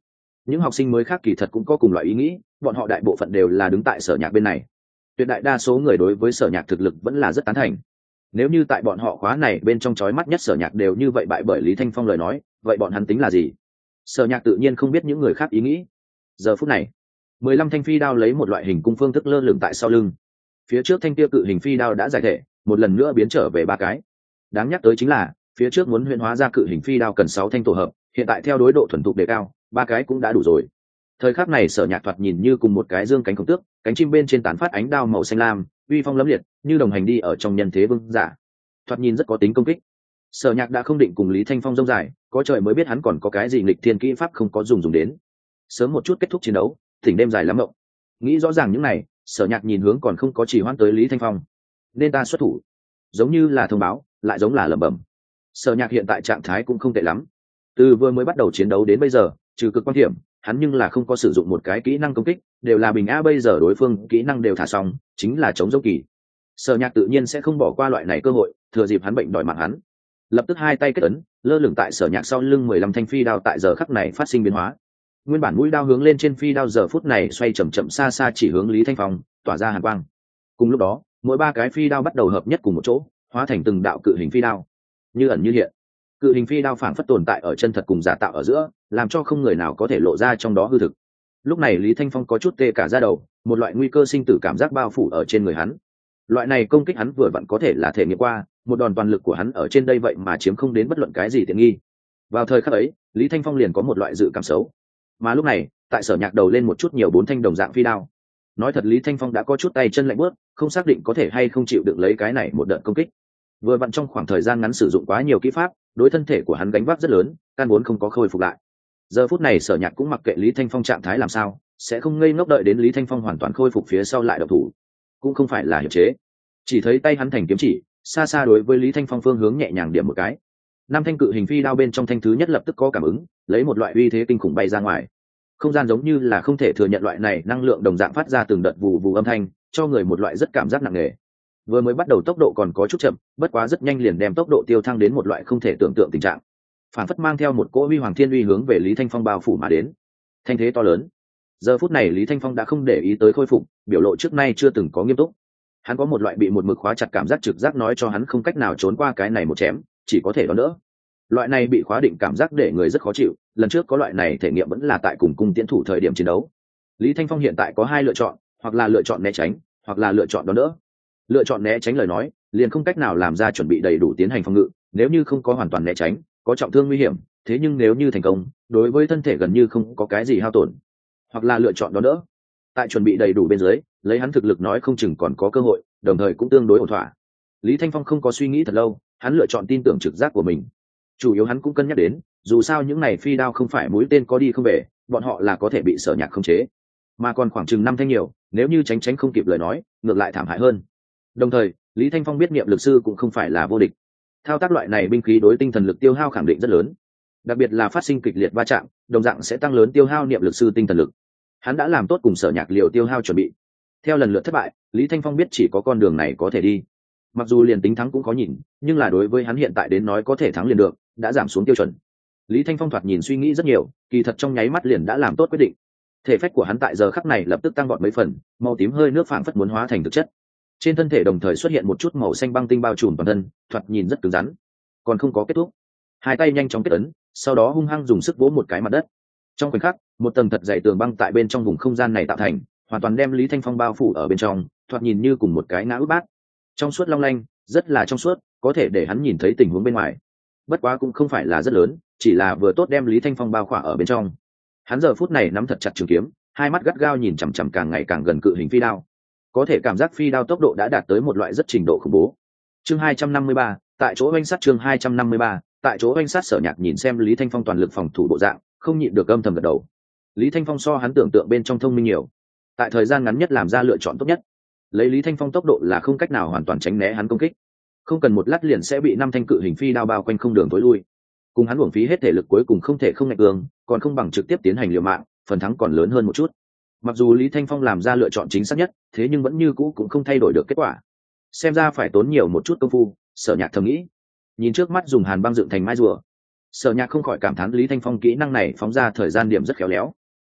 những học sinh mới khác kỳ thật cũng có cùng loại ý nghĩ, bọn họ đại bộ phận đều là đứng tại Sở Nhạc bên này. Tuyệt đại đa số người đối với Sở Nhạc thực lực vẫn là rất tán thành. Nếu như tại bọn họ khóa này bên trong chói mắt nhất Sở Nhạc đều như vậy bại bởi Lý Thanh Phong lời nói, vậy bọn hắn tính là gì? Sở Nhạc tự nhiên không biết những người khác ý nghĩ. Giờ phút này, 15 thanh phi đao lấy một loại hình cung phương thức lơ lửng tại sau lưng. Phía trước thanh kia cự hình phi đao đã giải thể, một lần nữa biến trở về 3 cái. Đáng nhắc tới chính là, phía trước muốn huyễn hóa ra cự hình phi đao cần 6 thanh tổ hợp, hiện tại theo đối độ thuần thục đề cao, 3 cái cũng đã đủ rồi. Thời khắc này Sở Nhạc thoạt nhìn như cùng một cái dương cánh khổng tước, cánh chim bên trên tán phát ánh đao màu xanh lam, uy phong lẫm liệt, như đồng hành đi ở trong nhân thế vương giả. Thoạt nhìn rất có tính công kích. Sở Nhạc đã không định cùng Lý Thanh Phong rông dài, có trời mới biết hắn còn có cái gì nghịch thiên kỹ pháp không có dùng đến. Sớm một chút kết thúc chiến đấu, thỉnh đêm dài lắm mộng. Nghĩ rõ ràng những này, Sở Nhạc nhìn hướng còn không có chỉ hoãn tới Lý Thanh Phong. Nên ta xuất thủ. Giống như là thông báo, lại giống là lẩm bẩm. Sở Nhạc hiện tại trạng thái cũng không tệ lắm. Từ vừa mới bắt đầu chiến đấu đến bây giờ, trừ cực quan điểm, hắn nhưng là không có sử dụng một cái kỹ năng công kích, đều là bình a, bây giờ đối phương kỹ năng đều thả xong, chính là chống dấu kỳ. Sở Nhạc tự nhiên sẽ không bỏ qua loại này cơ hội, thừa dịp hắn bệnh đòi mạng hắn. Lập tức hai tay kết ấn, lơ lửng tại Sở Nhạc sau lưng 15 thanh phi đao tại giờ khắc này phát sinh biến hóa. Nguyên bản mũi đao hướng lên trên phi đao giờ phút này xoay chậm chậm xa xa chỉ hướng Lý Thanh Phong, tỏa ra hàn quang. Cùng lúc đó, mỗi 3 cái phi đao bắt đầu hợp nhất cùng một chỗ, hóa thành từng đạo cự hình phi đao. Như ẩn như hiện, cự hình phi đao phảng phất tồn tại ở chân thật cùng giả tạo ở giữa, làm cho không người nào có thể lộ ra trong đó hư thực. Lúc này Lý Thanh Phong có chút tê cả da đầu, một loại nguy cơ sinh tử cảm giác bao phủ ở trên người hắn. Loại này công kích hắn vừa vặn có thể là thể nghiệm qua, một đòn toàn lực của hắn ở trên đây vậy mà chiếm không đến bất luận cái gì tiện nghi. Vào thời khắc ấy, Lý Thanh Phong liền có một loại dự cảm xấu. Mà lúc này, tại Sở Nhạc đầu lên một chút nhiều 4 thanh đồng dạng phi đao. Nói thật Lý Thanh Phong đã có chút tay chân lạnh bước, không xác định có thể hay không chịu đựng lấy cái này một đợt công kích. Vừa vặn trong khoảng thời gian ngắn sử dụng quá nhiều kỹ pháp, đối thân thể của hắn gánh vác rất lớn, căn vốn không có khôi phục lại. Giờ phút này Sở Nhạc cũng mặc kệ Lý Thanh Phong trạng thái làm sao, sẽ không ngây ngốc đợi đến Lý Thanh Phong hoàn toàn khôi phục phía sau lại động thủ. Cũng không phải là hiệp chế, chỉ thấy tay hắn thành kiếm chỉ, xa xa đối với Lý Thanh Phong phương hướng nhẹ nhàng điểm một cái. 5 thanh cự hình phi đao bên trong thanh thứ nhất lập tức có cảm ứng, lấy một loại uy thế kinh khủng bay ra ngoài. Không gian giống như là không thể thừa nhận loại này năng lượng đồng dạng phát ra từng đợt vù vù âm thanh, cho người một loại rất cảm giác nặng nề. Vừa mới bắt đầu tốc độ còn có chút chậm, bất quá rất nhanh liền đem tốc độ tiêu thăng đến một loại không thể tưởng tượng tình trạng. Phản phất mang theo một cỗ uy hoàng thiên uy hướng về Lý Thanh Phong bao phủ mà đến. Thanh thế to lớn. Giờ phút này Lý Thanh Phong đã không để ý tới khôi phục, biểu lộ trước nay chưa từng có nghiêm túc. Hắn có một loại bị một mực khóa chặt cảm giác trực giác nói cho hắn không cách nào trốn qua cái này một chém, chỉ có thể đón đỡ. Loại này bị khóa định cảm giác để người rất khó chịu, lần trước có loại này thể nghiệm vẫn là tại cùng cung tiễn thủ thời điểm chiến đấu. Lý Thanh Phong hiện tại có 2 lựa chọn, hoặc là lựa chọn né tránh, hoặc là lựa chọn đón đỡ. Lựa chọn né tránh lời nói, liền không cách nào làm ra chuẩn bị đầy đủ tiến hành phòng ngự, nếu như không có hoàn toàn né tránh, có trọng thương nguy hiểm, thế nhưng nếu như thành công, đối với thân thể gần như không có cái gì hao tổn. Hoặc là lựa chọn đón đỡ. Tại chuẩn bị đầy đủ bên dưới, lấy hắn thực lực nói không chừng còn có cơ hội, đồng thời cũng tương đối ổn thỏa. Lý Thanh Phong không có suy nghĩ thật lâu, hắn lựa chọn tin tưởng trực giác của mình. Chủ yếu hắn cũng cân nhắc đến, dù sao những này phi đao không phải mũi tên có đi không về, bọn họ là có thể bị Sở Nhạc khống chế, mà còn khoảng chừng 5 thanh nhiều, nếu như tránh không kịp lời nói, ngược lại thảm hại hơn. Đồng thời, Lý Thanh Phong biết niệm lực sư cũng không phải là vô địch. Thao tác loại này binh khí đối tinh thần lực tiêu hao khẳng định rất lớn, đặc biệt là phát sinh kịch liệt va chạm, đồng dạng sẽ tăng lớn tiêu hao niệm lực sư tinh thần lực. Hắn đã làm tốt cùng Sở Nhạc liều tiêu hao chuẩn bị. Theo lần lượt thất bại, Lý Thanh Phong biết chỉ có con đường này có thể đi. Mặc dù liền tính thắng cũng khó nhìn, nhưng là đối với hắn hiện tại đến nói có thể thắng liền được, đã giảm xuống tiêu chuẩn. Lý Thanh Phong thoạt nhìn suy nghĩ rất nhiều, kỳ thật trong nháy mắt liền đã làm tốt quyết định. Thể phách của hắn tại giờ khắc này lập tức tăng vọt mấy phần, màu tím hơi nước phảng phất muốn hóa thành thực chất. Trên thân thể đồng thời xuất hiện một chút màu xanh băng tinh bao trùm toàn thân, thoạt nhìn rất cứng rắn. Còn không có kết thúc, hai tay nhanh chóng kết ấn, sau đó hung hăng dùng sức vỗ một cái mặt đất. Trong khoảnh khắc, một tầng thật dày tường băng tại bên trong vùng không gian này tạo thành, hoàn toàn đem Lý Thanh Phong bao phủ ở bên trong, thoạt nhìn như cùng một cái ngã út bát. Trong suốt long lanh, rất là trong suốt, có thể để hắn nhìn thấy tình huống bên ngoài. Bất quá cũng không phải là rất lớn, chỉ là vừa tốt đem Lý Thanh Phong bao khỏa ở bên trong. Hắn giờ phút này nắm thật chặt trường kiếm, hai mắt gắt gao nhìn chằm chằm càng ngày càng gần cự hình phi đao. Có thể cảm giác phi đao tốc độ đã đạt tới một loại rất trình độ khủng bố. Chương 253, tại chỗ oanh sát. Chương 253, tại chỗ oanh sát. Sở Nhạc nhìn xem Lý Thanh Phong toàn lực phòng thủ bộ dạng, không nhịn được âm thầm gật đầu. Lý Thanh Phong so hắn tưởng tượng bên trong thông minh nhiều, tại thời gian ngắn nhất làm ra lựa chọn tốt nhất. Lấy Lý Thanh Phong tốc độ là không cách nào hoàn toàn tránh né hắn công kích, không cần một lát liền sẽ bị 5 thanh cự hình phi đao bao quanh không đường tối lui. Cùng hắn uổng phí hết thể lực cuối cùng không thể không ngạch cường, còn không bằng trực tiếp tiến hành liều mạng, phần thắng còn lớn hơn một chút. Mặc dù Lý Thanh Phong làm ra lựa chọn chính xác nhất, thế nhưng vẫn như cũ cũng không thay đổi được kết quả. Xem ra phải tốn nhiều một chút công phu, Sở Nhạc thầm nghĩ. Nhìn trước mắt dùng hàn băng dựng thành mai rùa, Sở Nhạc không khỏi cảm thán Lý Thanh Phong kỹ năng này phóng ra thời gian điểm rất khéo léo.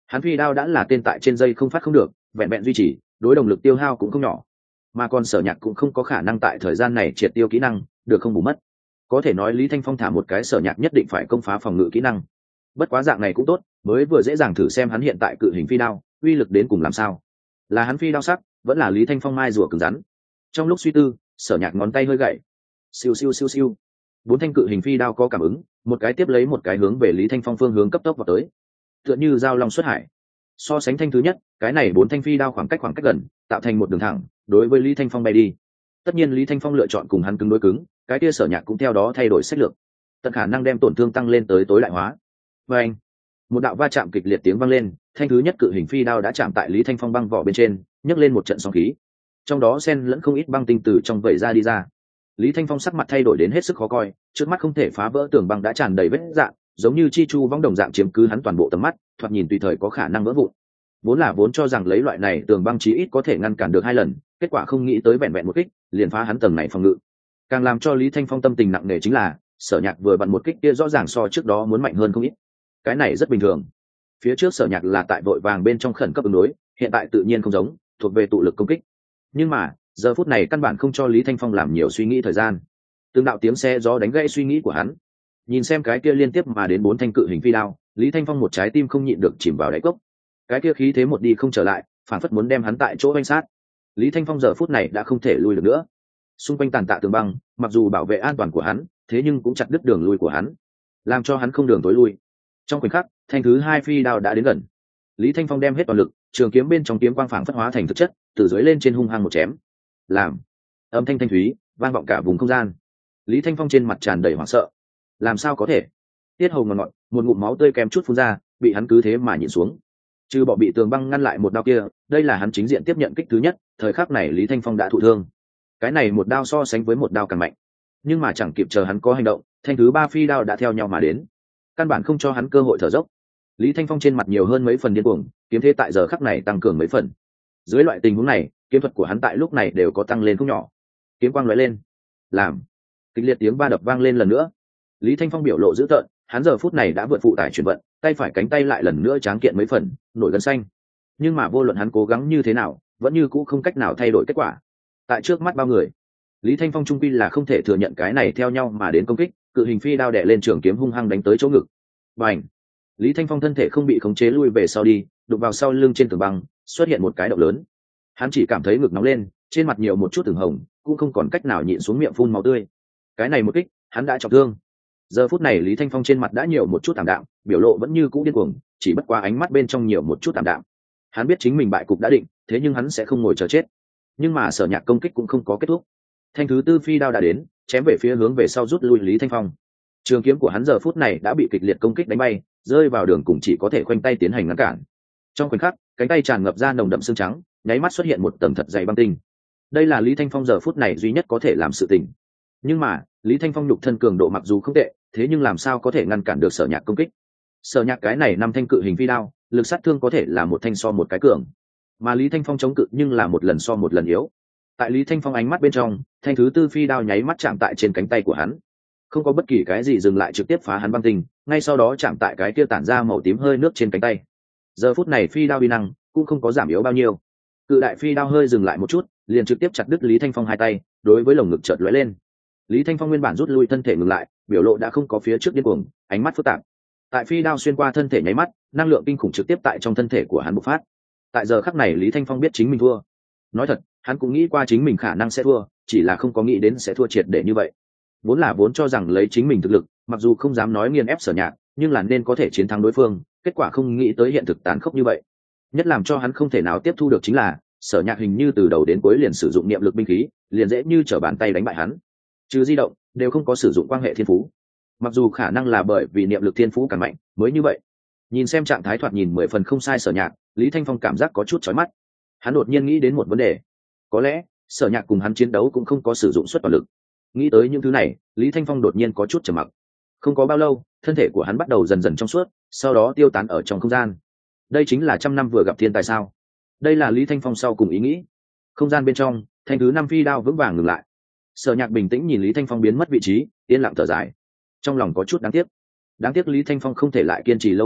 Hắn phi đao đã là tên tại trên dây không phát không được, vẹn vẹn duy trì, đối động lực tiêu hao cũng không nhỏ, mà còn Sở Nhạc cũng không có khả năng tại thời gian này triệt tiêu kỹ năng, được không bù mất. Có thể nói Lý Thanh Phong thả một cái Sở Nhạc nhất định phải công phá phòng ngự kỹ năng. Bất quá dạng này cũng tốt, mới vừa dễ dàng thử xem hắn hiện tại cự hình phi đao uy lực đến cùng làm sao, là hắn phi đao sắc vẫn là Lý Thanh Phong mai rùa cứng rắn. Trong lúc suy tư, Sở Nhạc ngón tay hơi gậy, siêu siêu siêu siêu, 4 thanh cự hình phi đao có cảm ứng, một cái tiếp lấy một cái hướng về Lý Thanh Phong phương hướng cấp tốc vào tới, tựa như dao long xuất hải. So sánh thanh thứ nhất, cái này 4 thanh phi đao khoảng cách gần, tạo thành một đường thẳng đối với Lý Thanh Phong bay đi. Tất nhiên Lý Thanh Phong lựa chọn cùng hắn cứng đối cứng, cái kia Sở Nhạc cũng theo đó thay đổi sách lược, tận khả năng đem tổn thương tăng lên tới tối đại hóa. Và anh, một đạo va chạm kịch liệt tiếng vang lên, thanh thứ nhất cự hình phi đao đã chạm tại Lý Thanh Phong băng vỏ bên trên, nhấc lên một trận sóng khí, trong đó xen lẫn không ít băng tinh từ trong vẩy ra đi ra. Lý Thanh Phong sắc mặt thay đổi đến hết sức khó coi, trước mắt không thể phá vỡ tường băng đã tràn đầy vết rạn, giống như chi chu vong đồng dạng chiếm cứ hắn toàn bộ tầm mắt, thoạt nhìn tùy thời có khả năng vỡ vụn. Vốn cho rằng lấy loại này tường băng chí ít có thể ngăn cản được 2 lần, kết quả không nghĩ tới vẹn vẹn một kích liền phá hắn tầng này phòng ngự. Càng làm cho Lý Thanh Phong tâm tình nặng nề chính là Sở Nhạc vừa bắn một kích kia rõ ràng so trước đó muốn mạnh hơn không ít. Cái này rất bình thường. Phía trước Sở Nhạc là tại vội vàng bên trong khẩn cấp ứng đối, hiện tại tự nhiên không giống, thuộc về tụ lực công kích. Nhưng mà giờ phút này căn bản không cho Lý Thanh Phong làm nhiều suy nghĩ thời gian. Từng đạo tiếng xe gió đánh gãy suy nghĩ của hắn. Nhìn xem cái kia liên tiếp mà đến 4 thanh cự hình phi đao, Lý Thanh Phong một trái tim không nhịn được chìm vào đáy cốc. Cái kia khí thế một đi không trở lại, phản phất muốn đem hắn tại chỗ vanh sát. Lý Thanh Phong giờ phút này đã không thể lui được nữa. Xung quanh tàn tạ tường băng, mặc dù bảo vệ an toàn của hắn, thế nhưng cũng chặt đứt đường lui của hắn, làm cho hắn không đường tối lui. Trong khoảnh khắc, thanh thứ 2 phi đao đã đến gần. Lý Thanh Phong đem hết toàn lực, trường kiếm bên trong kiếm quang phảng phất hóa thành thực chất, từ dưới lên trên hung hăng một chém. Làm âm thanh thanh thúy vang vọng cả vùng không gian. Lý Thanh Phong trên mặt tràn đầy hoảng sợ. Làm sao có thể? Tiết hầu ngọt ngọt, một ngụm máu tươi kém chút phun ra, bị hắn cứ thế mà nhịn xuống. Trừ bỏ bị tường băng ngăn lại một đao kia, đây là hắn chính diện tiếp nhận kích thứ nhất, thời khắc này Lý Thanh Phong đã thụ thương. Cái này một đao so sánh với một đao càng mạnh, nhưng mà chẳng kịp chờ hắn có hành động, thanh thứ 3 phi đao đã theo nhau mà đến, căn bản không cho hắn cơ hội thở dốc. Lý Thanh Phong trên mặt nhiều hơn mấy phần điên cuồng, kiếm thế tại giờ khắc này tăng cường mấy phần. Dưới loại tình huống này, kiếm thuật của hắn tại lúc này đều có tăng lên không nhỏ. Kiếm quang lóe lên, làm kịch liệt tiếng va đập vang lên lần nữa. Lý Thanh Phong biểu lộ dữ tợn, hắn giờ phút này đã vượt phụ tải chuyển vận, tay phải cánh tay lại lần nữa tráng kiện mấy phần, nổi gân xanh. Nhưng mà vô luận hắn cố gắng như thế nào, vẫn như cũ không cách nào thay đổi kết quả. Tại trước mắt bao người, Lý Thanh Phong trung quy là không thể thừa nhận cái này theo nhau mà đến công kích, cự hình phi đao đè lên trường kiếm hung hăng đánh tới chỗ ngực. Bành! Lý Thanh Phong thân thể không bị khống chế lui về sau đi, đụng vào sau lưng trên tường băng, xuất hiện một cái động lớn. Hắn chỉ cảm thấy ngực nóng lên, trên mặt nhiều một chút ửng hồng, cũng không còn cách nào nhịn xuống miệng phun máu tươi. Cái này một kích, hắn đã trọng thương. Giờ phút này Lý Thanh Phong trên mặt đã nhiều một chút ảm đạm, biểu lộ vẫn như cũ điên cuồng, chỉ bất quá ánh mắt bên trong nhiều một chút ảm đạm. Hắn biết chính mình bại cục đã định, thế nhưng hắn sẽ không ngồi chờ chết. Nhưng mà Sở Nhạc công kích cũng không có kết thúc. Thanh thứ 4 phi đao đã đến, chém về phía hướng về sau rút lui Lý Thanh Phong. Trường kiếm của hắn giờ phút này đã bị kịch liệt công kích đánh bay, rơi vào đường cùng chỉ có thể khoanh tay tiến hành ngăn cản. Trong khoảnh khắc, cánh tay tràn ngập ra nồng đậm xương trắng, nháy mắt xuất hiện một tầng thật dày băng tinh. Đây là Lý Thanh Phong giờ phút này duy nhất có thể làm sự tình. Nhưng mà Lý Thanh Phong nhục thân cường độ mặc dù không tệ, thế nhưng làm sao có thể ngăn cản được Sở Nhạc công kích? Sở Nhạc cái này 5 thanh cự hình phi đao, lực sát thương có thể là một thanh so một cái cường, mà Lý Thanh Phong chống cự nhưng là một lần so một lần yếu. Tại Lý Thanh Phong ánh mắt bên trong, thanh thứ 4 phi đao nháy mắt chạm tại trên cánh tay của hắn, không có bất kỳ cái gì dừng lại, trực tiếp phá hắn băng tinh, ngay sau đó chạm tại cái kia tản ra màu tím hơi nước trên cánh tay. Giờ phút này phi đao uy năng cũng không có giảm yếu bao nhiêu. Cự đại phi đao hơi dừng lại một chút, liền trực tiếp chặt đứt Lý Thanh Phong 2 tay, đối với lồng ngực chợt lóe lên. Lý Thanh Phong nguyên bản rút lui thân thể ngừng lại, biểu lộ đã không có phía trước điên cuồng, ánh mắt phức tạp. Tại phi đao xuyên qua thân thể nháy mắt, năng lượng kinh khủng trực tiếp tại trong thân thể của hắn bộc phát. Tại giờ khắc này Lý Thanh Phong biết chính mình thua. Nói thật, hắn cũng nghĩ qua chính mình khả năng sẽ thua, chỉ là không có nghĩ đến sẽ thua triệt để như vậy. Vốn cho rằng lấy chính mình thực lực, mặc dù không dám nói nghiền ép Sở Nhạc, nhưng là nên có thể chiến thắng đối phương, kết quả không nghĩ tới hiện thực tàn khốc như vậy. Nhất làm cho hắn không thể nào tiếp thu được chính là, Sở Nhạc hình như từ đầu đến cuối liền sử dụng niệm lực binh khí, liền dễ như trở bàn tay đánh bại hắn. Trừ di động, đều không có sử dụng quan hệ thiên phú. Mặc dù khả năng là bởi vì niệm lực thiên phú càng mạnh, mới như vậy. Nhìn xem trạng thái thoạt nhìn 10 phần không sai Sở Nhạc, Lý Thanh Phong cảm giác có chút chói mắt. Hắn đột nhiên nghĩ đến một vấn đề, có lẽ Sở Nhạc cùng hắn chiến đấu cũng không có sử dụng suất toàn lực. Nghĩ tới những thứ này, Lý Thanh Phong đột nhiên có chút trầm mặc. Không có bao lâu, thân thể của hắn bắt đầu dần dần trong suốt, sau đó tiêu tán ở trong không gian. Đây chính là 100 năm vừa gặp thiên tài sao? Đây là Lý Thanh Phong sau cùng ý nghĩ. Không gian bên trong, thanh thứ 5 phi đao vững vàng ngừng lại. Sở Nhạc bình tĩnh nhìn Lý Thanh Phong biến mất vị trí, yên lặng thở dài. Trong lòng có chút đáng tiếc. Đáng tiếc Lý Thanh Phong không thể lại kiên trì lâu một chút,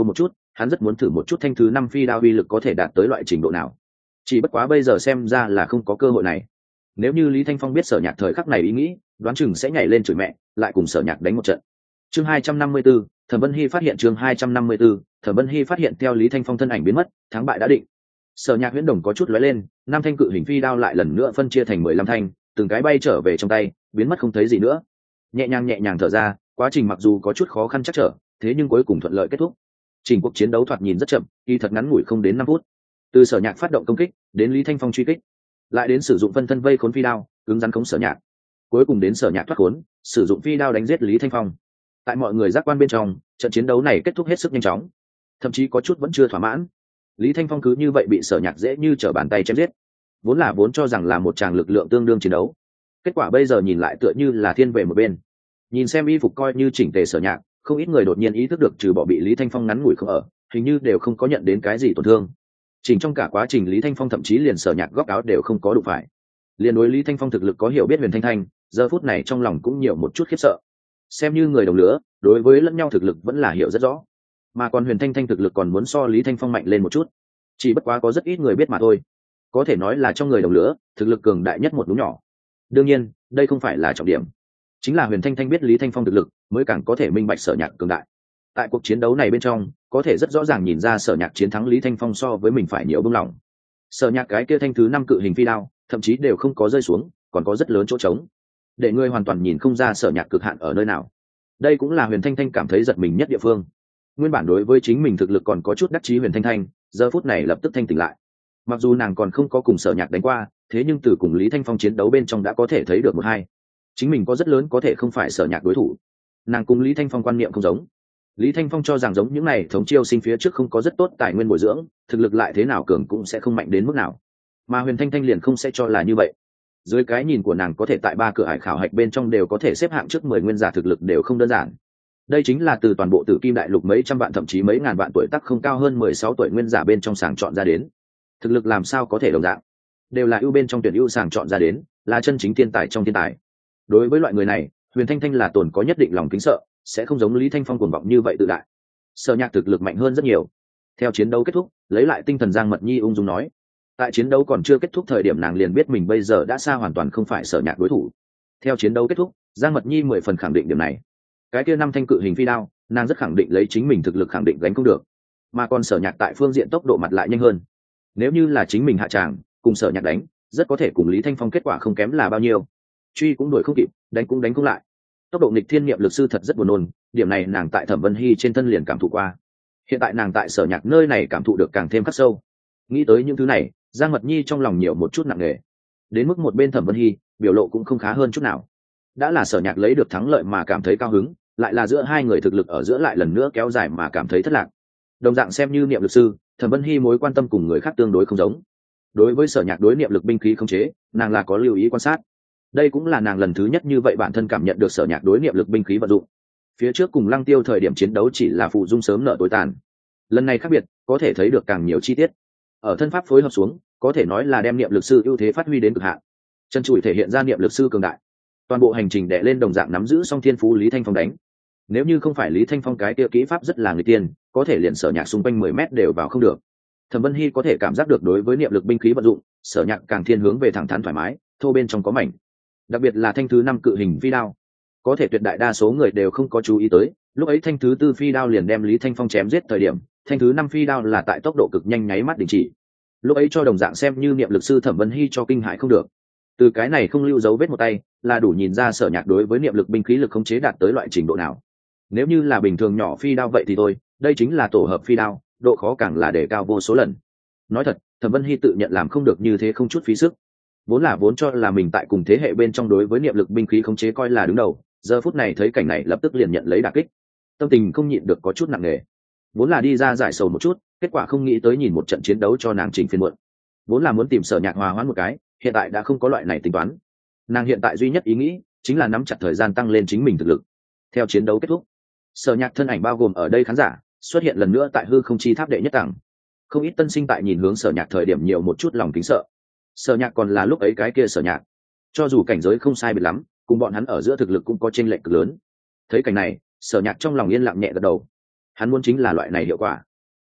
hắn rất muốn thử một chút thanh thứ 5 phi đao uy lực có thể đạt tới loại trình độ nào. Chỉ bất quá bây giờ xem ra là không có cơ hội này. Nếu như Lý Thanh Phong biết Sở Nhạc thời khắc này ý nghĩ, đoán chừng sẽ nhảy lên chửi mẹ, lại cùng Sở Nhạc đánh một trận. Chương 254, Thẩm Vân Hy phát hiện. Chương 254, Thẩm Vân Hy phát hiện. Theo Lý Thanh Phong thân ảnh biến mất, thắng bại đã định. Sở Nhạc huyễn đồng có chút lóe lên, 5 thanh cự hình phi đao lại lần nữa phân chia thành 15 thanh, từng cái bay trở về trong tay, biến mất không thấy gì nữa. Nhẹ nhàng thở ra, quá trình mặc dù có chút khó khăn chắc trở, thế nhưng cuối cùng thuận lợi kết thúc. Trình cuộc chiến đấu thoạt nhìn rất chậm, kỳ thật ngắn ngủi không đến 5 phút. Từ Sở Nhạc phát động công kích, đến Lý Thanh Phong truy kích, lại đến sử dụng phân thân vây khốn phi đao, cứng rắn khống Sở Nhạc, cuối cùng đến Sở Nhạc thoát khốn, sử dụng phi đao đánh giết Lý Thanh Phong. Tại mọi người giác quan bên trong, trận chiến đấu này kết thúc hết sức nhanh chóng, thậm chí có chút vẫn chưa thỏa mãn. Lý Thanh Phong cứ như vậy bị Sở Nhạc dễ như trở bàn tay chém giết. Vốn cho rằng là một tràng lực lượng tương đương chiến đấu, kết quả bây giờ nhìn lại tựa như là thiên về một bên. Nhìn xem y phục coi như chỉnh tề Sở Nhạc, không ít người đột nhiên ý thức được trừ bỏ bị Lý Thanh Phong ngắn ngủi không ở, hình như đều không có nhận đến cái gì tổn thương. Chỉnh trong cả quá trình Lý Thanh Phong thậm chí liền Sở Nhạc góc áo đều không có đụng phải. Liên đối Lý Thanh Phong thực lực có hiểu biết Huyền Thanh Thanh, giờ phút này trong lòng cũng nhiều một chút khiếp sợ. Xem như người đồng lứa, đối với lẫn nhau thực lực vẫn là hiểu rất rõ, mà còn Huyền Thanh Thanh thực lực còn muốn so Lý Thanh Phong mạnh lên một chút, chỉ bất quá có rất ít người biết mà thôi. Có thể nói là trong người đồng lứa, thực lực cường đại nhất một đúng nhỏ. Đương nhiên, đây không phải là trọng điểm, chính là Huyền Thanh Thanh biết Lý Thanh Phong thực lực, mới càng có thể minh bạch Sở Nhạc cường đại. Tại cuộc chiến đấu này bên trong, có thể rất rõ ràng nhìn ra Sở Nhạc chiến thắng Lý Thanh Phong so với mình phải nhiều buông lỏng. Sở Nhạc cái kia thanh thứ 5 cự hình phi đao, thậm chí đều không có rơi xuống, còn có rất lớn chỗ trống, để người hoàn toàn nhìn không ra Sở Nhạc cực hạn ở nơi nào. Đây cũng là Huyền Thanh Thanh cảm thấy giật mình nhất địa phương. Nguyên bản đối với chính mình thực lực còn có chút đắc chí Huyền Thanh Thanh, giờ phút này lập tức thanh tỉnh lại. Mặc dù nàng còn không có cùng Sở Nhạc đánh qua, thế nhưng từ cùng Lý Thanh Phong chiến đấu bên trong đã có thể thấy được một hai, chính mình có rất lớn có thể không phải Sở Nhạc đối thủ. Nàng cùng Lý Thanh Phong quan niệm không giống. Lý Thanh Phong cho rằng giống những này thống chiêu sinh phía trước không có rất tốt tài nguyên bồi dưỡng, thực lực lại thế nào cường cũng sẽ không mạnh đến mức nào. Mà Huyền Thanh Thanh liền không sẽ cho là như vậy. Dưới cái nhìn của nàng có thể tại 3 cửa ải khảo hạch bên trong đều có thể xếp hạng trước 10 nguyên giả thực lực đều không đơn giản. Đây chính là từ toàn bộ Tử Kim Đại Lục mấy trăm vạn thậm chí mấy ngàn vạn tuổi tác không cao hơn 16 tuổi nguyên giả bên trong sàng chọn ra đến. Thực lực làm sao có thể đồng dạng? Đều là ưu bên trong tuyển ưu sàng chọn ra đến, là chân chính thiên tài trong thiên tài. Đối với loại người này, Huyền Thanh Thanh là tồn có nhất định lòng kính sợ, sẽ không giống Lý Thanh Phong cuồng vọng như vậy tự đại. Sở Nhạc thực lực mạnh hơn rất nhiều. Theo chiến đấu kết thúc, lấy lại tinh thần Giang Mật Nhi ung dung nói, tại chiến đấu còn chưa kết thúc thời điểm nàng liền biết mình bây giờ đã xa hoàn toàn không phải Sở Nhạc đối thủ. Theo chiến đấu kết thúc, Giang Mật Nhi 10 phần khẳng định điểm này. Cái kia 5 thanh cự hình phi đao, nàng rất khẳng định lấy chính mình thực lực khẳng định gánh không được. Mà còn Sở Nhạc tại phương diện tốc độ mặt lại nhanh hơn. Nếu như là chính mình hạ tràng, cùng Sở Nhạc đánh, rất có thể cùng Lý Thanh Phong kết quả không kém là bao nhiêu. Truy cũng đuổi không kịp, đánh cũng đánh không lại. Tốc độ nghịch thiên niệm lực sư thật rất buồn nôn, điểm này nàng tại Thẩm Vân Hy trên thân liền cảm thụ qua. Hiện tại nàng tại Sở Nhạc nơi này cảm thụ được càng thêm khắc sâu. Nghĩ tới những thứ này, Giang Mật Nhi trong lòng nhiều một chút nặng nề. Đến mức một bên Thẩm Vân Hy, biểu lộ cũng không khá hơn chút nào. Đã là Sở Nhạc lấy được thắng lợi mà cảm thấy cao hứng, lại là giữa hai người thực lực ở giữa lại lần nữa kéo dài mà cảm thấy thất lạc. Đồng dạng xem như niệm lực sư, Thẩm Vân Hy mối quan tâm cùng người khác tương đối không giống. Đối với Sở Nhạc đối niệm lực binh khí khống chế, nàng là có lưu ý quan sát. Đây cũng là nàng lần thứ nhất như vậy bản thân cảm nhận được Sở Nhạc đối niệm lực binh khí vận dụng. Phía trước cùng Lăng Tiêu thời điểm chiến đấu chỉ là phụ dung sớm nợ tối tàn. Lần này khác biệt, có thể thấy được càng nhiều chi tiết. Ở thân pháp phối hợp xuống, có thể nói là đem niệm lực sư ưu thế phát huy đến cực hạn. Chân chùi thể hiện ra niệm lực sư cường đại. Toàn bộ hành trình đè lên đồng dạng nắm giữ song thiên phú Lý Thanh Phong đánh. Nếu như không phải Lý Thanh Phong cái kia kỹ pháp rất là người tiên, có thể liền Sở Nhạc xung quanh 10 mét đều vào không được. Thẩm Vân Hy có thể cảm giác được đối với niệm lực binh khí vận dụng, Sở Nhạc càng thiên hướng về thẳng thắn thoải mái, thô bên trong có mảnh. Đặc biệt là thanh thứ 5 cự hình phi đao, có thể tuyệt đại đa số người đều không có chú ý tới, lúc ấy thanh thứ 4 phi đao liền đem Lý Thanh Phong chém giết thời điểm, thanh thứ 5 phi đao là tại tốc độ cực nhanh nháy mắt đình chỉ. Lúc ấy cho đồng dạng xem như niệm lực sư Thẩm Vân Hy cho kinh hãi không được. Từ cái này không lưu dấu vết một tay, là đủ nhìn ra Sở Nhạc đối với niệm lực binh khí lực khống chế đạt tới loại trình độ nào. Nếu như là bình thường nhỏ phi đao vậy thì thôi, đây chính là tổ hợp phi đao, độ khó càng là đề cao vô số lần. Nói thật, Thẩm Vân Hy tự nhận làm không được như thế không chút phí sức. Vốn cho là mình tại cùng thế hệ bên trong đối với niệm lực binh khí khống chế coi là đứng đầu, giờ phút này thấy cảnh này lập tức liền nhận lấy đả kích, tâm tình không nhịn được có chút nặng nề. Vốn là đi ra giải sầu một chút, kết quả không nghĩ tới nhìn một trận chiến đấu cho nàng chỉnh phiên muộn. Vốn là muốn tìm Sở Nhạc hòa hoãn một cái, hiện tại đã không có loại này tính toán. Nàng hiện tại duy nhất ý nghĩ chính là nắm chặt thời gian tăng lên chính mình thực lực. Theo chiến đấu kết thúc, Sở Nhạc thân ảnh bao gồm ở đây khán giả xuất hiện lần nữa tại hư không chi tháp đệ nhất tầng. Không ít tân sinh tại nhìn hướng Sở Nhạc thời điểm nhiều một chút lòng kính sợ. Sở Nhạc còn là lúc ấy cái kia Sở Nhạc, cho dù cảnh giới không sai biệt lắm, cùng bọn hắn ở giữa thực lực cũng có chênh lệch cực lớn. Thấy cảnh này, Sở Nhạc trong lòng yên lặng nhẹ gật đầu. Hắn muốn chính là loại này hiệu quả.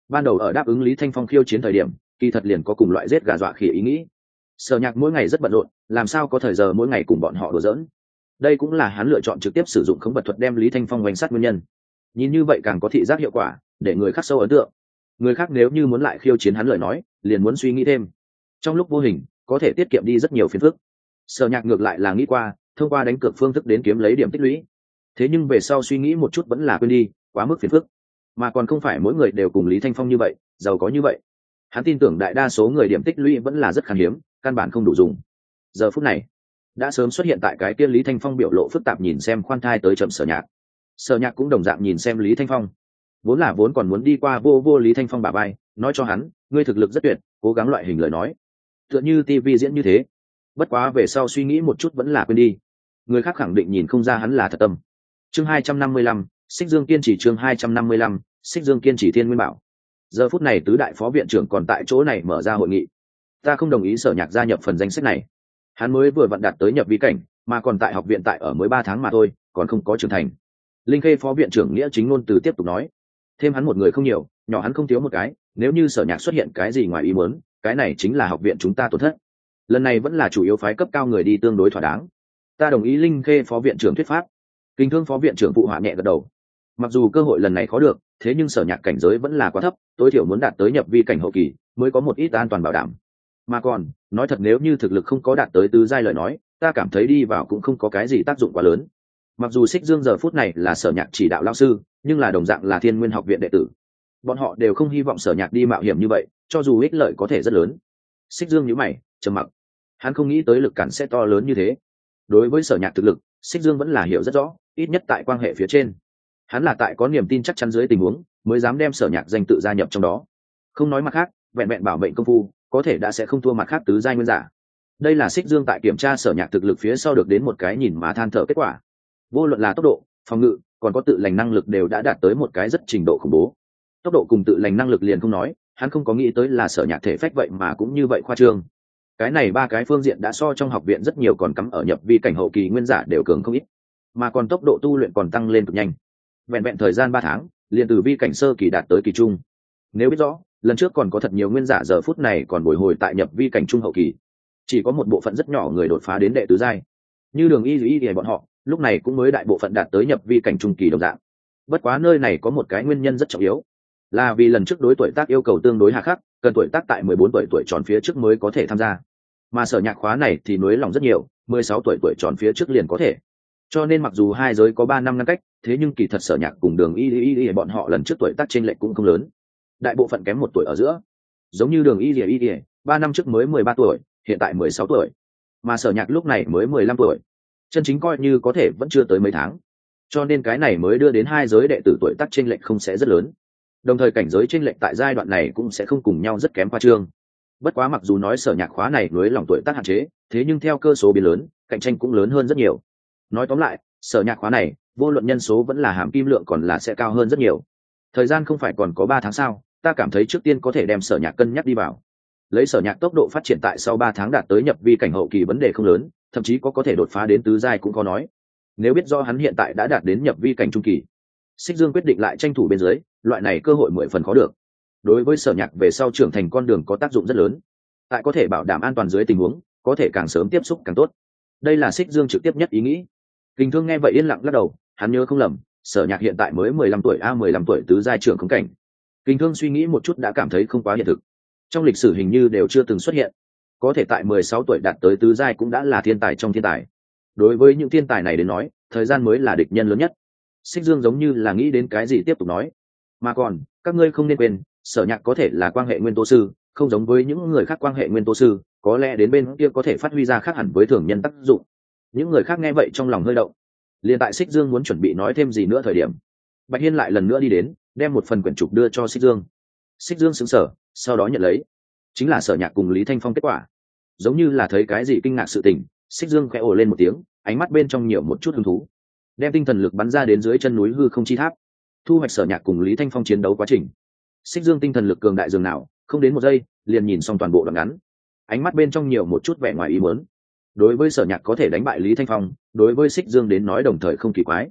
ban đầu ở đáp ứng Lý Thanh Phong khiêu chiến thời điểm kỳ thật liền có cùng loại giết gà dọa khỉ ý nghĩ. Sở Nhạc mỗi ngày rất bận rộn, làm sao có thời giờ mỗi ngày cùng bọn họ đùa giỡn. Đây cũng là hắn lựa chọn trực tiếp sử dụng khống vật thuật đem Lý Thanh Phong oanh sát nguyên nhân. Nhìn như vậy càng có thị giác hiệu quả, để người khác sâu ấn tượng. Người khác nếu như muốn lại khiêu chiến hắn lời nói, liền muốn suy nghĩ thêm. Trong lúc vô hình, có thể tiết kiệm đi rất nhiều phiền phức. Sở Nhạc ngược lại là nghĩ qua, thông qua đánh cược phương thức đến kiếm lấy điểm tích lũy. Thế nhưng về sau suy nghĩ một chút vẫn là quên đi, quá mức phiền phức. Mà còn không phải mỗi người đều cùng Lý Thanh Phong như vậy, giàu có như vậy. Hắn tin tưởng đại đa số người điểm tích lũy vẫn là rất khan hiếm, căn bản không đủ dùng. Giờ phút này, đã sớm xuất hiện tại cái kia Lý Thanh Phong biểu lộ phức tạp nhìn xem khoan thai tới chậm Sở Nhạc. Sở Nhạc cũng đồng dạng nhìn xem Lý Thanh Phong, vốn còn muốn đi qua vô Lý Thanh Phong bả vai, nói cho hắn, ngươi thực lực rất tuyệt, cố gắng loại hình lời nói, tựa như tivi diễn như thế. Bất quá về sau suy nghĩ một chút vẫn là quên đi, người khác khẳng định nhìn không ra hắn là thật tâm. Chương 255, Xích Dương kiên trì. Chương 255, Xích Dương kiên trì. Thiên Nguyên Bảo. Giờ phút này tứ đại phó viện trưởng còn tại chỗ này mở ra hội nghị. Ta không đồng ý Sở Nhạc gia nhập phần danh sách này. Hắn mới vừa vặn đạt tới nhập vi cảnh, mà còn tại học viện tại ở mới 3 tháng mà thôi, còn không có trưởng thành. Linh Khê phó viện trưởng Nghĩa Chính Ngôn Từ tiếp tục nói, thêm hắn một người không nhiều, nhỏ hắn không thiếu một cái, nếu như Sở Nhạc xuất hiện cái gì ngoài ý muốn, cái này chính là học viện chúng ta tổn thất. Lần này vẫn là chủ yếu phái cấp cao người đi tương đối thỏa đáng. Ta đồng ý Linh Khê phó viện trưởng thuyết pháp. Kinh Thương phó viện trưởng phụ họa nhẹ gật đầu. Mặc dù cơ hội lần này khó được, thế nhưng Sở Nhạc cảnh giới vẫn là quá thấp, tối thiểu muốn đạt tới nhập vi cảnh hậu kỳ mới có một ít an toàn bảo đảm. Mà còn, nói thật nếu như thực lực không có đạt tới tứ giai lời nói, ta cảm thấy đi vào cũng không có cái gì tác dụng quá lớn. Mặc dù Xích Dương giờ phút này là Sở Nhạc chỉ đạo lão sư, nhưng là đồng dạng là Thiên Nguyên học viện đệ tử. Bọn họ đều không hy vọng Sở Nhạc đi mạo hiểm như vậy, cho dù ích lợi có thể rất lớn. Xích Dương nhíu mày, trầm mặc. Hắn không nghĩ tới lực cản sẽ to lớn như thế. Đối với Sở Nhạc thực lực, Xích Dương vẫn là hiểu rất rõ, ít nhất tại quan hệ phía trên. Hắn là tại có niềm tin chắc chắn dưới tình huống, mới dám đem Sở Nhạc danh tự gia nhập trong đó. Không nói mặt khác, vẹn vẹn bảo mệnh công phu, có thể đã sẽ không thua mặt khác tứ giai nguyên giả. Đây là Xích Dương tại kiểm tra Sở Nhạc thực lực phía sau được đến một cái nhìn mà than thở kết quả. Vô luận là tốc độ, phòng ngự, còn có tự lành năng lực đều đã đạt tới một cái rất trình độ khủng bố. Tốc độ cùng tự lành năng lực liền không nói, hắn không có nghĩ tới là Sở Nhạc thể phách vậy mà cũng như vậy khoa trương. Cái này ba cái phương diện đã so trong học viện rất nhiều còn cắm ở nhập vi cảnh hậu kỳ nguyên giả đều cường không ít, mà còn tốc độ tu luyện còn tăng lên cực nhanh. Vẹn vẹn thời gian 3 tháng, liền từ vi cảnh sơ kỳ đạt tới kỳ trung. Nếu biết rõ, lần trước còn có thật nhiều nguyên giả giờ phút này còn bồi hồi tại nhập vi cảnh trung hậu kỳ, chỉ có một bộ phận rất nhỏ người đột phá đến đệ tứ giai. Như Đường Y thì bọn họ, lúc này cũng mới đại bộ phận đạt tới nhập vi cảnh trung kỳ đồng dạng. Bất quá nơi này có một cái nguyên nhân rất trọng yếu, là vì lần trước đối tuổi tác yêu cầu tương đối hà khắc, cần tuổi tác tại 14 tuổi tròn phía trước mới có thể tham gia. Mà Sở Nhạc khóa này thì nới lỏng rất nhiều, 16 tuổi tròn phía trước liền có thể. Cho nên mặc dù hai giới có 3 năm ngăn cách, thế nhưng kỳ thật Sở Nhạc cùng Đường Y bọn họ lần trước tuổi tác chênh lệch cũng không lớn. Đại bộ phận kém 1 tuổi ở giữa. Giống như Đường Y 3 năm trước mới 13 tuổi, hiện tại 16 tuổi. Mà Sở Nhạc lúc này mới 15 tuổi. Chân chính coi như có thể vẫn chưa tới mấy tháng. Cho nên cái này mới đưa đến hai giới đệ tử tuổi tác chênh lệch không sẽ rất lớn. Đồng thời cảnh giới chênh lệch tại giai đoạn này cũng sẽ không cùng nhau rất kém khoa trương. Bất quá mặc dù nói Sở Nhạc khóa này nới lỏng tuổi tác hạn chế, thế nhưng theo cơ số biến lớn, cạnh tranh cũng lớn hơn rất nhiều. Nói tóm lại, Sở Nhạc khóa này, vô luận nhân số vẫn là hàm kim lượng còn là sẽ cao hơn rất nhiều. Thời gian không phải còn có 3 tháng sao, ta cảm thấy trước tiên có thể đem Sở Nhạc cân nhắc đi vào. Lấy Sở Nhạc tốc độ phát triển tại sau 3 tháng đạt tới nhập vi cảnh hậu kỳ vấn đề không lớn, thậm chí có thể đột phá đến tứ giai cũng có nói. Nếu biết do hắn hiện tại đã đạt đến nhập vi cảnh trung kỳ, Xích Dương quyết định lại tranh thủ bên dưới, loại này cơ hội 10 phần khó được. Đối với Sở Nhạc về sau trưởng thành con đường có tác dụng rất lớn. Tại có thể bảo đảm an toàn dưới tình huống, có thể càng sớm tiếp xúc càng tốt. Đây là Xích Dương trực tiếp nhất ý nghĩ. Kình Thương nghe vậy yên lặng lắc đầu, hắn nhớ không lầm, Sở Nhạc hiện tại mới 15 tuổi 15 tuổi tứ giai trưởng khống cảnh. Kình Thương suy nghĩ một chút đã cảm thấy không quá hiện thực. Trong lịch sử hình như đều chưa từng xuất hiện. Có thể tại 16 tuổi đạt tới tứ giai cũng đã là thiên tài trong thiên tài. Đối với những thiên tài này đến nói, thời gian mới là địch nhân lớn nhất. Xích Dương giống như là nghĩ đến cái gì tiếp tục nói. Mà còn, các ngươi không nên quên, Sở Nhạc có thể là quan hệ nguyên tố sư, không giống với những người khác quan hệ nguyên tố sư, có lẽ đến bên kia có thể phát huy ra khác hẳn với thường nhân tác dụng. Những người khác nghe vậy trong lòng hơi động. Liền tại Xích Dương muốn chuẩn bị nói thêm gì nữa thời điểm, Bạch Hiên lại lần nữa đi đến, đem một phần quyển trục đưa cho Xích Dương. Xích Dương sững sờ, sau đó nhận lấy. Chính là Sở Nhạc cùng Lý Thanh Phong kết quả. Giống như là thấy cái gì kinh ngạc sự tình, Xích Dương khẽ ồ lên một tiếng, ánh mắt bên trong nhiều một chút hứng thú. Đem tinh thần lực bắn ra đến dưới chân núi hư không chi tháp, thu hoạch Sở Nhạc cùng Lý Thanh Phong chiến đấu quá trình. Xích Dương tinh thần lực cường đại dường nào, không đến 1 giây, liền nhìn xong toàn bộ đoạn ngắn. Ánh mắt bên trong nhiều một chút vẻ ngoài ý muốn. Đối với Sở Nhạc có thể đánh bại Lý Thanh Phong, đối với Xích Dương đến nói đồng thời không kỳ quái.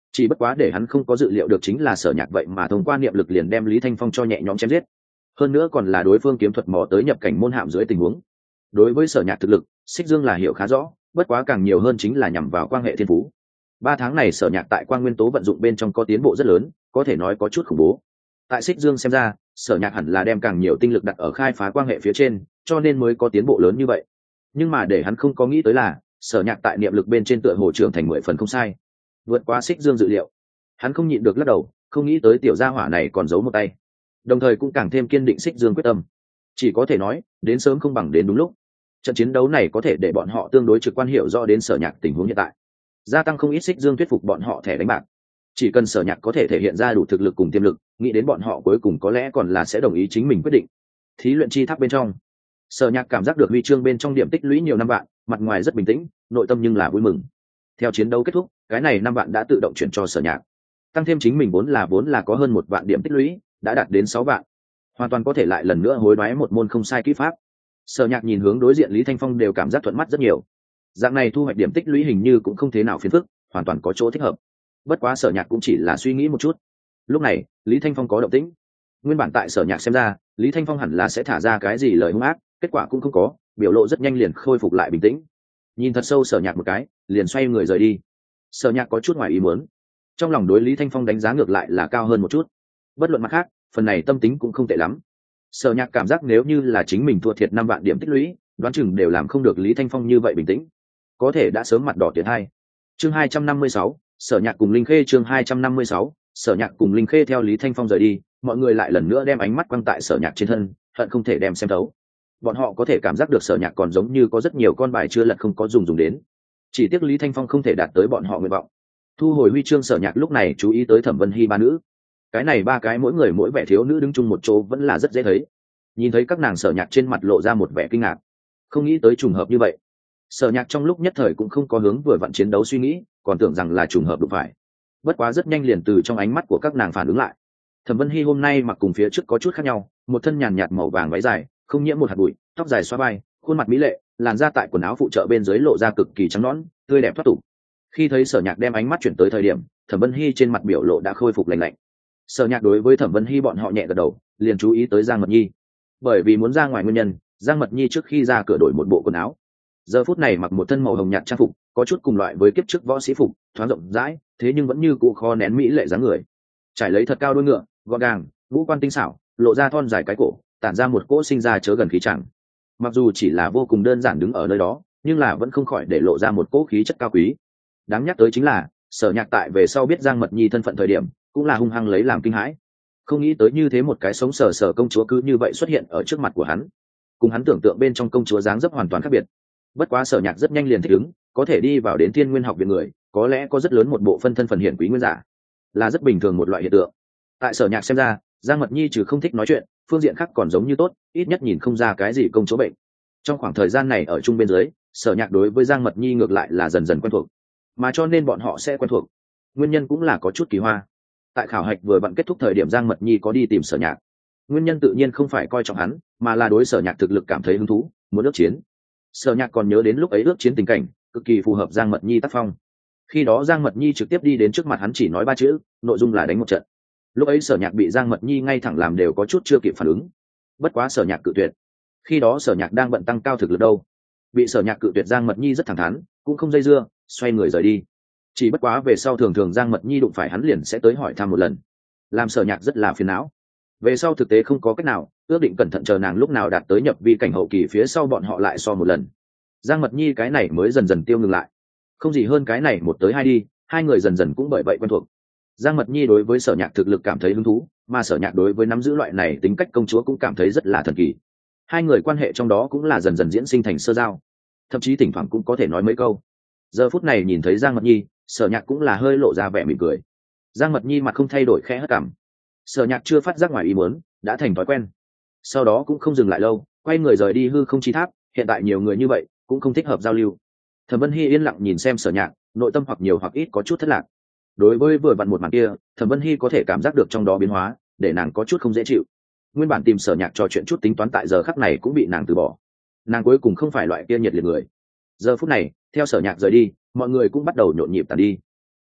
chỉ bất quá để hắn không có dự liệu được chính là Sở Nhạc vậy mà thông qua niệm lực liền đem Lý Thanh Phong cho nhẹ nhõm chém giết, hơn nữa còn là đối phương kiếm thuật mò tới nhập cảnh môn hạm dưới tình huống. Đối với Sở Nhạc thực lực, Xích Dương là hiểu khá rõ, bất quá càng nhiều hơn chính là nhằm vào quan hệ thiên phú. 3 tháng này Sở Nhạc tại Quang Nguyên Tố vận dụng bên trong có tiến bộ rất lớn, có thể nói có chút khủng bố. Tại Xích Dương xem ra, Sở Nhạc hẳn là đem càng nhiều tinh lực đặt ở khai phá quan hệ phía trên, cho nên mới có tiến bộ lớn như vậy. Nhưng mà để hắn không có nghĩ tới là, Sở Nhạc tại niệm lực bên trên tựa hồ trưởng thành 10 phần không sai, vượt qua Xích Dương dự liệu. Hắn không nhịn được lắc đầu, không nghĩ tới tiểu gia hỏa này còn giấu một tay, đồng thời cũng càng thêm kiên định Xích Dương quyết tâm. Chỉ có thể nói, đến sớm không bằng đến đúng lúc. Trận chiến đấu này có thể để bọn họ tương đối trực quan hiểu rõ đến Sở Nhạc tình huống hiện tại, gia tăng không ít Xích Dương thuyết phục bọn họ thẻ đánh bạc. Chỉ cần Sở Nhạc có thể thể hiện ra đủ thực lực cùng tiềm lực, nghĩ đến bọn họ cuối cùng có lẽ còn là sẽ đồng ý chính mình quyết định. Thí luyện chi tháp bên trong, Sở Nhạc cảm giác được huy chương bên trong điểm tích lũy nhiều năm vạn, mặt ngoài rất bình tĩnh, nội tâm nhưng là vui mừng. Theo chiến đấu kết thúc, cái này 5 vạn đã tự động chuyển cho Sở Nhạc, tăng thêm chính mình vốn là có hơn 1 vạn điểm tích lũy, đã đạt đến 6 vạn, hoàn toàn có thể lại lần nữa hối đoái một môn không sai kỹ pháp. Sở Nhạc nhìn hướng đối diện Lý Thanh Phong đều cảm giác thuận mắt rất nhiều. Dạng này thu hoạch điểm tích lũy hình như cũng không thế nào phiền phức, hoàn toàn có chỗ thích hợp. Bất quá Sở Nhạc cũng chỉ là suy nghĩ một chút. Lúc này, Lý Thanh Phong có động tĩnh. Nguyên bản tại Sở Nhạc xem ra, Lý Thanh Phong hẳn là sẽ thả ra cái gì lời hung ác, kết quả cũng không có, biểu lộ rất nhanh liền khôi phục lại bình tĩnh. Nhìn thật sâu Sở Nhạc một cái, liền xoay người rời đi. Sở Nhạc có chút ngoài ý muốn, trong lòng đối Lý Thanh Phong đánh giá ngược lại là cao hơn một chút. Bất luận mặt khác, phần này tâm tính cũng không tệ lắm. Sở Nhạc cảm giác nếu như là chính mình thua thiệt 5 vạn điểm tích lũy, đoán chừng đều làm không được Lý Thanh Phong như vậy bình tĩnh, có thể đã sớm mặt đỏ tiệt hai. Chương 256, Sở Nhạc cùng Linh Khê. Chương 256, Sở Nhạc cùng Linh Khê. Theo Lý Thanh Phong rời đi, mọi người lại lần nữa đem ánh mắt quăng tại Sở Nhạc trên thân, hận không thể đem xem thấu. Bọn họ có thể cảm giác được Sở Nhạc còn giống như có rất nhiều con bài chưa lật không có dùng đến, chỉ tiếc Lý Thanh Phong không thể đạt tới bọn họ nguyện vọng. Thu hồi huy chương, Sở Nhạc lúc này chú ý tới Thẩm Vân Hi ba nữ. Cái này 3 cái mỗi người mỗi vẻ thiếu nữ đứng chung một chỗ vẫn là rất dễ thấy. Nhìn thấy các nàng, Sở Nhạc trên mặt lộ ra một vẻ kinh ngạc, không nghĩ tới trùng hợp như vậy. Sở Nhạc trong lúc nhất thời cũng không có hướng vừa vặn chiến đấu suy nghĩ, còn tưởng rằng là trùng hợp đụng phải. Bất quá rất nhanh liền từ trong ánh mắt của các nàng phản ứng lại. Thẩm Vân Hi hôm nay mặc cùng phía trước có chút khác nhau, một thân nhàn nhạt màu vàng váy dài, không nhiễm một hạt bụi, tóc dài xõa vai, khuôn mặt mỹ lệ, làn da tại quần áo phụ trợ bên dưới lộ ra cực kỳ trắng nõn, tươi đẹp thoát tục. Khi thấy Sở Nhạc đem ánh mắt chuyển tới thời điểm, Thẩm Vân Hi trên mặt biểu lộ đã khôi phục lạnh lạnh. Sở Nhạc đối với Thẩm Vân Hi bọn họ nhẹ gật đầu, liền chú ý tới Giang Mật Nhi. Bởi vì muốn ra ngoài nguyên nhân, Giang Mật Nhi trước khi ra cửa đổi một bộ quần áo. Giờ phút này mặc một thân màu hồng nhạt trang phục, có chút cùng loại với kiếp trước võ sĩ phục, thoáng rộng rãi, thế nhưng vẫn như cũ kho nén mỹ lệ dáng người. Trải lấy thật cao đuôi ngựa, gọn gàng, ngũ quan tinh xảo, lộ ra thon dài cái cổ, tản ra một cỗ sinh ra chớ gần khí chẳng. Mặc dù chỉ là vô cùng đơn giản đứng ở nơi đó, nhưng là vẫn không khỏi để lộ ra một cỗ khí chất cao quý. Đáng nhắc tới chính là, Sở Nhạc tại về sau biết Giang Mật Nhi thân phận thời điểm, cũng là hung hăng lấy làm kinh hãi. Không nghĩ tới như thế một cái sống sờ sờ công chúa cứ như vậy xuất hiện ở trước mặt của hắn, cùng hắn tưởng tượng bên trong công chúa dáng dấp hoàn toàn khác biệt. Bất quá Sở Nhạc rất nhanh liền thích ứng, có thể đi vào đến Thiên Nguyên học viện người, có lẽ có rất lớn một bộ phân thân phần hiển quý nguyên giả, là rất bình thường một loại hiện tượng. Tại Sở Nhạc xem ra, Giang Mật Nhi trừ không thích nói chuyện, phương diện khác còn giống như tốt, ít nhất nhìn không ra cái gì công chúa bệnh. Trong khoảng thời gian này ở chung bên dưới, Sở Nhạc đối với Giang Mật Nhi ngược lại là dần dần quen thuộc, mà cho nên bọn họ sẽ quen thuộc. Nguyên nhân cũng là có chút kỳ hoa. Tại khảo hạch vừa vặn kết thúc thời điểm, Giang Mật Nhi có đi tìm Sở Nhạc. Nguyên nhân tự nhiên không phải coi trọng hắn, mà là đối Sở Nhạc thực lực cảm thấy hứng thú, muốn ước chiến. Sở Nhạc còn nhớ đến lúc ấy ước chiến tình cảnh, cực kỳ phù hợp Giang Mật Nhi tác phong. Khi đó Giang Mật Nhi trực tiếp đi đến trước mặt hắn chỉ nói 3 chữ, nội dung là đánh một trận. Lúc ấy Sở Nhạc bị Giang Mật Nhi ngay thẳng làm đều có chút chưa kịp phản ứng. Bất quá Sở Nhạc cự tuyệt. Khi đó Sở Nhạc đang bận tăng cao thực lực đâu. Bị Sở Nhạc cự tuyệt, Giang Mật Nhi rất thẳng thắn, cũng không dây dưa, xoay người rời đi. Chỉ bất quá về sau thường thường Giang Mật Nhi đụng phải hắn liền sẽ tới hỏi thăm một lần, làm Sở Nhạc rất là phiền não. Về sau thực tế không có cách nào, ước định cẩn thận chờ nàng lúc nào đạt tới nhập vi cảnh hậu kỳ phía sau bọn họ lại so một lần. Giang Mật Nhi cái này mới dần dần tiêu ngừng lại. Không gì hơn cái này 1 tới 2 đi, 2 người dần dần cũng bởi vậy quen thuộc. Giang Mật Nhi đối với Sở Nhạc thực lực cảm thấy hứng thú, mà Sở Nhạc đối với nắm giữ loại này tính cách công chúa cũng cảm thấy rất là thần kỳ. 2 người quan hệ trong đó cũng là dần dần diễn sinh thành sơ giao, thậm chí thỉnh thoảng cũng có thể nói mấy câu. Giờ phút này nhìn thấy Giang Mật Nhi, Sở Nhạc cũng là hơi lộ ra vẻ mỉm cười. Giang Mật Nhi mặt không thay đổi khẽ hất cằm. Sở Nhạc chưa phát giác ngoài ý muốn, đã thành thói quen. Sau đó cũng không dừng lại lâu, quay người rời đi hư không chi tháp. Hiện tại nhiều người như vậy, cũng không thích hợp giao lưu. Thẩm Vân Hi yên lặng nhìn xem Sở Nhạc, nội tâm hoặc nhiều hoặc ít có chút thất lạc. Đối với vừa vặn một màn kia, Thẩm Vân Hi có thể cảm giác được trong đó biến hóa, để nàng có chút không dễ chịu. Nguyên bản tìm Sở Nhạc trò chuyện chút tính toán tại giờ khắc này cũng bị nàng từ bỏ. Nàng cuối cùng không phải loại kia nhiệt liệt người. Giờ phút này, theo Sở Nhạc rời đi, mọi người cũng bắt đầu nhộn nhịp tàn đi.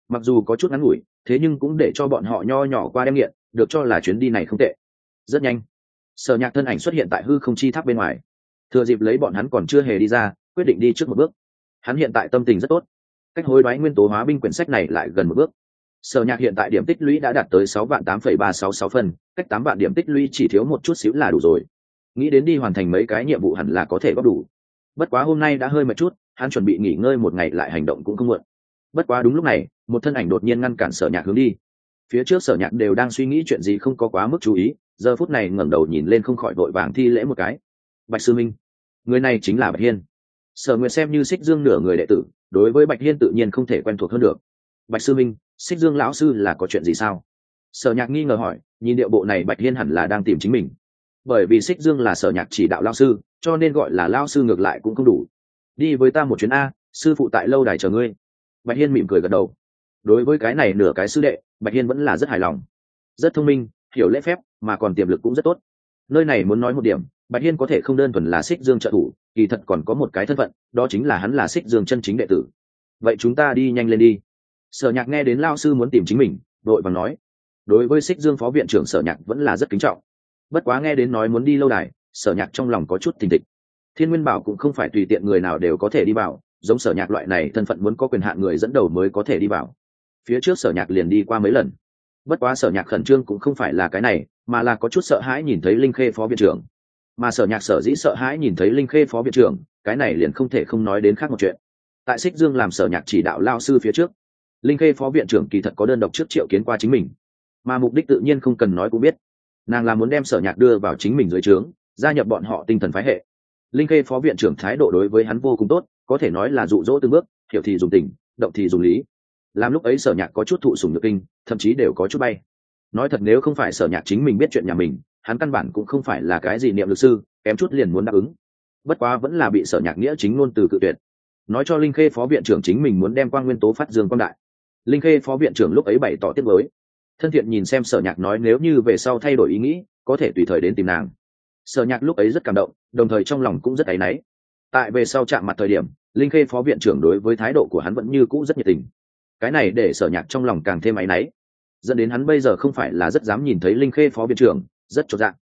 mặc dù có chút ngắn ngủi, thế nhưng cũng để cho bọn họ nho nhỏ qua đem nghiện, được cho là chuyến đi này không tệ. Rất nhanh, Sở Nhạc thân ảnh xuất hiện tại hư không chi tháp bên ngoài, thừa dịp lấy bọn hắn còn chưa hề đi ra, quyết định đi trước một bước. Hắn hiện tại tâm tình rất tốt, cách hối đoái nguyên tố hóa binh quyển sách này lại gần một bước. Sở Nhạc hiện tại điểm tích lũy đã đạt tới 6.8,366 phân, cách 8 vạn điểm tích lũy chỉ thiếu một chút xíu là đủ rồi. Nghĩ đến đi hoàn thành mấy cái nhiệm vụ hẳn là có thể góp đủ. Bất quá hôm nay đã hơi mệt chút, hắn chuẩn bị nghỉ ngơi một ngày lại hành động cũng không muộn. Bất quá đúng lúc này, một thân ảnh đột nhiên ngăn cản Sở Nhạc hướng đi. Phía trước Sở Nhạc đều đang suy nghĩ chuyện gì không có quá mức chú ý, giờ phút này ngẩng đầu nhìn lên không khỏi vội vàng thi lễ một cái. Bạch sư minh, người này chính là Bạch Hiên. Sở Nguyệt xem như Xích Dương nửa người đệ tử, đối với Bạch Hiên tự nhiên không thể quen thuộc hơn được. Bạch sư minh, Xích Dương lão sư là có chuyện gì sao? Sở Nhạc nghi ngờ hỏi, nhìn điệu bộ này Bạch Hiên hẳn là đang tìm chính mình. Bởi vì Xích Dương là Sở Nhạc chỉ đạo lão sư, cho nên gọi là lão sư ngược lại cũng không đủ. Đi với ta một chuyến a, sư phụ tại lâu đài chờ ngươi. Bạch Hiên mỉm cười gật đầu. Đối với cái này nửa cái sư đệ, Bạch Hiên vẫn là rất hài lòng. Rất thông minh, hiểu lễ phép, mà còn tiềm lực cũng rất tốt. Nơi này muốn nói một điểm, Bạch Hiên có thể không đơn thuần là Xích Dương trợ thủ, kỳ thật còn có một cái thân phận, đó chính là hắn là Xích Dương chân chính đệ tử. Vậy chúng ta đi nhanh lên đi. Sở Nhạc nghe đến lão sư muốn tìm chính mình, đội vàng nói. Đối với Xích Dương phó viện trưởng Sở Nhạc vẫn là rất kính trọng. Bất quá nghe đến nói muốn đi lâu đài, Sở Nhạc trong lòng có chút thình thịch. Thiên Nguyên Bảo cũng không phải tùy tiện người nào đều có thể đi vào, giống Sở Nhạc loại này thân phận muốn có quyền hạn người dẫn đầu mới có thể đi vào. Phía trước Sở Nhạc liền đi qua mấy lần. Bất quá Sở Nhạc khẩn trương cũng không phải là cái này, mà là có chút sợ hãi nhìn thấy Linh Khê phó viện trưởng. Mà Sở Nhạc sở dĩ sợ hãi nhìn thấy Linh Khê phó viện trưởng, cái này liền không thể không nói đến khác một chuyện. Tại Xích Dương làm Sở Nhạc chỉ đạo lao sư phía trước, Linh Khê phó viện trưởng kỳ thật có đơn độc trước triệu kiến qua chính mình, mà mục đích tự nhiên không cần nói cũng biết, nàng là muốn đem Sở Nhạc đưa vào chính mình dưới trướng, gia nhập bọn họ tinh thần phái hệ. Linh Khê phó viện trưởng thái độ đối với hắn vô cùng tốt, có thể nói là dụ dỗ từng bước, hiểu thì dùng tình, động thì dùng lý. Làm lúc ấy Sở Nhạc có chút thụ sủng nhược kinh, thậm chí đều có chút bay. Nói thật nếu không phải Sở Nhạc chính mình biết chuyện nhà mình, hắn căn bản cũng không phải là cái gì niệm lực sư, kém chút liền muốn đáp ứng. Bất quá vẫn là bị Sở Nhạc nghĩa chính ngôn từ cự tuyệt, nói cho Linh Khê phó viện trưởng chính mình muốn đem quang nguyên tố phát dương quang đại. Linh Khê phó viện trưởng lúc ấy bày tỏ tiếc nuối, thân thiện nhìn xem Sở Nhạc nói nếu như về sau thay đổi ý nghĩ, có thể tùy thời đến tìm nàng. Sở Nhạc lúc ấy rất cảm động, đồng thời trong lòng cũng rất áy náy. Tại về sau chạm mặt thời điểm, Linh Khê phó viện trưởng đối với thái độ của hắn vẫn như cũ rất nhiệt tình. Cái này để Sở Nhạc trong lòng càng thêm áy náy, dẫn đến hắn bây giờ không phải là rất dám nhìn thấy Linh Khê phó viện trưởng, rất chột dạ.